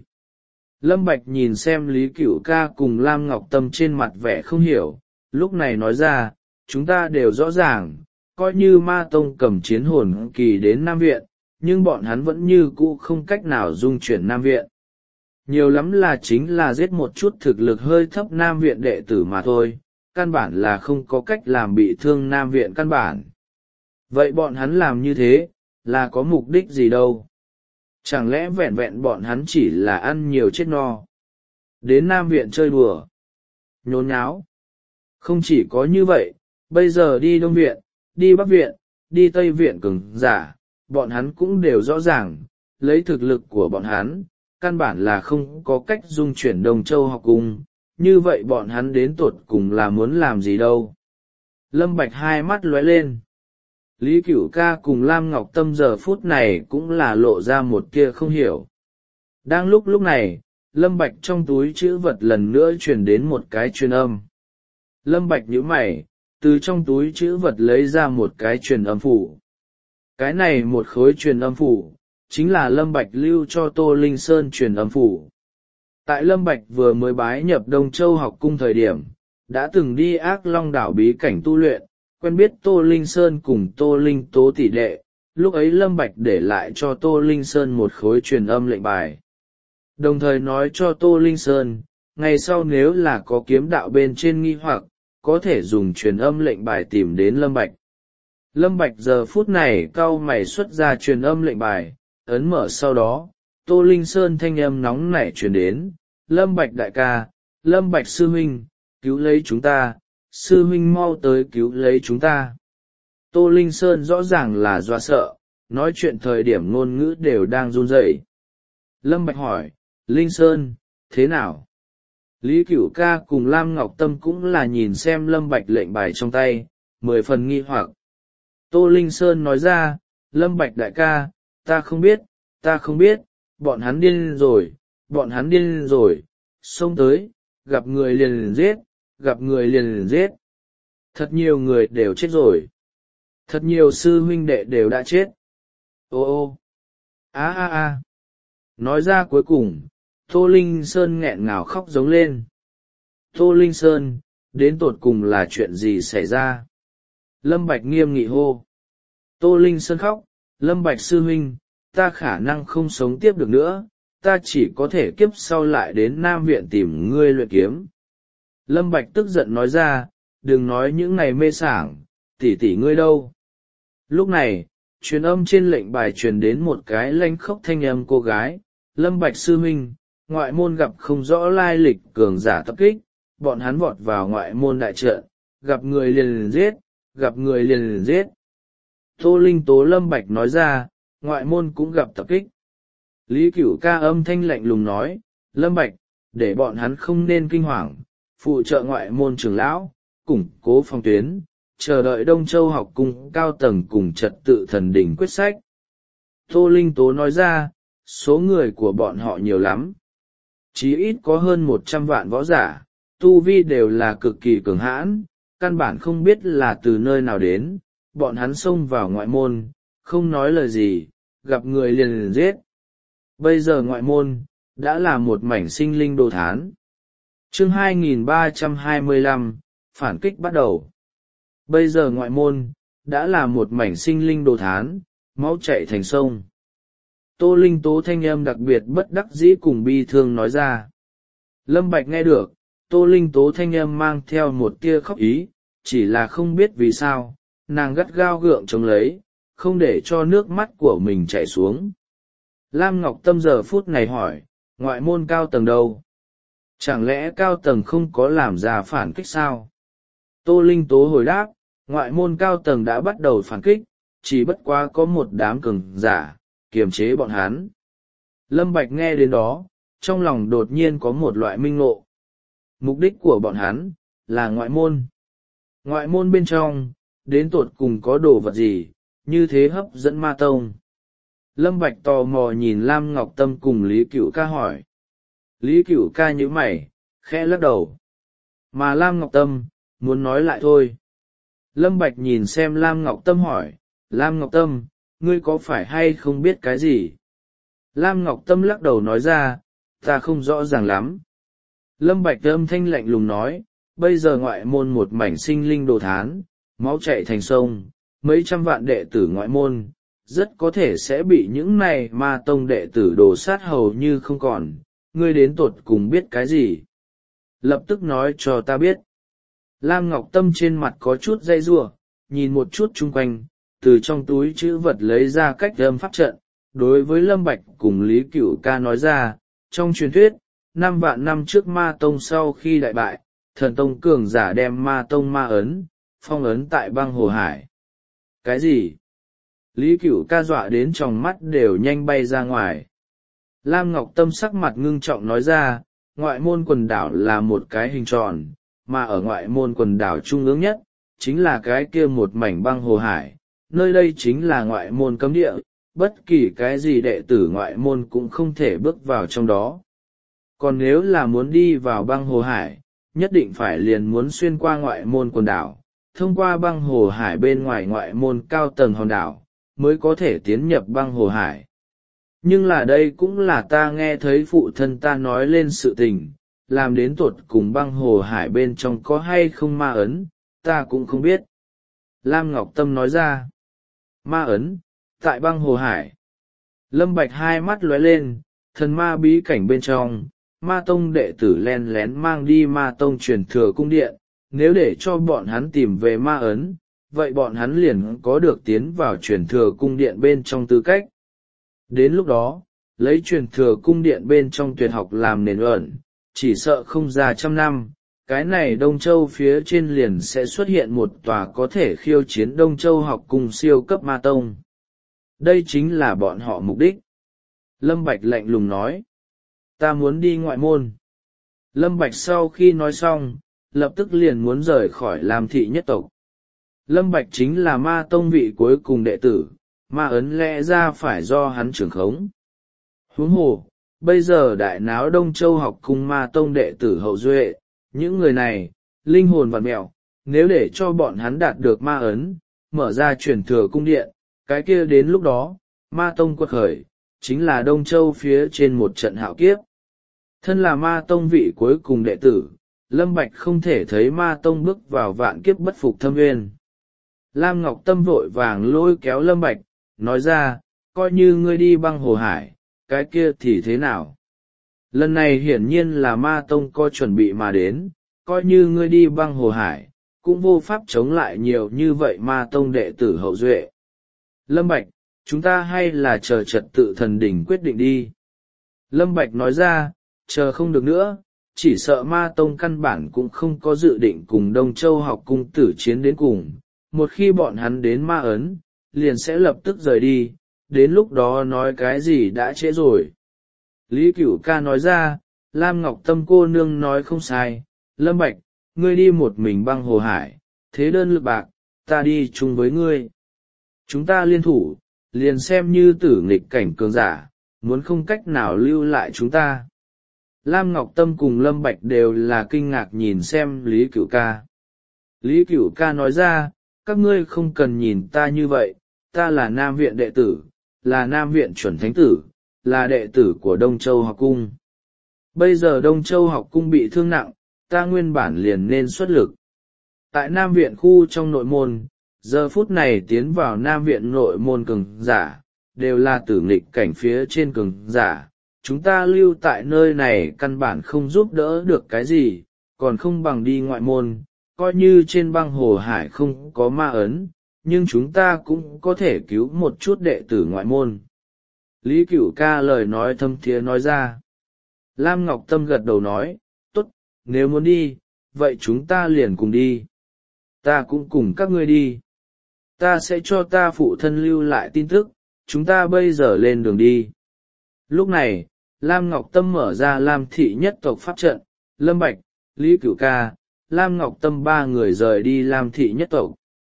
Lâm Bạch nhìn xem Lý Cửu Ca cùng Lam Ngọc Tâm trên mặt vẻ không hiểu, lúc này nói ra, chúng ta đều rõ ràng, coi như Ma Tông cầm chiến hồn kỳ đến Nam Viện, nhưng bọn hắn vẫn như cũ không cách nào dung chuyển Nam Viện. Nhiều lắm là chính là giết một chút thực lực hơi thấp Nam Viện đệ tử mà thôi, căn bản là không có cách làm bị thương Nam Viện căn bản. Vậy bọn hắn làm như thế, là có mục đích gì đâu? Chẳng lẽ vẹn vẹn bọn hắn chỉ là ăn nhiều chết no? Đến Nam Viện chơi đùa, nhốn nháo. Không chỉ có như vậy, bây giờ đi Đông Viện, đi Bắc Viện, đi Tây Viện cường giả, bọn hắn cũng đều rõ ràng, lấy thực lực của bọn hắn, căn bản là không có cách dung chuyển Đông Châu học cung, như vậy bọn hắn đến tột cùng là muốn làm gì đâu. Lâm Bạch hai mắt lóe lên. Lý Cửu Ca cùng Lam Ngọc Tâm giờ phút này cũng là lộ ra một kia không hiểu. Đang lúc lúc này, Lâm Bạch trong túi chữ vật lần nữa truyền đến một cái truyền âm. Lâm Bạch nhíu mày, từ trong túi chữ vật lấy ra một cái truyền âm phủ. Cái này một khối truyền âm phủ, chính là Lâm Bạch lưu cho Tô Linh Sơn truyền âm phủ. Tại Lâm Bạch vừa mới bái nhập Đông Châu học cung thời điểm, đã từng đi Ác Long đảo bí cảnh tu luyện, quen biết Tô Linh Sơn cùng Tô Linh Tố tỷ đệ, lúc ấy Lâm Bạch để lại cho Tô Linh Sơn một khối truyền âm lệnh bài. Đồng thời nói cho Tô Linh Sơn, ngày sau nếu là có kiếm đạo bên trên nghi hoặc, có thể dùng truyền âm lệnh bài tìm đến Lâm Bạch. Lâm Bạch giờ phút này cau mày xuất ra truyền âm lệnh bài, ấn mở sau đó, Tô Linh Sơn thanh âm nóng nảy truyền đến, Lâm Bạch đại ca, Lâm Bạch sư huynh, cứu lấy chúng ta, sư huynh mau tới cứu lấy chúng ta. Tô Linh Sơn rõ ràng là dọa sợ, nói chuyện thời điểm ngôn ngữ đều đang run rẩy. Lâm Bạch hỏi, Linh Sơn, thế nào? Lý Cửu Ca cùng Lam Ngọc Tâm cũng là nhìn xem Lâm Bạch lệnh bài trong tay, mười phần nghi hoặc. Tô Linh Sơn nói ra, Lâm Bạch đại ca, ta không biết, ta không biết, bọn hắn điên rồi, bọn hắn điên rồi, xông tới, gặp người liền liền giết, gặp người liền liền giết. Thật nhiều người đều chết rồi. Thật nhiều sư huynh đệ đều đã chết. Ô ô, á á á. Nói ra cuối cùng, Tô Linh Sơn nghẹn ngào khóc giống lên. Tô Linh Sơn, đến tột cùng là chuyện gì xảy ra? Lâm Bạch nghiêm nghị hô. Tô Linh Sơn khóc, Lâm Bạch sư huynh, ta khả năng không sống tiếp được nữa, ta chỉ có thể kiếp sau lại đến Nam Viện tìm ngươi luyện kiếm. Lâm Bạch tức giận nói ra, đừng nói những ngày mê sảng, tỷ tỷ ngươi đâu. Lúc này, truyền âm trên lệnh bài truyền đến một cái lanh khốc thanh âm cô gái, Lâm Bạch sư huynh, ngoại môn gặp không rõ lai lịch cường giả tập kích, bọn hắn vọt vào ngoại môn đại trận, gặp người liền liền giết, gặp người liền liền giết. Tô Linh Tố Lâm Bạch nói ra, ngoại môn cũng gặp tập kích. Lý Cửu Ca âm thanh lạnh lùng nói, Lâm Bạch, để bọn hắn không nên kinh hoàng, phụ trợ ngoại môn trưởng lão, củng cố phòng tuyến, chờ đợi Đông Châu học cung cao tầng cùng trật tự thần đỉnh quyết sách. Tô Linh Tố nói ra, số người của bọn họ nhiều lắm. Chí ít có hơn một trăm vạn võ giả, tu vi đều là cực kỳ cường hãn, căn bản không biết là từ nơi nào đến, bọn hắn xông vào ngoại môn, không nói lời gì, gặp người liền liền giết. Bây giờ ngoại môn, đã là một mảnh sinh linh đồ thán. Chương hai nghìn ba trăm hai mươi lăm, phản kích bắt đầu. Bây giờ ngoại môn, đã là một mảnh sinh linh đồ thán, máu chảy thành sông. Tô Linh Tố thanh âm đặc biệt bất đắc dĩ cùng bi thương nói ra. Lâm Bạch nghe được, Tô Linh Tố thanh âm mang theo một tia khóc ý, chỉ là không biết vì sao, nàng gắt gao gượng chống lấy, không để cho nước mắt của mình chảy xuống. Lam Ngọc Tâm giờ phút này hỏi, ngoại môn cao tầng đâu? Chẳng lẽ cao tầng không có làm ra phản kích sao? Tô Linh Tố hồi đáp, ngoại môn cao tầng đã bắt đầu phản kích, chỉ bất quá có một đám cường giả, kiềm chế bọn hắn. Lâm Bạch nghe đến đó, trong lòng đột nhiên có một loại minh ngộ. Mục đích của bọn hắn, là ngoại môn. Ngoại môn bên trong, đến tột cùng có đồ vật gì, như thế hấp dẫn Ma Tông. Lâm Bạch tò mò nhìn Lam Ngọc Tâm cùng Lý Cửu Ca hỏi. Lý Cửu Ca nhíu mày, khẽ lắc đầu. Mà Lam Ngọc Tâm, muốn nói lại thôi. Lâm Bạch nhìn xem Lam Ngọc Tâm hỏi, Lam Ngọc Tâm, ngươi có phải hay không biết cái gì? Lam Ngọc Tâm lắc đầu nói ra, ta không rõ ràng lắm. Lâm Bạch âm thanh lạnh lùng nói, bây giờ ngoại môn một mảnh sinh linh đồ thán, máu chảy thành sông, mấy trăm vạn đệ tử ngoại môn, rất có thể sẽ bị những này ma tông đệ tử đổ sát hầu như không còn, ngươi đến tột cùng biết cái gì? Lập tức nói cho ta biết. Lam Ngọc Tâm trên mặt có chút dây rua, nhìn một chút chung quanh, từ trong túi chữ vật lấy ra cách âm pháp trận, đối với Lâm Bạch cùng Lý Cửu Ca nói ra, trong truyền thuyết, năm vạn năm trước ma tông sau khi đại bại, thần tông cường giả đem ma tông ma ấn, phong ấn tại băng hồ hải. Cái gì? Lý Cửu Ca dọa đến tròng mắt đều nhanh bay ra ngoài. Lam Ngọc Tâm sắc mặt ngưng trọng nói ra, ngoại môn quần đảo là một cái hình tròn, mà ở ngoại môn quần đảo trung ương nhất, chính là cái kia một mảnh băng hồ hải, nơi đây chính là ngoại môn cấm địa, bất kỳ cái gì đệ tử ngoại môn cũng không thể bước vào trong đó. Còn nếu là muốn đi vào băng hồ hải, nhất định phải liền muốn xuyên qua ngoại môn quần đảo, thông qua băng hồ hải bên ngoài ngoại môn cao tầng hòn đảo, mới có thể tiến nhập băng hồ hải. Nhưng là đây cũng là ta nghe thấy phụ thân ta nói lên sự tình, làm đến tột cùng băng hồ hải bên trong có hay không ma ấn, ta cũng không biết. Lam Ngọc Tâm nói ra, ma ấn, tại băng hồ hải. Lâm Bạch hai mắt lóe lên, thần ma bí cảnh bên trong, ma tông đệ tử len lén mang đi ma tông truyền thừa cung điện, nếu để cho bọn hắn tìm về ma ấn, vậy bọn hắn liền có được tiến vào truyền thừa cung điện bên trong tư cách. Đến lúc đó, lấy truyền thừa cung điện bên trong tuyệt học làm nền ẩn, chỉ sợ không ra trăm năm, cái này Đông Châu phía trên liền sẽ xuất hiện một tòa có thể khiêu chiến Đông Châu học cùng siêu cấp ma tông. Đây chính là bọn họ mục đích. Lâm Bạch lạnh lùng nói, ta muốn đi ngoại môn. Lâm Bạch sau khi nói xong, lập tức liền muốn rời khỏi Lam thị nhất tộc. Lâm Bạch chính là ma tông vị cuối cùng đệ tử, ma ấn lẽ ra phải do hắn trưởng khống. Huống hồ, bây giờ đại náo Đông Châu học cung ma tông đệ tử hậu duệ, những người này, linh hồn vặn mẹo, nếu để cho bọn hắn đạt được ma ấn, mở ra truyền thừa cung điện, cái kia đến lúc đó, ma tông quật khởi, chính là Đông Châu phía trên một trận hạo kiếp. Thân là ma tông vị cuối cùng đệ tử, Lâm Bạch không thể thấy ma tông bước vào vạn kiếp bất phục thâm nguyên. Lam Ngọc Tâm vội vàng lôi kéo Lâm Bạch, nói ra, coi như ngươi đi băng hồ hải, cái kia thì thế nào? Lần này hiển nhiên là ma tông có chuẩn bị mà đến, coi như ngươi đi băng hồ hải, cũng vô pháp chống lại nhiều như vậy ma tông đệ tử hậu duệ. Lâm Bạch, chúng ta hay là chờ trật tự thần đỉnh quyết định đi. Lâm Bạch nói ra, chờ không được nữa, chỉ sợ ma tông căn bản cũng không có dự định cùng Đông Châu học cung tử chiến đến cùng, một khi bọn hắn đến ma ấn, liền sẽ lập tức rời đi, đến lúc đó nói cái gì đã trễ rồi. Lý Cửu Ca nói ra, Lam Ngọc Tâm cô nương nói không sai, Lâm Bạch, ngươi đi một mình băng hồ hải, thế đơn lực bạc, ta đi chung với ngươi. Chúng ta liên thủ, liền xem như tử nghịch cảnh cường giả, muốn không cách nào lưu lại chúng ta. Lam Ngọc Tâm cùng Lâm Bạch đều là kinh ngạc nhìn xem Lý Cửu Ca. Lý Cửu Ca nói ra, các ngươi không cần nhìn ta như vậy, ta là Nam Viện đệ tử, là Nam Viện chuẩn thánh tử, là đệ tử của Đông Châu học cung. Bây giờ Đông Châu học cung bị thương nặng, ta nguyên bản liền nên xuất lực. Tại Nam Viện khu trong nội môn, giờ phút này tiến vào Nam Viện nội môn cường giả, đều là tử nghịch cảnh phía trên cường giả. Chúng ta lưu tại nơi này căn bản không giúp đỡ được cái gì, còn không bằng đi ngoại môn, coi như trên băng hồ hải không có ma ấn, nhưng chúng ta cũng có thể cứu một chút đệ tử ngoại môn. Lý Cửu Ca lời nói thâm thiế nói ra. Lam Ngọc Tâm gật đầu nói, tốt, nếu muốn đi, vậy chúng ta liền cùng đi. Ta cũng cùng các ngươi đi. Ta sẽ cho ta phụ thân lưu lại tin tức, chúng ta bây giờ lên đường đi. Lúc này, Lam Ngọc Tâm mở ra Lam thị nhất tộc pháp trận, Lâm Bạch, Lý Cửu Ca, Lam Ngọc Tâm ba người rời đi Lam thị nhất tộc.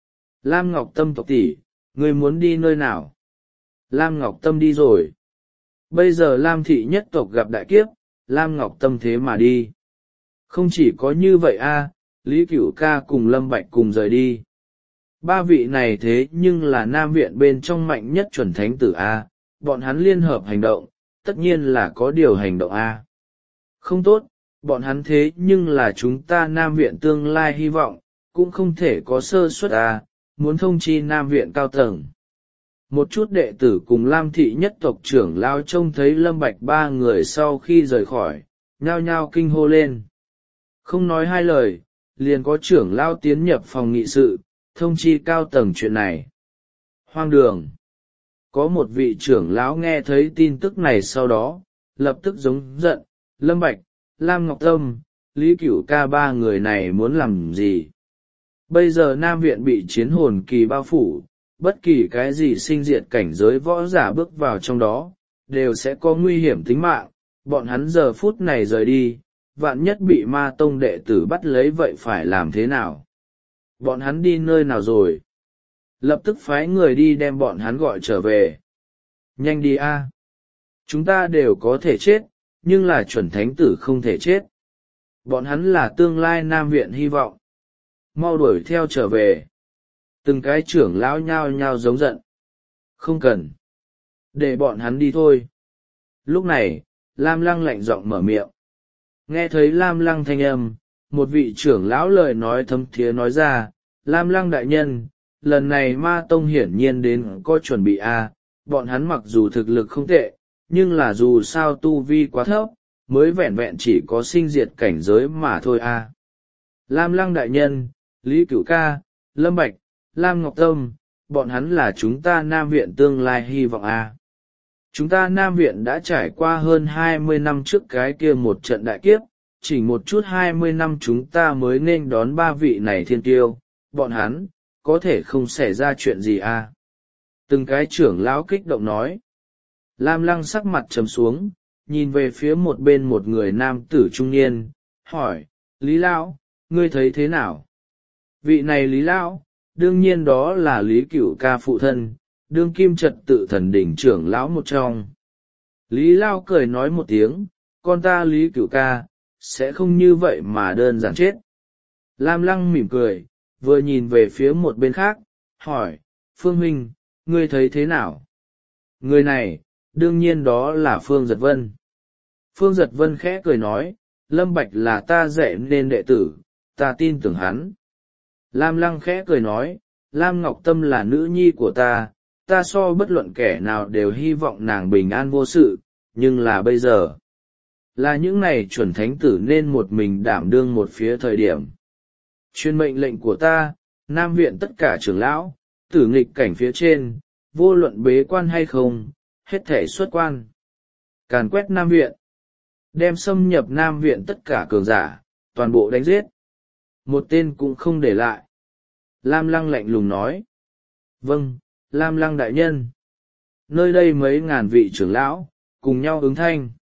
Lam Ngọc Tâm tộc tỷ, ngươi muốn đi nơi nào? Lam Ngọc Tâm đi rồi. Bây giờ Lam thị nhất tộc gặp đại kiếp, Lam Ngọc Tâm thế mà đi. Không chỉ có như vậy a, Lý Cửu Ca cùng Lâm Bạch cùng rời đi. Ba vị này thế nhưng là Nam Viện bên trong mạnh nhất chuẩn thánh tử a, bọn hắn liên hợp hành động, tất nhiên là có điều hành động a. Không tốt, bọn hắn thế nhưng là chúng ta Nam Viện tương lai hy vọng, cũng không thể có sơ suất a, muốn thông chi Nam Viện cao tầng. Một chút đệ tử cùng Lam thị nhất tộc trưởng lao trông thấy Lâm Bạch ba người sau khi rời khỏi, nhao nhao kinh hô lên. Không nói hai lời, liền có trưởng lao tiến nhập phòng nghị sự, thông chi cao tầng chuyện này. Hoang đường. Có một vị trưởng lão nghe thấy tin tức này sau đó, lập tức giống giận, Lâm Bạch, Lam Ngọc Tâm, Lý Cửu Ca ba người này muốn làm gì? Bây giờ Nam Viện bị chiến hồn kỳ bao phủ, bất kỳ cái gì sinh diệt cảnh giới võ giả bước vào trong đó, đều sẽ có nguy hiểm tính mạng, bọn hắn giờ phút này rời đi, vạn nhất bị ma tông đệ tử bắt lấy vậy phải làm thế nào? Bọn hắn đi nơi nào rồi? Lập tức phái người đi đem bọn hắn gọi trở về. Nhanh đi a! Chúng ta đều có thể chết, nhưng là chuẩn thánh tử không thể chết. Bọn hắn là tương lai Nam Viện hy vọng. Mau đuổi theo trở về. Từng cái trưởng lão nhao nhao giống giận. Không cần. Để bọn hắn đi thôi. Lúc này, Lam Lăng lạnh giọng mở miệng. Nghe thấy Lam Lăng thanh âm, một vị trưởng lão lời nói thấm thiế nói ra, Lam Lăng đại nhân, lần này ma tông hiển nhiên đến có chuẩn bị a, bọn hắn mặc dù thực lực không tệ, nhưng là dù sao tu vi quá thấp, mới vẹn vẹn chỉ có sinh diệt cảnh giới mà thôi a. Lam Lăng đại nhân, Lý Cửu Ca, Lâm Bạch, Lam Ngọc Tâm, bọn hắn là chúng ta Nam Viện tương lai hy vọng a. Chúng ta Nam Viện đã trải qua hơn hai mươi năm trước cái kia một trận đại kiếp, chỉ một chút hai mươi năm chúng ta mới nên đón ba vị này thiên tiêu, bọn hắn, có thể không xảy ra chuyện gì a. Từng cái trưởng lão kích động nói. Lam Lăng sắc mặt trầm xuống, nhìn về phía một bên một người nam tử trung niên, hỏi, Lý Lão, ngươi thấy thế nào? Vị này Lý Lão, đương nhiên đó là Lý Cửu Ca phụ thân, đương kim trật tự thần đỉnh trưởng lão một trong. Lý Lão cười nói một tiếng, con ta Lý Cửu Ca, sẽ không như vậy mà đơn giản chết. Lam Lăng mỉm cười, vừa nhìn về phía một bên khác, hỏi, Phương Huynh, ngươi thấy thế nào? Người này, đương nhiên đó là Phương Giật Vân. Phương Giật Vân khẽ cười nói, Lâm Bạch là ta dạy nên đệ tử, ta tin tưởng hắn. Lam Lăng khẽ cười nói, Lam Ngọc Tâm là nữ nhi của ta, ta so bất luận kẻ nào đều hy vọng nàng bình an vô sự, nhưng là bây giờ, là những này chuẩn thánh tử nên một mình đảm đương một phía thời điểm. Chuyên mệnh lệnh của ta, Nam Viện tất cả trưởng lão, tử nghịch cảnh phía trên, vô luận bế quan hay không, hết thể xuất quan. Càn quét Nam Viện, đem xâm nhập Nam Viện tất cả cường giả, toàn bộ đánh giết. Một tên cũng không để lại. Lam Lăng lạnh lùng nói. Vâng, Lam Lăng đại nhân. Nơi đây mấy ngàn vị trưởng lão, cùng nhau ứng thanh.